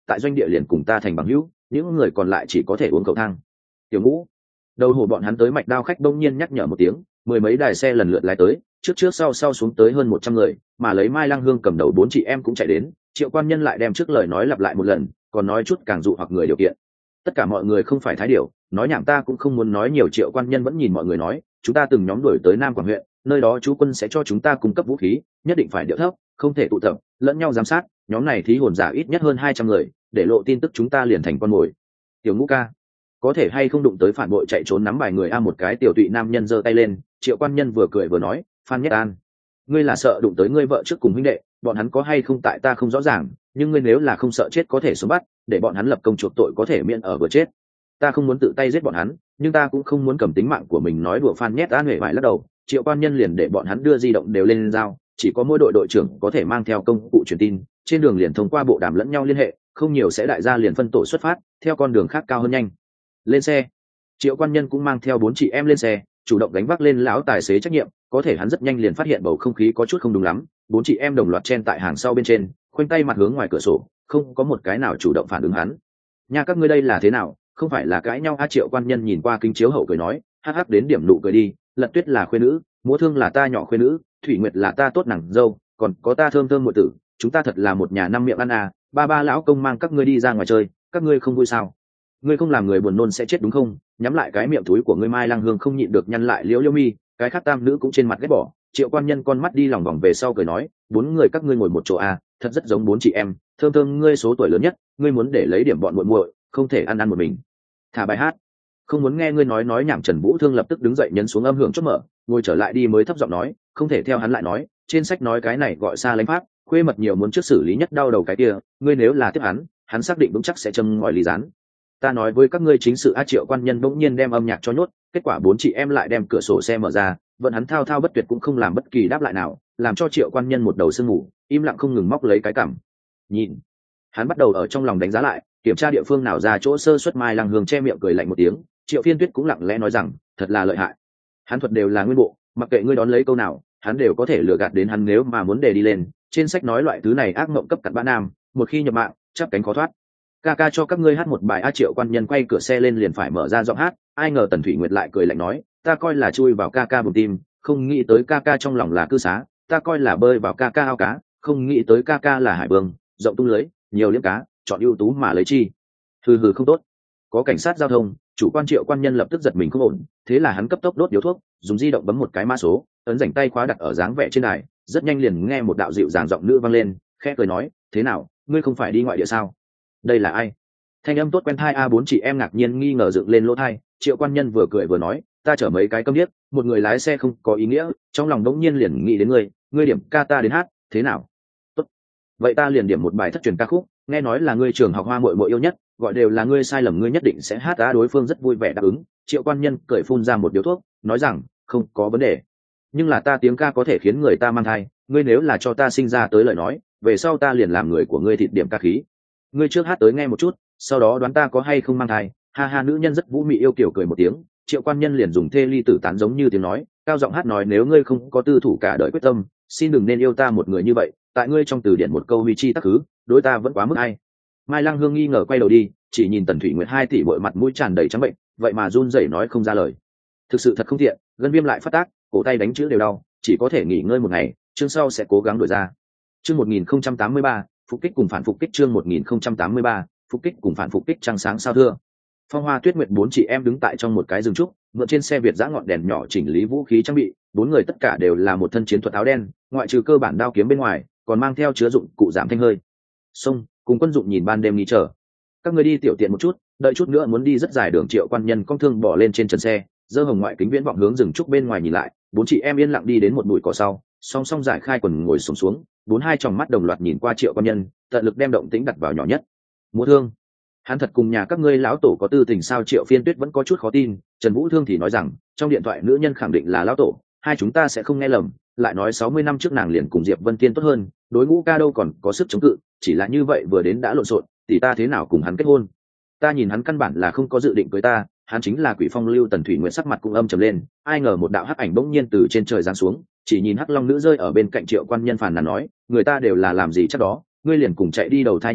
tại doanh địa liền cùng ta thành bằng hữu, những người còn lại chỉ có thể uống cầu thang. Tiểu Ngũ, đầu hồ bọn hắn tới mạch đao khách đông nhiên nhắc nhở một tiếng, mười mấy đài xe lần lượt lái tới, trước trước sau sau xuống tới hơn một trăm người, mà lấy Mai Lăng Hương cầm đầu bốn chị em cũng chạy đến. Triệu Quan Nhân lại đem trước lời nói lặp lại một lần, còn nói chút càng dụ hoặc người điều kiện. Tất cả mọi người không phải thái điều, nói nhảm ta cũng không muốn nói nhiều. Triệu Quan Nhân vẫn nhìn mọi người nói, chúng ta từng nhóm đuổi tới Nam Quảng huyện, nơi đó chú quân sẽ cho chúng ta cung cấp vũ khí, nhất định phải điệu thấp, không thể tụ tập, lẫn nhau giám sát. Nhóm này thí hồn giả ít nhất hơn hai trăm người, để lộ tin tức chúng ta liền thành con mồi. Tiểu Ngũ ca, có thể hay không đụng tới phản bội chạy trốn nắm bài người a? Một cái tiểu tụy nam nhân giơ tay lên. Triệu Quan Nhân vừa cười vừa nói, Phan Nhất An, ngươi là sợ đụng tới ngươi vợ trước cùng huynh đệ, bọn hắn có hay không tại ta không rõ ràng, nhưng ngươi nếu là không sợ chết có thể xuống bắt, để bọn hắn lập công chuộc tội có thể miễn ở vừa chết. Ta không muốn tự tay giết bọn hắn, nhưng ta cũng không muốn cầm tính mạng của mình. Nói đùa. Phan Nhất An huệ vải lắc đầu. Triệu Quan Nhân liền để bọn hắn đưa di động đều lên giao, chỉ có mỗi đội đội trưởng có thể mang theo công cụ truyền tin, trên đường liền thông qua bộ đàm lẫn nhau liên hệ, không nhiều sẽ đại gia liền phân tổ xuất phát, theo con đường khác cao hơn nhanh. Lên xe. Triệu Quan Nhân cũng mang theo bốn chị em lên xe, chủ động gánh vác lên lão tài xế trách nhiệm. Có thể hắn rất nhanh liền phát hiện bầu không khí có chút không đúng lắm, bốn chị em đồng loạt chen tại hàng sau bên trên, khoanh tay mặt hướng ngoài cửa sổ, không có một cái nào chủ động phản ứng hắn. Nha, các ngươi đây là thế nào, không phải là cãi nhau a? Triệu Quan Nhân nhìn qua kính chiếu hậu cười nói, hắc hắc đến điểm nụ cười đi. Lật Tuyết là khuê nữ, Múa Thương là ta nhỏ khuê nữ, Thủy Nguyệt là ta tốt nàng dâu, còn có ta thơm thơm muội tử, chúng ta thật là một nhà năm miệng ăn à. Ba ba lão công mang các ngươi đi ra ngoài chơi, các ngươi không vui sao? Ngươi không làm người buồn nôn sẽ chết đúng không? Nhắm lại cái miệng túi của ngươi. Mai Lăng Hương không nhịn được nhăn lại liễu liễu mi, cái khác tam nữ cũng trên mặt ghét bỏ. Triệu Quan Nhân con mắt đi lòng vòng về sau cười nói, bốn người các ngươi ngồi một chỗ à, thật rất giống bốn chị em. Thơm thơm ngươi số tuổi lớn nhất, ngươi muốn để lấy điểm bọn muội muội, không thể ăn ăn một mình. Thả bài hát. Không muốn nghe ngươi nói nói nhảm. Trần Vũ Thương lập tức đứng dậy nhấn xuống âm hưởng chốt mở, ngồi trở lại đi mới thấp giọng nói, không thể theo hắn lại nói, trên sách nói cái này gọi xa lánh pháp, khuê mật nhiều muốn trước xử lý nhất đau đầu cái kia, ngươi nếu là tiếp hắn, hắn xác định vững chắc sẽ châm ngòi ly gián. Ta nói với các ngươi chính sự a. Triệu Quan Nhân bỗng nhiên đem âm nhạc cho nhốt, kết quả bốn chị em lại đem cửa sổ xe mở ra, vẫn hắn thao thao bất tuyệt cũng không làm bất kỳ đáp lại nào, làm cho Triệu Quan Nhân một đầu sương ngủ, im lặng không ngừng móc lấy cái cằm. Nhìn, hắn bắt đầu ở trong lòng đánh giá lại, kiểm tra địa phương nào ra chỗ sơ suất. Mai Lăng Hương che miệng cười lạnh một tiếng. Triệu Phiên Tuyết cũng lặng lẽ nói rằng, thật là lợi hại, hắn thuật đều là nguyên bộ, mặc kệ ngươi đón lấy câu nào, hắn đều có thể lừa gạt đến hắn. Nếu mà muốn đề đi lên, trên sách nói loại thứ này ác mộng cấp cặn bã nam, một khi nhập mạng chắp cánh khó thoát. Ca ca cho các ngươi hát một bài a. Triệu Quan Nhân quay cửa xe lên liền phải mở ra giọng hát, ai ngờ Tần Thủy Nguyệt lại cười lạnh nói, ta coi là chui vào ca ca bụng tim, không nghĩ tới ca ca trong lòng là cư xá, ta coi là bơi vào ca ca ao cá, không nghĩ tới ca ca là hải bường, rộng tung lưới, nhiều liếm cá, chọn ưu tú mà lấy chi. Hừ hừ không tốt. Có cảnh sát giao thông. Chủ quan Triệu Quan Nhân lập tức giật mình không ổn, thế là hắn cấp tốc đốt điếu thuốc, dùng di động bấm một cái mã số, ấn rảnh tay khóa đặt ở dáng vẻ trên đài. Rất nhanh liền nghe một đạo dịu dàng giọng nữ vang lên, khẽ cười nói, thế nào, ngươi không phải đi ngoại địa sao? Đây là ai? Thanh âm tốt quen thai a. Bốn chị em ngạc nhiên nghi ngờ dựng lên lỗ thai. Triệu Quan Nhân vừa cười vừa nói, ta chở mấy cái câm điếc, một người lái xe không có ý nghĩa, trong lòng đống nhiên liền nghĩ đến ngươi, ngươi điểm ca ta đến hát, thế nào? Tốt. Vậy ta liền điểm một bài thất truyền ca khúc, nghe nói là ngươi trường học hoa muội muội yêu nhất, gọi đều là ngươi sai lầm, ngươi nhất định sẽ hát á. Đối phương rất vui vẻ đáp ứng. Triệu Quan Nhân cười phun ra một điếu thuốc, nói rằng, không có vấn đề, nhưng là ta tiếng ca có thể khiến người ta mang thai, ngươi nếu là cho ta sinh ra tới lời nói, về sau ta liền làm người của ngươi thịt điểm ca khí. Ngươi trước hát tới nghe một chút, sau đó đoán ta có hay không mang thai. Ha ha. Nữ nhân rất vũ mị yêu kiểu cười một tiếng. Triệu Quan Nhân liền dùng thê ly tử tán giống như tiếng nói, cao giọng hát nói, nếu ngươi không có tư thủ cả đời quyết tâm, xin đừng nên yêu ta một người như vậy, tại ngươi trong từ điển một câu huy chi tắc khứ, đối ta vẫn quá mức hay. Mai Lăng Hương nghi ngờ quay đầu đi, chỉ nhìn Tần Thủy Nguyệt hai tỷ bội mặt mũi tràn đầy trắng bệnh, vậy mà run rẩy nói không ra lời. Thực sự thật không tiện, gân viêm lại phát tác, cổ tay đánh chữ đều đau, chỉ có thể nghỉ ngơi một ngày, chương sau sẽ cố gắng đổi ra. Chương một nghìn không trăm tám mươi ba, phục kích cùng phản phục kích. Chương một nghìn không trăm tám mươi ba, phục kích cùng phản phục kích. Trăng sáng sao thưa. Phong Hoa Tuyết Nguyệt bốn chị em đứng tại trong một cái rừng trúc, mượn trên xe Việt giã ngọn đèn nhỏ chỉnh lý vũ khí trang bị. Bốn người tất cả đều là một thân chiến thuật áo đen, ngoại trừ cơ bản đao kiếm bên ngoài, còn mang theo chứa dụng cụ giảm thanh hơi. Xông, cùng Quân Dụng nhìn ban đêm nghỉ chờ. Các người đi tiểu tiện một chút, đợi chút nữa muốn đi rất dài đường. Triệu Quan Nhân cong thương bỏ lên trên trần xe, giơ hồng ngoại kính viễn vọng hướng rừng trúc bên ngoài nhìn lại. Bốn chị em yên lặng đi đến một bụi cỏ sau, song song giải khai quần ngồi xuống xuống. Bốn hai tròng mắt đồng loạt nhìn qua Triệu Quan Nhân, tận lực đem động tĩnh đặt vào nhỏ nhất. Múa Thương, hắn thật cùng nhà các ngươi lão tổ có tư tình sao? Triệu Phiên Tuyết vẫn có chút khó tin. Trần Vũ Thương thì nói rằng, trong điện thoại nữ nhân khẳng định là lão tổ, hai chúng ta sẽ không nghe lầm. Lại nói sáu mươi năm trước nàng liền cùng Diệp Vân Tiên tốt hơn, đối ngũ ca đâu còn có sức chống cự, chỉ là như vậy vừa đến đã lộn xộn, thì ta thế nào cùng hắn kết hôn? Ta nhìn hắn căn bản là không có dự định cưới ta, hắn chính là quỷ phong lưu. Tần Thủy Nguyệt sắc mặt cũng âm trầm lên, ai ngờ một đạo hắc ảnh bỗng nhiên từ trên trời giáng xuống, chỉ nhìn hắc long nữ rơi ở bên cạnh Triệu Quan Nhân phàn nàn nói, người ta đều là làm gì chắc đó, ngươi liền cùng chạy đi đầu thai như thế,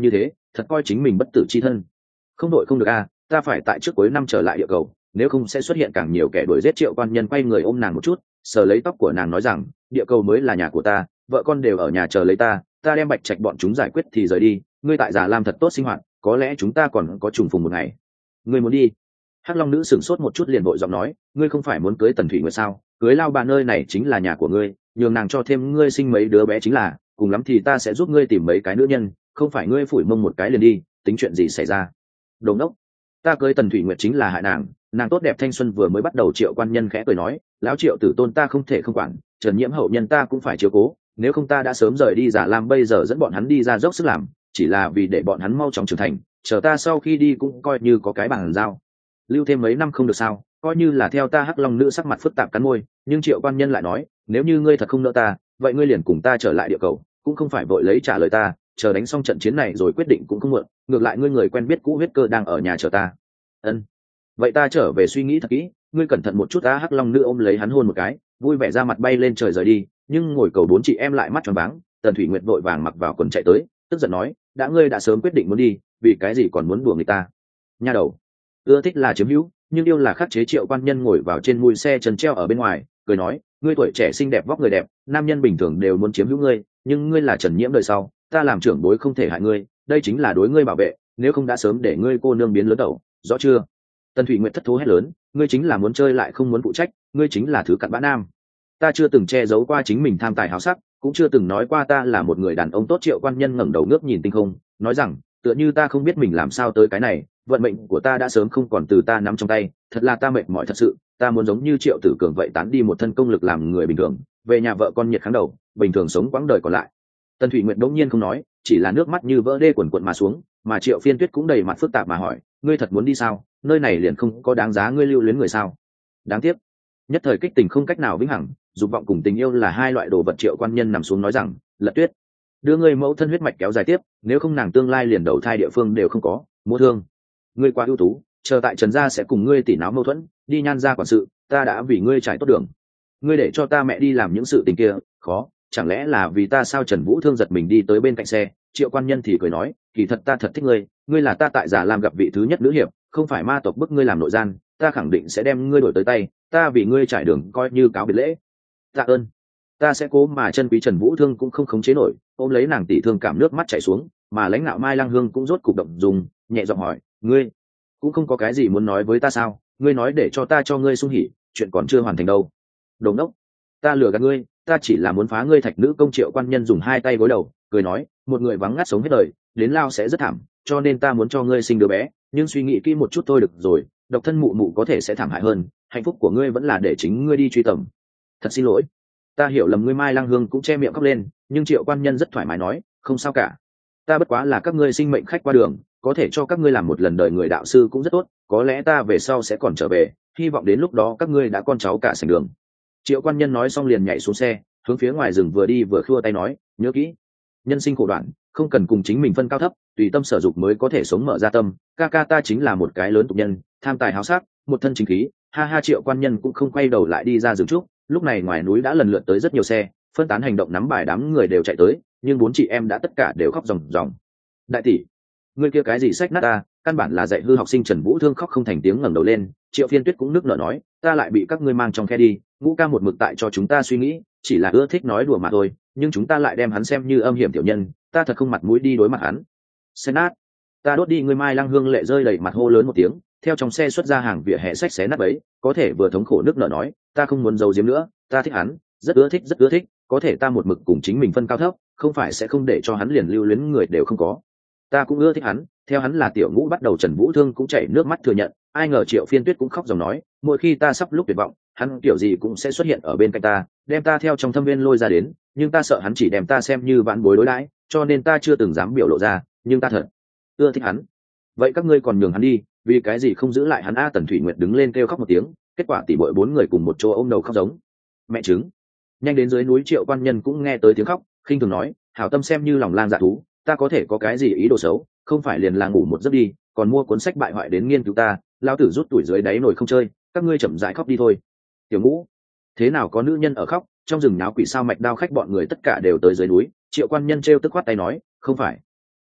thật coi chính mình bất tử chi thân. Không đội không được a, ta phải tại trước cuối năm trở lại địa cầu, nếu không sẽ xuất hiện càng nhiều kẻ đuổi giết. Triệu Quan Nhân quay người ôm nàng một chút, sờ lấy tóc của nàng nói rằng, địa cầu mới là nhà của ta, vợ con đều ở nhà chờ lấy ta, ta đem Bạch Trạch bọn chúng giải quyết thì rời đi, ngươi tại Già Lam thật tốt sinh hoạt, có lẽ chúng ta còn có trùng phùng một ngày. Ngươi muốn đi? Hắc Long nữ sửng sốt một chút liền vội giọng nói, ngươi không phải muốn cưới Tần Thủy Nguyệt sao? Cưới lao bà nơi này chính là nhà của ngươi, nhường nàng cho thêm ngươi sinh mấy đứa bé chính là, cùng lắm thì ta sẽ giúp ngươi tìm mấy cái nữ nhân, không phải ngươi phủi mông một cái liền đi, tính chuyện gì xảy ra? Đồ ngốc, ta cưới Tần Thủy Nguyệt chính là hại nàng, nàng tốt đẹp thanh xuân vừa mới bắt đầu. Triệu Quan Nhân khẽ cười nói, lão Triệu tử tôn ta không thể không quản, Trần Nhiễm hậu nhân ta cũng phải chiếu cố, nếu không ta đã sớm rời đi Già Lam, bây giờ dẫn bọn hắn đi ra dốc sức làm, chỉ là vì để bọn hắn mau chóng trưởng thành, chờ ta sau khi đi cũng coi như có cái bằng giao. Lưu thêm mấy năm không được sao? Coi như là theo ta. Hắc Long nữ sắc mặt phức tạp cắn môi, nhưng Triệu Quan Nhân lại nói, nếu như ngươi thật không nỡ ta, vậy ngươi liền cùng ta trở lại địa cầu, cũng không phải vội lấy trả lời ta, chờ đánh xong trận chiến này rồi quyết định cũng không muộn, ngược lại ngươi người quen biết cũ huyết cơ đang ở nhà chờ ta. Ân, vậy ta trở về suy nghĩ thật kỹ, ngươi cẩn thận một chút. ta Hắc Long nữ ôm lấy hắn hôn một cái, vui vẻ ra mặt bay lên trời rời đi. Nhưng ngồi cầu bốn chị em lại mắt tròn váng. Tần Thủy Nguyệt vội vàng mặc vào quần chạy tới, tức giận nói, đã ngươi đã sớm quyết định muốn đi, vì cái gì còn muốn đùa người ta? Nha đầu, ưa thích là chiếm hữu, nhưng yêu là khắc chế. Triệu Quan Nhân ngồi vào trên mui xe trần treo ở bên ngoài, cười nói, ngươi tuổi trẻ xinh đẹp vóc người đẹp, nam nhân bình thường đều muốn chiếm hữu ngươi, nhưng ngươi là Trần Nhiễm đời sau, ta làm trưởng bối không thể hại ngươi, đây chính là đối ngươi bảo vệ, nếu không đã sớm để ngươi cô nương biến lớn đầu, rõ chưa? Tần Thủy Nguyệt thất thố hét lớn, ngươi chính là muốn chơi lại không muốn phụ trách, ngươi chính là thứ cặn bã nam. Ta chưa từng che giấu qua chính mình tham tài háo sắc, cũng chưa từng nói qua ta là một người đàn ông tốt. Triệu Quan Nhân ngẩng đầu ngước nhìn tinh không, nói rằng, tựa như ta không biết mình làm sao tới cái này, vận mệnh của ta đã sớm không còn từ ta nắm trong tay, thật là ta mệt mỏi thật sự, ta muốn giống như Triệu Tử Cường vậy tán đi một thân công lực làm người bình thường, về nhà vợ con nhiệt kháng đầu, bình thường sống quãng đời còn lại. Tần Thủy Nguyệt đống nhiên không nói, chỉ là nước mắt như vỡ đê quần quận mà xuống, mà Triệu Phiên Tuyết cũng đầy mặt phức tạp mà hỏi, ngươi thật muốn đi sao? Nơi này liền không có đáng giá ngươi lưu luyến người sao? Đáng tiếc, nhất thời kích tình không cách nào vĩnh hằng, dục vọng cùng tình yêu là hai loại đồ vật. Triệu Quan Nhân nằm xuống nói rằng, Lật Tuyết, đưa ngươi mẫu thân huyết mạch kéo dài tiếp, nếu không nàng tương lai liền đầu thai địa phương đều không có. Mua thương, ngươi quá ưu tú, chờ tại Trần gia sẽ cùng ngươi tỉ náo mâu thuẫn, đi Nhan gia quản sự, ta đã vì ngươi trải tốt đường. Ngươi để cho ta mẹ đi làm những sự tình kia, khó, chẳng lẽ là vì ta sao? Trần Vũ Thương giật mình đi tới bên cạnh xe. Triệu Quan Nhân thì cười nói, kỳ thật ta thật thích ngươi, ngươi là ta tại Già Lam gặp vị thứ nhất nữ hiệp, không phải ma tộc bức ngươi làm nội gian, ta khẳng định sẽ đem ngươi đổi tới tay, ta vì ngươi trải đường coi như cáo biệt lễ. Tạ ơn, ta sẽ cố mà chân quý. Trần Vũ Thương cũng không khống chế nổi, ôm lấy nàng tỷ thương cảm nước mắt chảy xuống, mà lãnh đạo Mai Lang Hương cũng rốt cục động dùng, nhẹ giọng hỏi, ngươi cũng không có cái gì muốn nói với ta sao? Ngươi nói để cho ta cho ngươi sung hỉ, chuyện còn chưa hoàn thành đâu. Đồng đốc, ta lừa gạt ngươi, ta chỉ là muốn phá ngươi thạch nữ công. Triệu Quan Nhân dùng hai tay gối đầu, cười nói, một người vắng ngắt sống hết đời, đến lao sẽ rất thảm, cho nên ta muốn cho ngươi sinh đứa bé, nhưng suy nghĩ kỹ một chút thôi được rồi, độc thân mụ mụ có thể sẽ thảm hại hơn, hạnh phúc của ngươi vẫn là để chính ngươi đi truy tầm. Thật xin lỗi, ta hiểu lầm ngươi. Mai Lang Hương cũng che miệng khóc lên, nhưng Triệu Quan Nhân rất thoải mái nói, không sao cả, ta bất quá là các ngươi sinh mệnh khách qua đường, có thể cho các ngươi làm một lần đời người đạo sư cũng rất tốt, có lẽ ta về sau sẽ còn trở về, hy vọng đến lúc đó các ngươi đã con cháu cả sành đường. Triệu Quan Nhân nói xong liền nhảy xuống xe, hướng phía ngoài rừng vừa đi vừa khua tay nói, nhớ kỹ, nhân sinh khổ đoạn, không cần cùng chính mình phân cao thấp, tùy tâm sở dục mới có thể sống mở ra tâm. Ca ca ta chính là một cái lớn tục nhân, tham tài háo sắc, một thân chính khí. Ha ha. Triệu Quan Nhân cũng không quay đầu lại đi ra rừng trúc. Lúc này ngoài núi đã lần lượt tới rất nhiều xe, phân tán hành động nắm bài, đám người đều chạy tới, nhưng bốn chị em đã tất cả đều khóc ròng ròng. Đại tỷ, ngươi kia cái gì sách nát ta, căn bản là dạy hư học sinh. Trần Vũ Thương khóc không thành tiếng ngẩng đầu lên. Triệu Phiên Tuyết cũng nước nở nói, ta lại bị các ngươi mang trong khe đi, Ngũ ca một mực tại cho chúng ta suy nghĩ, chỉ là ưa thích nói đùa mà thôi, nhưng chúng ta lại đem hắn xem như âm hiểm tiểu nhân, ta thật không mặt mũi đi đối mặt hắn. Xe nát, ta đốt đi ngươi. Mai Lang Hương lệ rơi đầy mặt hô lớn một tiếng, theo trong xe xuất ra hàng vỉa hè sách xé nát ấy, có thể vừa thống khổ nước nở nói, ta không muốn giấu giếm nữa, ta thích hắn, rất ưa thích rất ưa thích, có thể ta một mực cùng chính mình phân cao thấp, không phải sẽ không để cho hắn liền lưu luyến người đều không có. Ta cũng ưa thích hắn, theo hắn là tiểu ngũ bắt đầu. Trần Vũ Thương cũng chảy nước mắt thừa nhận, ai ngờ Triệu Phiên Tuyết cũng khóc dòng nói, mỗi khi ta sắp lúc tuyệt vọng, hắn kiểu gì cũng sẽ xuất hiện ở bên cạnh ta, đem ta theo trong thâm viên lôi ra đến, nhưng ta sợ hắn chỉ đem ta xem như vãn bối đối đãi, cho nên ta chưa từng dám biểu lộ ra, nhưng ta thật ưa thích hắn. Vậy các ngươi còn nhường hắn đi, vì cái gì không giữ lại hắn a? Tần Thủy Nguyệt đứng lên kêu khóc một tiếng, kết quả tỉ bội bốn người cùng một chỗ ôm đầu khóc giống mẹ trứng. Nhanh đến dưới núi Triệu Quan Nhân cũng nghe tới tiếng khóc, khinh thường nói, hảo tâm xem như lòng lang dạ thú, ta có thể có cái gì ý đồ xấu, không phải liền là ngủ một giấc đi, còn mua cuốn sách bại hoại đến nghiên cứu ta, lao tử rút tuổi dưới đáy nồi không chơi, các ngươi chậm rãi khóc đi thôi. Tiểu Ngũ, thế nào có nữ nhân ở khóc? Trong rừng náo quỷ sao? Mạch Đao khách bọn người tất cả đều tới dưới núi. Triệu Quan Nhân trêu tức khoát tay nói, không phải,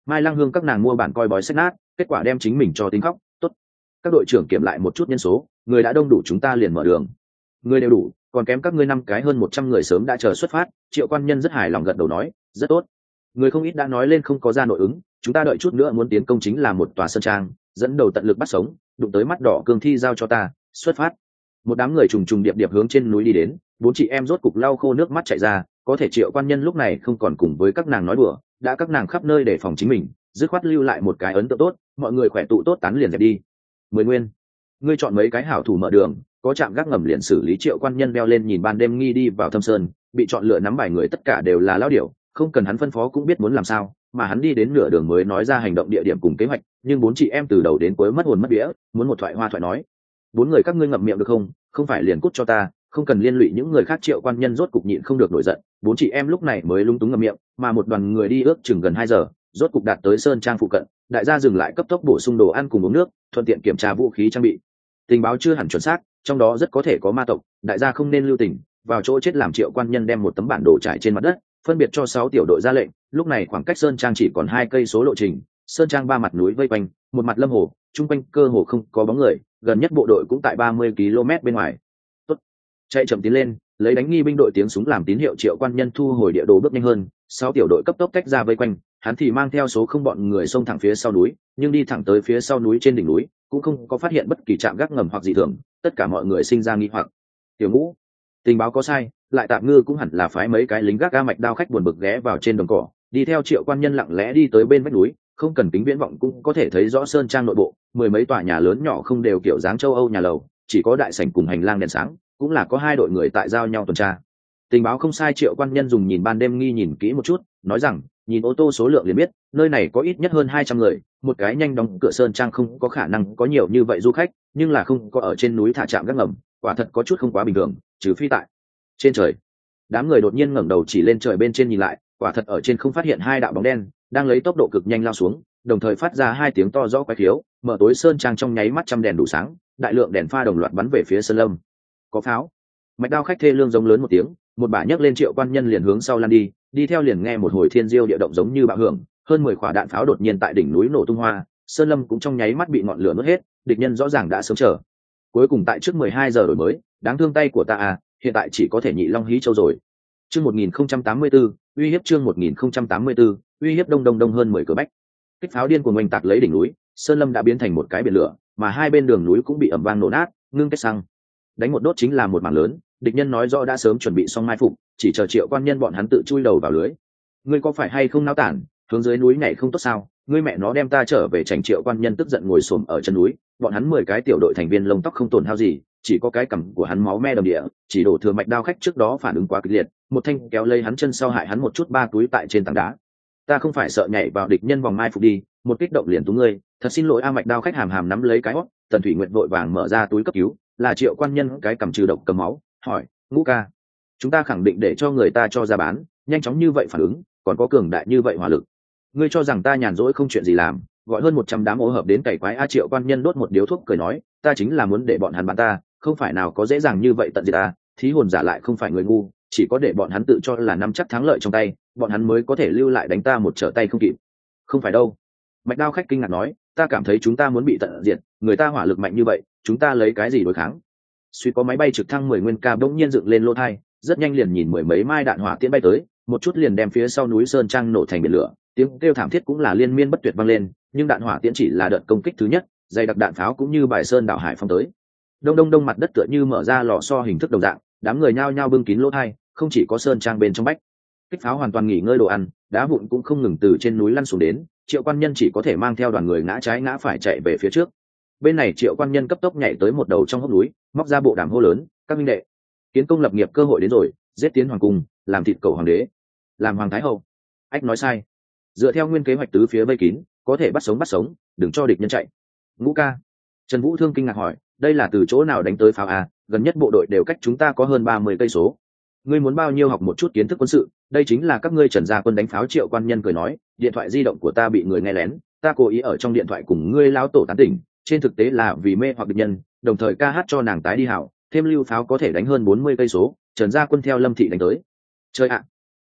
Mai Lăng Hương các nàng mua bản coi bói sách nát, kết quả đem chính mình cho tính khóc. Tốt, các đội trưởng kiểm lại một chút nhân số, người đã đông đủ chúng ta liền mở đường. Người đều đủ, còn kém các ngươi năm cái hơn một trăm người sớm đã chờ xuất phát. Triệu Quan Nhân rất hài lòng gật đầu nói, rất tốt. Người không ít đã nói lên không có ra nội ứng, chúng ta đợi chút nữa muốn tiến công chính là một tòa sơn trang, dẫn đầu tận lực bắt sống, đụng tới mắt đỏ cương thi giao cho ta, xuất phát. Một đám người trùng trùng điệp điệp hướng trên núi đi đến, bốn chị em rốt cục lau khô nước mắt chạy ra. Có thể Triệu Quan Nhân lúc này không còn cùng với các nàng nói đùa, đã các nàng khắp nơi để phòng chính mình, dứt khoát lưu lại một cái ấn tượng tốt, mọi người khỏe tụ tốt tán liền dẹp đi. Mười Nguyên, ngươi chọn mấy cái hảo thủ mở đường, có trạm gác ngầm liền xử lý. Triệu Quan Nhân đeo lên nhìn ban đêm nghi đi vào thâm sơn, bị chọn lựa nắm bài người tất cả đều là lão điểu, không cần hắn phân phó cũng biết muốn làm sao, mà hắn đi đến nửa đường mới nói ra hành động địa điểm cùng kế hoạch, nhưng bốn chị em từ đầu đến cuối mất hồn mất vía, muốn một thoại hoa thoại nói. Bốn người các ngươi ngậm miệng được không, không phải liền cút cho ta, không cần liên lụy những người khác. Triệu Quan Nhân rốt cục nhịn không được nổi giận, bốn chị em lúc này mới lung túng ngậm miệng, mà một đoàn người đi ước chừng gần hai giờ, rốt cục đạt tới sơn trang phụ cận. Đại gia dừng lại cấp tốc bổ sung đồ ăn cùng uống nước, thuận tiện kiểm tra vũ khí trang bị. Tình báo chưa hẳn chuẩn xác, trong đó rất có thể có ma tộc, đại gia không nên lưu tình, vào chỗ chết làm. Triệu Quan Nhân đem một tấm bản đồ trải trên mặt đất, phân biệt cho sáu tiểu đội ra lệnh. Lúc này khoảng cách sơn trang chỉ còn hai cây số lộ trình, sơn trang ba mặt núi vây quanh, một mặt lâm hồ, chung quanh cơ hồ không có bóng người, gần nhất bộ đội cũng tại ba mươi ki lô mét bên ngoài. Tốt, chạy chậm tiến lên, lấy đánh nghi binh đội tiếng súng làm tín hiệu. Triệu Quan Nhân thu hồi địa đồ bước nhanh hơn, sáu tiểu đội cấp tốc tách ra vây quanh, hắn thì mang theo số không bọn người xông thẳng phía sau núi, nhưng đi thẳng tới phía sau núi trên đỉnh núi cũng không có phát hiện bất kỳ trạm gác ngầm hoặc dị thường. Tất cả mọi người sinh ra nghi hoặc. Tiểu Ngũ, tình báo có sai, lại Tạm Ngư cũng hẳn là phái mấy cái lính gác ga mạch đao khách buồn bực ghé vào trên đồng cỏ, đi theo Triệu Quan Nhân lặng lẽ đi tới bên vách núi, không cần kính viễn vọng cũng có thể thấy rõ sơn trang nội bộ. Mười mấy tòa nhà lớn nhỏ không đều kiểu dáng châu Âu nhà lầu, chỉ có đại sảnh cùng hành lang đèn sáng, cũng là có hai đội người tại giao nhau tuần tra. Tình báo không sai. Triệu Quan Nhân dùng nhìn ban đêm nghi nhìn kỹ một chút, nói rằng nhìn ô tô số lượng liền biết nơi này có ít nhất hơn hai trăm người. Một cái nhanh đóng cửa sơn trang không có khả năng có nhiều như vậy du khách, nhưng là không có ở trên núi thả trạm gác ngầm, quả thật có chút không quá bình thường, trừ phi tại trên trời. Đám người đột nhiên ngẩng đầu chỉ lên trời bên trên nhìn lại, quả thật ở trên không phát hiện hai đạo bóng đen đang lấy tốc độ cực nhanh lao xuống, đồng thời phát ra hai tiếng to rõ quái khiếu. Mở tối sơn trang trong nháy mắt trăm đèn đủ sáng, đại lượng đèn pha đồng loạt bắn về phía sơn lâm. Có pháo. Mạch đao khách thê lương giống lớn một tiếng, một bả nhấc lên. Triệu Quan Nhân liền hướng sau lăn đi, đi theo liền nghe một hồi thiên diêu địa động giống như bạo hưởng, hơn mười quả đạn pháo đột nhiên tại đỉnh núi nổ tung hoa, sơn lâm cũng trong nháy mắt bị ngọn lửa nuốt hết. Địch nhân rõ ràng đã sớm chờ. Cuối cùng tại trước mười hai giờ đổi mới, đáng thương tay của ta à, hiện tại chỉ có thể nhị long hí châu rồi. Chương một nghìn không trăm tám mươi tư, uy hiếp. Chương một nghìn không trăm tám mươi tư, uy hiếp. Đông đông đông hơn mười cửa bách. Kích pháo điên cuồng oanh tạc lấy đỉnh núi, sơn lâm đã biến thành một cái biển lửa, mà hai bên đường núi cũng bị ầm vang nổ nát, ngưng kết xăng. Đánh một đốt chính là một mảng lớn, địch nhân nói rõ đã sớm chuẩn bị xong mai phục, chỉ chờ Triệu Quan Nhân bọn hắn tự chui đầu vào lưới. Ngươi có phải hay không náo tản, hướng dưới núi nhảy không tốt sao? Ngươi mẹ nó đem ta trở về trành. Triệu Quan Nhân tức giận ngồi xổm ở chân núi, bọn hắn mười cái tiểu đội thành viên lông tóc không tổn hao gì, chỉ có cái cằm của hắn máu me đầm địa, chỉ đổ thừa mạch đao khách trước đó phản ứng quá kịch liệt, một thanh kéo lấy hắn chân sau hại hắn một chút ba túi tại trên tảng đá. Ta không phải sợ nhảy vào địch nhân vòng mai phục đi, một kích động liền tú ngươi, thật xin lỗi a. Mạch đao khách hàm hàm nắm lấy cái hót, Tần Thủy Nguyệt vội vàng mở ra túi cấp cứu, là Triệu Quan Nhân cái cằm trừ độc cầm máu, hỏi, Ngũ ca, chúng ta khẳng định để cho người ta cho ra bán, nhanh chóng như vậy phản ứng, còn có cường đại như vậy hỏa lực, ngươi cho rằng ta nhàn rỗi không chuyện gì làm, gọi hơn một trăm đám ô hợp đến cày quái a. Triệu Quan Nhân đốt một điếu thuốc cười nói, ta chính là muốn để bọn hắn bán ta, không phải nào có dễ dàng như vậy tận diệt ta. Thí hồn giả lại không phải người ngu, chỉ có để bọn hắn tự cho là nắm chắc thắng lợi trong tay, bọn hắn mới có thể lưu lại đánh ta một trở tay không kịp. Không phải đâu. Mạch đao khách kinh ngạc nói, ta cảm thấy chúng ta muốn bị tận diệt, người ta hỏa lực mạnh như vậy, chúng ta lấy cái gì đối kháng? Suy có máy bay trực thăng mười nguyên ca bỗng nhiên dựng lên lô thai, rất nhanh liền nhìn mười mấy mai đạn hỏa tiễn bay tới, một chút liền đem phía sau núi sơn trang nổ thành biển lửa, tiếng kêu thảm thiết cũng là liên miên bất tuyệt vang lên. Nhưng đạn hỏa tiễn chỉ là đợt công kích thứ nhất, dày đặc đạn pháo cũng như bài sơn đảo hải phong tới. Đông đông đông, mặt đất tựa như mở ra lò xo hình thức đồng dạng, đám người nhao nhao bưng kín lỗ thai, không chỉ có sơn trang bên trong bách kích pháo hoàn toàn nghỉ ngơi đồ ăn, đá vụn cũng không ngừng từ trên núi lăn xuống đến. Triệu Quan Nhân chỉ có thể mang theo đoàn người ngã trái ngã phải chạy về phía trước. Bên này Triệu Quan Nhân cấp tốc nhảy tới một đầu trong hốc núi, móc ra bộ đàm hô lớn, các minh đệ, kiến công lập nghiệp cơ hội đến rồi, giết tiến hoàng cung, làm thịt cầu hoàng đế, làm hoàng thái hậu. Ách nói sai, dựa theo nguyên kế hoạch tứ phía vây kín, có thể bắt sống bắt sống, đừng cho địch nhân chạy. Ngũ ca. Trần Vũ Thương kinh ngạc hỏi, đây là từ chỗ nào đánh tới pháo à? Gần nhất bộ đội đều cách chúng ta có hơn ba mươi cây số. Ngươi muốn bao nhiêu học một chút kiến thức quân sự, đây chính là các ngươi Trần gia quân đánh pháo. Triệu Quan Nhân cười nói, điện thoại di động của ta bị người nghe lén, ta cố ý ở trong điện thoại cùng ngươi lão tổ tán tỉnh, trên thực tế là vì mê hoặc địch nhân, đồng thời ca hát cho nàng tái đi hảo, thêm lưu pháo có thể đánh hơn bốn mươi cây số. Trần gia quân theo Lâm thị đánh tới. Chơi ạ.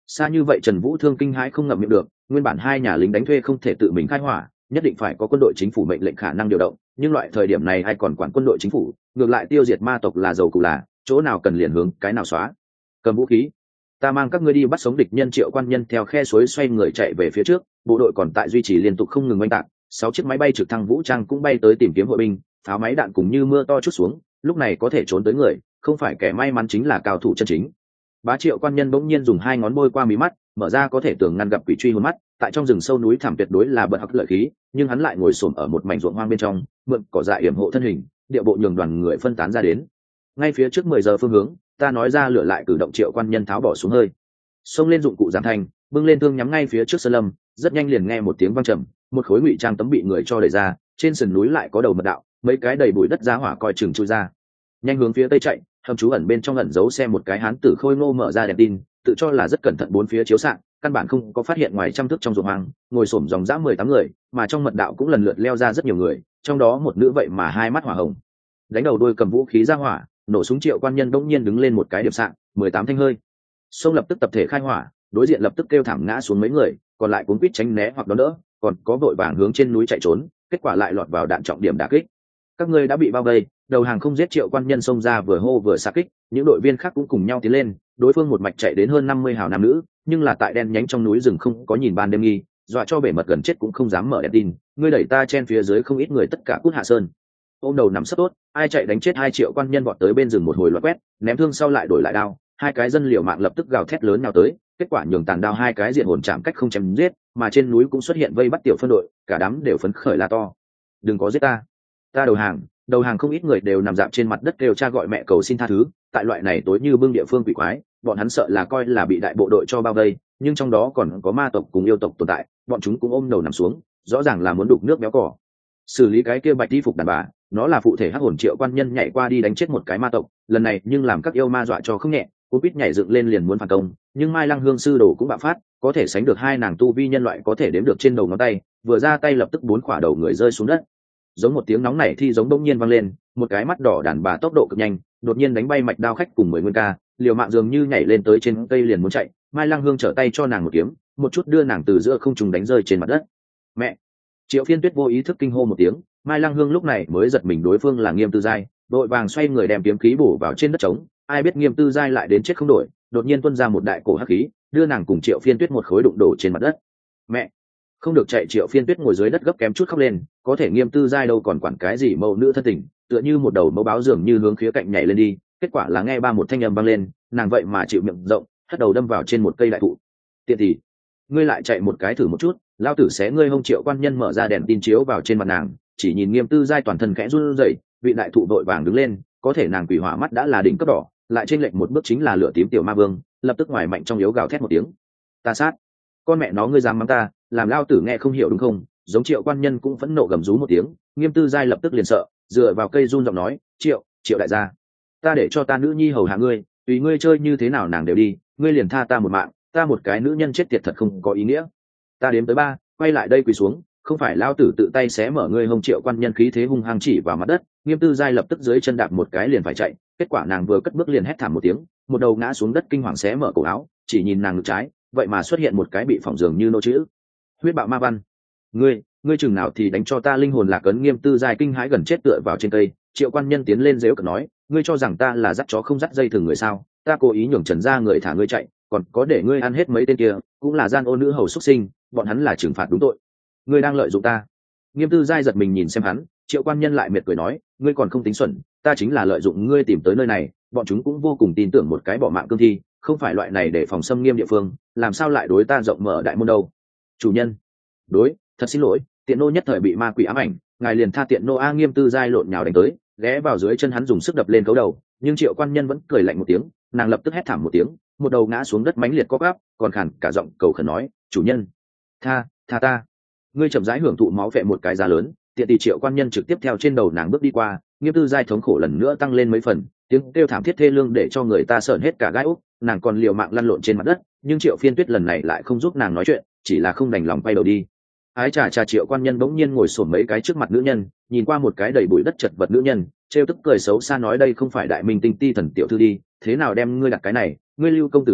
Xa như vậy Trần Vũ Thương kinh hãi không ngậm miệng được, nguyên bản hai nhà lính đánh thuê không thể tự mình khai hỏa, nhất định phải có quân đội chính phủ mệnh lệnh khả năng điều động, nhưng loại thời điểm này ai còn quản quân đội chính phủ, ngược lại tiêu diệt ma tộc là dầu cụ là, chỗ nào cần liền hướng cái nào xóa. Cầm vũ khí, ta mang các ngươi đi bắt sống địch nhân. Triệu Quan Nhân theo khe suối xoay người chạy về phía trước, bộ đội còn tại duy trì liên tục không ngừng oanh tạc, sáu chiếc máy bay trực thăng vũ trang cũng bay tới tìm kiếm hội binh, pháo máy đạn cùng như mưa to chút xuống, lúc này có thể trốn tới người, không phải kẻ may mắn chính là cao thủ chân chính. Bá Triệu Quan Nhân bỗng nhiên dùng hai ngón bôi qua mí mắt, mở ra có thể tưởng ngăn gặp quỷ truy hồn mắt, tại trong rừng sâu núi thẳm tuyệt đối là bật hắc lợi khí, nhưng hắn lại ngồi xổm ở một mảnh ruộng hoang bên trong, mượn cỏ dại yểm hộ thân hình, địa bộ nhường đoàn người phân tán ra đến. Ngay phía trước mười giờ phương hướng, ta nói ra lửa lại cử động. Triệu Quan Nhân tháo bỏ xuống hơi, xông lên dụng cụ giảm thanh, bưng lên thương nhắm ngay phía trước sơn lâm, rất nhanh liền nghe một tiếng vang trầm, một khối ngụy trang tấm bị người cho đẩy ra, trên sườn núi lại có đầu mật đạo, mấy cái đầy bụi đất giá hỏa coi chừng chui ra, nhanh hướng phía tây chạy. Hầm trú ẩn bên trong ẩn giấu xe một cái hán tử khôi ngô mở ra đèn tin, tự cho là rất cẩn thận bốn phía chiếu xạ, căn bản không có phát hiện ngoài trăm thước trong ruộng hoang ngồi xổm dòng dã mười tám người, mà trong mật đạo cũng lần lượt leo ra rất nhiều người, trong đó một nữ vậy mà hai mắt hỏa hồng, đánh đầu đôi cầm vũ khí ra hỏa, nổ súng. Triệu Quan Nhân bỗng nhiên đứng lên một cái điểm sạng, mười tám thanh hơi, xông lập tức tập thể khai hỏa, đối diện lập tức kêu thảm ngã xuống mấy người, còn lại cuốn quýt tránh né hoặc đón đỡ, còn có vội vàng hướng trên núi chạy trốn, kết quả lại lọt vào đạn trọng điểm đả kích. Các ngươi đã bị bao vây, đầu hàng không giết. Triệu Quan Nhân xông ra vừa hô vừa xạ kích, những đội viên khác cũng cùng nhau tiến lên, đối phương một mạch chạy đến hơn năm mươi hào nam nữ, nhưng là tại đen nhánh trong núi rừng không có nhìn ban đêm nghi, dọa cho bể mật gần chết cũng không dám mở đèn tin. Ngươi đẩy ta chen phía dưới không ít người, tất cả cút hạ sơn. Ôm đầu nằm sấp tốt, ai chạy đánh chết hai. Triệu Quan Nhân vọt tới bên rừng một hồi loạt quét, ném thương sau lại đổi lại đao, hai cái dân liều mạng lập tức gào thét lớn nào tới, kết quả nhường tàn đao hai cái diện hồn chạm cách không chém giết, mà trên núi cũng xuất hiện vây bắt tiểu phân đội, cả đám đều phấn khởi la to, đừng có giết ta, ta đầu hàng. Đầu hàng không ít người đều nằm dạp trên mặt đất kêu cha gọi mẹ cầu xin tha thứ. Tại loại này tối như bưng địa phương quỷ quái, bọn hắn sợ là coi là bị đại bộ đội cho bao vây, nhưng trong đó còn có ma tộc cùng yêu tộc tồn tại, bọn chúng cũng ôm đầu nằm xuống, rõ ràng là muốn đục nước béo cỏ. Xử lý cái kia bạch y phục đàn bà, nó là phụ thể hắc hồn. Triệu Quan Nhân nhảy qua đi đánh chết một cái ma tộc, lần này nhưng làm các yêu ma dọa cho không nhẹ, cú pít nhảy dựng lên liền muốn phản công, nhưng Mai Lăng Hương sư đồ cũng bạo phát, có thể sánh được hai nàng tu vi nhân loại có thể đếm được trên đầu ngón tay, vừa ra tay lập tức bốn quả đầu người rơi xuống đất. Giống một tiếng nóng nảy thì giống bỗng nhiên vang lên, một cái mắt đỏ đàn bà tốc độ cực nhanh, đột nhiên đánh bay mạch đao khách cùng mười nguyên ca, liều mạng dường như nhảy lên tới trên cây liền muốn chạy. Mai Lăng Hương trở tay cho nàng một kiếm, một chút đưa nàng từ giữa không trung đánh rơi trên mặt đất. Mẹ! Triệu Phiên Tuyết vô ý thức kinh hô một tiếng, Mai Lăng Hương lúc này mới giật mình đối phương là Nghiêm Tư Giai, đội vàng xoay người đem kiếm khí bổ vào trên đất trống, ai biết Nghiêm Tư Giai lại đến chết không đổi, đột nhiên tuôn ra một đại cổ hắc khí, đưa nàng cùng Triệu Phiên Tuyết một khối đụng đổ trên mặt đất. Mẹ! Không được chạy. Triệu Phiên Tuyết ngồi dưới đất gấp kém chút khóc lên, có thể Nghiêm Tư Giai đâu còn quản cái gì mẫu nữ thân tình, tựa như một đầu mẫu báo dường như hướng khía cạnh nhảy lên đi, kết quả là nghe ba một thanh âm vang lên, nàng vậy mà chịu miệng rộng, hất đầu đâm vào trên một cây đại thụ. Tiện thì ngươi lại chạy một cái thử một chút, lao tử xé ngươi hông. Triệu Quan Nhân mở ra đèn tin chiếu vào trên mặt nàng, chỉ nhìn Nghiêm Tư Giai toàn thân khẽ run rẩy, vị đại thụ đội vàng đứng lên, có thể nàng quỷ hỏa mắt đã là đỉnh cấp đỏ, lại trên lệch một bước chính là lửa tím tiểu ma vương, lập tức ngoài mạnh trong yếu gào thét một tiếng, ta sát, con mẹ nó ngươi dám mắng ta, làm lao tử nghe không hiểu đúng không? Giống Triệu Quan Nhân cũng phẫn nộ gầm rú một tiếng, Nghiêm Tư Giai lập tức liền sợ, dựa vào cây run giọng nói, triệu triệu đại gia, ta để cho ta nữ nhi hầu hạ ngươi, tùy ngươi chơi như thế nào nàng đều đi, ngươi liền tha ta một mạng, ta một cái nữ nhân chết tiệt thật không có ý nghĩa. Ta đếm tới ba, quay lại đây quỳ xuống, không phải lao tử tự tay xé mở ngươi hông. Triệu Quan Nhân khí thế hung hăng chỉ vào mặt đất, Nghiêm Tư Giai lập tức dưới chân đạp một cái liền phải chạy, kết quả nàng vừa cất bước liền hét thảm một tiếng, một đầu ngã xuống đất kinh hoàng xé mở cổ áo, chỉ nhìn nàng ngực trái, vậy mà xuất hiện một cái bị phỏng dường như nô chữ huyết bạo ma văn. Ngươi, ngươi chừng nào thì đánh cho ta linh hồn lạc ấn. Nghiêm Tư Giai kinh hãi gần chết tựa vào trên cây. Triệu Quan Nhân tiến lên dếu cợt nói, ngươi cho rằng ta là dắt chó không dắt dây thừng người sao? Ta cố ý nhường Trần gia người thả ngươi chạy, còn có để ngươi ăn hết mấy tên kia, cũng là gian ô nữ hầu xuất sinh, bọn hắn là trừng phạt đúng tội. Ngươi đang lợi dụng ta. Nghiêm Tư Giai giật mình nhìn xem hắn, Triệu Quan Nhân lại miệt cười nói, ngươi còn không tính xuẩn, ta chính là lợi dụng ngươi tìm tới nơi này, bọn chúng cũng vô cùng tin tưởng một cái bỏ mạng cương thi, không phải loại này để phòng xâm nghiêm địa phương, làm sao lại đối ta rộng mở đại môn đâu. Chủ nhân, đối, thật xin lỗi, tiện nô nhất thời bị ma quỷ ám ảnh, ngài liền tha tiện nô a. Nghiêm Tư Giai lộn nhào đánh tới, ghé vào dưới chân hắn dùng sức đập lên cấu đầu, nhưng Triệu Quan Nhân vẫn cười lạnh một tiếng, nàng lập tức hét thảm một tiếng, một đầu ngã xuống đất mãnh liệt co quắp, còn khàn cả giọng cầu khẩn nói, chủ nhân, tha tha ta. Ngươi chậm rãi hưởng thụ máu vệ một cái giá lớn. Tiện tỷ. Triệu Quan Nhân trực tiếp theo trên đầu nàng bước đi qua, Nghiêm Tư Giai thống khổ lần nữa tăng lên mấy phần, tiếng kêu thảm thiết thê lương để cho người ta sởn hết cả gai úc, nàng còn liều mạng lăn lộn trên mặt đất, nhưng Triệu Phiên Tuyết lần này lại không giúp nàng nói chuyện, chỉ là không đành lòng quay đầu đi. Ái chà chà. Triệu Quan Nhân bỗng nhiên ngồi xổm mấy cái trước mặt nữ nhân, nhìn qua một cái đầy bụi đất chật vật nữ nhân, trêu tức cười xấu xa nói, đây không phải đại minh tinh ti thần tiểu thư đi, thế nào đem ngươi đặt cái này, ngươi Lưu công tử đâu,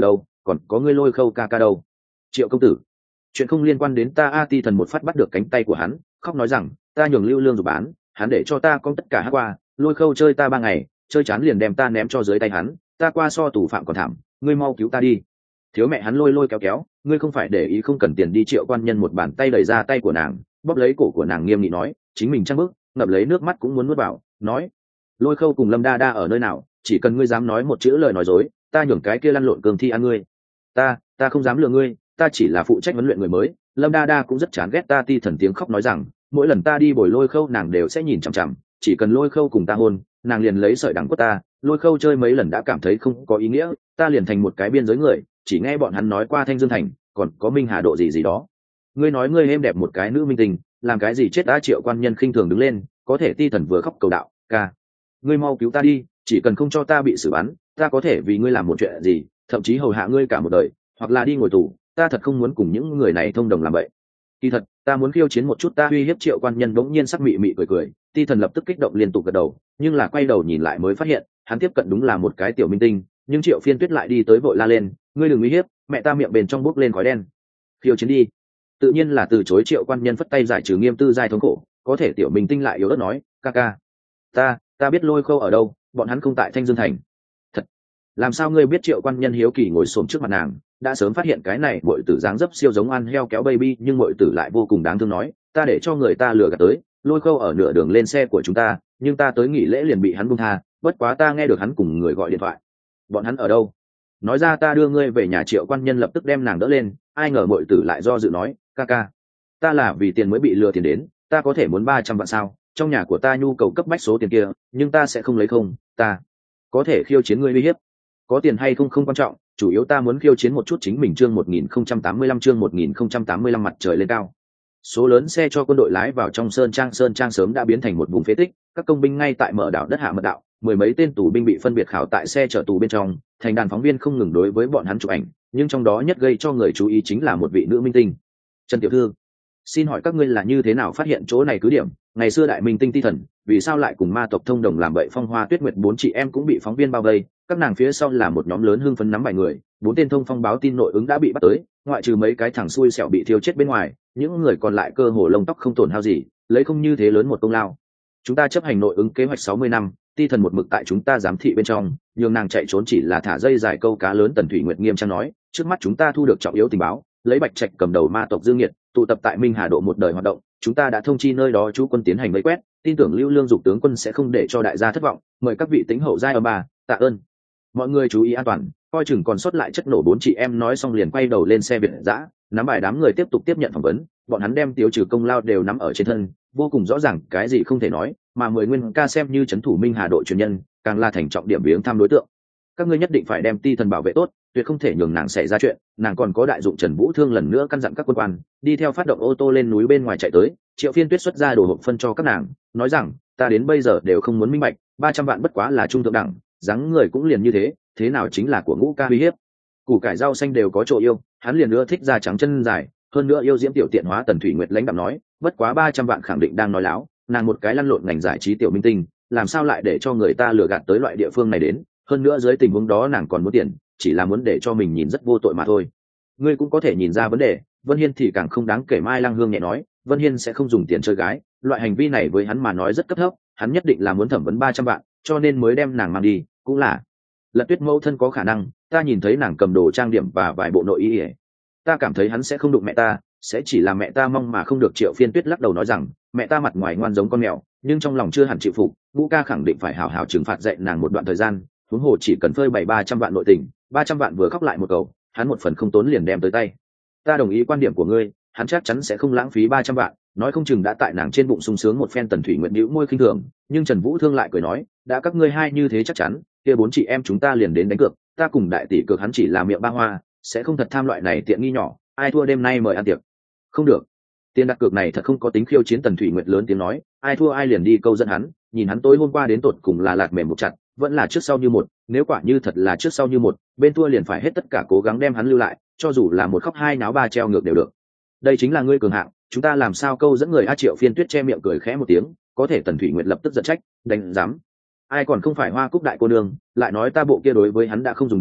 còn có ngươi Lôi Khâu ca ca đâu. Triệu công tử, chuyện không liên quan đến ta. A Ti Thần một phát bắt được cánh tay của hắn, khóc nói rằng ta nhường Lưu Lương rồi bán, hắn để cho ta con tất cả hát qua. Lôi Khâu chơi ta ba ngày, chơi chán liền đem ta ném cho dưới tay hắn, ta qua so tù phạm còn thảm, ngươi mau cứu ta đi. Thiếu mẹ hắn lôi lôi kéo kéo, ngươi không phải để ý không cần tiền đi. Triệu quan nhân một bàn tay đẩy ra tay của nàng, bóp lấy cổ của nàng nghiêm nghị nói, chính mình trăng bước ngập lấy nước mắt cũng muốn nuốt vào, nói Lôi Khâu cùng Lâm Đa Đa ở nơi nào, chỉ cần ngươi dám nói một chữ lời nói dối, ta nhường cái kia lăn lộn cường thi ăn ngươi. Ta, ta không dám lừa ngươi, ta chỉ là phụ trách huấn luyện người mới. Lâm Đa Đa cũng rất chán ghét ta. Ti Thần tiếng khóc nói rằng mỗi lần ta đi bồi Lôi Khâu nàng đều sẽ nhìn chằm chằm, chỉ cần Lôi Khâu cùng ta hôn, nàng liền lấy sợi đằng quất ta. Lôi Khâu chơi mấy lần đã cảm thấy không có ý nghĩa, ta liền thành một cái biên giới người, chỉ nghe bọn hắn nói qua Thanh Dương Thành còn có Minh Hà Độ gì gì đó. Ngươi nói ngươi êm đẹp một cái nữ minh tình, làm cái gì chết đã. Triệu quan nhân khinh thường đứng lên, có thể Ti Thần vừa khóc cầu đạo, ca, ngươi mau cứu ta đi, chỉ cần không cho ta bị xử bắn, ta có thể vì ngươi làm một chuyện gì, thậm chí hầu hạ ngươi cả một đời, hoặc là đi ngồi tù. Ta thật không muốn cùng những người này thông đồng làm vậy. Kỳ thật ta muốn khiêu chiến một chút. Ta uy hiếp. Triệu quan nhân bỗng nhiên sắc mị mị cười cười. Ti Thần lập tức kích động liên tục gật đầu, nhưng là quay đầu nhìn lại mới phát hiện hắn tiếp cận đúng là một cái tiểu minh tinh. Nhưng Triệu Phiên Tuyết lại đi tới vội la lên, ngươi đừng uy hiếp, mẹ ta miệng bên trong bốc lên khói đen. Khiêu chiến đi. Tự nhiên là từ chối. Triệu quan nhân phất tay giải trừ Nghiêm Tư giai thống khổ, có thể tiểu minh tinh lại yếu ớt nói, ca ca, ta ta biết Lôi Khâu ở đâu, bọn hắn không tại Thanh Dương Thành. Thật? Làm sao ngươi biết? Triệu quan nhân hiếu kỳ ngồi xổm trước mặt nàng, đã sớm phát hiện cái này muội tử dáng dấp siêu giống ăn heo kéo baby, nhưng muội tử lại vô cùng đáng thương nói, ta để cho người ta lừa gạt tới, Lôi Khâu ở nửa đường lên xe của chúng ta, nhưng ta tới nghỉ lễ liền bị hắn buông tha, bất quá ta nghe được hắn cùng người gọi điện thoại. Bọn hắn ở đâu? Nói ra ta đưa ngươi về nhà. Triệu quan nhân lập tức đem nàng đỡ lên, ai ngờ muội tử lại do dự nói, ca ca, ta là vì tiền mới bị lừa tiền đến, ta có thể muốn ba trăm vạn sao? Trong nhà của ta nhu cầu cấp bách số tiền kia, nhưng ta sẽ không lấy không, ta có thể khiêu chiến ngươi uy hiếp. Có tiền hay không không quan trọng, chủ yếu ta muốn khiêu chiến một chút chính mình. Chương một nghìn không trăm tám mươi lăm chương một nghìn không trăm tám mươi lăm mặt trời lên cao. Số lớn xe cho quân đội lái vào trong sơn trang. Sơn trang sớm đã biến thành một vùng phế tích, các công binh ngay tại mở đảo đất hạ mật đạo, mười mấy tên tù binh bị phân biệt khảo tại xe chở tù bên trong, thành đàn phóng viên không ngừng đối với bọn hắn chụp ảnh, nhưng trong đó nhất gây cho người chú ý chính là một vị nữ minh tinh. Trần tiểu thư, xin hỏi các ngươi là như thế nào phát hiện chỗ này cứ điểm? Ngày xưa đại minh tinh Ti Thần vì sao lại cùng ma tộc thông đồng làm bậy? Phong Hoa Tuyết Nguyệt bốn chị em cũng bị phóng viên bao vây, các nàng phía sau là một nhóm lớn hưng phấn nắm bài người. Bốn tên thông phong báo tin nội ứng đã bị bắt tới, ngoại trừ mấy cái thằng xui xẻo bị thiêu chết bên ngoài, những người còn lại cơ hồ lông tóc không tổn hao gì, lấy không như thế lớn một công lao. Chúng ta chấp hành nội ứng kế hoạch sáu mươi năm, Ti Thần một mực tại chúng ta giám thị bên trong, nhưng nàng chạy trốn chỉ là thả dây dài câu cá lớn. Tần Thủy Nguyệt nghiêm trang nói, trước mắt chúng ta thu được trọng yếu tình báo, lấy Bạch Trạch cầm đầu ma tộc Dương Nghiệt tụ tập tại Minh Hà Độ một đời hoạt động, chúng ta đã thông chi nơi đó chú quân tiến hành vây quét, tin tưởng Lưu Lương Dục tướng quân sẽ không để cho đại gia thất vọng, mời các vị tính hậu giai âm bà, tạ ơn. Mọi người chú ý an toàn, coi chừng còn sót lại chất nổ. Bốn chị em nói xong liền quay đầu lên xe Việt dã, nắm bài đám người tiếp tục tiếp nhận phỏng vấn. Bọn hắn đem tiêu trừ công lao đều nắm ở trên thân, vô cùng rõ ràng cái gì không thể nói, mà mười nguyên ca xem như trấn thủ Minh Hà Độ truyền nhân, càng là thành trọng điểm viếng thăm đối tượng. Các ngươi nhất định phải đem Ti Thần bảo vệ tốt, tuyệt không thể nhường nàng xảy ra chuyện. Nàng còn có đại dụng Trần Vũ Thương lần nữa căn dặn các quân quan đi theo phát động ô tô lên núi bên ngoài chạy tới. Triệu Phiên Tuyết xuất ra đồ hộp phân cho các nàng, nói rằng ta đến bây giờ đều không muốn minh bạch, ba trăm vạn bất quá là trung thượng đẳng, dáng người cũng liền như thế, thế nào chính là của Ngũ ca uy hiếp. Củ cải rau xanh đều có chỗ yêu, hắn liền nữa thích da trắng chân dài, hơn nữa yêu diễm tiểu tiện hóa. Tần Thủy Nguyệt lãnh đạm nói, bất quá ba trăm vạn khẳng định đang nói láo, nàng một cái lăn lộn ngành giải trí tiểu minh tinh, làm sao lại để cho người ta lừa gạt tới loại địa phương này đến? Hơn nữa dưới tình huống đó nàng còn muốn tiền, chỉ là muốn để cho mình nhìn rất vô tội mà thôi. Ngươi cũng có thể nhìn ra vấn đề. Vân Hiên thì càng không đáng kể. Mai Lăng Hương nhẹ nói, Vân Hiên sẽ không dùng tiền chơi gái, loại hành vi này với hắn mà nói rất cấp thấp, hắn nhất định là muốn thẩm vấn ba trăm vạn, cho nên mới đem nàng mang đi. Cũng là Lật Tuyết mẫu thân có khả năng, ta nhìn thấy nàng cầm đồ trang điểm và vài bộ nội y, ta cảm thấy hắn sẽ không đụng mẹ ta, sẽ chỉ là mẹ ta mong mà không được. Triệu Phiên Tuyết lắc đầu nói rằng, mẹ ta mặt ngoài ngoan giống con mèo, nhưng trong lòng chưa hẳn chịu phục, Ngũ ca khẳng định phải hảo hảo trừng phạt dạy nàng một đoạn thời gian. Huống hồ chỉ cần phơi bày ba trăm vạn nội tình, ba trăm vạn vừa khóc lại một cầu, hắn một phần không tốn liền đem tới tay. Ta đồng ý quan điểm của ngươi, hắn chắc chắn sẽ không lãng phí ba trăm vạn, nói không chừng đã tại nàng trên bụng sung sướng một phen. Tần Thủy Nguyệt nhíu môi khinh thường, nhưng Trần Vũ Thương lại cười nói, đã các ngươi hai như thế chắc chắn, kia bốn chị em chúng ta liền đến đánh cược, ta cùng đại tỷ cược hắn chỉ là miệng ba hoa, sẽ không thật tham loại này tiện nghi nhỏ, ai thua đêm nay mời ăn tiệc. Không được, tiền đặt cược này thật không có tính khiêu chiến. Tần Thủy Nguyệt lớn tiếng nói, ai thua ai liền đi câu dẫn hắn, nhìn hắn tối hôm qua đến tột cùng là lạc mềm một chặt, vẫn là trước sau như một. Nếu quả như thật là trước sau như một, bên thua liền phải hết tất cả cố gắng đem hắn lưu lại, cho dù là một khóc hai náo ba treo ngược đều được. Đây chính là ngươi cường hạng, chúng ta làm sao câu dẫn người? A Triệu Phiên Tuyết che miệng cười khẽ một tiếng, có thể Tần Thủy Nguyệt lập tức giận trách, đánh dám, ai còn không phải Hoa Cúc đại cô nương, lại nói ta bộ kia đối với hắn đã không dùng được,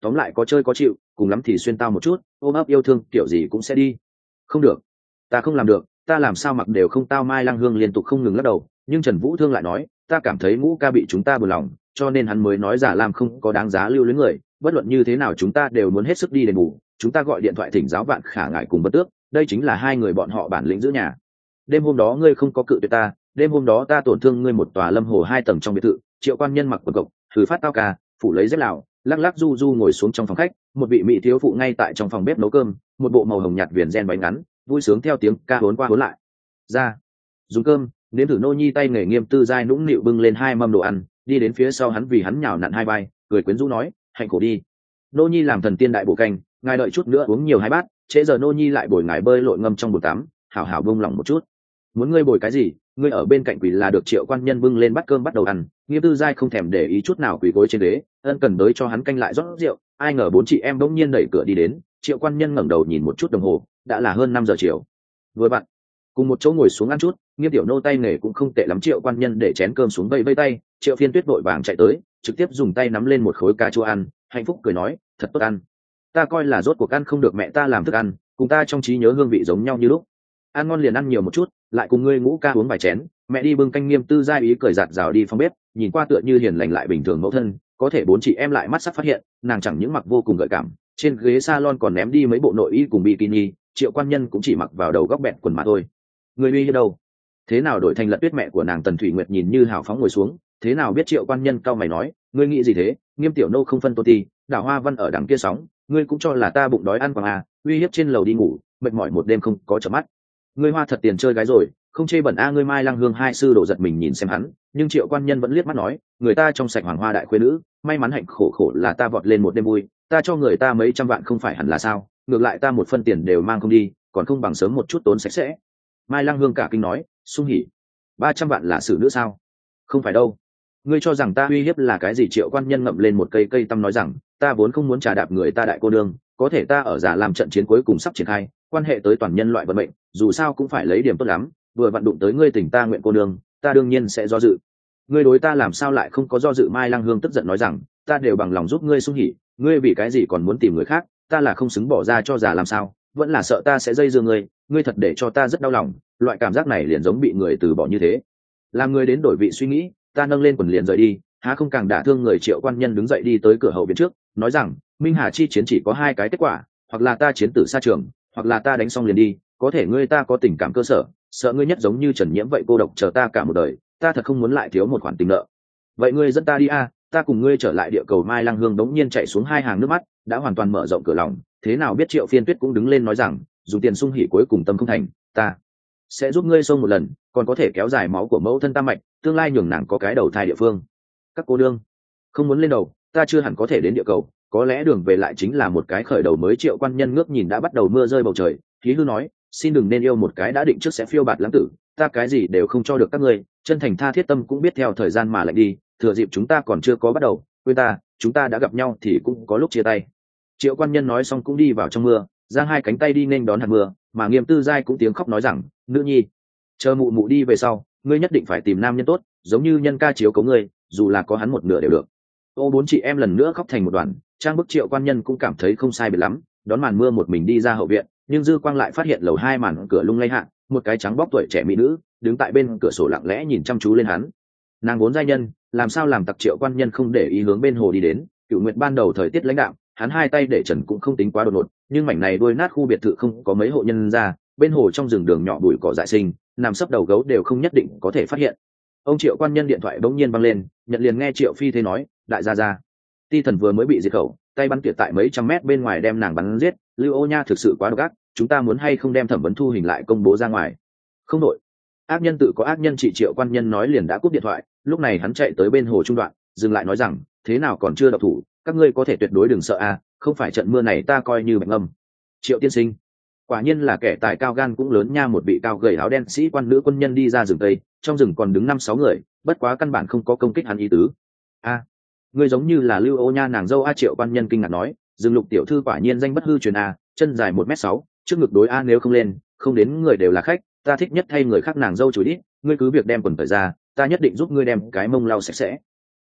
tóm lại có chơi có chịu, cùng lắm thì xuyên tao một chút, ôm ấp yêu thương kiểu gì cũng sẽ đi. Không được, ta không làm được, ta làm sao mặc đều không tao. Mai Lăng Hương liên tục không ngừng lắc đầu, nhưng Trần Vũ Thương lại nói, ta cảm thấy Ngũ ca bị chúng ta buồn lòng, cho nên hắn mới nói Giả Lam không có đáng giá lưu luyến người, bất luận như thế nào chúng ta đều muốn hết sức đi đền bù. Chúng ta gọi điện thoại thỉnh giáo Vạn Khả ngại cùng Bất Tước, đây chính là hai người bọn họ bản lĩnh giữ nhà. Đêm hôm đó ngươi không có cự tuyệt ta, đêm hôm đó ta tổn thương ngươi một tòa lâm hồ hai tầng trong biệt thự. Triệu Quan Nhân mặc quần cộc, thử phát tao ca, phủ lấy dép lào, lắc lắc du du ngồi xuống trong phòng khách, một vị mỹ thiếu phụ ngay tại trong phòng bếp nấu cơm, một bộ màu hồng nhạt viền ren bánh ngắn, vui sướng theo tiếng ca hốn qua hốn lại. Ra, dùng cơm, nếm thử. Nô nhi tay nghề Nghiêm Tư Giai nũng nịu bưng lên hai mâm đồ ăn, đi đến phía sau hắn vì hắn nhào nặn hai vai, cười quyến rũ nói, hạnh khổ đi. Nô nhi làm thần tiên đại bổ canh, ngài đợi chút nữa uống nhiều hai bát, trễ giờ nô nhi lại bồi ngài bơi lội ngâm trong bồn tắm, hảo hảo bông lỏng một chút. Muốn ngươi bồi cái gì, ngươi ở bên cạnh quỷ là được. Triệu Quan Nhân bưng lên bát cơm bắt đầu ăn, Nghiêm Tư Giai không thèm để ý chút nào quỳ gối trên ghế, ân cần đới cho hắn canh lại rót rượu. Ai ngờ bốn chị em bỗng nhiên đẩy cửa đi đến, Triệu Quan Nhân ngẩng đầu nhìn một chút đồng hồ, đã là hơn năm giờ chiều. Vừa bạn cùng một chỗ ngồi xuống ăn chút, Nghiêm tiểu nô tay nghề cũng không tệ lắm. Triệu Quan Nhân để chén cơm xuống vây vây tay, Triệu Phiên Tuyết vội vàng chạy tới, trực tiếp dùng tay nắm lên một khối cà chua ăn, hạnh phúc cười nói, thật tốt ăn. Ta coi là rốt cuộc ăn không được mẹ ta làm thức ăn, cùng ta trong trí nhớ hương vị giống nhau như lúc. Ăn ngon liền ăn nhiều một chút, lại cùng ngươi Ngũ ca uống vài chén. Mẹ đi bưng canh. Nghiêm Tư Giai ý cười giạt rào đi phòng bếp, nhìn qua tựa như hiền lành lại bình thường mẫu thân, có thể bốn chị em lại mắt sắc phát hiện, nàng chẳng những mặc vô cùng gợi cảm, trên ghế salon còn ném đi mấy bộ nội y cùng bikini. Triệu Quan Nhân cũng chỉ mặc vào đầu góc bẹt quần mà thôi. Người uy hiếp đâu? Thế nào đổi thành Lật Tuyết mẹ của nàng Tần Thủy Nguyệt nhìn như hào phóng ngồi xuống, thế nào biết Triệu Quan Nhân cau mày nói, ngươi nghĩ gì thế? Nghiêm tiểu nô không phân tôn ti, đảo hoa văn ở đằng kia sóng, ngươi cũng cho là ta bụng đói ăn quàng à? Uy hiếp trên lầu đi ngủ, mệt mỏi một đêm không có chợp mắt. Ngươi hoa thật tiền chơi gái rồi, không chê bẩn a. Ngươi Mai Lăng Hương hai sư đổ giật mình nhìn xem hắn, nhưng Triệu Quan Nhân vẫn liếc mắt nói, người ta trong sạch hoàng hoa đại khuê nữ, may mắn hạnh khổ khổ là ta vọt lên một đêm vui, ta cho người ta mấy trăm vạn không phải hẳn là sao? Ngược lại ta một phân tiền đều mang không đi, còn không bằng sớm một chút tốn sạch sẽ. Mai Lăng Hương cả kinh nói, sung hỉ, ba trăm vạn là xử nữ sao? Không phải đâu. Ngươi cho rằng ta uy hiếp là cái gì? Triệu Quan Nhân ngậm lên một cây cây tăm nói rằng, ta vốn không muốn trà đạp người ta đại cô nương, có thể ta ở Giả làm trận chiến cuối cùng sắp triển khai, quan hệ tới toàn nhân loại vận mệnh, dù sao cũng phải lấy điểm tốt lắm, vừa vặn đụng tới ngươi tình ta nguyện cô nương, ta đương nhiên sẽ do dự. Ngươi đối ta làm sao lại không có do dự? Mai Lăng Hương tức giận nói rằng, ta đều bằng lòng giúp ngươi sung hỉ, ngươi vì cái gì còn muốn tìm người khác? Ta là không xứng bỏ ra cho Giả làm sao? Vẫn là sợ ta sẽ dây dưa ngươi? Ngươi thật để cho ta rất đau lòng, loại cảm giác này liền giống bị người từ bỏ như thế. Làm người đến đổi vị suy nghĩ, ta nâng lên quần liền rời đi, há không càng đả thương người? Triệu Quan Nhân đứng dậy đi tới cửa hậu viện trước, nói rằng, Minh Hà chi chiến chỉ có hai cái kết quả, hoặc là ta chiến tử xa trường, hoặc là ta đánh xong liền đi. Có thể ngươi ta có tình cảm cơ sở, sợ ngươi nhất giống như Trần Nhiễm vậy cô độc chờ ta cả một đời, ta thật không muốn lại thiếu một khoản tình nợ. Vậy ngươi dẫn ta đi a, ta cùng ngươi trở lại địa cầu. Mai Lăng Hương đống nhiên chạy xuống hai hàng nước mắt, đã hoàn toàn mở rộng cửa lòng. Thế nào biết Triệu Phiên Tuyết cũng đứng lên nói rằng, dùng tiền sung hỉ cuối cùng tâm không thành, ta sẽ giúp ngươi xông một lần, còn có thể kéo dài máu của mẫu thân tam mạch, tương lai nhường nàng có cái đầu thai địa phương. Các cô đương không muốn lên đầu, ta chưa hẳn có thể đến địa cầu, có lẽ đường về lại chính là một cái khởi đầu mới. Triệu Quan Nhân ngước nhìn đã bắt đầu mưa rơi bầu trời, khí hư nói, xin đừng nên yêu một cái đã định trước sẽ phiêu bạt lãng tử, ta cái gì đều không cho được các ngươi, chân thành tha thiết tâm cũng biết theo thời gian mà lạnh đi, thừa dịp chúng ta còn chưa có bắt đầu, quên ta, chúng ta đã gặp nhau thì cũng có lúc chia tay. Triệu Quan Nhân nói xong cũng đi vào trong mưa, giang hai cánh tay đi nên đón hạt mưa, mà Nghiêm Tư Giai cũng tiếng khóc nói rằng, nữ nhi, chờ mụ mụ đi về sau, ngươi nhất định phải tìm nam nhân tốt, giống như Nhân ca chiếu cố ngươi, dù là có hắn một nửa đều được. Ô bốn chị em lần nữa khóc thành một đoàn, trang bức. Triệu Quan Nhân cũng cảm thấy không sai biệt lắm, đón màn mưa một mình đi ra hậu viện, nhưng dư quang lại phát hiện lầu hai màn cửa lung lay hạ, một cái trắng bóc tuổi trẻ mỹ nữ đứng tại bên cửa sổ lặng lẽ nhìn chăm chú lên hắn. Nàng vốn giai nhân, làm sao làm tặc? Triệu Quan Nhân không để ý hướng bên hồ đi đến. Cửu Nguyệt ban đầu thời tiết lãnh đạm, hắn hai tay để trần cũng không tính quá đột ngột, nhưng mảnh này đuôi nát khu biệt thự không có mấy hộ nhân ra, bên hồ trong rừng đường nhỏ bụi cỏ dại sinh, nằm sấp đầu gấu đều không nhất định có thể phát hiện. Ông Triệu Quan Nhân điện thoại bỗng nhiên văng lên, nhận liền nghe Triệu Phi thế nói, đại gia gia, Ti Thần vừa mới bị diệt khẩu, tay bắn tuyệt tại mấy trăm mét bên ngoài đem nàng bắn giết. Lưu Ô Nha thực sự quá độc ác, chúng ta muốn hay không đem thẩm vấn thu hình lại công bố ra ngoài? Không đội, ác nhân tự có ác nhân trị. Triệu Quan Nhân nói liền đã cúp điện thoại. Lúc này hắn chạy tới bên hồ trung đoạn, dừng lại nói rằng, thế nào còn chưa độc thủ? Các ngươi có thể tuyệt đối đừng sợ à, không phải trận mưa này ta coi như bệnh âm. Triệu tiên sinh, quả nhiên là kẻ tài cao gan cũng lớn nha. Một vị cao gầy áo đen sĩ quan nữ quân nhân đi ra rừng tây, trong rừng còn đứng năm sáu người, bất quá căn bản không có công kích hắn ý tứ. A, ngươi giống như là Lưu Ô Nha nàng dâu a. Triệu Quan Nhân kinh ngạc nói, rừng Lục tiểu thư quả nhiên danh bất hư truyền a, chân dài một mét sáu, trước ngực đối a, nếu không lên không đến người đều là khách, ta thích nhất thay người khác nàng dâu chửi đi. Ngươi cứ việc đem quần thời ra, ta nhất định giúp ngươi đem cái mông lau sạch sẽ.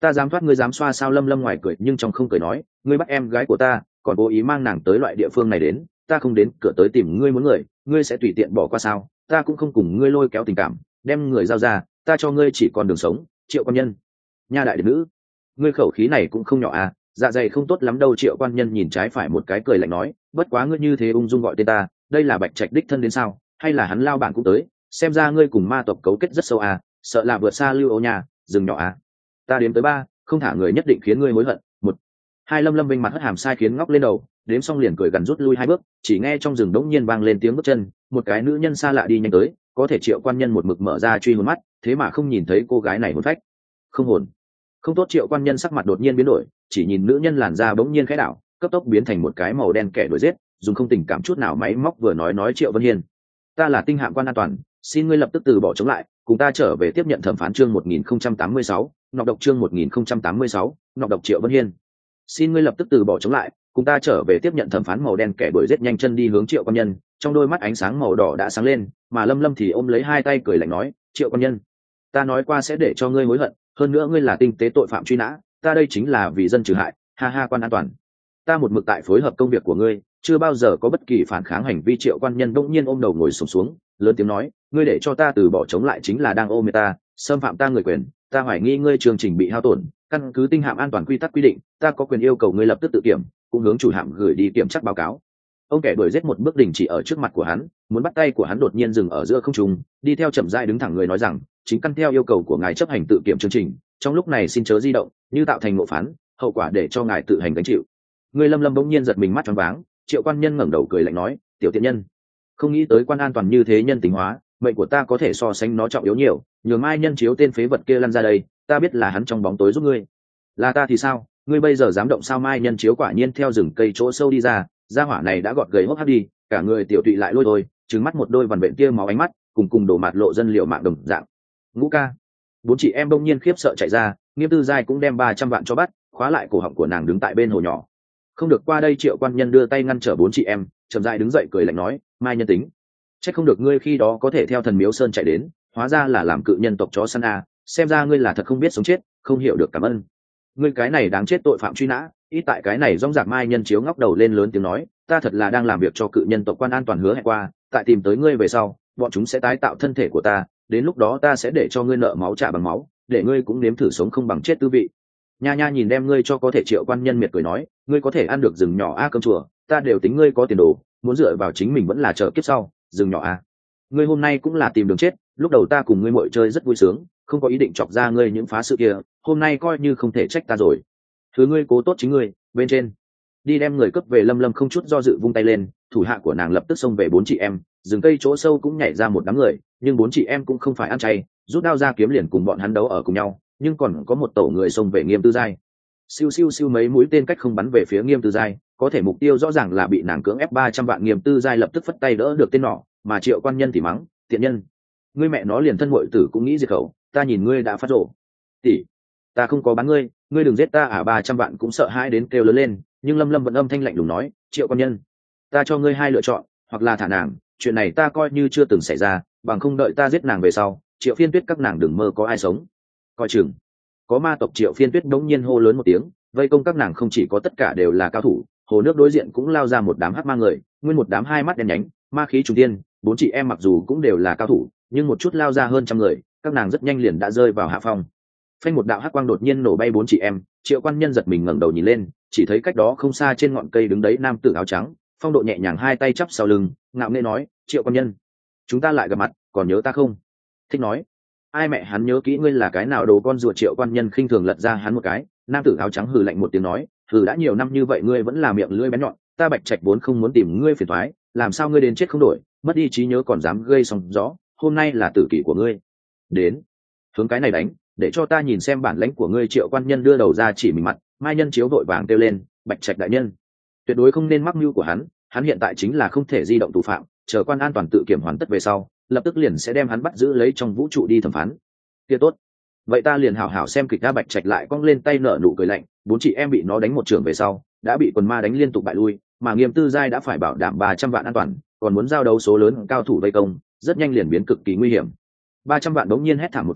Ta dám thoát ngươi dám xoa sao? Lâm Lâm ngoài cười nhưng trong không cười nói, ngươi bắt em gái của ta còn cố ý mang nàng tới loại địa phương này đến, ta không đến cửa tới tìm ngươi muốn người, ngươi sẽ tùy tiện bỏ qua sao? Ta cũng không cùng ngươi lôi kéo tình cảm, đem người giao ra, ta cho ngươi chỉ còn đường sống. Triệu Quan Nhân, nha đại đệ nữ, ngươi khẩu khí này cũng không nhỏ à, dạ dày không tốt lắm đâu. Triệu Quan Nhân nhìn trái phải một cái cười lạnh nói, bất quá ngươi như thế ung dung gọi tên ta, đây là Bạch Trạch đích thân đến sao, hay là hắn lao bản cũng tới? Xem ra ngươi cùng ma tộc cấu kết rất sâu à, sợ là vượt xa Lưu Âu nhà, rừng nhỏ à. Ta đếm tới ba, không thả người nhất định khiến ngươi hối hận. Một, hai. Lâm Lâm vinh mặt hất hàm sai khiến ngóc lên đầu, đếm xong liền cười gần rút lui hai bước, chỉ nghe trong rừng đống nhiên vang lên tiếng bước chân, một cái nữ nhân xa lạ đi nhanh tới, có thể Triệu Quan Nhân một mực mở ra truy hồn mắt, thế mà không nhìn thấy cô gái này hồn phách không hồn. Không tốt. Triệu Quan Nhân sắc mặt đột nhiên biến đổi, chỉ nhìn nữ nhân làn da bỗng nhiên khẽ đảo, cấp tốc biến thành một cái màu đen kẻ đuổi giết, dùng không tình cảm chút nào máy móc vừa nói nói Triệu Vân Hiên, ta là tinh hạm quan an toàn, xin ngươi lập tức từ bỏ chống lại, cùng ta trở về tiếp nhận thẩm phán. Chương một nghìn không trăm tám mươi sáu, nọc độc. Chương một nghìn không trăm tám mươi sáu, nọc độc. Triệu Vân Hiên, xin ngươi lập tức từ bỏ chống lại, cùng ta trở về tiếp nhận thẩm phán. Màu đen kẻ đuổi giết nhanh chân đi hướng Triệu Quan Nhân, trong đôi mắt ánh sáng màu đỏ đã sáng lên, mà Lâm Lâm thì ôm lấy hai tay cười lạnh nói, Triệu Quan Nhân, ta nói qua sẽ để cho ngươi hối hận, hơn nữa ngươi là tinh tế tội phạm truy nã, ta đây chính là vì dân trừ hại, ha ha. Quan an toàn, ta một mực tại phối hợp công việc của ngươi, chưa bao giờ có bất kỳ phản kháng hành vi. Triệu Quan Nhân bỗng nhiên ôm đầu ngồi xổm xuống, lớn tiếng nói, ngươi để cho ta từ bỏ chống lại chính là đang ôm ta, xâm phạm ta người quyền, ta hoài nghi ngươi chương trình bị hao tổn, căn cứ tinh hạm an toàn quy tắc quy định, ta có quyền yêu cầu ngươi lập tức tự kiểm, cũng hướng chủ hạm gửi đi kiểm tra báo cáo. Ông kẻ đuổi giết một bước đình chỉ ở trước mặt của hắn, muốn bắt tay của hắn đột nhiên dừng ở giữa không trung, đi theo chậm rãi đứng thẳng người nói rằng, chính căn theo yêu cầu của ngài chấp hành tự kiểm chương trình, trong lúc này xin chớ di động, như tạo thành ngộ phán, hậu quả để cho ngài tự hành gánh chịu. Người Lâm Lâm bỗng nhiên giật mình mắt choáng váng, Triệu Quan Nhân ngẩng đầu cười lạnh nói, tiểu tiện nhân, không nghĩ tới quan an toàn như thế nhân tính hóa, mệnh của ta có thể so sánh nó trọng yếu nhiều, nhường Mai Nhân Chiếu tên phế vật kia lăn ra đây, ta biết là hắn trong bóng tối giúp ngươi. Là ta thì sao, ngươi bây giờ dám động sao? Mai Nhân Chiếu quả nhiên theo rừng cây chỗ sâu đi ra, gia hỏa này đã gọt gầy hốc hác đi, cả người tiểu tụy lại lôi thôi, trừng mắt một đôi vằn vện kia máu ánh mắt, cùng cùng đổ mặt lộ dân liệu mạng đồng dạng. Ngũ ca, bốn chị em bỗng nhiên khiếp sợ chạy ra, Nghiêm Tư Giai cũng đem ba trăm vạn cho bắt, khóa lại cổ họng của nàng đứng tại bên hồ nhỏ. Không được qua đây. Triệu Quan Nhân đưa tay ngăn trở bốn chị em, chậm rãi đứng dậy cười lạnh nói, Mai Nhân tính, chắc không được ngươi khi đó có thể theo thần miếu sơn chạy đến, hóa ra là làm cự nhân tộc chó săn à, xem ra ngươi là thật không biết sống chết, không hiểu được cảm ơn. Ngươi cái này đáng chết tội phạm truy nã, ít tại cái này rong rạc. Mai Nhân Chiếu ngóc đầu lên lớn tiếng nói, ta thật là đang làm việc cho cự nhân tộc quan an toàn hứa hẹn qua, tại tìm tới ngươi về sau, bọn chúng sẽ tái tạo thân thể của ta, đến lúc đó ta sẽ để cho ngươi nợ máu trả bằng máu, để ngươi cũng nếm thử sống không bằng chết tư vị. Nha nha nhìn đem ngươi cho có thể. Triệu Quan Nhân miệt cười nói, ngươi có thể ăn được rừng nhỏ a cơm chùa, ta đều tính ngươi có tiền đồ, muốn dựa vào chính mình vẫn là chờ kiếp sau. Rừng nhỏ a, ngươi hôm nay cũng là tìm đường chết, lúc đầu ta cùng ngươi muội chơi rất vui sướng, không có ý định chọc ra ngươi những phá sự kia, hôm nay coi như không thể trách ta rồi. Thứ ngươi cố tốt chính ngươi, bên trên đi đem người cướp về. Lâm Lâm không chút do dự vung tay lên, thủ hạ của nàng lập tức xông về bốn chị em, rừng cây chỗ sâu cũng nhảy ra một đám người, nhưng bốn chị em cũng không phải ăn chay, rút đao ra kiếm liền cùng bọn hắn đấu ở cùng nhau, nhưng còn có một tổ người xông về Nghiêm Tư Giai, siêu siêu siêu mấy mũi tên cách không bắn về phía Nghiêm Tư Giai, có thể mục tiêu rõ ràng là bị nàng cưỡng ép ba trăm vạn. Nghiêm Tư Giai lập tức phất tay đỡ được tên nọ, mà Triệu Quan Nhân thì mắng, tiện nhân, ngươi mẹ nó liền thân muội tử cũng nghĩ diệt khẩu, ta nhìn ngươi đã phát rổ. Tỷ, ta không có bán ngươi, ngươi đừng giết ta à. Ba trăm vạn cũng sợ hãi đến kêu lớn lên, nhưng Lâm Lâm vẫn âm thanh lạnh lùng nói, Triệu Quan Nhân, ta cho ngươi hai lựa chọn, hoặc là thả nàng, chuyện này ta coi như chưa từng xảy ra, bằng không đợi ta giết nàng về sau, Triệu Phiên Tuyết các nàng đừng mơ có ai sống. Coi chừng, có ma tộc. Triệu Phiên Tuyết đống nhiên hô lớn một tiếng, vây công các nàng không chỉ có tất cả đều là cao thủ, hồ nước đối diện cũng lao ra một đám hắc ma người, nguyên một đám hai mắt đen nhánh, ma khí trùng tiên. Bốn chị em mặc dù cũng đều là cao thủ, nhưng một chút lao ra hơn trăm người, các nàng rất nhanh liền đã rơi vào hạ phong. Phanh một đạo hắc quang đột nhiên nổ bay bốn chị em, Triệu Quan Nhân giật mình ngẩng đầu nhìn lên, chỉ thấy cách đó không xa trên ngọn cây đứng đấy nam tử áo trắng, phong độ nhẹ nhàng, hai tay chắp sau lưng, ngạo nghễ nói, Triệu Quan Nhân, chúng ta lại gặp mặt, còn nhớ ta không? Thích nói, ai mẹ hắn nhớ kỹ ngươi là cái nào đồ con ruột. Triệu Quan Nhân khinh thường lật ra hắn một cái, nam tử áo trắng hừ lạnh một tiếng nói, hừ đã nhiều năm như vậy ngươi vẫn là miệng lưỡi bén nhọn, ta Bạch Trạch vốn không muốn tìm ngươi phiền toái, làm sao ngươi đến chết không đổi, mất đi trí nhớ còn dám gây sóng gió, hôm nay là tử kỷ của ngươi, đến hướng cái này đánh, để cho ta nhìn xem bản lãnh của ngươi. Triệu Quan Nhân đưa đầu ra chỉ mình mặt, Mai Nhân Chiếu vội vàng kêu lên, Bạch Trạch đại nhân, tuyệt đối không nên mắc mưu của hắn, hắn hiện tại chính là không thể di động tù phạm, chờ quan an toàn tự kiểm hoàn tất về sau, lập tức liền sẽ đem hắn bắt giữ lấy trong vũ trụ đi thẩm phán. Kia tốt, vậy ta liền hảo hảo xem kịch. Đã Bạch Trạch lại cong lên tay nở nụ cười lạnh, bốn chị em bị nó đánh một trường về sau, đã bị quần ma đánh liên tục bại lui, mà Nghiêm Tư Giai đã phải bảo đảm ba trăm vạn an toàn, còn muốn giao đấu số lớn cao thủ vây công, rất nhanh liền biến cực kỳ nguy hiểm. Ba trăm vạn đống nhiên hét thảm một tiếng,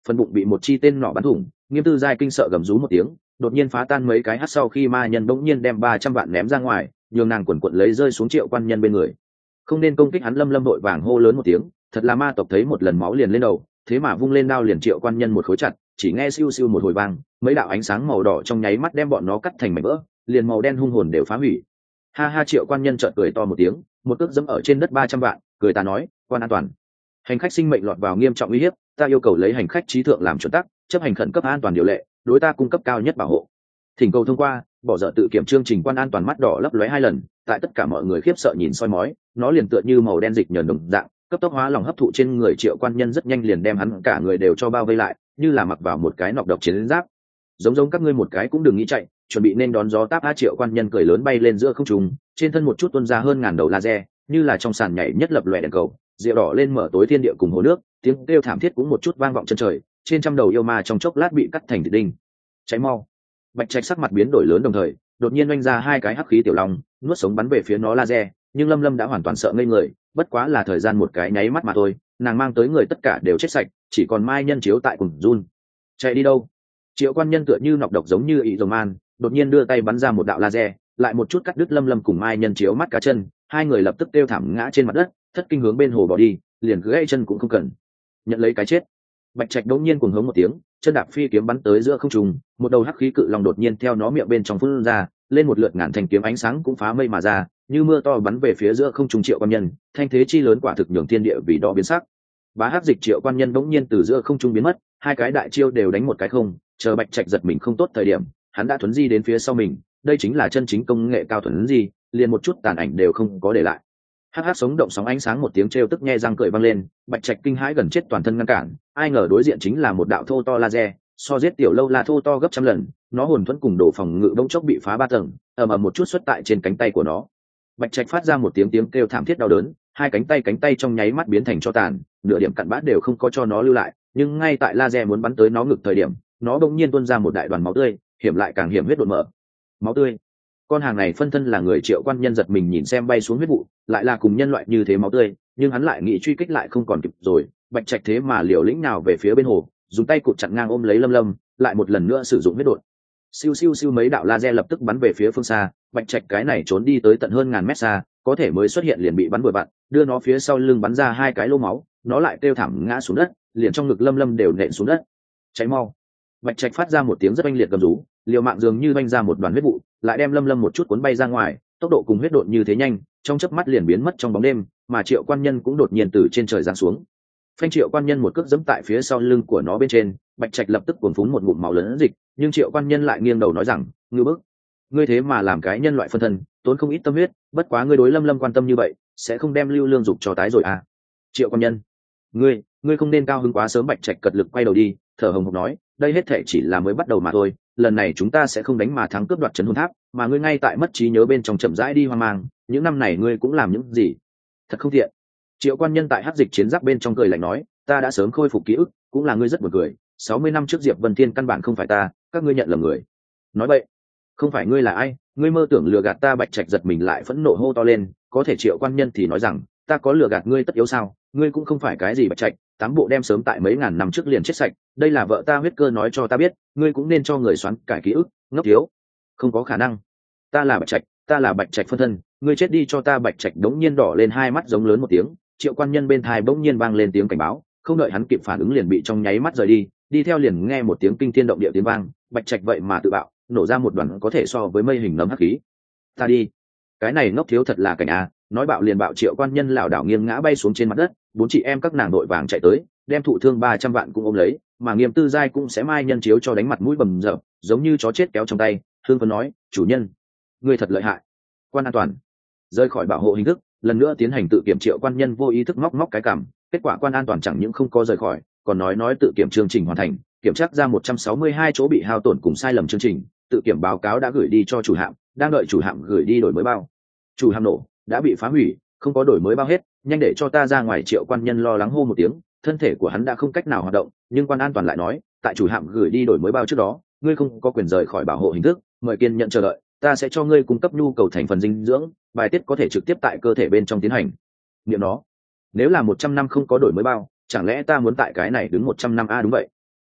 phần bụng bị một chi tên nỏ bắn thủng. Nghiêm Tư Giai kinh sợ gầm rú một tiếng, đột nhiên phá tan mấy cái hắt sau khi ma nhân bỗng nhiên đem ba trăm vạn ném ra ngoài, nhường nàng quần quận lấy rơi xuống Triệu Quan Nhân bên người. Không nên công kích hắn. Lâm Lâm đội vàng hô lớn một tiếng, thật là ma tộc thấy một lần máu liền lên đầu, thế mà vung lên đao liền Triệu Quan Nhân một khối chặt, chỉ nghe siêu siêu một hồi vang, mấy đạo ánh sáng màu đỏ trong nháy mắt đem bọn nó cắt thành mảnh vỡ, liền màu đen hung hồn đều phá hủy. Ha ha, Triệu Quan Nhân chợt cười to một tiếng, một cước dẫm ở trên đất ba trăm vạn, cười ta nói, quan an toàn. Hành khách sinh mệnh lọt vào nghiêm trọng uy hiếp, ta yêu cầu lấy hành khách trí thượng làm chuẩn tắc, chấp hành khẩn cấp an toàn điều lệ, đối ta cung cấp cao nhất bảo hộ. Thỉnh cầu thông qua, bỏ dở tự kiểm chương trình quan an toàn mắt đỏ lấp lóe hai lần, tại tất cả mọi người khiếp sợ nhìn soi mói, nó liền tựa như màu đen dịch nhờn đồng dạng, cấp tốc hóa lòng hấp thụ trên người Triệu Quan Nhân, rất nhanh liền đem hắn cả người đều cho bao vây lại, như là mặc vào một cái nọc độc chiến giáp. Giống giống các ngươi một cái cũng đừng nghĩ chạy, chuẩn bị nên đón gió táp. A Triệu Quan Nhân cười lớn bay lên giữa không trung, trên thân một chút tuôn ra hơn ngàn đầu laser, như là trong sàn nhảy nhất lập lòe đèn cầu, rượu đỏ lên mở tối thiên địa cùng hồ nước, tiếng kêu thảm thiết cũng một chút vang vọng chân trời, trên trăm đầu yêu ma trong chốc lát bị cắt thành thịt đinh. Cháy mau. Bạch Trạch sắc mặt biến đổi lớn, đồng thời đột nhiên oanh ra hai cái hắc khí tiểu long, nuốt sống bắn về phía nó laser, nhưng Lâm Lâm đã hoàn toàn sợ ngây người, bất quá là thời gian một cái nháy mắt mà thôi, nàng mang tới người tất cả đều chết sạch, chỉ còn Mai Nhân chiếu tại cùng run. Chạy đi đâu? Triệu Quan Nhân tựa như nọc độc giống như ị rồng man, đột nhiên đưa tay bắn ra một đạo laser, lại một chút cắt đứt Lâm Lâm cùng Mai Nhân chiếu mắt cá chân, hai người lập tức kêu thảm ngã trên mặt đất, thất kinh hướng bên hồ bỏ đi, liền gãy chân cũng không cần. Nhận lấy cái chết. Bạch Trạch đột nhiên cuồng hống một tiếng, chân đạp phi kiếm bắn tới giữa không trung, một đầu hắc khí cự long đột nhiên theo nó miệng bên trong phun ra, lên một lượt ngàn thanh kiếm ánh sáng cũng phá mây mà ra, như mưa to bắn về phía giữa không trung Triệu Quan Nhân, thanh thế chi lớn quả thực nhường thiên địa vì đó biến sắc. Bá hắc dịch Triệu Quan Nhân bỗng nhiên từ giữa không trung biến mất, hai cái đại chiêu đều đánh một cái không, chờ Bạch Trạch giật mình không tốt thời điểm, hắn đã thuấn di đến phía sau mình, đây chính là chân chính công nghệ cao thuấn di, liền một chút tàn ảnh đều không có để lại. Hắc hắc sống động sóng ánh sáng một tiếng trêu tức nhe răng cười vang lên, Bạch Trạch kinh hãi gần chết toàn thân ngăn cản, ai ngờ đối diện chính là một đạo thô to laser, so giết tiểu lâu la thô to gấp trăm lần, nó hồn thuẫn cùng đồ phòng ngự bỗng chốc bị phá ba tầng, ầm ầm một chút xuất tại trên cánh tay của nó. Bạch Trạch phát ra một tiếng tiếng kêu thảm thiết đau đớn, hai cánh tay cánh tay trong nháy mắt biến thành tro tàn, nửa điểm cặn bã đều không có cho nó lưu lại, nhưng ngay tại laser muốn bắn tới nó ngực thời điểm, nó bỗng nhiên tuôn ra một đại đoàn máu tươi, hiểm lại càng hiểm huyết đột mở. Máu tươi. Con hàng này phân thân là người Triệu Quan Nhân giật mình nhìn xem bay xuống huyết vụ, lại là cùng nhân loại như thế máu tươi, nhưng hắn lại nghĩ truy kích lại không còn kịp rồi, Bạch Trạch thế mà liều lĩnh nào về phía bên hồ, dùng tay cụt chặn ngang ôm lấy Lâm Lâm, lại một lần nữa sử dụng huyết đột. Siêu siêu siêu mấy đạo laser lập tức bắn về phía phương xa, Bạch Trạch cái này trốn đi tới tận hơn ngàn mét xa, có thể mới xuất hiện liền bị bắn vừa vặn, đưa nó phía sau lưng bắn ra hai cái lỗ máu, nó lại kêu thảm ngã xuống đất, liền trong ngực Lâm Lâm đều nện xuống đất. Cháy mau. Bạch Trạch phát ra một tiếng rất oanh liệt gầm rú, liều mạng dường như vanh ra một đoàn huyết vụ, lại đem Lâm Lâm một chút cuốn bay ra ngoài, tốc độ cùng huyết độn như thế nhanh, trong chớp mắt liền biến mất trong bóng đêm, mà Triệu Quan Nhân cũng đột nhiên từ trên trời giáng xuống. Phanh, Triệu Quan Nhân một cước giẫm tại phía sau lưng của nó bên trên, Bạch Trạch lập tức cuồn phún một ngụm máu lớn dịch, nhưng Triệu Quan Nhân lại nghiêng đầu nói rằng, ngư bức, ngươi thế mà làm cái nhân loại phân thân, tốn không ít tâm huyết, bất quá ngươi đối Lâm Lâm quan tâm như vậy, sẽ không đem lưu lương dục cho tái rồi à? Triệu Quan Nhân, ngươi, ngươi không nên cao hứng quá sớm. Bạch Trạch cật lực quay đầu đi, thở hồng hộc nói, đây hết thảy chỉ là mới bắt đầu mà thôi, lần này chúng ta sẽ không đánh mà thắng cướp đoạt trấn hồn tháp, mà ngươi ngay tại mất trí nhớ bên trong chậm rãi đi hoang mang, những năm này ngươi cũng làm những gì? Thật không thiện. Triệu Quan Nhân tại hắc dịch chiến giáp bên trong cười lạnh nói, ta đã sớm khôi phục ký ức, cũng là ngươi rất buồn cười, sáu mươi năm trước Diệp Vân Thiên căn bản không phải ta, các ngươi nhận lầm người. Nói vậy, không phải ngươi là ai, ngươi mơ tưởng lừa gạt ta? Bạch Trạch giật mình lại phẫn nộ hô to lên, có thể Triệu Quan Nhân thì nói rằng, ta có lừa gạt ngươi tất yếu sao? Ngươi cũng không phải cái gì Bạch Trạch, tám bộ đem sớm tại mấy ngàn năm trước liền chết sạch, đây là vợ ta huyết cơ nói cho ta biết, ngươi cũng nên cho người xoắn cải ký ức, ngốc thiếu. Không có khả năng, ta là Bạch Trạch, ta là Bạch Trạch phân thân, ngươi chết đi cho ta. Bạch Trạch đống nhiên đỏ lên hai mắt giống lớn một tiếng, Triệu Quan Nhân bên tai bỗng nhiên vang lên tiếng cảnh báo, không đợi hắn kịp phản ứng liền bị trong nháy mắt rời đi, đi theo liền nghe một tiếng kinh thiên động địa tiếng vang, Bạch Trạch vậy mà tự bạo, nổ ra một đoàn có thể so với mây hình nấm hắc khí. Ta đi, cái này ngốc thiếu thật là cảnh a, nói bạo liền bạo. Triệu Quan Nhân lảo đảo nghiêng ngã bay xuống trên mặt đất, bốn chị em các nàng đội vàng chạy tới, đem thụ thương ba trăm vạn cũng ôm lấy, mà Nghiêm Tư Giai cũng sẽ Mai Nhân chiếu cho đánh mặt mũi bầm dập, giống như chó chết kéo trong tay, hương phấn nói, chủ nhân, ngươi thật lợi hại. Quan an toàn, rời khỏi bảo hộ hình thức, lần nữa tiến hành tự kiểm. Triệu Quan Nhân vô ý thức móc móc cái cằm, kết quả quan an toàn chẳng những không có rời khỏi, còn nói nói tự kiểm chương trình hoàn thành, kiểm tra ra một trăm sáu mươi hai chỗ bị hao tổn cùng sai lầm chương trình, tự kiểm báo cáo đã gửi đi cho chủ hạm, đang đợi chủ hạm gửi đi đổi mới bao. Chủ hạm nổ, đã bị phá hủy, không có đổi mới bao hết, nhanh để cho ta ra ngoài. Triệu Quan Nhân lo lắng hô một tiếng, thân thể của hắn đã không cách nào hoạt động, nhưng quan an toàn lại nói, tại chủ hạm gửi đi đổi mới bao trước đó, ngươi không có quyền rời khỏi bảo hộ hình thức, mời kiên nhận chờ đợi, ta sẽ cho ngươi cung cấp nhu cầu thành phần dinh dưỡng, bài tiết có thể trực tiếp tại cơ thể bên trong tiến hành. Niệm nó, nếu là một trăm năm không có đổi mới bao, chẳng lẽ ta muốn tại cái này đứng một trăm năm? A đúng vậy,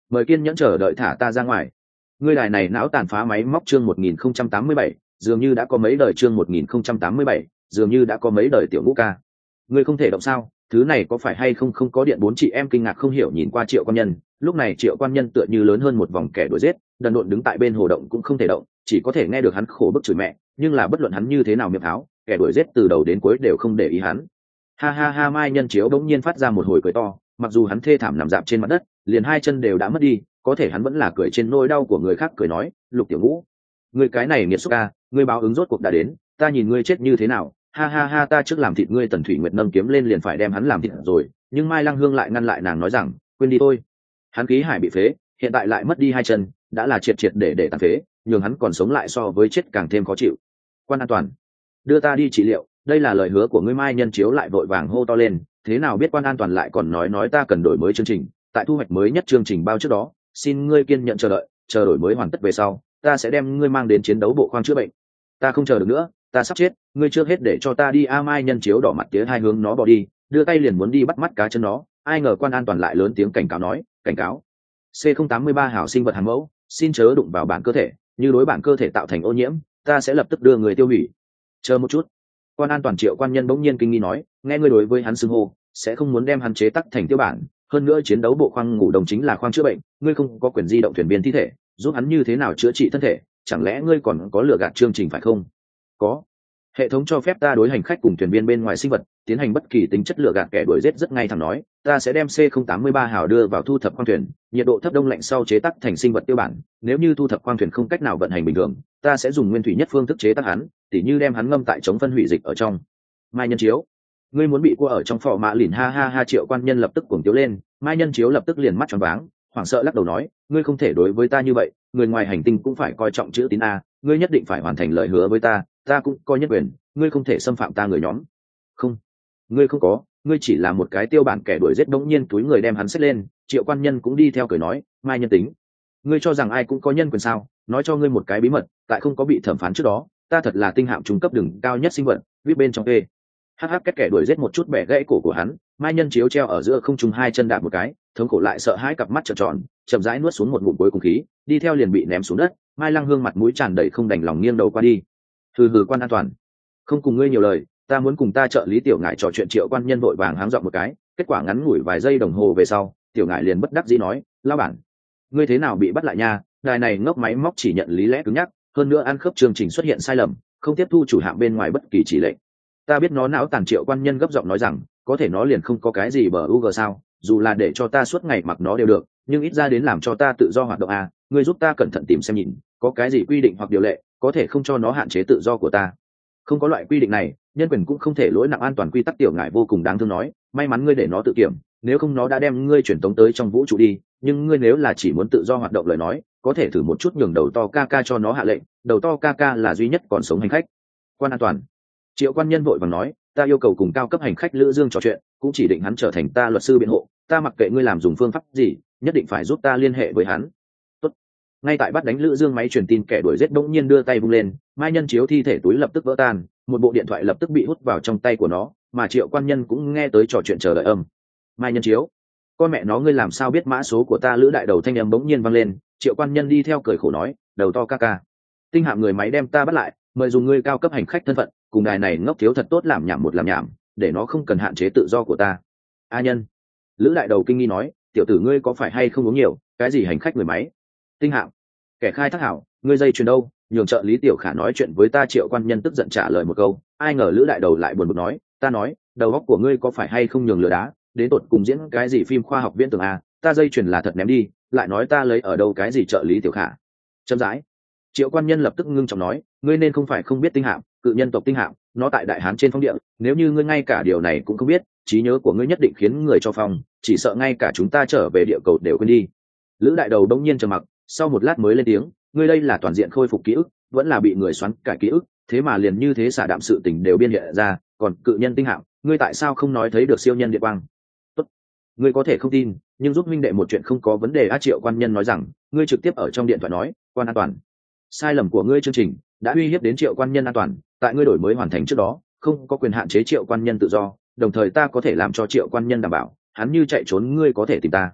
mời kiên nhẫn chờ đợi thả ta ra ngoài. Ngươi đài này não tàn phá máy móc chương một nghìn không trăm tám mươi bảy, dường như đã có mấy đời chương một nghìn không trăm tám mươi bảy, dường như đã có mấy đời tiểu ngũ ca. Ngươi không thể động sao? Thứ này có phải hay không không có điện? Bốn chị em kinh ngạc không hiểu nhìn qua Triệu Quan Nhân. Lúc này Triệu Quan Nhân tựa như lớn hơn một vòng kẻ đuổi giết, đần độn đứng tại bên hồ động cũng không thể động, chỉ có thể nghe được hắn khổ bức chửi mẹ, nhưng là bất luận hắn như thế nào miệng tháo, kẻ đuổi giết từ đầu đến cuối đều không để ý hắn. Ha ha ha, Mai Nhân Chiếu bỗng nhiên phát ra một hồi cười to, mặc dù hắn thê thảm nằm dạp trên mặt đất, liền hai chân đều đã mất đi, có thể hắn vẫn là cười trên nỗi đau của người khác, cười nói, Lục Tiểu Ngũ, ngươi cái này nghiệt xúc ca, ngươi báo ứng rốt cuộc đã đến, ta nhìn ngươi chết như thế nào. Ha ha ha, ta trước làm thịt ngươi. Tần Thủy Nguyệt nâng kiếm lên liền phải đem hắn làm thịt rồi, nhưng Mai Lăng Hương lại ngăn lại nàng, nói rằng, quên đi thôi, hắn khí hải bị phế, hiện tại lại mất đi hai chân, đã là triệt triệt để để tàn phế, nhường hắn còn sống lại so với chết càng thêm khó chịu. Quan An Toàn, đưa ta đi trị liệu, đây là lời hứa của ngươi. Mai Nhân Chiếu lại vội vàng hô to lên, thế nào biết Quan An Toàn lại còn nói nói ta cần đổi mới chương trình, tại thu hoạch mới nhất chương trình bao trước đó, xin ngươi kiên nhận chờ đợi, chờ đổi mới hoàn tất về sau, ta sẽ đem ngươi mang đến chiến đấu bộ khoang chữa bệnh. Ta không chờ được nữa, ta sắp chết, ngươi trước hết để cho ta đi. A Mai Nhân Chiếu đỏ mặt tía hai hướng nó bỏ đi, đưa tay liền muốn đi bắt mắt cá chân nó, ai ngờ Quan An Toàn lại lớn tiếng cảnh cáo nói, cảnh cáo, C không tám ba hảo sinh vật hàng mẫu, xin chớ đụng vào bản cơ thể, như đối bản cơ thể tạo thành ô nhiễm, ta sẽ lập tức đưa người tiêu hủy. Chờ một chút. Quan An Toàn Triệu Quan Nhân bỗng nhiên kinh nghi nói, nghe ngươi đối với hắn xưng hô, sẽ không muốn đem hắn chế tắc thành tiêu bản, hơn nữa chiến đấu bộ khoang ngủ đồng chính là khoang chữa bệnh, ngươi không có quyền di động thuyền viên thi thể, giúp hắn như thế nào chữa trị thân thể, chẳng lẽ ngươi còn có lừa gạt chương trình phải không? Có. Hệ thống cho phép ta đối hành khách cùng thuyền viên bên ngoài sinh vật tiến hành bất kỳ tính chất lừa gạt kẻ đuổi giết rất ngay thẳng nói, ta sẽ đem C không tám ba hào đưa vào thu thập khoang thuyền, nhiệt độ thấp đông lạnh sau chế tác thành sinh vật tiêu bản, nếu như thu thập khoang thuyền không cách nào vận hành bình thường, ta sẽ dùng nguyên thủy nhất phương thức chế tác hắn, tỉ như đem hắn ngâm tại chống phân hủy dịch ở trong. Mai Nhân Chiếu, ngươi muốn bị cua ở trong phò mạ lìn. Ha ha ha, Triệu Quan Nhân lập tức cuồng tiếu lên. Mai Nhân Chiếu lập tức liền mắt tròn váng, hoảng sợ lắc đầu nói, ngươi không thể đối với ta như vậy, người ngoài hành tinh cũng phải coi trọng chữ tín a, ngươi nhất định phải hoàn thành lời hứa với ta, ta cũng coi nhất quyền, ngươi không thể xâm phạm ta người nhóm. Không, ngươi không có, ngươi chỉ là một cái tiêu bản kẻ đuổi giết. Bỗng nhiên túi người đem hắn xếp lên, Triệu Quan Nhân cũng đi theo cười nói, Mai Nhân tính, ngươi cho rằng ai cũng có nhân quyền sao? Nói cho ngươi một cái bí mật, tại không có bị thẩm phán trước đó, ta thật là tinh hạm trung cấp đỉnh cao nhất sinh vật, viết bên trong e. Hắc hắc, kết kẻ đuổi giết một chút bẻ gãy cổ của hắn. Mai Nhân Chiếu treo ở giữa không trung, hai chân đạp một cái, thống khổ lại sợ hãi, cặp mắt trợn tròn, chậm rãi nuốt xuống một ngụm cuối cùng khí, đi theo liền bị ném xuống đất. Mai Lăng Hương mặt mũi tràn đầy không đành lòng, nghiêng đầu qua đi. Hừ hừ, Quan An Toàn, không cùng ngươi nhiều lời, ta muốn cùng ta trợ lý Tiểu Ngải trò chuyện. Triệu Quan Nhân vội vàng háng giọng một cái, kết quả ngắn ngủi vài giây đồng hồ về sau, Tiểu Ngải liền bất đắc dĩ nói, lão bản, ngươi thế nào bị bắt lại nha? Đài này ngốc máy móc chỉ nhận lý lẽ cứng nhắc, hơn nữa ăn khớp chương trình xuất hiện sai lầm, không tiếp thu chủ hạng bên ngoài bất kỳ chỉ lệnh. Ta biết nó não tàn. Triệu Quan Nhân gấp giọng nói rằng, có thể nó liền không có cái gì bờ u g sao? Dù là để cho ta suốt ngày mặc nó đều được, nhưng ít ra đến làm cho ta tự do hoạt động à? Ngươi giúp ta cẩn thận tìm xem nhìn, có cái gì quy định hoặc điều lệ có thể không cho nó hạn chế tự do của ta? Không có loại quy định này, nhân quyền cũng không thể lỗi nặng an toàn quy tắc. Tiểu Ngải vô cùng đáng thương nói, may mắn ngươi để nó tự kiểm, nếu không nó đã đem ngươi truyền tống tới trong vũ trụ đi. Nhưng ngươi nếu là chỉ muốn tự do hoạt động lời nói, có thể thử một chút nhường đầu to ca ca cho nó hạ lệnh, đầu to ca ca là duy nhất còn sống hành khách. Quan An Toàn, Triệu Quan Nhân vội vàng nói, ta yêu cầu cùng cao cấp hành khách Lữ Dương trò chuyện, cũng chỉ định hắn trở thành ta luật sư biện hộ, ta mặc kệ ngươi làm dùng phương pháp gì, nhất định phải giúp ta liên hệ với hắn. Tốt. Ngay tại bắt đánh Lữ Dương, máy truyền tin kẻ đuổi giết bỗng nhiên đưa tay vung lên, Mai Nhân Chiếu thi thể túi lập tức vỡ tan, một bộ điện thoại lập tức bị hút vào trong tay của nó, mà Triệu Quan Nhân cũng nghe tới trò chuyện chờ đợi âm. Mai Nhân Chiếu, con mẹ nó, ngươi làm sao biết mã số của ta? Lữ đại đầu thanh âm bỗng nhiên vang lên. Triệu Quan Nhân đi theo cười khổ nói, đầu to ca ca, tinh hạm người máy đem ta bắt lại, mời dùng ngươi cao cấp hành khách thân phận cùng đài này ngốc thiếu thật tốt làm nhảm một làm nhảm, để nó không cần hạn chế tự do của ta. A Nhân, Lữ đại đầu kinh nghi nói, tiểu tử ngươi có phải hay không uống nhiều? Cái gì hành khách người máy, tinh hạm, kẻ khai thác hảo, ngươi dây chuyền đâu? Nhường trợ lý Tiểu Khả nói chuyện với ta. Triệu Quan Nhân tức giận trả lời một câu, ai ngờ Lữ đại đầu lại buồn bực nói, ta nói, đầu óc của ngươi có phải hay không nhường lừa đá, đến tột cùng diễn cái gì phim khoa học viễn tưởng à? Ta dây chuyền là thật ném đi, lại nói ta lấy ở đâu cái gì trợ lý Tiểu Khả? Chậm rãi. Triệu Quan Nhân lập tức ngưng trọng nói, ngươi nên không phải không biết tinh hạm, cự nhân tộc tinh hạm, nó tại Đại Hán trên phong địa, nếu như ngươi ngay cả điều này cũng không biết, trí nhớ của ngươi nhất định khiến người cho phong, chỉ sợ ngay cả chúng ta trở về địa cầu đều quên đi. Lữ đại đầu đông nhiên trầm mặc, sau một lát mới lên tiếng, ngươi đây là toàn diện khôi phục ký ức, vẫn là bị người xoắn cải ký ức, thế mà liền như thế xả đạm sự tình đều biên hiện ra, còn cự nhân tinh hạm, ngươi tại sao không nói thấy được siêu nhân địa quang? Tốt, ngươi có thể không tin, nhưng giúp minh đệ một chuyện không có vấn đề. A Triệu Quan Nhân nói rằng, ngươi trực tiếp ở trong điện thoại nói, Quan An Toàn, sai lầm của ngươi chương trình đã uy hiếp đến Triệu Quan Nhân an toàn, tại ngươi đổi mới hoàn thành trước đó không có quyền hạn chế Triệu Quan Nhân tự do, đồng thời ta có thể làm cho Triệu Quan Nhân đảm bảo hắn như chạy trốn ngươi có thể tìm ta.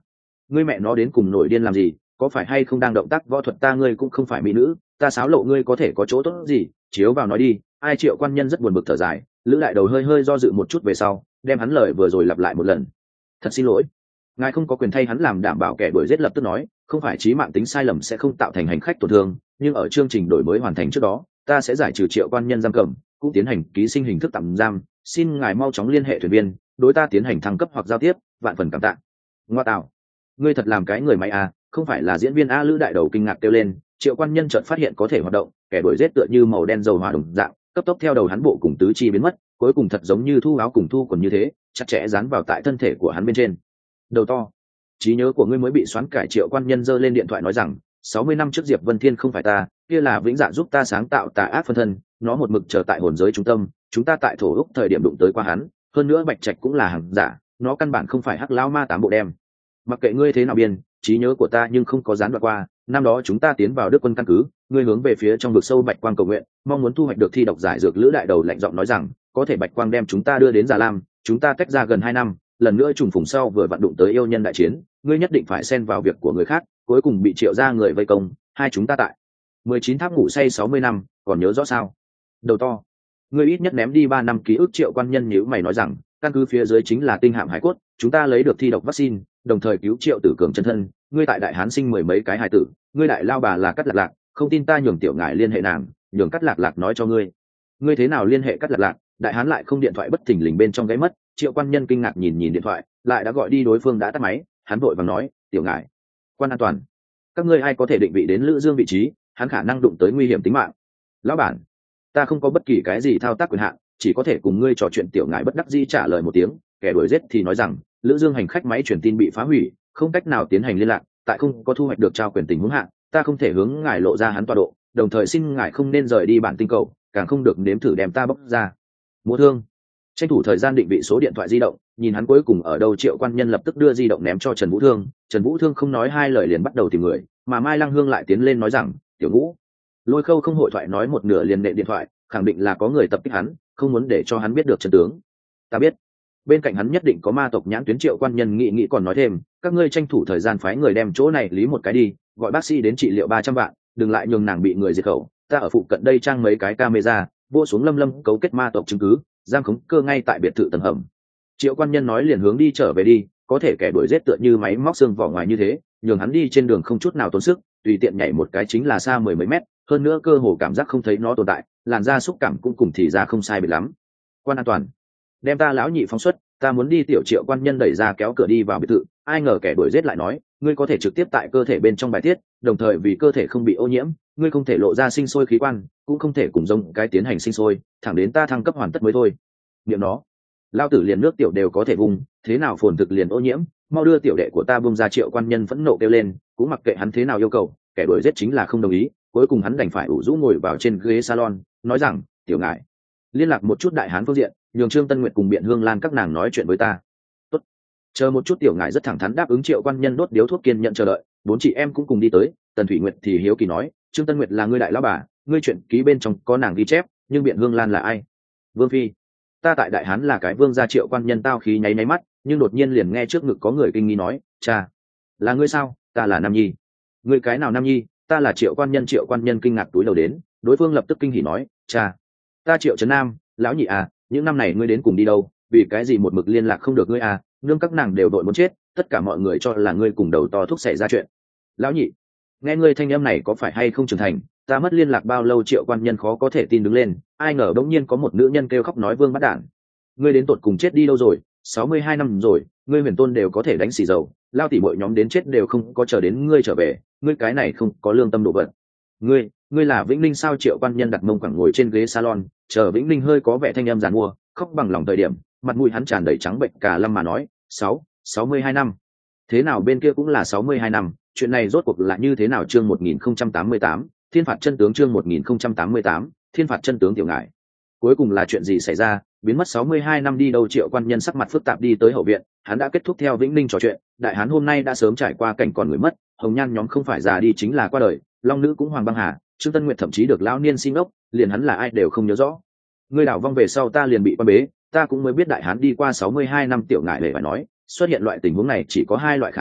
ngươi mẹ nó đến cùng nổi điên làm gì, có phải hay không đang động tác võ thuật, ta ngươi cũng không phải mỹ nữ, ta xáo lộ ngươi có thể có chỗ tốt gì, chiếu vào nói đi. Ai Triệu quan nhân rất buồn bực thở dài, lữ đại đầu hơi hơi do dự một chút về sau đem hắn lời vừa rồi lặp lại một lần. Thật xin lỗi, ngài không có quyền thay hắn làm đảm bảo. Kẻ đuổi giết lập tức nói, không phải chí mạng tính sai lầm sẽ không tạo thành hành khách tổn thương, nhưng ở chương trình đổi mới hoàn thành trước đó ta sẽ giải trừ Triệu quan nhân giam cầm, cũng tiến hành ký sinh hình thức tạm giam, xin ngài mau chóng liên hệ thuyền viên đối ta tiến hành thăng cấp hoặc giao tiếp, vạn phần cảm tạ. Ngoa tạo, ngươi thật làm cái người máy à, không phải là diễn viên a. Lữ đại đầu kinh ngạc kêu lên. Triệu quan nhân chợt phát hiện có thể hoạt động, kẻ đuổi giết tựa như màu đen dầu hỏa đồng dạng cấp tốc theo đầu hắn bộ cùng tứ chi biến mất, cuối cùng thật giống như thu áo cùng thu quần như thế chặt chẽ dán vào tại thân thể của hắn bên trên. Đầu to, trí nhớ của ngươi mới bị xoán cải. Triệu quan nhân giơ lên điện thoại nói rằng, sáu mươi năm trước Diệp Vân Thiên không phải ta, kia là Vĩnh Dạ giúp ta sáng tạo tà ác phân thân, nó một mực chờ tại hồn giới trung tâm, chúng ta tại thổ úc thời điểm đụng tới qua hắn, hơn nữa Bạch Trạch cũng là hàng giả, nó căn bản không phải hắc lão ma tám bộ đem. Mặc kệ ngươi thế nào biên, trí nhớ của ta nhưng không có gián đoạn qua. Năm đó chúng ta tiến vào Đức quân căn cứ, ngươi hướng về phía trong vực sâu Bạch Quang cầu nguyện, mong muốn thu hoạch được thi độc giải dược. Lữ đại đầu lạnh giọng nói rằng, có thể Bạch Quang đem chúng ta đưa đến Già Lam, chúng ta tách ra gần hai năm, lần nữa trùng phùng sau vừa vặn đụng tới yêu nhân đại chiến, ngươi nhất định phải xen vào việc của người khác, cuối cùng bị Triệu gia người vây công, hai chúng ta tại mười chín tháp ngủ say sáu mươi năm, còn nhớ rõ sao? Đầu to, ngươi ít nhất ném đi ba năm ký ức. Triệu quan nhân nhíu mày nói rằng, căn cứ phía dưới chính là tinh hạm hải cốt, chúng ta lấy được thi độc vaccine, đồng thời cứu Triệu tử cường chân thân, ngươi tại Đại Hán sinh mười mấy cái hài tử, ngươi đại lao bà là Cắt Lạc Lạc, không tin ta nhường tiểu ngải liên hệ nàng, nhường Cắt Lạc Lạc nói cho ngươi. Ngươi thế nào liên hệ Cắt Lạc Lạc? Đại Hán lại không điện thoại bất thình lình bên trong gáy mất. Triệu quan nhân kinh ngạc nhìn nhìn điện thoại, lại đã gọi đi đối phương đã tắt máy, hắn vội vàng nói, tiểu ngải, quan an toàn, các ngươi ai có thể định vị đến Lữ Dương vị trí, hắn khả năng đụng tới nguy hiểm tính mạng. Lão bản, ta không có bất kỳ cái gì thao tác quyền hạn, chỉ có thể cùng ngươi trò chuyện. Tiểu ngải bất đắc dĩ trả lời một tiếng. Kẻ đuổi giết thì nói rằng, Lữ Dương hành khách máy truyền tin bị phá hủy, không cách nào tiến hành liên lạc, tại không có thu hoạch được trao quyền tình huống hạn, ta không thể hướng ngài lộ ra hắn tọa độ, đồng thời xin ngài không nên rời đi bản tinh cầu, càng không được nếm thử đem ta bóc ra. Múa thương, tranh thủ thời gian định vị số điện thoại di động, nhìn hắn cuối cùng ở đâu. Triệu quan nhân lập tức đưa di động ném cho Trần Vũ Thương. Trần Vũ Thương không nói hai lời liền bắt đầu tìm người, mà Mai Lăng Hương lại tiến lên nói rằng, tiểu Ngũ. Lôi Khâu không hội thoại nói một nửa liền nện điện thoại, khẳng định là có người tập kích hắn, không muốn để cho hắn biết được chân tướng. Ta biết, bên cạnh hắn nhất định có ma tộc nhãn tuyến. Triệu quan nhân nghĩ nghĩ còn nói thêm, các ngươi tranh thủ thời gian phái người đem chỗ này lý một cái đi, gọi bác sĩ đến trị liệu ba trăm vạn, đừng lại nhường nàng bị người diệt khẩu. Ta ở phụ cận đây trang mấy cái camera, vô xuống Lâm Lâm cấu kết ma tộc chứng cứ, giam khống cơ ngay tại biệt thự tầng hầm. Triệu quan nhân nói liền hướng đi trở về đi, có thể kẻ đuổi giết tựa như máy móc xương vỏ ngoài như thế, nhường hắn đi trên đường không chút nào tốn sức, tùy tiện nhảy một cái chính là xa mười mấy mét, hơn nữa cơ hồ cảm giác không thấy nó tồn tại, làn da xúc cảm cũng cùng thì ra không sai biệt lắm. Quan an toàn, đem ta lão nhị phóng xuất, ta muốn đi. Tiểu Triệu quan nhân đẩy ra kéo cửa đi vào biệt thự, ai ngờ kẻ đuổi giết lại nói, ngươi có thể trực tiếp tại cơ thể bên trong bài tiết, đồng thời vì cơ thể không bị ô nhiễm, ngươi không thể lộ ra sinh sôi khí quan, cũng không thể cùng giống cái tiến hành sinh sôi, thẳng đến ta thăng cấp hoàn tất mới thôi. Niệm nó, lao tử liền nước tiểu đều có thể vùng, thế nào phồn thực liền ô nhiễm, mau đưa tiểu đệ của ta bung ra. Triệu quan nhân phẫn nộ kêu lên, cũng mặc kệ hắn thế nào yêu cầu, kẻ đuổi giết chính là không đồng ý, cuối cùng hắn đành phải ủ rũ ngồi vào trên ghế salon, nói rằng, tiểu ngải, liên lạc một chút Đại Hán phương diện, nhường Trương Tân Nguyệt cùng Biện Hương Lan các nàng nói chuyện với ta. Tốt, chờ một chút. Tiểu ngải rất thẳng thắn đáp ứng. Triệu quan nhân đốt điếu thuốc kiên nhận chờ đợi, bốn chị em cũng cùng đi tới. Tần Thủy Nguyệt thì hiếu kỳ nói, Trương Tân Nguyệt là ngươi đại lão bà, ngươi chuyện ký bên trong có nàng ghi chép, nhưng Biện Hương Lan là ai? Vương phi. Ta tại Đại Hán là cái vương gia. Triệu quan nhân tao khí nháy nháy mắt, nhưng đột nhiên liền nghe trước ngực có người kinh nghi nói, cha, là ngươi sao? Ta là Nam Nhi. Ngươi cái nào Nam Nhi? Ta là Triệu quan nhân. Triệu quan nhân kinh ngạc túi đầu đến, đối phương lập tức kinh hỉ nói, cha, ta Triệu Trấn Nam, lão nhị à, những năm này ngươi đến cùng đi đâu, vì cái gì một mực liên lạc không được ngươi à? Nương các nàng đều đội muốn chết, tất cả mọi người cho là ngươi cùng đầu to thúc xảy ra chuyện. Lão nhị, nghe ngươi thanh âm này có phải hay không trưởng thành, ta mất liên lạc bao lâu? Triệu quan nhân khó có thể tin đứng lên, ai ngờ bỗng nhiên có một nữ nhân kêu khóc nói, vương bắt đản, ngươi đến tột cùng chết đi đâu rồi? sáu mươi hai năm rồi, ngươi huyền tôn đều có thể đánh xì dầu, lao tỉ mọi nhóm đến chết đều không có chờ đến ngươi trở về, ngươi cái này không có lương tâm đồ vật. Ngươi, ngươi là Vĩnh Linh sao? Triệu quan nhân đặt mông quẳng ngồi trên ghế salon, chờ Vĩnh Linh hơi có vẻ thanh âm giàn mua, khóc bằng lòng thời điểm, mặt mũi hắn tràn đầy trắng bệnh cả lâm mà nói, sáu, sáu mươi hai năm. Thế nào bên kia cũng là sáu mươi hai năm, chuyện này rốt cuộc là như thế nào? Chương một nghìn không trăm tám mươi tám, Thiên phạt chân tướng. Chương một nghìn không trăm tám mươi tám, Thiên phạt chân tướng. Tiểu ngải, cuối cùng là chuyện gì xảy ra, biến mất sáu mươi hai năm đi đâu? Triệu quan nhân sắc mặt phức tạp đi tới hậu viện, hắn đã kết thúc theo Vĩnh Linh trò chuyện. Đại Hán hôm nay đã sớm trải qua cảnh còn người mất, hồng nhan nhóm không phải già đi chính là qua đời, long nữ cũng Hoàng Băng Hà, Trương Tân Nguyệt thậm chí được lão niên xin ốc, liền hắn là ai đều không nhớ rõ. Ngươi đảo vong về sau ta liền bị quan bế, ta cũng mới biết Đại Hán đi qua sáu mươi hai năm. Tiểu ngải hề phải nói, xuất hiện loại tình huống này chỉ có hai loại khả năng,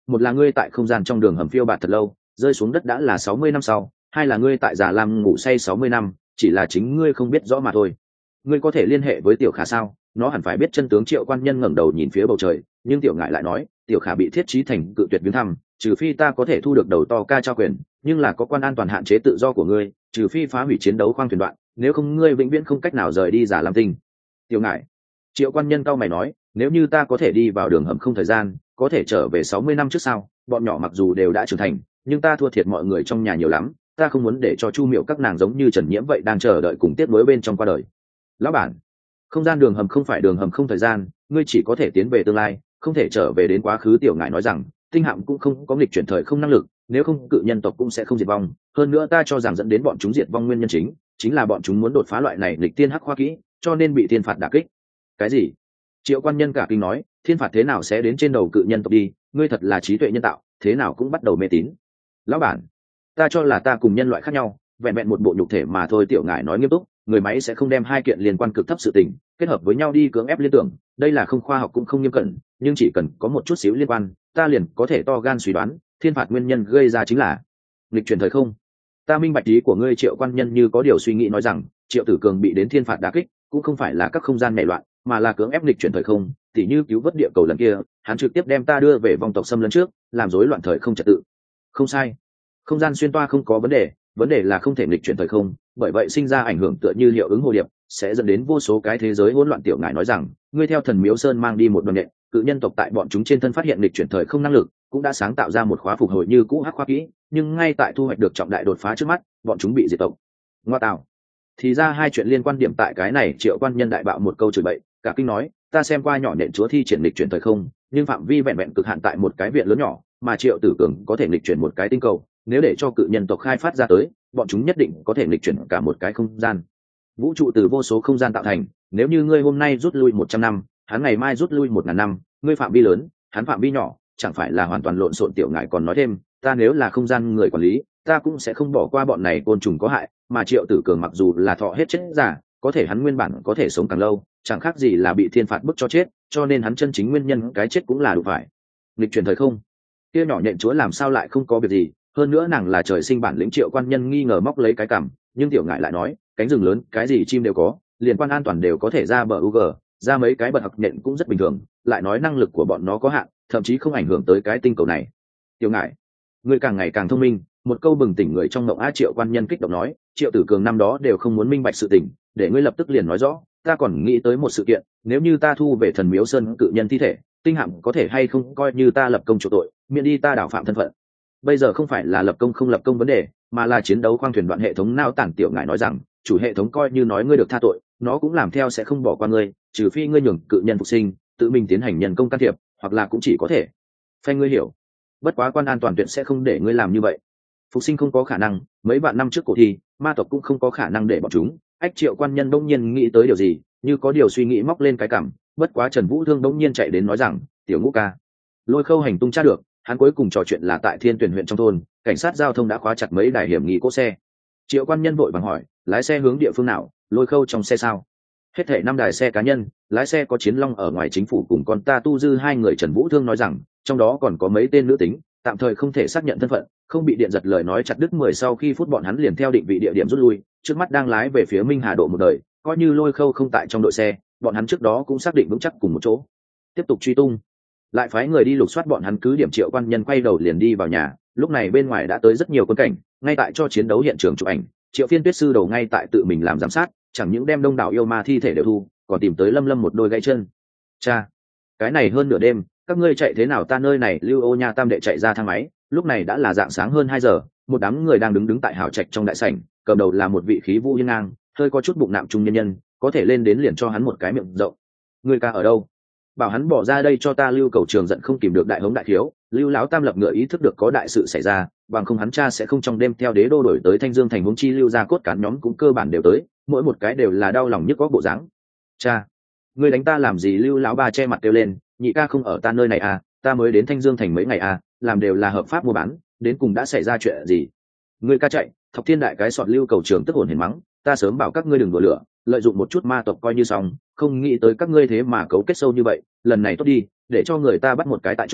một là ngươi tại không gian trong đường hầm phiêu bạt thật lâu, rơi xuống đất đã là sáu mươi năm sau, hai là ngươi tại Già Lam ngủ say sáu mươi năm, chỉ là chính ngươi không biết rõ mà thôi. Ngươi có thể liên hệ với Tiểu Khả sao? Nó hẳn phải biết chân tướng. Triệu Quan Nhân ngẩng đầu nhìn phía bầu trời, nhưng Tiểu Ngải lại nói, Tiểu Khả bị thiết trí thành cự tuyệt viếng thăm, trừ phi ta có thể thu được đầu to ca trao quyền, nhưng là có quan an toàn hạn chế tự do của ngươi, trừ phi phá hủy chiến đấu khoang thuyền đoạn, nếu không ngươi vĩnh viễn không cách nào rời đi Già Lam tinh. Tiểu Ngải. Triệu Quan Nhân cau mày nói, nếu như ta có thể đi vào đường hầm không thời gian, có thể trở về sáu mươi năm trước sao? Bọn nhỏ mặc dù đều đã trưởng thành, nhưng ta thua thiệt mọi người trong nhà nhiều lắm, ta không muốn để cho Chu Miệu các nàng giống như Trần Nhiễm vậy đang chờ đợi cùng tiếp nối bên trong qua đời. Lão bản, không gian đường hầm không phải đường hầm không thời gian, ngươi chỉ có thể tiến về tương lai, không thể trở về đến quá khứ. Tiểu Ngải nói rằng, tinh hạm cũng không có nghịch chuyển thời không năng lực, nếu không cự nhân tộc cũng sẽ không diệt vong. Hơn nữa ta cho rằng dẫn đến bọn chúng diệt vong nguyên nhân chính chính là bọn chúng muốn đột phá loại này nghịch tiên hắc khoa kỹ, cho nên bị thiên phạt đả kích. Cái gì? Triệu Quan Nhân cả kinh nói, thiên phạt thế nào sẽ đến trên đầu cự nhân tộc đi? Ngươi thật là trí tuệ nhân tạo, thế nào cũng bắt đầu mê tín. Lão bản, ta cho là ta cùng nhân loại khác nhau, vẹn vẹn một bộ nhục thể mà thôi. Tiểu Ngải nói nghiêm túc, người máy sẽ không đem hai kiện liên quan cực thấp sự tình kết hợp với nhau đi cưỡng ép liên tưởng, đây là không khoa học cũng không nghiêm cẩn, nhưng chỉ cần có một chút xíu liên quan, ta liền có thể to gan suy đoán thiên phạt nguyên nhân gây ra chính là nghịch chuyển thời không. Ta minh bạch ý của ngươi. Triệu Quan Nhân như có điều suy nghĩ nói rằng, Triệu Tử Cường bị đến thiên phạt đả kích cũng không phải là các không gian nảy loạn, mà là cưỡng ép nghịch chuyển thời không, tỉ như cứu vớt địa cầu lần kia, hắn trực tiếp đem ta đưa về vòng tộc xâm lấn trước, làm rối loạn thời không trật tự. Không sai, không gian xuyên toa không có vấn đề, vấn đề là không thể nghịch chuyển thời không, bởi vậy sinh ra ảnh hưởng tựa như hiệu ứng hồ điệp, sẽ dẫn đến vô số cái thế giới hỗn loạn. Tiểu Ngải nói rằng, ngươi theo Thần Miếu Sơn mang đi một đoàn nhện, cự nhân tộc tại bọn chúng trên thân phát hiện nghịch chuyển thời không năng lực, cũng đã sáng tạo ra một khóa phục hồi như cũ hắc khoa kỹ, nhưng ngay tại thu hoạch được trọng đại đột phá trước mắt, bọn chúng bị diệt tộc. Ngoa tạo. Thì ra hai chuyện liên quan điểm tại cái này. Triệu Quan Nhân đại bạo một câu chửi bậy, cả kinh nói, ta xem qua nhỏ nện chúa thi triển nghịch chuyển thời không, nhưng phạm vi vẹn vẹn cực hạn tại một cái viện lớn nhỏ, mà Triệu Tử Cường có thể nghịch chuyển một cái tinh cầu, nếu để cho cự nhân tộc khai phát ra tới, bọn chúng nhất định có thể nghịch chuyển cả một cái không gian. Vũ trụ từ vô số không gian tạo thành, nếu như ngươi hôm nay rút lui một trăm năm, hắn ngày mai rút lui một ngàn năm, ngươi phạm vi lớn, hắn phạm vi nhỏ, chẳng phải là hoàn toàn lộn xộn. Tiểu Ngải còn nói thêm, ta nếu là không gian người quản lý, ta cũng sẽ không bỏ qua bọn này côn trùng có hại, mà Triệu Tử Cường mặc dù là thọ hết chết giả, có thể hắn nguyên bản có thể sống càng lâu, chẳng khác gì là bị thiên phạt bức cho chết, cho nên hắn chân chính nguyên nhân cái chết cũng là đủ phải nghịch chuyển thời không. Kia nhỏ nhện chúa làm sao lại không có việc gì, hơn nữa nàng là trời sinh bản lĩnh. Triệu Quan Nhân nghi ngờ móc lấy cái cằm, nhưng Tiểu Ngải lại nói, cánh rừng lớn cái gì chim đều có, liên quan an toàn đều có thể ra bờ u g, ra mấy cái bật học nhện cũng rất bình thường, lại nói năng lực của bọn nó có hạn, thậm chí không ảnh hưởng tới cái tinh cầu này. Tiểu Ngải, ngươi càng ngày càng thông minh. Một câu bừng tỉnh người trong mộng á. Triệu Quan Nhân kích động nói, Triệu Tử Cường năm đó đều không muốn minh bạch sự tình, để ngươi lập tức liền nói rõ. Ta còn nghĩ tới một sự kiện, nếu như ta thu về Thần Miếu Sơn cự nhân thi thể, tinh hạm có thể hay không coi như ta lập công chỗ tội, miễn đi ta đảo phạm thân phận. Bây giờ không phải là lập công không lập công vấn đề, mà là chiến đấu khoang thuyền đoạn hệ thống nao tản. Tiểu Ngải nói rằng, chủ hệ thống coi như nói ngươi được tha tội, nó cũng làm theo sẽ không bỏ qua ngươi, trừ phi ngươi nhường cự nhân phục sinh, tự mình tiến hành nhân công can thiệp, hoặc là cũng chỉ có thể phanh. Ngươi hiểu, bất quá quan an toàn tuyệt sẽ không để ngươi làm như vậy. Phục sinh không có khả năng, mấy vạn năm trước cổ thi ma tộc cũng không có khả năng để bọn chúng. Ách. Triệu Quan Nhân đông nhiên nghĩ tới điều gì, như có điều suy nghĩ móc lên cái cằm. Bất quá Trần Vũ Thương đông nhiên chạy đến nói rằng, Tiểu Ngũ ca, Lôi Khâu hành tung tra được, hắn cuối cùng trò chuyện là tại Thiên Tuyển huyện trong thôn, cảnh sát giao thông đã khóa chặt mấy đài hiểm nghi cỗ xe. Triệu Quan Nhân vội vàng hỏi, lái xe hướng địa phương nào? Lôi Khâu trong xe sao? Hết thảy năm đài xe cá nhân, lái xe có Chiến Long ở ngoài chính phủ cùng con ta tu dư hai người. Trần Vũ Thương nói rằng, trong đó còn có mấy tên nữ tính, tạm thời không thể xác nhận thân phận, không bị điện giật lời nói chặt đứt mười sau khi phút bọn hắn liền theo định vị địa điểm rút lui, trước mắt đang lái về phía Minh Hà Độ một đời, coi như Lôi Khâu không tại trong đội xe, bọn hắn trước đó cũng xác định vững chắc cùng một chỗ, tiếp tục truy tung, lại phái người đi lục soát bọn hắn cứ điểm. Triệu Quan Nhân quay đầu liền đi vào nhà, lúc này bên ngoài đã tới rất nhiều quân cảnh, ngay tại cho chiến đấu hiện trường chụp ảnh. Triệu Phiên Tuyết sư đầu ngay tại tự mình làm giám sát, chẳng những đem đông đảo yêu ma thi thể đều thu, còn tìm tới Lâm Lâm một đôi gãy chân. Cha, cái này hơn nửa đêm, các ngươi chạy thế nào? Ta nơi này Lưu Ô Nha tam đệ chạy ra thang máy, lúc này đã là dạng sáng hơn hai giờ, một đám người đang đứng đứng tại hào trạch trong đại sảnh, cầm đầu là một vị khí vũ hiên ngang, hơi có chút bụng nạm trung nhân nhân, có thể lên đến liền cho hắn một cái miệng rộng. Người ca ở đâu? Bảo hắn bỏ ra đây cho ta. Lưu Cầu Trường giận không kìm được đại hống đại thiếu. Lưu Lão tam lập ngựa ý thức được có đại sự xảy ra, bằng không hắn cha sẽ không trong đêm theo đế đô đổi tới Thanh Dương thành. Huống chi Lưu gia cốt cán nhóm cũng cơ bản đều tới, mỗi một cái đều là đau lòng nhức góc bộ dáng. Cha, ngươi đánh ta làm gì? Lưu Lão ba che mặt kêu lên, nhị ca không ở ta nơi này à, ta mới đến Thanh Dương thành mấy ngày à, làm đều là hợp pháp mua bán, đến cùng đã xảy ra chuyện gì? Ngươi ca chạy, Thọc Thiên đại cái sọt. Lưu Cầu Trường tức hồn hển mắng, ta sớm bảo các ngươi đừng đùa lửa, lợi dụng một chút ma tộc coi như xong, không nghĩ tới các ngươi thế mà cấu kết sâu như vậy. Lần này tốt đi, để cho người ta bắt một cái tại chỗ,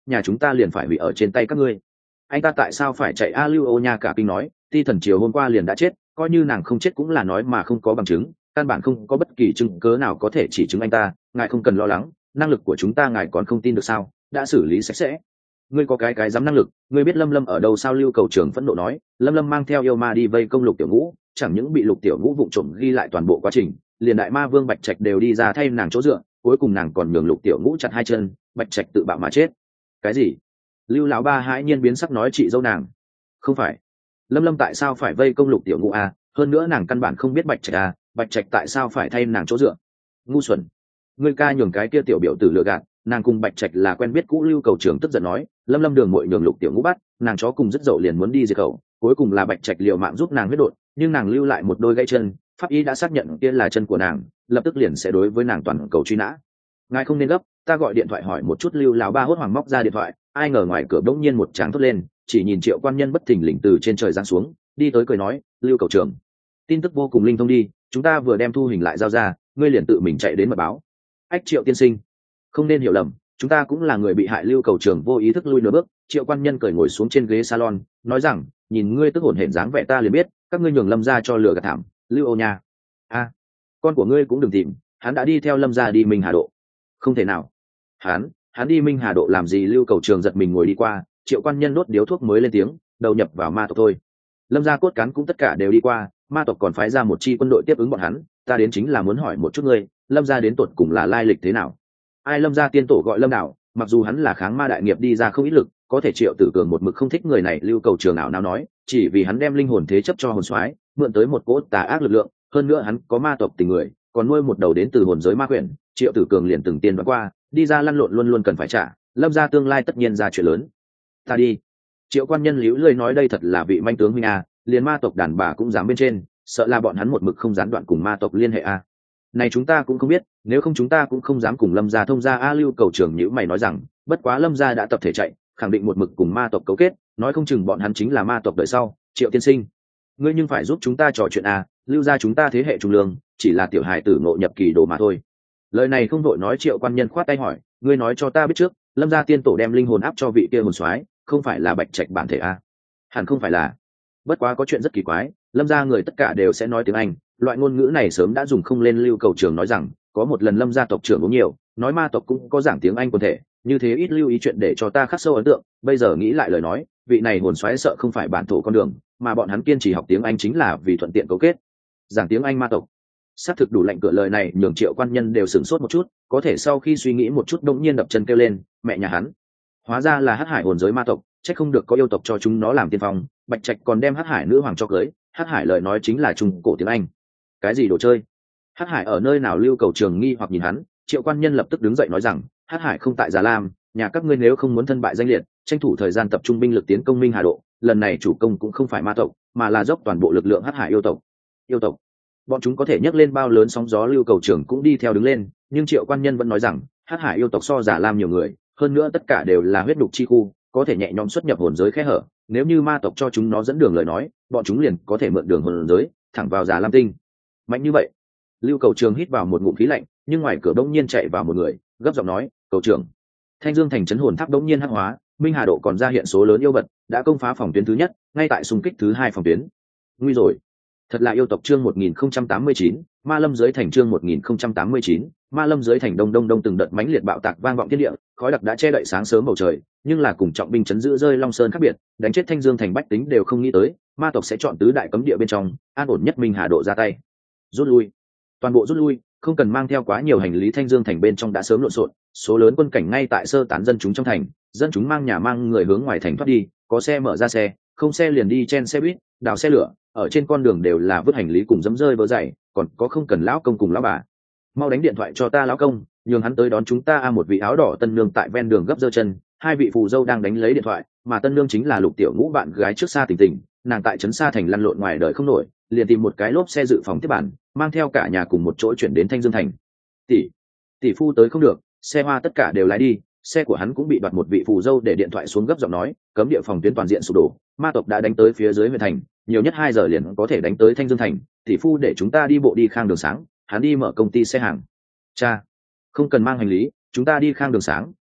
nhà chúng ta liền phải hủy ở trên tay các ngươi. Anh ta tại sao phải chạy? A Lưu Ô Nha cả kinh nói, Ti Thần chiều hôm qua liền đã chết, coi như nàng không chết cũng là nói mà không có bằng chứng, căn bản không có bất kỳ chứng cớ nào có thể chỉ chứng anh ta. Ngài không cần lo lắng, năng lực của chúng ta ngài còn không tin được sao? Đã xử lý sạch sẽ. Ngươi có cái cái dám năng lực, ngươi biết Lâm Lâm ở đâu sao? Lưu Cầu Trưởng phẫn nộ nói. Lâm Lâm mang theo yêu ma đi vây công Lục Tiểu Ngũ, chẳng những bị Lục Tiểu Ngũ vụng trộm ghi lại toàn bộ quá trình, liền đại ma vương Bạch Trạch đều đi ra thay nàng chỗ dựa, cuối cùng nàng còn nhường Lục Tiểu Ngũ chặt hai chân, Bạch Trạch tự bạo mà chết. Cái gì? Lưu lão ba hãi nhiên biến sắc nói, chị dâu nàng không phải. Lâm Lâm tại sao phải vây công Lục Tiểu Ngũ à? Hơn nữa nàng căn bản không biết Bạch Trạch à, Bạch Trạch tại sao phải thay nàng chỗ dựa? Ngu xuẩn, ngươi ca nhường cái kia tiểu biểu tử lừa gạt, nàng cùng Bạch Trạch là quen biết cũ. Lưu Cầu Trưởng tức giận nói. Lâm Lâm đường muội nhường Lục Tiểu Ngũ bắt, nàng chó cùng rất dậu liền muốn đi diệt khẩu, cuối cùng là Bạch Trạch liều mạng giúp nàng huyết đột, nhưng nàng lưu lại một đôi gãy chân, pháp y đã xác nhận kia là chân của nàng, lập tức liền sẽ đối với nàng toàn cầu truy nã. Ngài không nên gấp, ta gọi điện thoại hỏi một chút. Lưu lão ba hốt hoảng móc ra điện thoại, ai ngờ ngoài cửa bỗng nhiên một tráng thốt lên, chỉ nhìn Triệu Quan Nhân bất thình lình từ trên trời giáng xuống, đi tới cười nói, Lưu Cầu Trưởng, tin tức vô cùng linh thông đi, chúng ta vừa đem thu hình lại giao ra, ngươi liền tự mình chạy đến mật báo. Ách Triệu tiên sinh, không nên hiểu lầm, chúng ta cũng là người bị hại. Lưu Cầu Trưởng vô ý thức lui nửa bước. Triệu Quan Nhân cởi ngồi xuống trên ghế salon, nói rằng, nhìn ngươi tức hổn hển dáng vẻ ta liền biết các ngươi nhường Lâm gia cho lừa gạt thảm. Lưu Ô Nha, a à, con của ngươi cũng đừng tìm, hắn đã đi theo Lâm gia đi Minh Hà Độ. Không thể nào, hắn hắn đi Minh Hà Độ làm gì? Lưu Cầu Trường giật mình ngồi đi qua. Triệu Quan Nhân đốt điếu thuốc mới lên tiếng, đầu nhập vào ma tộc thôi. Lâm gia cốt cán cũng tất cả đều đi qua, ma tộc còn phái ra một chi quân đội tiếp ứng bọn hắn. Ta đến chính là muốn hỏi một chút ngươi, Lâm gia đến tột cùng là lai lịch thế nào? Ai? Lâm gia tiên tổ gọi Lâm Đạo, mặc dù hắn là kháng ma đại nghiệp đi ra không ít lực, có thể Triệu Tử Cường một mực không thích người này. Lưu Cầu Trường nào nào nói, chỉ vì hắn đem linh hồn thế chấp cho hồn soái, mượn tới một cỗ tà ác lực lượng, hơn nữa hắn có ma tộc tình người, còn nuôi một đầu đến từ hồn giới ma quyển. Triệu Tử Cường liền từng tiên đoán qua, đi ra lăn lộn luôn luôn cần phải trả, Lâm gia tương lai tất nhiên ra chuyện lớn. Ta đi. Triệu Quan Nhân liễu lười nói, đây thật là vị manh tướng huynh a, liền ma tộc đàn bà cũng dám bên trên, sợ là bọn hắn một mực không gián đoạn cùng ma tộc liên hệ a. Này chúng ta cũng không biết, nếu không chúng ta cũng không dám cùng Lâm gia thông gia a. Lưu Cầu Trưởng nhíu mày nói rằng, bất quá Lâm gia đã tập thể chạy, khẳng định một mực cùng ma tộc cấu kết, nói không chừng bọn hắn chính là ma tộc đời sau. Triệu tiên sinh, ngươi nhưng phải giúp chúng ta trò chuyện a, Lưu gia chúng ta thế hệ trung lương, chỉ là tiểu hài tử ngộ nhập kỳ đồ mà thôi. Lời này không vội nói. Triệu Quan Nhân khoát tay hỏi, ngươi nói cho ta biết trước, Lâm gia tiên tổ đem linh hồn áp cho vị kia hồn soái, không phải là Bạch Trạch bản thể a? Hẳn không phải là. Bất quá có chuyện rất kỳ quái, Lâm gia người tất cả đều sẽ nói tiếng Anh, loại ngôn ngữ này sớm đã dùng không lên. Lưu Cầu Trường nói rằng, có một lần Lâm gia tộc trưởng uống nhiều, nói ma tộc cũng có giảng tiếng Anh quần thể, như thế ít lưu ý chuyện để cho ta khắc sâu ấn tượng. Bây giờ nghĩ lại lời nói, vị này hồn soái sợ không phải bản thổ con đường, mà bọn hắn kiên trì học tiếng Anh chính là vì thuận tiện cấu kết giảng tiếng Anh ma tộc. Xác thực đủ lạnh cửa. lời này nhường Triệu Quan Nhân đều sửng sốt một chút, có thể sau khi suy nghĩ một chút đông nhiên đập chân kêu lên, mẹ nhà hắn, hóa ra là Hắc Hải hồn giới ma tộc, chắc không được có yêu tộc cho chúng nó làm tiên phong. Bạch Trạch còn đem Hắc Hải nữ hoàng cho cưới. Hắc Hải lời nói chính là trung cổ tiếng Anh. Cái gì đồ chơi? Hắc Hải ở nơi nào? Lưu Cầu Trường nghi hoặc nhìn hắn. Triệu Quan Nhân lập tức đứng dậy nói rằng, Hắc Hải không tại Già Lam, nhà các ngươi nếu không muốn thân bại danh liệt, tranh thủ thời gian tập trung binh lực tiến công Minh Hà Độ. Lần này chủ công cũng không phải ma tộc, mà là dốc toàn bộ lực lượng Hắc Hải yêu tộc. Yêu tộc? Bọn chúng có thể nhấc lên bao lớn sóng gió? Lưu Cầu Trưởng cũng đi theo đứng lên, nhưng Triệu Quan Nhân vẫn nói rằng, Hắc Hải yêu tộc so Già Lam nhiều người, hơn nữa tất cả đều là huyết đục chi khu, có thể nhẹ nhõm xuất nhập hồn giới khe hở. Nếu như ma tộc cho chúng nó dẫn đường lời nói, bọn chúng liền có thể mượn đường hồn giới thẳng vào Già Lam tinh. Mạnh như vậy? Lưu Cầu Trường hít vào một ngụm khí lạnh, nhưng ngoài cửa đông nhiên chạy vào một người, gấp giọng nói, Cầu Trưởng, Thanh Dương thành trấn hồn tháp đông nhiên hắc hóa, Minh Hà Độ còn ra hiện số lớn yêu vật, đã công phá phòng tuyến thứ nhất, ngay tại xung kích thứ hai phòng tuyến. Nguy rồi, thật là yêu tộc. Chương một nghìn không trăm tám mươi chín, Ma Lâm dưới thành. Chương một nghìn không trăm tám mươi chín, Ma Lâm dưới thành. Đông đông đông, từng đợt mãnh liệt bạo tạc vang vọng thiên địa, khói đặc đã che đậy sáng sớm bầu trời, nhưng là cùng trọng binh chấn giữ rơi Long Sơn khác biệt, đánh chết Thanh Dương thành bách tính đều không nghĩ tới, ma tộc sẽ chọn tứ đại cấm địa bên trong, an ổn nhất Minh Hà Độ ra tay. Rút lui, toàn bộ rút lui, không cần mang theo quá nhiều hành lý. Thanh Dương thành bên trong đã sớm lộn xộn, số lớn quân cảnh ngay tại sơ tán dân chúng trong thành, dân chúng mang nhà mang người hướng ngoài thành thoát đi, có xe mở ra xe, không xe liền đi chen xe buýt, đào xe lửa, ở trên con đường đều là vứt hành lý cùng dẫm rơi vỡ dày, còn có không cần lão công cùng lão bà. Mau đánh điện thoại cho ta lão công, nhường hắn tới đón chúng ta. A một vị áo đỏ tân nương tại ven đường gấp giơ chân, hai vị phù dâu đang đánh lấy điện thoại, mà tân nương chính là Lục Tiểu Ngũ bạn gái trước xa tình tình, nàng tại trấn Sa thành lăn lộn ngoài đời không nổi, liền tìm một cái lốp xe dự phòng tiếp bản, mang theo cả nhà cùng một chỗ chuyển đến Thanh Dương thành. Tỷ, tỷ phu tới không được, xe hoa tất cả đều lái đi, xe của hắn cũng bị đoạt. Một vị phù dâu để điện thoại xuống gấp giọng nói, cấm địa phòng tuyến toàn diện sụp đổ, ma tộc đã đánh tới phía dưới huyện thành, nhiều nhất hai giờ liền có thể đánh tới Thanh Dương thành. Tỷ phu để chúng ta đi bộ đi Khang Đường Sáng, hắn đi mở công ty xe hàng. Cha, không cần mang hành lý, chúng ta đi Khang Đường Sáng.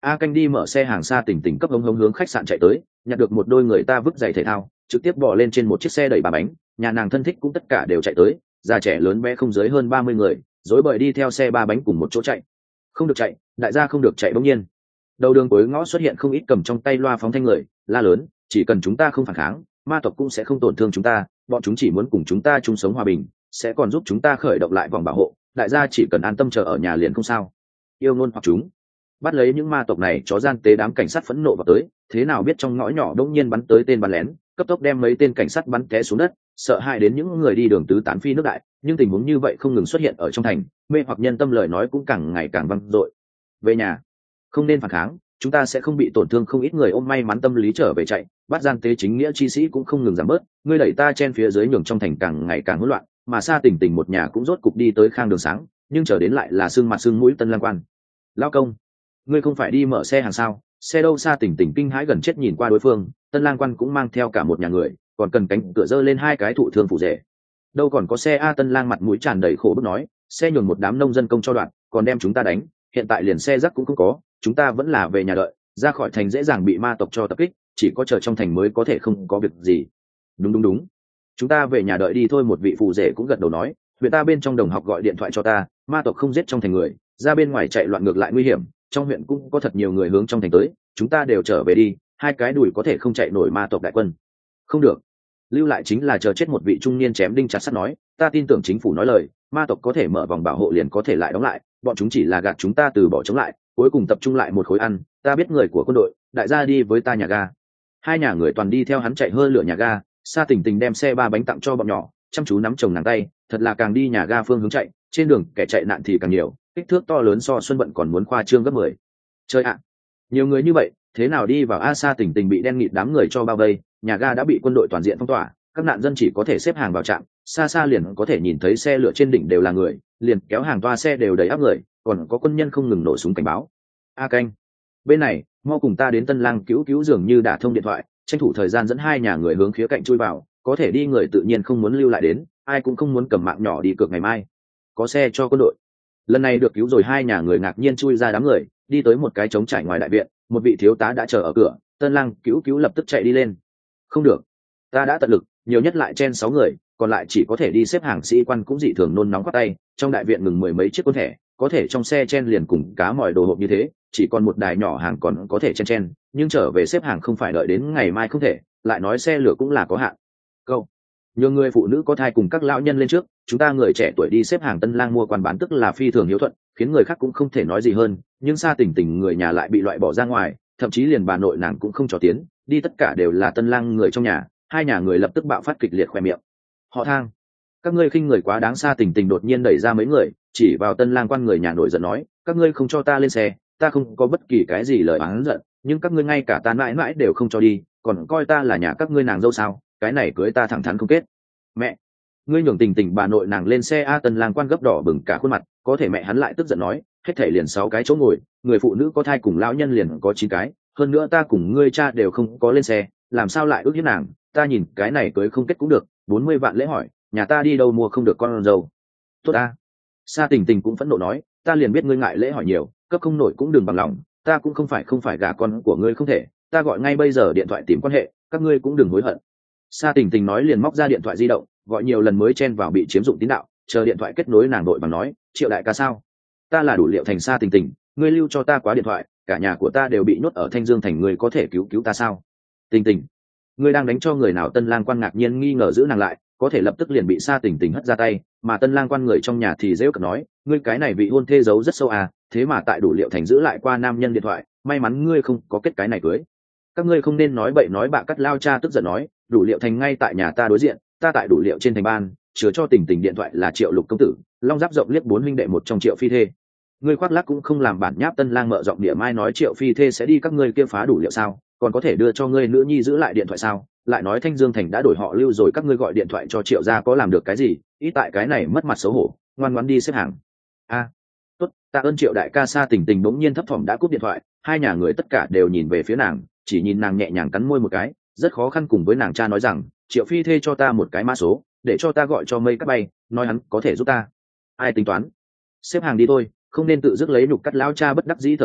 A Canh đi mở xe hàng xa tỉnh tỉnh cấp hống hống hướng khách sạn chạy tới, nhặt được một đôi người ta vứt giày thể thao, trực tiếp bỏ lên trên một chiếc xe đẩy ba bánh, nhà nàng thân thích cũng tất cả đều chạy tới, già trẻ lớn bé không dưới hơn ba mươi người, rối bời đi theo xe ba bánh cùng một chỗ chạy. Không được chạy, đại gia không được chạy bỗng nhiên. Đầu đường cuối ngõ xuất hiện không ít cầm trong tay loa phóng thanh người, la lớn, chỉ cần chúng ta không phản kháng, ma tộc cũng sẽ không tổn thương chúng ta, bọn chúng chỉ muốn cùng chúng ta chung sống hòa bình, sẽ còn giúp chúng ta khởi động lại vòng bảo hộ, đại gia chỉ cần an tâm chờ ở nhà liền không sao. Yêu ngôn hoặc chúng. Bắt lấy những ma tộc này, chó gian tế đám cảnh sát phẫn nộ vào tới, thế nào biết trong ngõ nhỏ đột nhiên bắn tới tên bắn lén, cấp tốc đem mấy tên cảnh sát bắn té xuống đất, sợ hãi đến những người đi đường tứ tán phi nước đại, nhưng tình huống như vậy không ngừng xuất hiện ở trong thành, mê hoặc nhân tâm lời nói cũng càng ngày càng vang dội. Về nhà, không nên phản kháng, chúng ta sẽ không bị tổn thương. Không ít người ôm may mắn tâm lý trở về chạy, bắt gian tế chính nghĩa chi sĩ cũng không ngừng giảm bớt, ngươi đẩy ta chen phía dưới nhường trong thành càng ngày càng hỗn loạn, mà Sa Tỉnh Tỉnh một nhà cũng rốt cục đi tới khang đường sáng, nhưng chờ đến lại là xương mặt xương mũi Tân Lang Quan. Lão công, ngươi không phải đi mở xe hàng sao? Xe đâu? Sa Tỉnh Tỉnh kinh hãi gần chết nhìn qua đối phương, Tân Lang Quan cũng mang theo cả một nhà người, còn cần cánh cửa dơ lên hai cái thụ thương phụ rể. Đâu còn có xe a? Tân Lang mặt mũi tràn đầy khổ bức nói, xe nhường một đám nông dân công cho đoạn, còn đem chúng ta đánh, hiện tại liền xe rắc cũng không có, chúng ta vẫn là về nhà đợi, ra khỏi thành dễ dàng bị ma tộc cho tập kích, chỉ có chờ trong thành mới có thể không có việc gì. Đúng đúng đúng, chúng ta về nhà đợi đi thôi. Một vị phụ rể cũng gật đầu nói, huyện ta bên trong đồng học gọi điện thoại cho ta, ma tộc không giết trong thành người, ra bên ngoài chạy loạn ngược lại nguy hiểm, trong huyện cũng có thật nhiều người hướng trong thành tới, chúng ta đều trở về đi, hai cái đùi có thể không chạy nổi ma tộc đại quân. Không được, lưu lại chính là chờ chết. Một vị trung niên chém đinh chặt sắt nói, ta tin tưởng chính phủ nói lời, ma tộc có thể mở vòng bảo hộ liền có thể lại đóng lại, bọn chúng chỉ là gạt chúng ta từ bỏ chống lại, cuối cùng tập trung lại một khối ăn. Ta biết người của quân đội, đại gia đi với ta nhà ga. Hai nhà người toàn đi theo hắn chạy hơi lửa nhà ga. Sa Tỉnh Tỉnh đem xe ba bánh tặng cho bọn nhỏ, chăm chú nắm chồng nàng tay, thật là càng đi nhà ga phương hướng chạy, trên đường kẻ chạy nạn thì càng nhiều, kích thước to lớn so Xuân Bận còn muốn khoa trương gấp mười. Chơi ạ, nhiều người như vậy, thế nào đi vào? A Sa Tỉnh Tỉnh bị đen nghịt đám người cho bao vây, nhà ga đã bị quân đội toàn diện phong tỏa, các nạn dân chỉ có thể xếp hàng vào trạm, xa xa liền có thể nhìn thấy xe lửa trên đỉnh đều là người, liền kéo hàng toa xe đều đầy áp người, còn có quân nhân không ngừng nổ súng cảnh báo. A Canh, bên này, mau cùng ta đến Tân Lang cứu cứu. Dường như đã thông điện thoại, tranh thủ thời gian dẫn hai nhà người hướng khía cạnh chui vào, có thể đi người tự nhiên không muốn lưu lại đến, ai cũng không muốn cầm mạng nhỏ đi cược ngày mai. Có xe cho quân đội. Lần này được cứu rồi, hai nhà người ngạc nhiên chui ra đám người, đi tới một cái trống trải ngoài đại viện, một vị thiếu tá đã chờ ở cửa. Tân Lang cứu cứu lập tức chạy đi lên. Không được, ta đã tận lực, nhiều nhất lại chen sáu người, còn lại chỉ có thể đi xếp hàng. Sĩ quan cũng dị thường nôn nóng quát tay, trong đại viện ngừng mười mấy chiếc quân thẻ, có thể trong xe chen liền cùng cá mòi đồ hộp như thế, chỉ còn một đài nhỏ hàng còn có thể chen chen, nhưng trở về xếp hàng không phải đợi đến ngày mai không thể, lại nói xe lửa cũng là có hạn. Câu, nhiều người phụ nữ có thai cùng các lão nhân lên trước, chúng ta người trẻ tuổi đi xếp hàng. Tân Lang mua quan bán tức là phi thường hiếu thuận, khiến người khác cũng không thể nói gì hơn, nhưng Sa Tỉnh Tỉnh người nhà lại bị loại bỏ ra ngoài, thậm chí liền bà nội nàng cũng không cho tiến đi, tất cả đều là Tân Lang người trong nhà. Hai nhà người lập tức bạo phát kịch liệt khoe miệng. Họ Thang, các ngươi khinh người quá đáng. Sa Tỉnh Tỉnh đột nhiên đẩy ra mấy người, chỉ vào Tân Lang quan người nhà nổi giận nói, các ngươi không cho ta lên xe, ta không có bất kỳ cái gì lời oán giận, nhưng các ngươi ngay cả ta mãi mãi đều không cho đi, còn coi ta là nhà các ngươi nàng dâu sao? Cái này cưới ta thẳng thắn không kết. Mẹ, ngươi nhường Tình Tình bà nội nàng lên xe a. Tân Lang quan gấp đỏ bừng cả khuôn mặt, có thể mẹ hắn lại tức giận nói, hết thể liền sáu cái chỗ ngồi, người phụ nữ có thai cùng lão nhân liền có chín cái, hơn nữa ta cùng ngươi cha đều không có lên xe, làm sao lại ước hiếp nàng? Ta nhìn cái này cưới không kết cũng được, bốn mươi vạn lễ hỏi, nhà ta đi đâu mua không được con dâu? Tốt ta. Sa Tỉnh Tỉnh cũng phẫn nộ nói, ta liền biết ngươi ngại lễ hỏi nhiều, cấp không nổi cũng đừng bằng lòng, ta cũng không phải không phải gả con của ngươi không thể, ta gọi ngay bây giờ điện thoại tìm quan hệ, các ngươi cũng đừng hối hận. Sa Tỉnh Tỉnh nói liền móc ra điện thoại di động, gọi nhiều lần mới chen vào bị chiếm dụng tín đạo, chờ điện thoại kết nối nàng đội bằng nói, Triệu đại ca sao? Ta là Đủ Liệu Thành Sa Tỉnh Tỉnh, ngươi lưu cho ta quá điện thoại, cả nhà của ta đều bị nhốt ở Thanh Dương thành, ngươi có thể cứu cứu ta sao? Tỉnh Tỉnh, ngươi đang đánh cho người nào? Tân Lang quan ngạc nhiên nghi ngờ giữ nàng lại, có thể lập tức liền bị Sa Tỉnh Tỉnh hất ra tay, mà Tân Lang quan người trong nhà thì dễ cợt nói, ngươi cái này vị hôn thê giấu rất sâu à, thế mà tại Đủ Liệu Thành giữ lại qua nam nhân điện thoại, may mắn ngươi không có kết cái này cưới. Các ngươi không nên nói bậy nói bạ. Cắt lao cha tức giận nói, Đủ Liệu Thành ngay tại nhà ta đối diện, ta tại Đủ Liệu trên thành ban chứa cho Tỉnh Tỉnh điện thoại là Triệu Lục công tử, long giáp rộng liếc bốn huynh đệ một trong Triệu phi thê. Ngươi khoác lác cũng không làm bản nháp. Tân Lang mợ giọng địa mai nói, Triệu phi thê sẽ đi các ngươi kia phá Đủ Liệu sao? Còn có thể đưa cho ngươi nữ nhi giữ lại điện thoại sao? Lại nói Thanh Dương thành đã đổi họ Lưu rồi, các ngươi gọi điện thoại cho Triệu gia có làm được cái gì? Ít tại cái này mất mặt xấu hổ, ngoan ngoãn đi xếp hàng. A, à, tốt, tạ ơn Triệu đại ca. Sa Tỉnh Tỉnh bỗng nhiên thấp thỏm đã cúp điện thoại, hai nhà người tất cả đều nhìn về phía nàng, chỉ nhìn nàng nhẹ nhàng cắn môi một cái, rất khó khăn cùng với nàng cha nói rằng, Triệu phi thê cho ta một cái mã số, để cho ta gọi cho Mây Cắt Bay, nói hắn có thể giúp ta. Ai tính toán? Xếp hàng đi thôi, không nên tự dứt lấy nhục. Cắt lão cha bất đắc dĩ thở dài,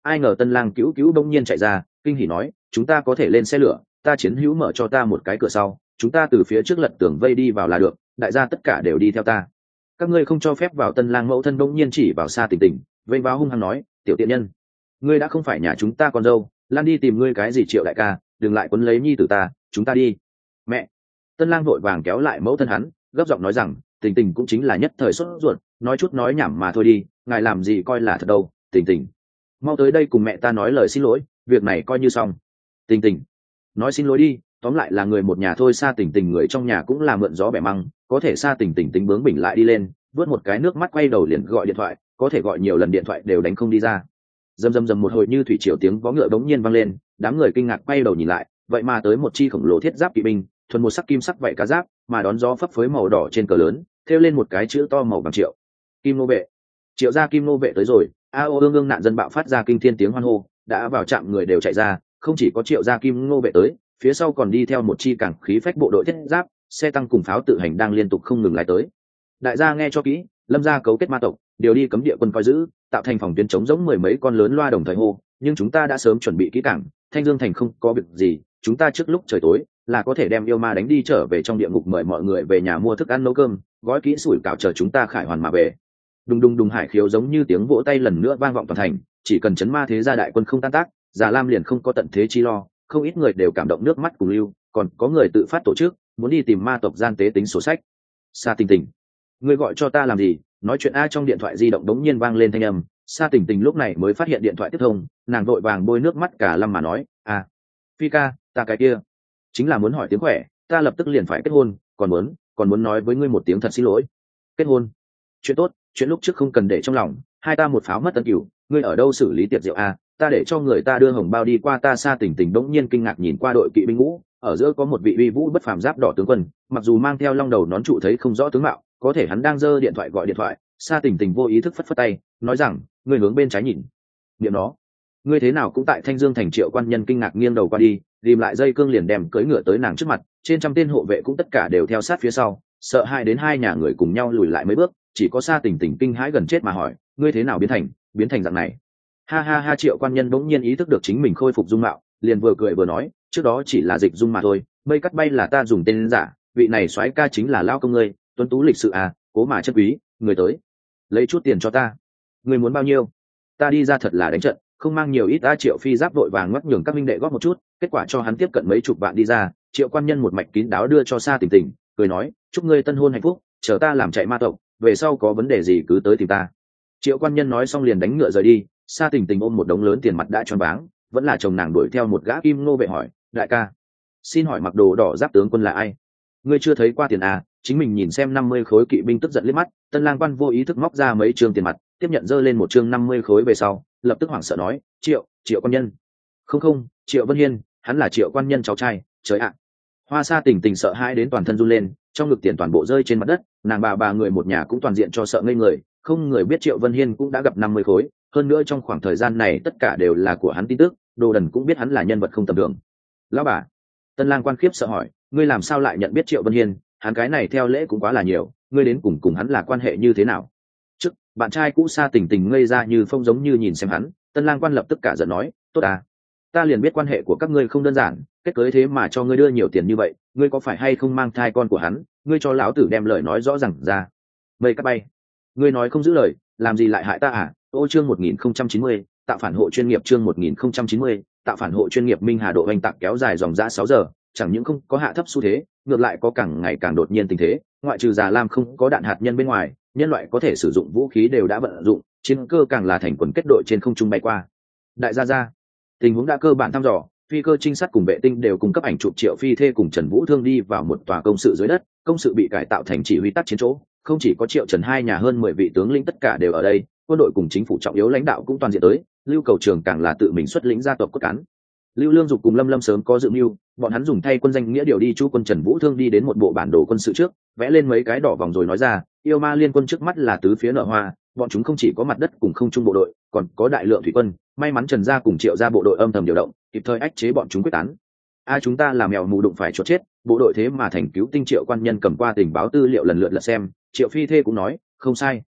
ai ngờ tân lang cứu cứu đông nhiên chạy ra kinh hỉ nói chúng ta có thể lên xe lửa, ta chiến hữu mở cho ta một cái cửa sau, chúng ta từ phía trước lật tường vây đi vào là được, đại gia tất cả đều đi theo ta. Các ngươi không cho phép vào. Tân lang mẫu thân đông nhiên chỉ vào Sa Tỉnh Tỉnh, vênh váo hung hăng nói tiểu tiện nhân, ngươi đã không phải nhà chúng ta con dâu, lan đi tìm ngươi cái gì Triệu đại ca, đừng lại quấn lấy nhi tử ta, chúng ta đi. Mẹ! Tân lang vội vàng kéo lại mẫu thân hắn, gấp giọng nói rằng Tình Tình cũng chính là nhất thời sốt ruột, nói chút nói nhảm mà thôi đi, ngài làm gì coi là thật đâu. Tình Tình, mau tới đây cùng mẹ ta nói lời xin lỗi, việc này coi như xong. Tình Tình, nói xin lỗi đi, tóm lại là người một nhà thôi. Sa Tỉnh Tỉnh người trong nhà cũng là mượn gió bẻ măng, có thể Sa Tỉnh Tỉnh tính bướng bỉnh lại đi lên, vớt một cái nước mắt quay đầu liền gọi điện thoại, có thể gọi nhiều lần điện thoại đều đánh không đi ra. Dầm dầm dầm một hồi như thủy triều tiếng vó ngựa bỗng nhiên vang lên, đám người kinh ngạc quay đầu nhìn lại, vậy mà tới một chi khổng lồ thiết giáp kỵ binh, thuần một sắc kim sắc vậy cá giáp, mà đón gió phấp phới màu đỏ trên cờ lớn, thêu lên một cái chữ to màu vàng Triệu. Kim nô vệ. Triệu gia Kim nô vệ tới rồi. A ô ương ương nạn dân bạo phát ra kinh thiên tiếng hoan hô, đã vào trạm người đều chạy ra, không chỉ có Triệu gia Kim nô vệ tới, phía sau còn đi theo một chi cảng khí phách bộ đội thiết giáp, xe tăng cùng pháo tự hành đang liên tục không ngừng lái tới. Đại gia nghe cho kỹ, Lâm gia cấu kết ma tộc, điều đi cấm địa quân coi giữ, tạo thành phòng tuyến chống giống mười mấy con lớn loa đồng thời hô, nhưng chúng ta đã sớm chuẩn bị kỹ càng, Thanh Dương thành không có việc gì, chúng ta trước lúc trời tối là có thể đem yêu ma đánh đi trở về trong địa ngục, mời mọi người về nhà mua thức ăn nấu cơm, gói kỹ sủi cảo chờ chúng ta khải hoàn mà về. Đùng đùng đùng hải khiếu giống như tiếng vỗ tay lần nữa vang vọng toàn thành, chỉ cần chấn ma thế gia đại quân không tan tác, Già Lam liền không có tận thế chi lo, không ít người đều cảm động nước mắt cùng lưu, còn có người tự phát tổ chức muốn đi tìm ma tộc gian tế tính sổ sách. Sa Tỉnh Tỉnh, ngươi gọi cho ta làm gì? Nói chuyện a. Trong điện thoại di động đống nhiên vang lên thanh âm. Sa Tỉnh Tỉnh lúc này mới phát hiện điện thoại tiếp thông, nàng vội vàng bôi nước mắt cả lâm mà nói à Phi ca, ta cái kia chính là muốn hỏi tiếng khỏe, ta lập tức liền phải kết hôn, còn muốn còn muốn nói với ngươi một tiếng thật xin lỗi. Kết hôn? Chuyện tốt, chuyện lúc trước không cần để trong lòng, hai ta một pháo mất tân cửu, ngươi ở đâu xử lý tiệc rượu a? Ta để cho người ta đưa hồng bao đi qua. Ta Sa Tỉnh Tỉnh đống nhiên kinh ngạc nhìn qua đội kỵ binh ngũ, ở giữa có một vị uy vũ bất phàm giáp đỏ tướng quân, mặc dù mang theo long đầu nón trụ thấy không rõ tướng mạo, có thể hắn đang giơ điện thoại gọi điện thoại. Sa Tỉnh Tỉnh vô ý thức phất phất tay, nói rằng ngươi hướng bên trái nhìn. Niệm nó, ngươi thế nào cũng tại Thanh Dương thành. Triệu quan nhân kinh ngạc nghiêng đầu qua đi, ghim lại dây cương liền đem cưỡi ngựa tới nàng trước mặt, trên trăm tên hộ vệ cũng tất cả đều theo sát phía sau, sợ hai đến hai nhà người cùng nhau lùi lại mấy bước, chỉ có Sa Tỉnh Tỉnh kinh hãi gần chết mà hỏi ngươi thế nào biến thành biến thành dạng này. Ha ha ha. Triệu quan nhân bỗng nhiên ý thức được chính mình khôi phục dung mạo, liền vừa cười vừa nói trước đó chỉ là dịch dung mà thôi, mây cắt bay là ta dùng tên giả, vị này soái ca chính là lao công ngươi, tuấn tú lịch sự à, cố mà chất quý, người tới lấy chút tiền cho ta. Người muốn bao nhiêu? Ta đi ra thật là đánh trận, không mang nhiều ít. Ta Triệu Phi giáp vội vàng ngoắc nhường các minh đệ góp một chút, kết quả cho hắn tiếp cận mấy chục vạn đi ra. Triệu quan nhân một mạch kín đáo đưa cho Sa Tỉnh Tỉnh, cười nói chúc ngươi tân hôn hạnh phúc, chờ ta làm chạy ma tộc, về sau có vấn đề gì cứ tới tìm ta. Triệu quan nhân nói xong liền đánh ngựa rời đi. Sa Tỉnh Tỉnh ôm một đống lớn tiền mặt đã choáng váng, vẫn là chồng nàng đuổi theo một gã kim nô vệ hỏi đại ca, xin hỏi mặc đồ đỏ giáp tướng quân là ai? Ngươi chưa thấy qua tiền à? Chính mình nhìn xem. Năm mươi khối kỵ binh tức giận liếc mắt, Tân lang quan vô ý thức móc ra mấy trương tiền mặt, tiếp nhận dơ lên một trương năm mươi khối về sau, lập tức hoảng sợ nói triệu triệu quan nhân. Không không, Triệu Vân Hiên, hắn là Triệu quan nhân cháu trai. Trời ạ. Hoa Sa Tỉnh Tỉnh sợ hãi đến toàn thân run lên, trong ngực tiền toàn bộ rơi trên mặt đất, nàng bà bà người một nhà cũng toàn diện cho sợ ngây người, không người biết Triệu Vân Hiên cũng đã gặp năm mươi khối, hơn nữa trong khoảng thời gian này tất cả đều là của hắn tin tức, đồ đần cũng biết hắn là nhân vật không tầm thường. Lão bà. Tân lang quan khiếp sợ hỏi ngươi làm sao lại nhận biết Triệu Vân Hiên? Hắn cái này theo lễ cũng quá là nhiều, ngươi đến cùng cùng hắn là quan hệ như thế nào? Trước bạn trai cũ Sa Tỉnh Tỉnh ngây ra như phong giống như nhìn xem hắn. Tân lang quan lập tức cả giận nói tốt à, ta liền biết quan hệ của các ngươi không đơn giản, kết cưới thế mà cho ngươi đưa nhiều tiền như vậy, ngươi có phải hay không mang thai con của hắn? Ngươi cho lão tử đem lời nói rõ ràng ra. Mây cắt bay, ngươi nói không giữ lời, làm gì lại hại ta à? Ô chương một nghìn không trăm chín mươi, tạo phản hộ chuyên nghiệp. Chương một nghìn không trăm chín mươi, tạo phản hộ chuyên nghiệp. Minh Hà độ oanh tạc kéo dài dòng dã sáu giờ, chẳng những không có hạ thấp xu thế, ngược lại có càng ngày càng đột nhiên tình thế. Ngoại trừ Già Lam không có đạn hạt nhân bên ngoài, nhân loại có thể sử dụng vũ khí đều đã vận dụng, chiến cơ càng là thành quần kết đội trên không trung bay qua. Đại gia gia, tình huống đã cơ bản thăm dò, phi cơ trinh sát cùng vệ tinh đều cung cấp ảnh chụp Triệu Phi Thê cùng Trần Vũ Thương đi vào một tòa công sự dưới đất, công sự bị cải tạo thành chỉ huy tác chiến chỗ, không chỉ có Triệu Trần hai nhà hơn mười vị tướng lĩnh tất cả đều ở đây, quân đội cùng chính phủ trọng yếu lãnh đạo cũng toàn diện tới, Lưu Cầu Trường càng là tự mình xuất lĩnh gia tộc cốt cán. Lưu Lương Dục cùng Lâm Lâm sớm có dự mưu, bọn hắn dùng thay quân danh nghĩa điều đi chú quân Trần Vũ Thương đi đến một bộ bản đồ quân sự trước, vẽ lên mấy cái đỏ vòng rồi nói ra, yêu ma liên quân trước mắt là tứ phía nở hoa, bọn chúng không chỉ có mặt đất cùng không trung bộ đội, còn có đại lượng thủy quân, may mắn Trần gia cùng Triệu gia bộ đội âm thầm điều động, kịp thời ách chế bọn chúng quyết tán. A chúng ta làm mèo mù đụng phải chốt chết, bộ đội thế mà thành cứu tinh. Triệu quan nhân cầm qua tình báo tư liệu lần lượt lật xem, Triệu Phi Thê cũng nói, không sai.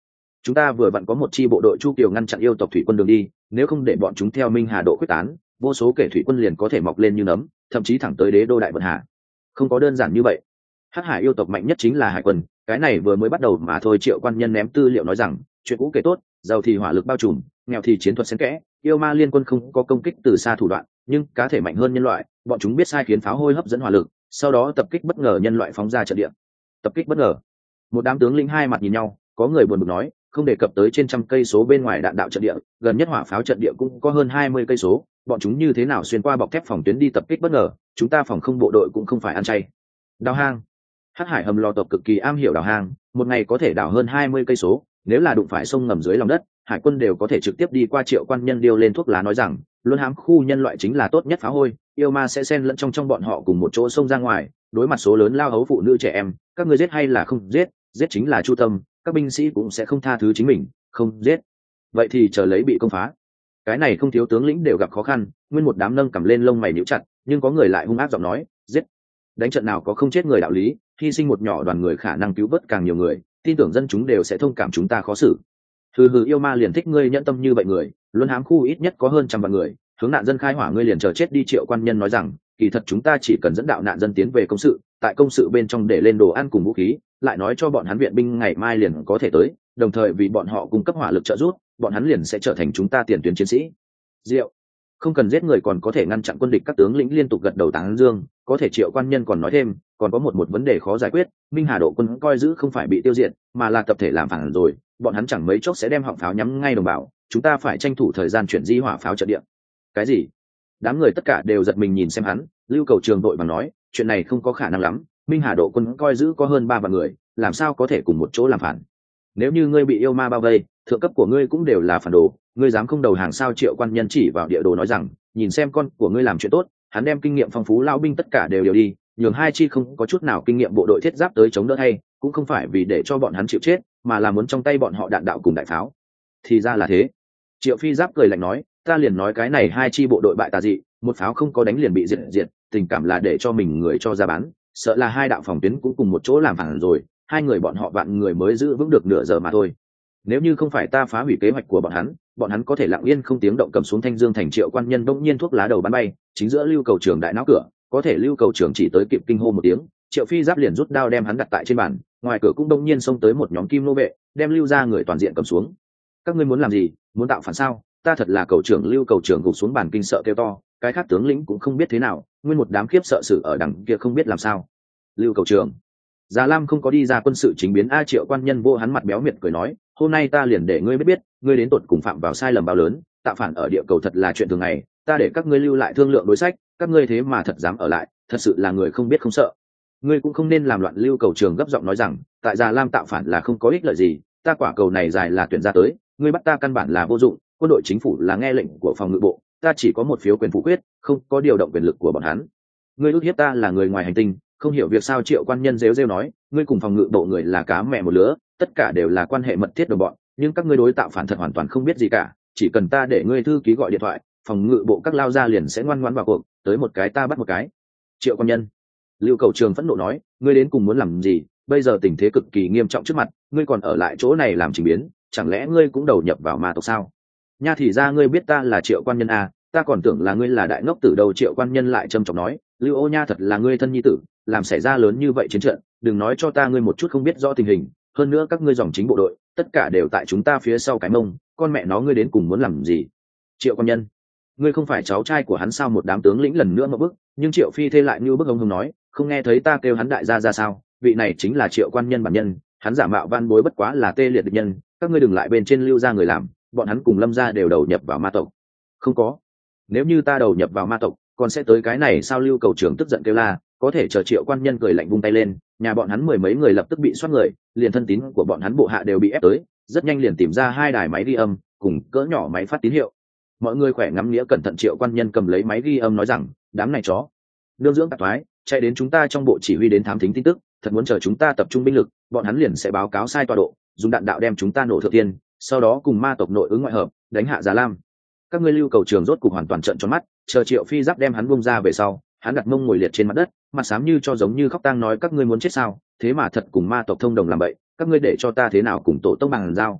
chúng ta vừa vặn có một chi bộ đội chu kiều ngăn chặn yêu tộc thủy quân đường đi, nếu không để bọn chúng theo minh hà độ quyết tán, vô số kể thủy quân liền có thể mọc lên như nấm, thậm chí thẳng tới đế đô đại vận hà. Không có đơn giản như vậy. Hắc hải yêu tộc mạnh nhất chính là hải quân, cái này vừa mới bắt đầu mà thôi. Triệu Quan Nhân ném tư liệu nói rằng, chuyện cũ kể tốt, giàu thì hỏa lực bao trùm, nghèo thì chiến thuật xen kẽ. Yêu ma liên quân không có công kích từ xa thủ đoạn, nhưng cá thể mạnh hơn nhân loại, bọn chúng biết sai khiến pháo hôi hấp dẫn hỏa lực, sau đó tập kích bất ngờ nhân loại phóng ra trận địa. Tập kích bất ngờ. Một đám tướng lĩnh hai mặt nhìn nhau, có người buồn bực nói, không đề cập tới trên trăm cây số bên ngoài đạn đạo trận địa, gần nhất hỏa pháo trận địa cũng có hơn hai mươi cây số, bọn chúng như thế nào xuyên qua bọc thép phòng tuyến đi tập kích bất ngờ, chúng ta phòng không bộ đội cũng không phải ăn chay. Đào hang. Hắc hải hầm lò tộc cực kỳ am hiểu đào hang, một ngày có thể đào hơn hai mươi cây số, nếu là đụng phải sông ngầm dưới lòng đất, hải quân đều có thể trực tiếp đi qua. Triệu Quan Nhân điêu lên thuốc lá nói rằng, luân hãm khu nhân loại chính là tốt nhất phá hôi, yêu ma sẽ xen lẫn trong trong bọn họ cùng một chỗ xông ra ngoài, đối mặt số lớn lao hấu phụ nữ trẻ em, các ngươi giết hay là không giết, giết chính là chu tâm, các binh sĩ cũng sẽ không tha thứ chính mình, không giết vậy thì chờ lấy bị công phá. Cái này không thiếu tướng lĩnh đều gặp khó khăn, nguyên một đám nâng cầm lên lông mày nhíu chặt, nhưng có người lại hung ác giọng nói, giết. Đánh trận nào có không chết người đạo lý, hy sinh một nhỏ đoàn người khả năng cứu vớt càng nhiều người, tin tưởng dân chúng đều sẽ thông cảm chúng ta khó xử. Hừ hừ, yêu ma liền thích ngươi nhẫn tâm như vậy người, luân hãm khu ít nhất có hơn trăm vạn người, hướng nạn dân khai hỏa ngươi liền chờ chết đi. Triệu Quan Nhân nói rằng, kỳ thật chúng ta chỉ cần dẫn đạo nạn dân tiến về công sự, tại công sự bên trong để lên đồ ăn cùng vũ khí, lại nói cho bọn hắn viện binh ngày mai liền có thể tới, đồng thời vì bọn họ cung cấp hỏa lực trợ giúp, bọn hắn liền sẽ trở thành chúng ta tiền tuyến chiến sĩ. Diệu, không cần giết người còn có thể ngăn chặn quân địch. Các tướng lĩnh liên tục gật đầu tán dương. Có thể Triệu Quan Nhân còn nói thêm, còn có một một vấn đề khó giải quyết, minh hà độ quân coi giữ không phải bị tiêu diệt, mà là tập thể làm phản rồi, bọn hắn chẳng mấy chốc sẽ đem họng pháo nhắm ngay đồng bào, chúng ta phải tranh thủ thời gian chuyển di hỏa pháo trận địa. Cái gì? Đám người tất cả đều giật mình nhìn xem hắn. Lưu Cầu Trường đội bằng nói, chuyện này không có khả năng lắm, minh hà độ quân coi giữ có hơn ba vạn người, làm sao có thể cùng một chỗ làm phản? Nếu như ngươi bị yêu ma bao vây, thượng cấp của ngươi cũng đều là phản đồ, ngươi dám không đầu hàng sao? Triệu Quan Nhân chỉ vào địa đồ nói rằng, nhìn xem con của ngươi làm chuyện tốt, hắn đem kinh nghiệm phong phú lão binh tất cả đều đều đi, nhường hai chi không có chút nào kinh nghiệm bộ đội thiết giáp tới chống đỡ, hay cũng không phải vì để cho bọn hắn chịu chết, mà là muốn trong tay bọn họ đạn đạo cùng đại pháo. Thì ra là thế. Triệu Phi Giáp cười lạnh nói, ta liền nói cái này hai chi bộ đội bại tà dị, một pháo không có đánh liền bị diệt diệt, tình cảm là để cho mình người cho ra bán, sợ là hai đạo phòng tuyến cũng cùng một chỗ làm phản rồi, hai người bọn họ vạn người mới giữ vững được nửa giờ mà thôi. Nếu như không phải ta phá hủy kế hoạch của bọn hắn, bọn hắn có thể lặng yên không tiếng động cầm xuống Thanh Dương thành. Triệu Quan Nhân bỗng nhiên thuốc lá đầu bắn bay, chính giữa Lưu Cầu Trường đại náo cửa, có thể Lưu Cầu Trường chỉ tới kịp kinh hô một tiếng, Triệu Phi Giáp liền rút đao đem hắn đặt tại trên bàn, ngoài cửa cũng bỗng nhiên xông tới một nhóm kim nô vệ, đem Lưu ra người toàn diện cầm xuống. Các ngươi muốn làm gì? Muốn tạo phản sao? Ta thật là Cầu Trưởng. Lưu Cầu Trường gục xuống bàn kinh sợ kêu to, cái khác tướng lĩnh cũng không biết thế nào, nguyên một đám khiếp sợ sự ở đằng kia không biết làm sao. Lưu Cầu Trường, Già Lam không có đi ra quân sự chính biến a. Triệu Quan Nhân vô hắn mặt béo miệt cười nói, hôm nay ta liền để ngươi biết biết, ngươi đến tột cùng phạm vào sai lầm bao lớn, tạo phản ở địa cầu thật là chuyện thường ngày, ta để các ngươi lưu lại thương lượng đối sách, các ngươi thế mà thật dám ở lại, thật sự là người không biết không sợ. Ngươi cũng không nên làm loạn. Lưu Cầu Trường gấp giọng nói rằng, tại Già Lam tạo phản là không có ích lợi gì, ta quả cầu này dài là tuyển ra tới, ngươi bắt ta căn bản là vô dụng, quân đội chính phủ là nghe lệnh của phòng ngự bộ, ta chỉ có một phiếu quyền phủ quyết, không có điều động quyền lực của bọn hắn. Ngươi ước hiếp ta là người ngoài hành tinh, không hiểu việc sao? Triệu Quan Nhân rêu rêu nói, ngươi cùng phòng ngự bộ người là cá mẹ một lứa, tất cả đều là quan hệ mật thiết đồng bọn, nhưng các ngươi đối tạo phản thật hoàn toàn không biết gì cả, chỉ cần ta để ngươi thư ký gọi điện thoại, phòng ngự bộ các lao ra liền sẽ ngoan ngoãn vào cuộc, tới một cái ta bắt một cái. Triệu Quan Nhân. Lưu Cầu Trường phẫn nộ nói, ngươi đến cùng muốn làm gì? Bây giờ tình thế cực kỳ nghiêm trọng trước mặt, ngươi còn ở lại chỗ này làm trình biến, chẳng lẽ ngươi cũng đầu nhập vào ma tộc sao? Nha, thì ra ngươi biết ta là Triệu Quan Nhân à, ta còn tưởng là ngươi là đại ngốc tử đầu. Triệu Quan Nhân lại trầm trọng nói, Lưu Ô Nha thật là ngươi thân nhi tử, làm xảy ra lớn như vậy chiến trận, đừng nói cho ta ngươi một chút không biết rõ tình hình, hơn nữa các ngươi dòng chính bộ đội tất cả đều tại chúng ta phía sau cái mông, con mẹ nó ngươi đến cùng muốn làm gì? Triệu Quan Nhân, ngươi không phải cháu trai của hắn sao? Một đám tướng lĩnh lần nữa ngậm bức, nhưng Triệu Phi Thê lại như bức ông hùng nói, không nghe thấy ta kêu hắn đại gia ra sao? Vị này chính là Triệu Quan Nhân bản nhân, hắn giả mạo van bối bất quá là tê liệt địch nhân, các ngươi đừng lại bên trên Lưu ra người làm, bọn hắn cùng Lâm gia đều đầu nhập vào ma tộc. Không có, nếu như ta đầu nhập vào ma tộc còn sẽ tới cái này sao? Lưu Cầu Trường tức giận kêu la. Có thể chờ Triệu Quan Nhân cười lạnh vung tay lên, nhà bọn hắn mười mấy người lập tức bị soát người, liền thân tín của bọn hắn bộ hạ đều bị ép tới, rất nhanh liền tìm ra hai đài máy ghi âm cùng cỡ nhỏ máy phát tín hiệu. Mọi người khỏe ngắm nghĩa cẩn thận. Triệu Quan Nhân cầm lấy máy ghi âm nói rằng, đám này chó nương dưỡng tạp thoái chạy đến chúng ta trong bộ chỉ huy đến thám thính tin tức, thật muốn chờ chúng ta tập trung binh lực, bọn hắn liền sẽ báo cáo sai tọa độ, dùng đạn đạo đem chúng ta nổ thượng tiên, sau đó cùng ma tộc nội ứng ngoại hợp đánh hạ Già Lam. Các ngươi Lưu Cầu Trường rốt cục hoàn toàn trợn tròn mắt, chờ Triệu Phi Giáp đem hắn buông ra về sau, hắn đặt mông ngồi liệt trên mặt đất, mặt xám như cho giống như khóc tang nói, các ngươi muốn chết sao? Thế mà thật cùng ma tộc thông đồng làm bậy, các ngươi để cho ta thế nào cùng tổ tông bằng giao?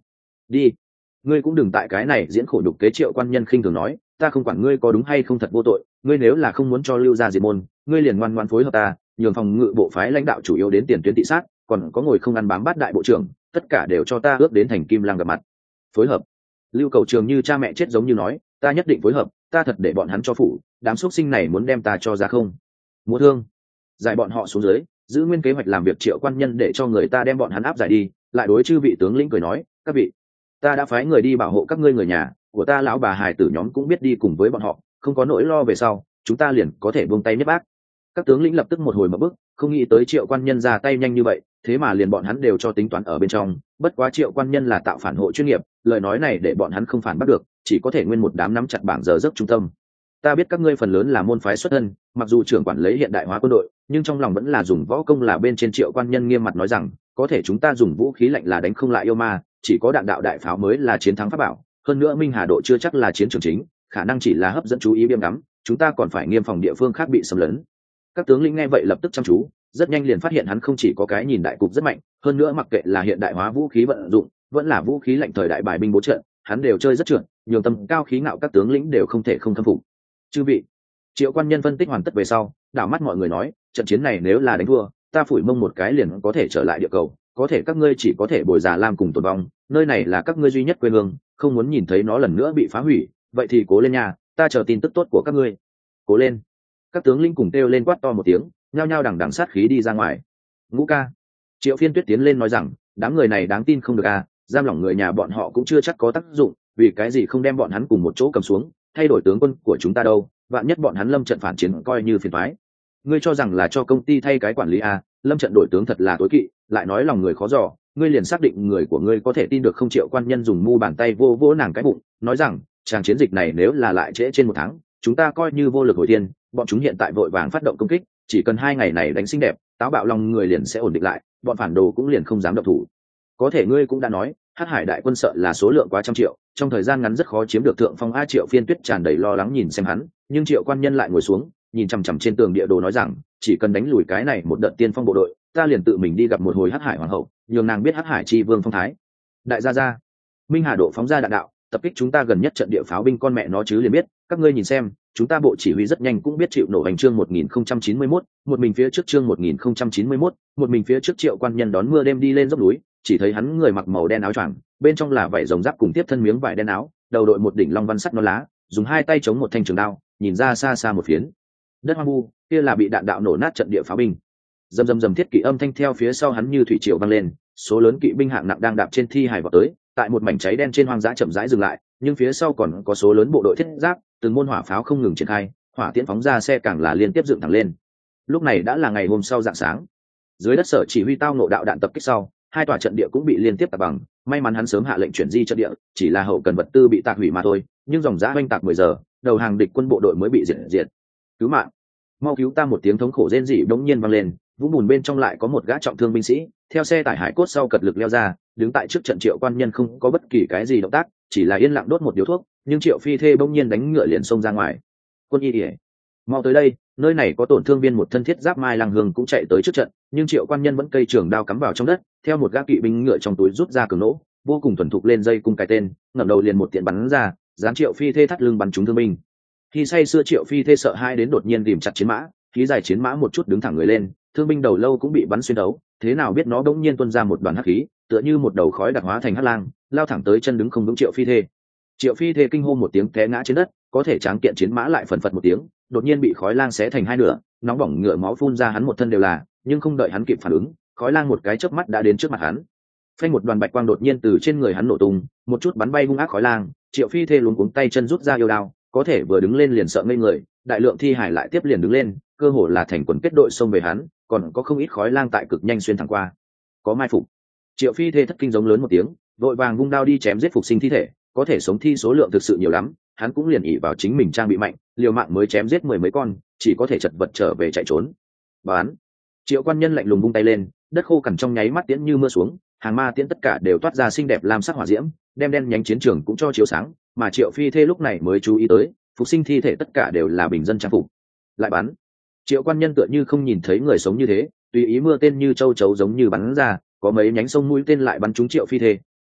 đi, ngươi cũng đừng tại cái này diễn khổ nhục kế. Triệu quan nhân khinh thường nói, ta không quản ngươi có đúng hay không thật vô tội, ngươi nếu là không muốn cho lưu ra diệt môn, ngươi liền ngoan ngoan phối hợp ta, nhường phòng ngự bộ phái lãnh đạo chủ yếu đến tiền tuyến thị sát, còn có ngồi không ăn bám bát đại bộ trưởng, tất cả đều cho ta ước đến thành kim lăng gặp mặt. Phối hợp? Lưu Cầu Trường như cha mẹ chết giống như nói, ta nhất định phối hợp, ta thật để bọn hắn cho phủ, đám xuất sinh này muốn đem ta cho ra không? Múa thương, giải bọn họ xuống dưới, giữ nguyên kế hoạch làm việc. Triệu quan nhân để cho người ta đem bọn hắn áp giải đi, lại đối chư vị tướng lĩnh cười nói, các vị, ta đã phái người đi bảo hộ các ngươi, người nhà của ta lão bà hài tử nhóm cũng biết đi cùng với bọn họ, không có nỗi lo về sau, chúng ta liền có thể buông tay nhất bác. Các tướng lĩnh lập tức một hồi mở bức, không nghĩ tới Triệu quan nhân ra tay nhanh như vậy, thế mà liền bọn hắn đều cho tính toán ở bên trong. Bất quá Triệu quan nhân là tạo phản hộ chuyên nghiệp, lời nói này để bọn hắn không phản bắt được, chỉ có thể nguyên một đám nắm chặt bảng giờ giấc trung tâm. Ta biết các ngươi phần lớn là môn phái xuất thân, mặc dù trưởng quản lấy hiện đại hóa quân đội, nhưng trong lòng vẫn là dùng võ công là bên trên. Triệu quan nhân nghiêm mặt nói rằng, có thể chúng ta dùng vũ khí lạnh là đánh không lại yêu ma, chỉ có đạn đạo đại pháo mới là chiến thắng pháp bảo. Hơn nữa Minh Hà độ chưa chắc là chiến trường chính, khả năng chỉ là hấp dẫn chú ý biếm ngắm, chúng ta còn phải nghiêm phòng địa phương khác bị xâm lấn. Các tướng lĩnh nghe vậy lập tức chăm chú, rất nhanh liền phát hiện hắn không chỉ có cái nhìn đại cục rất mạnh, hơn nữa mặc kệ là hiện đại hóa vũ khí vận dụng, vẫn là vũ khí lạnh thời đại bài binh bố trận, hắn đều chơi rất trượt, nhiều tầm cao khí ngạo các tướng lĩnh đều không thể không khâm phục. Chư vị, Triệu quan nhân phân tích hoàn tất về sau, đảo mắt mọi người nói, trận chiến này nếu là đánh thua, ta phủi mông một cái liền có thể trở lại địa cầu, có thể các ngươi chỉ có thể bồi già lam cùng tồn vong, nơi này là các ngươi duy nhất quê hương, không muốn nhìn thấy nó lần nữa bị phá hủy, vậy thì cố lên nha, ta chờ tin tức tốt của các ngươi. Cố lên. Các tướng lĩnh cùng kêu lên quát to một tiếng, nhao nhao đằng đằng sát khí đi ra ngoài. Ngũ ca. Triệu Phiên Tuyết tiến lên nói rằng, đám người này đáng tin không được à, giam lỏng người nhà bọn họ cũng chưa chắc có tác dụng, vì cái gì không đem bọn hắn cùng một chỗ cầm xuống, thay đổi tướng quân của chúng ta đâu, vạn nhất bọn hắn lâm trận phản chiến coi như phiền toái. Ngươi cho rằng là cho công ty thay cái quản lý à, lâm trận đổi tướng thật là tối kỵ, lại nói lòng người khó dò, ngươi liền xác định người của ngươi có thể tin được không? Triệu quan nhân dùng mu bàn tay vô vỗ nàng cái bụng, nói rằng, tràng chiến dịch này nếu là lại trễ trên một tháng, chúng ta coi như vô lực hồi thiên, bọn chúng hiện tại vội vàng phát động công kích, chỉ cần hai ngày này đánh xinh đẹp, táo bạo lòng người liền sẽ ổn định lại, bọn phản đồ cũng liền không dám động thủ. Có thể ngươi cũng đã nói, Hắc Hải đại quân sợ là số lượng quá trăm triệu, trong thời gian ngắn rất khó chiếm được thượng phong. A Triệu Phiên Tuyết tràn đầy lo lắng nhìn xem hắn, nhưng Triệu quan nhân lại ngồi xuống, nhìn chằm chằm trên tường địa đồ nói rằng, chỉ cần đánh lùi cái này một đợt tiên phong bộ đội, ta liền tự mình đi gặp một hồi Hắc Hải hoàng hậu, nhường nàng biết Hắc Hải chi vương phong thái. Đại gia gia, Minh Hà độ phóng ra đạn đạo, tập kích chúng ta gần nhất trận địa pháo binh, con mẹ nó chứ liền biết, các ngươi nhìn xem, chúng ta bộ chỉ huy rất nhanh cũng biết chịu nổ. Hành chương một nghìn không trăm chín mươi mốt, một mình phía trước chương một nghìn không trăm chín mươi mốt, một mình phía trước. Triệu quan nhân đón mưa đêm đi lên dốc núi, chỉ thấy hắn người mặc màu đen áo choàng, bên trong là vải rồng giáp cùng tiếp thân miếng vải đen áo, đầu đội một đỉnh long văn sắt non lá, dùng hai tay chống một thanh trường đao, nhìn ra xa xa một phiến đất hoang vu, kia là bị đạn đạo nổ nát trận địa pháo binh. Rầm rầm rầm thiết kỵ âm thanh theo phía sau hắn như thủy triều vang lên, số lớn kỵ binh hạng nặng đang đạp trên thi hài vọt tới, tại một mảnh cháy đen trên hoang dã chậm rãi dừng lại, nhưng phía sau còn có số lớn bộ đội thiết giáp, từng môn hỏa pháo không ngừng triển khai, hỏa tiễn phóng ra xe càng là liên tiếp dựng thẳng lên. Lúc này đã là ngày hôm sau rạng sáng, dưới đất sở chỉ huy tao nộ đạo đạn tập kích sau, hai tòa trận địa cũng bị liên tiếp tạc bằng. May mắn hắn sớm hạ lệnh chuyển di trận địa, chỉ là hậu cần vật tư bị tạc hủy mà thôi, nhưng dòng giã oanh tạc mười giờ, đầu hàng địch quân bộ đội mới bị diệt diệt. Cứu mạng, mau cứu ta! Một tiếng thống khổ rên rỉ đống nhiên vang lên, vũng bùn bên trong lại có một gã trọng thương binh sĩ theo xe tải hải cốt sau cật lực leo ra, đứng tại trước trận. Triệu quan nhân không có bất kỳ cái gì động tác, chỉ là yên lặng đốt một điếu thuốc, nhưng Triệu Phi Thê bỗng nhiên đánh ngựa liền xông ra ngoài. Quân y ỉa, mau tới đây, nơi này có tổn thương viên. Một thân thiết giáp Mai Lăng Hương cũng chạy tới trước trận, nhưng Triệu quan nhân vẫn cây trường đao cắm vào trong đất, theo một gã kỵ binh ngựa trong túi rút ra cường nỗ, vô cùng thuần thục lên dây cung cái tên, ngẩng đầu liền một tiện bắn ra, dán Triệu Phi Thê thắt lưng bắn trúng thương binh. Khi say xưa Triệu Phi Thê sợ hãi đến đột nhiên rìm chặt chiến mã, khí dài chiến mã một chút đứng thẳng người lên, thương binh đầu lâu cũng bị bắn xuyên đấu, thế nào biết nó đống nhiên tuôn ra một đoàn hắc khí, tựa như một đầu khói đặc hóa thành hắc lang, lao thẳng tới chân đứng không vững Triệu Phi Thê. Triệu Phi Thê kinh hô một tiếng té ngã trên đất, có thể tráng kiện chiến mã lại phần phật một tiếng, đột nhiên bị khói lang xé thành hai nửa, nóng bỏng ngựa máu phun ra hắn một thân đều là, nhưng không đợi hắn kịp phản ứng, khói lang một cái chớp mắt đã đến trước mặt hắn. Phanh, một đoàn bạch quang đột nhiên từ trên người hắn nổ tung, một chút bắn bay hung ác khói lang. Triệu Phi Thê luống cuống tay chân rút ra yêu đao, có thể vừa đứng lên liền sợ ngây người, đại lượng thi hải lại tiếp liền đứng lên, cơ hồ là thành quần kết đội xông về hắn, còn có không ít khói lang tại cực nhanh xuyên thẳng qua. Có mai phục. Triệu Phi Thê thất kinh giống lớn một tiếng, vội vàng vung đao đi chém giết phục sinh thi thể, có thể sống thi số lượng thực sự nhiều lắm, hắn cũng liền ỷ vào chính mình trang bị mạnh, liều mạng mới chém giết mười mấy con, chỉ có thể chật vật trở về chạy trốn. Bán. Triệu quan nhân lạnh lùng vung tay lên, đất khô cằn trong nháy mắt tiễn như mưa xuống, hàng ma tiễn tất cả đều toát ra xinh đẹp lam sắc hỏa diễm, đem đen nhánh chiến trường cũng cho chiếu sáng, mà Triệu Phi Thê lúc này mới chú ý tới, phục sinh thi thể tất cả đều là bình dân trang phục. Lại bắn. Triệu quan nhân tựa như không nhìn thấy người sống như thế, tùy ý mưa tên như châu chấu giống như bắn ra, có mấy nhánh sông mũi tên lại bắn trúng Triệu Phi Thê,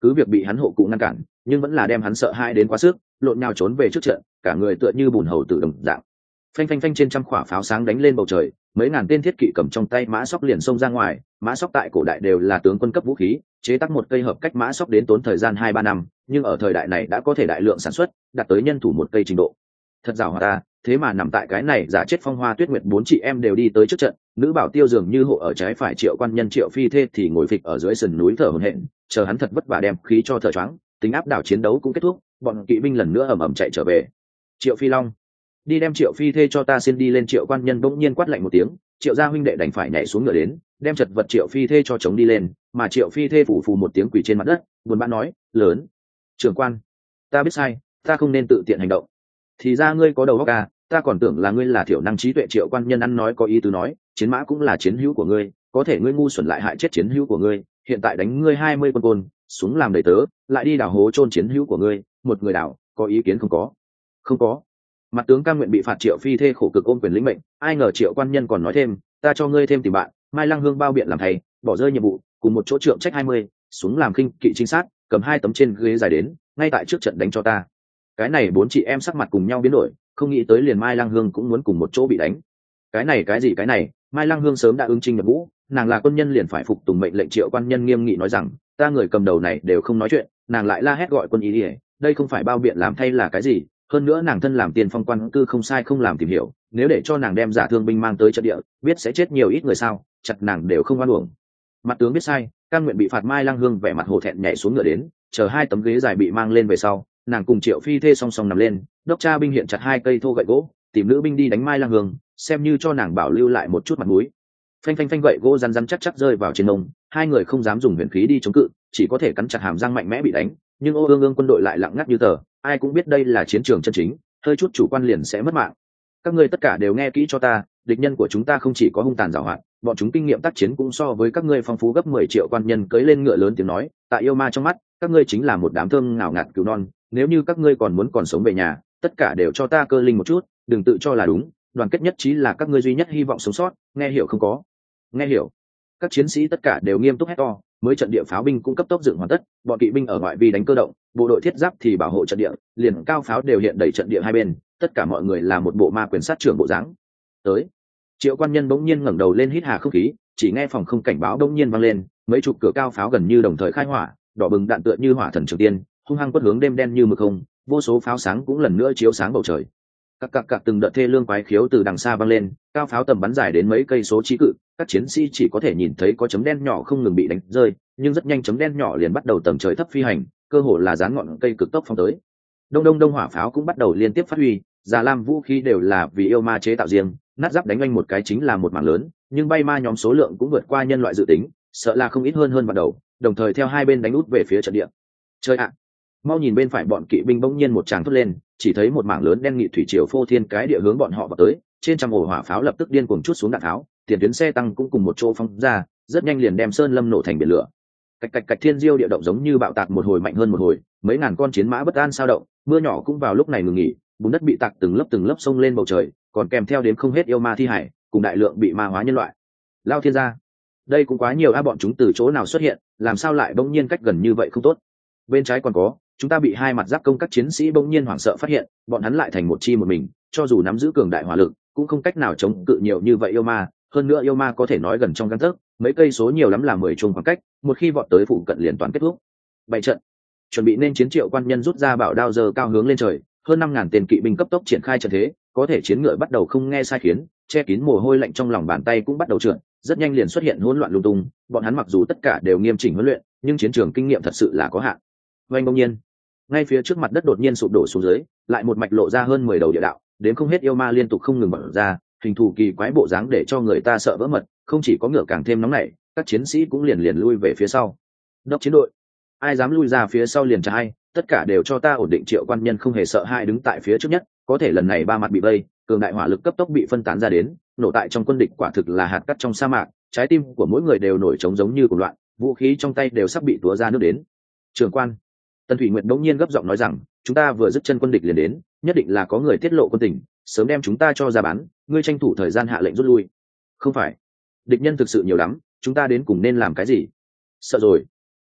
cứ việc bị hắn hộ cụ ngăn cản nhưng vẫn là đem hắn sợ hãi đến quá sức, lộn nhào trốn về trước trận, cả người tựa như bùn hầu tử đồng dạng. Phanh phanh phanh, trên trăm quả pháo sáng đánh lên bầu trời, mấy ngàn tên thiết kỵ cầm trong tay mã sóc liền xông ra ngoài. Mã sóc tại cổ đại đều là tướng quân cấp vũ khí, chế tác một cây hợp cách mã sóc đến tốn thời gian hai ba năm, nhưng ở thời đại này đã có thể đại lượng sản xuất, đạt tới nhân thủ một cây trình độ. Thật giàu hòa ta, thế mà nằm tại cái này giả chết Phong Hoa Tuyết Nguyệt bốn chị em đều đi tới trước trận. Nữ bảo tiêu dường như hộ ở trái phải Triệu Quan Nhân Triệu Phi Thê thì ngồi phịch ở dưới sườn núi thở hổn hển, chờ hắn thật vất vả đem khí cho thở choáng, tính áp đảo chiến đấu cũng kết thúc, bọn kỵ binh lần nữa ầm ầm chạy trở về. Triệu Phi Long, đi đem Triệu Phi Thê cho ta xin đi lên. Triệu Quan Nhân bỗng nhiên quát lạnh một tiếng, Triệu gia huynh đệ đành phải nhảy xuống ngựa đến, đem chật vật Triệu Phi Thê cho chống đi lên, mà Triệu Phi Thê phủ phù một tiếng quỳ trên mặt đất, buồn bã nói, lớn, trưởng quan, ta biết sai, ta không nên tự tiện hành động. Thì ra ngươi có đầu óc à, ta còn tưởng là ngươi là thiểu năng trí tuệ. Triệu Quan Nhân ăn nói có ý tứ nói, chiến mã cũng là chiến hữu của ngươi, có thể ngươi ngu xuẩn lại hại chết chiến hữu của ngươi, hiện tại đánh ngươi hai mươi quân côn xuống làm đầy tớ, lại đi đào hố chôn chiến hữu của ngươi, một người đào, có ý kiến không? Có, không có. Mặt tướng cam nguyện bị phạt. Triệu Phi Thê khổ cực ôm quyền lĩnh mệnh. Ai ngờ Triệu Quan Nhân còn nói thêm, ta cho ngươi thêm tìm bạn, Mai Lăng Hương bao biện làm thầy, bỏ rơi nhiệm vụ, cùng một chỗ trượng trách hai mươi, xuống làm khinh kỵ trinh sát, cầm hai tấm trên ghế dài đến, ngay tại trước trận đánh cho ta. Cái này bốn chị em sắc mặt cùng nhau biến đổi, không nghĩ tới liền Mai Lăng Hương cũng muốn cùng một chỗ bị đánh. Cái này cái gì cái này? Mai Lăng Hương sớm đã ứng chinh nhập ngũ, nàng là quân nhân liền phải phục tùng mệnh lệnh. Triệu Quan Nhân nghiêm nghị nói rằng, ta người cầm đầu này đều không nói chuyện, nàng lại la hét gọi quân ý đi, đây không phải bao biện làm thay là cái gì? Hơn nữa nàng thân làm tiền phong quan cư không sai không làm tìm hiểu, nếu để cho nàng đem giả thương binh mang tới trận địa, biết sẽ chết nhiều ít người sao? Chặt nàng đều không oan uổng. Mặt tướng biết sai, cam nguyện bị phạt. Mai Lăng Hương vẻ mặt hổ thẹn nhảy xuống ngựa đến, chờ hai tấm ghế dài bị mang lên về sau, nàng cùng Triệu Phi Thê song song nằm lên, đốc cha binh hiện chặt hai cây thô gậy gỗ, tìm nữ binh đi đánh Mai Lăng Hương, xem như cho nàng bảo lưu lại một chút mặt mũi. Phanh phanh phanh, gậy gỗ rắn rắn chắc chắc rơi vào trên mông, hai người không dám dùng huyền khí đi chống cự, chỉ có thể cắn chặt hàm răng mạnh mẽ bị đánh. Nhưng ô ương ương quân đội lại lặng ngắt như tờ, ai cũng biết đây là chiến trường chân chính, hơi chút chủ quan liền sẽ mất mạng. Các ngươi tất cả đều nghe kỹ cho ta, địch nhân của chúng ta không chỉ có hung tàn giàu hạn, bọn chúng kinh nghiệm tác chiến cũng so với các ngươi phong phú gấp mười. Triệu Quan Nhân cưỡi lên ngựa lớn tiếng nói, tại yêu ma trong mắt, các ngươi chính là một đám thơm ngào ngạt cứu non, nếu như các ngươi còn muốn còn sống về nhà, tất cả đều cho ta cơ linh một chút, đừng tự cho là đúng, đoàn kết nhất trí là các ngươi duy nhất hy vọng sống sót, nghe hiểu không? Có nghe hiểu. Các chiến sĩ tất cả đều nghiêm túc hét to. Mới trận địa pháo binh cũng cấp tốc dựng hoàn tất, bọn kỵ binh ở ngoại vi đánh cơ động, bộ đội thiết giáp thì bảo hộ trận địa, liền cao pháo đều hiện đầy trận địa hai bên, tất cả mọi người là một bộ ma quyền sát trưởng bộ dáng. Tới. Triệu Quan Nhân bỗng nhiên ngẩng đầu lên hít hà không khí, chỉ nghe phòng không cảnh báo bỗng nhiên vang lên, mấy chục cửa cao pháo gần như đồng thời khai hỏa, đỏ bừng đạn tựa như hỏa thần trường tiên, hung hăng quất hướng đêm đen như mực không, vô số pháo sáng cũng lần nữa chiếu sáng bầu trời. Các cặc cặc từng đợt thê lương quái khiếu từ đằng xa vang lên, cao pháo tầm bắn dài đến mấy cây số chí cự, các chiến sĩ chỉ có thể nhìn thấy có chấm đen nhỏ không ngừng bị đánh rơi, nhưng rất nhanh chấm đen nhỏ liền bắt đầu tầm trời thấp phi hành, cơ hồ là dán ngọn cây cực tốc phóng tới. Đông đông đông, hỏa pháo cũng bắt đầu liên tiếp phát huy, già lam vũ khí đều là vì yêu ma chế tạo riêng, nát giáp đánh oanh một cái chính là một mảng lớn, nhưng bay ma nhóm số lượng cũng vượt qua nhân loại dự tính, sợ là không ít hơn hơn ban đầu, đồng thời theo hai bên đánh út về phía trận địa. Chơi ạ! Mau nhìn bên phải, bọn kỵ binh bỗng nhiên một tràng thốt lên, chỉ thấy một mảng lớn đen nghị thủy triều phô thiên cái địa hướng bọn họ vào tới, trên trăm ổ hỏa pháo lập tức điên cuồng chút xuống đạn tháo, tiền tuyến xe tăng cũng cùng một chỗ phóng ra, rất nhanh liền đem sơn lâm nổ thành biển lửa. Cạch cạch cạch, thiên diêu địa động giống như bạo tạc một hồi mạnh hơn một hồi, mấy ngàn con chiến mã bất an sao động, mưa nhỏ cũng vào lúc này ngừng nghỉ, bùn đất bị tạc từng lớp từng lớp sông lên bầu trời, còn kèm theo đến không hết yêu ma thi hải, cùng đại lượng bị ma hóa nhân loại. Lao thiên gia, đây cũng quá nhiều a, bọn chúng từ chỗ nào xuất hiện, làm sao lại bỗng nhiên cách gần như vậy không tốt. Bên trái còn có, chúng ta bị hai mặt giáp công các chiến sĩ bỗng nhiên hoảng sợ phát hiện, bọn hắn lại thành một chi một mình, cho dù nắm giữ cường đại hỏa lực, cũng không cách nào chống cự nhiều như vậy yêu ma. Hơn nữa yêu ma có thể nói gần trong gang tấc, mấy cây số nhiều lắm là mười chuông khoảng cách, một khi vọt tới phụ cận liền toàn kết thúc. Bảy trận chuẩn bị nên chiến. Triệu Quan Nhân rút ra bảo đao giơ cao hướng lên trời, hơn năm ngàn tên kỵ binh cấp tốc triển khai trận thế, có thể chiến ngựa bắt đầu không nghe sai khiến, che kín mồ hôi lạnh trong lòng bàn tay cũng bắt đầu trượt, rất nhanh liền xuất hiện hỗn loạn lung tung. Bọn hắn mặc dù tất cả đều nghiêm chỉnh huấn luyện, nhưng chiến trường kinh nghiệm thật sự là có hạn. Vành bỗng nhiên, ngay phía trước mặt đất đột nhiên sụp đổ xuống dưới, lại một mạch lộ ra hơn mười đầu địa đạo, đến không hết yêu ma liên tục không ngừng bật ra, hình thù kỳ quái bộ dáng để cho người ta sợ vỡ mật. Không chỉ có ngựa càng thêm nóng nảy, các chiến sĩ cũng liền liền lui về phía sau. Đốc chiến đội, ai dám lui ra phía sau liền trả ai, tất cả đều cho ta ổn định. Triệu Quan Nhân không hề sợ hãi đứng tại phía trước nhất, có thể lần này ba mặt bị vây, cường đại hỏa lực cấp tốc bị phân tán ra đến, nổ tại trong quân địch quả thực là hạt cát trong sa mạc, trái tim của mỗi người đều nổi trống giống như cuồng loạn, vũ khí trong tay đều sắp bị túa ra nước đến. Trưởng quan, Tần Thủy Nguyệt đống nhiên gấp giọng nói rằng, chúng ta vừa dứt chân quân địch liền đến, nhất định là có người tiết lộ quân tình, sớm đem chúng ta cho ra bán, ngươi tranh thủ thời gian hạ lệnh rút lui. Không phải, địch nhân thực sự nhiều lắm, chúng ta đến cùng nên làm cái gì? Sợ rồi.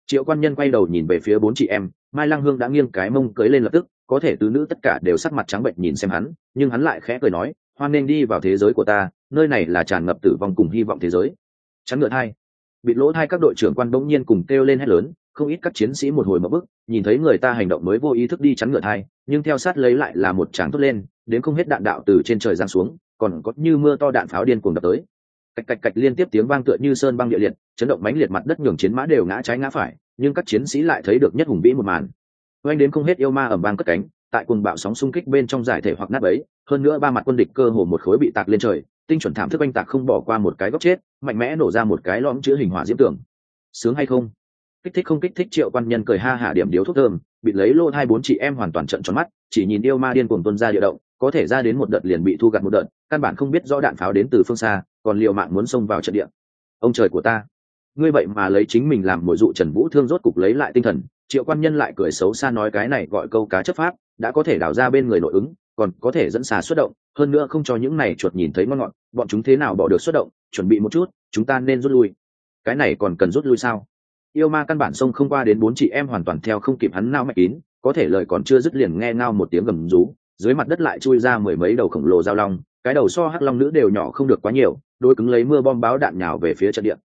Triệu Quan Nhân quay đầu nhìn về phía bốn chị em, Mai Lăng Hương đã nghiêng cái mông cưới lên lập tức, có thể tứ nữ tất cả đều sắc mặt trắng bệnh nhìn xem hắn, nhưng hắn lại khẽ cười nói, hoan nên đi vào thế giới của ta, nơi này là tràn ngập tử vong cùng hy vọng thế giới. Chắn ngựa thai. Bị lỗ thai các đội trưởng quan bỗng nhiên cùng kêu lên hét lớn, không ít các chiến sĩ một hồi mở bức, nhìn thấy người ta hành động mới vô ý thức đi chắn ngựa thai, nhưng theo sát lấy lại là một tràng thốt lên, đến không hết đạn đạo từ trên trời giáng xuống, còn có như mưa to đạn pháo điên cuồng đập tới. Cạch cạch cạch liên tiếp tiếng vang tựa như sơn băng địa liệt, chấn động mãnh liệt mặt đất, nhường chiến mã đều ngã trái ngã phải, nhưng các chiến sĩ lại thấy được nhất hùng vĩ một màn. Oanh đến không hết yêu ma ầm vang cất cánh, tại cuồng bạo sóng xung kích bên trong giải thể hoặc nát bấy, hơn nữa ba mặt quân địch cơ hồ một khối bị tạc lên trời, tinh chuẩn thảm thức oanh tạc không bỏ qua một cái góc chết, mạnh mẽ nổ ra một cái lõm chứa hình hỏa diễm tường. Sướng hay không? Kích thích không kích thích? Triệu Quan Nhân cười ha hả điểm điếu thuốc thơm, bị lấy lô hai bốn chị em hoàn toàn trợn tròn mắt, chỉ nhìn yêu ma điên cuồng tuôn ra địa động, có thể ra đến một đợt liền bị thu gặt một đợt, căn bản không biết rõ đạn pháo đến từ phương xa, còn liều mạng muốn xông vào trận địa. Ông trời của ta, ngươi vậy mà lấy chính mình làm mồi dụ Trần Vũ Thương rốt cục lấy lại tinh thần. Triệu Quan Nhân lại cười xấu xa nói cái này gọi câu cá chấp pháp, đã có thể đào ra bên người nội ứng, còn có thể dẫn xà xuất động, hơn nữa không cho những này chuột nhìn thấy ngon ngọt, bọn chúng thế nào bỏ được xuất động, chuẩn bị một chút, chúng ta nên rút lui. Cái này còn cần rút lui sao? Yêu ma căn bản xông không qua đến bốn chị em hoàn toàn theo không kịp hắn nao mạch kín, có thể lời còn chưa dứt liền nghe ngao một tiếng gầm rú, dưới mặt đất lại chui ra mười mấy đầu khổng lồ giao long, cái đầu so hắc long nữ đều nhỏ không được quá nhiều, đôi cứng lấy mưa bom báo đạn nhào về phía trận địa.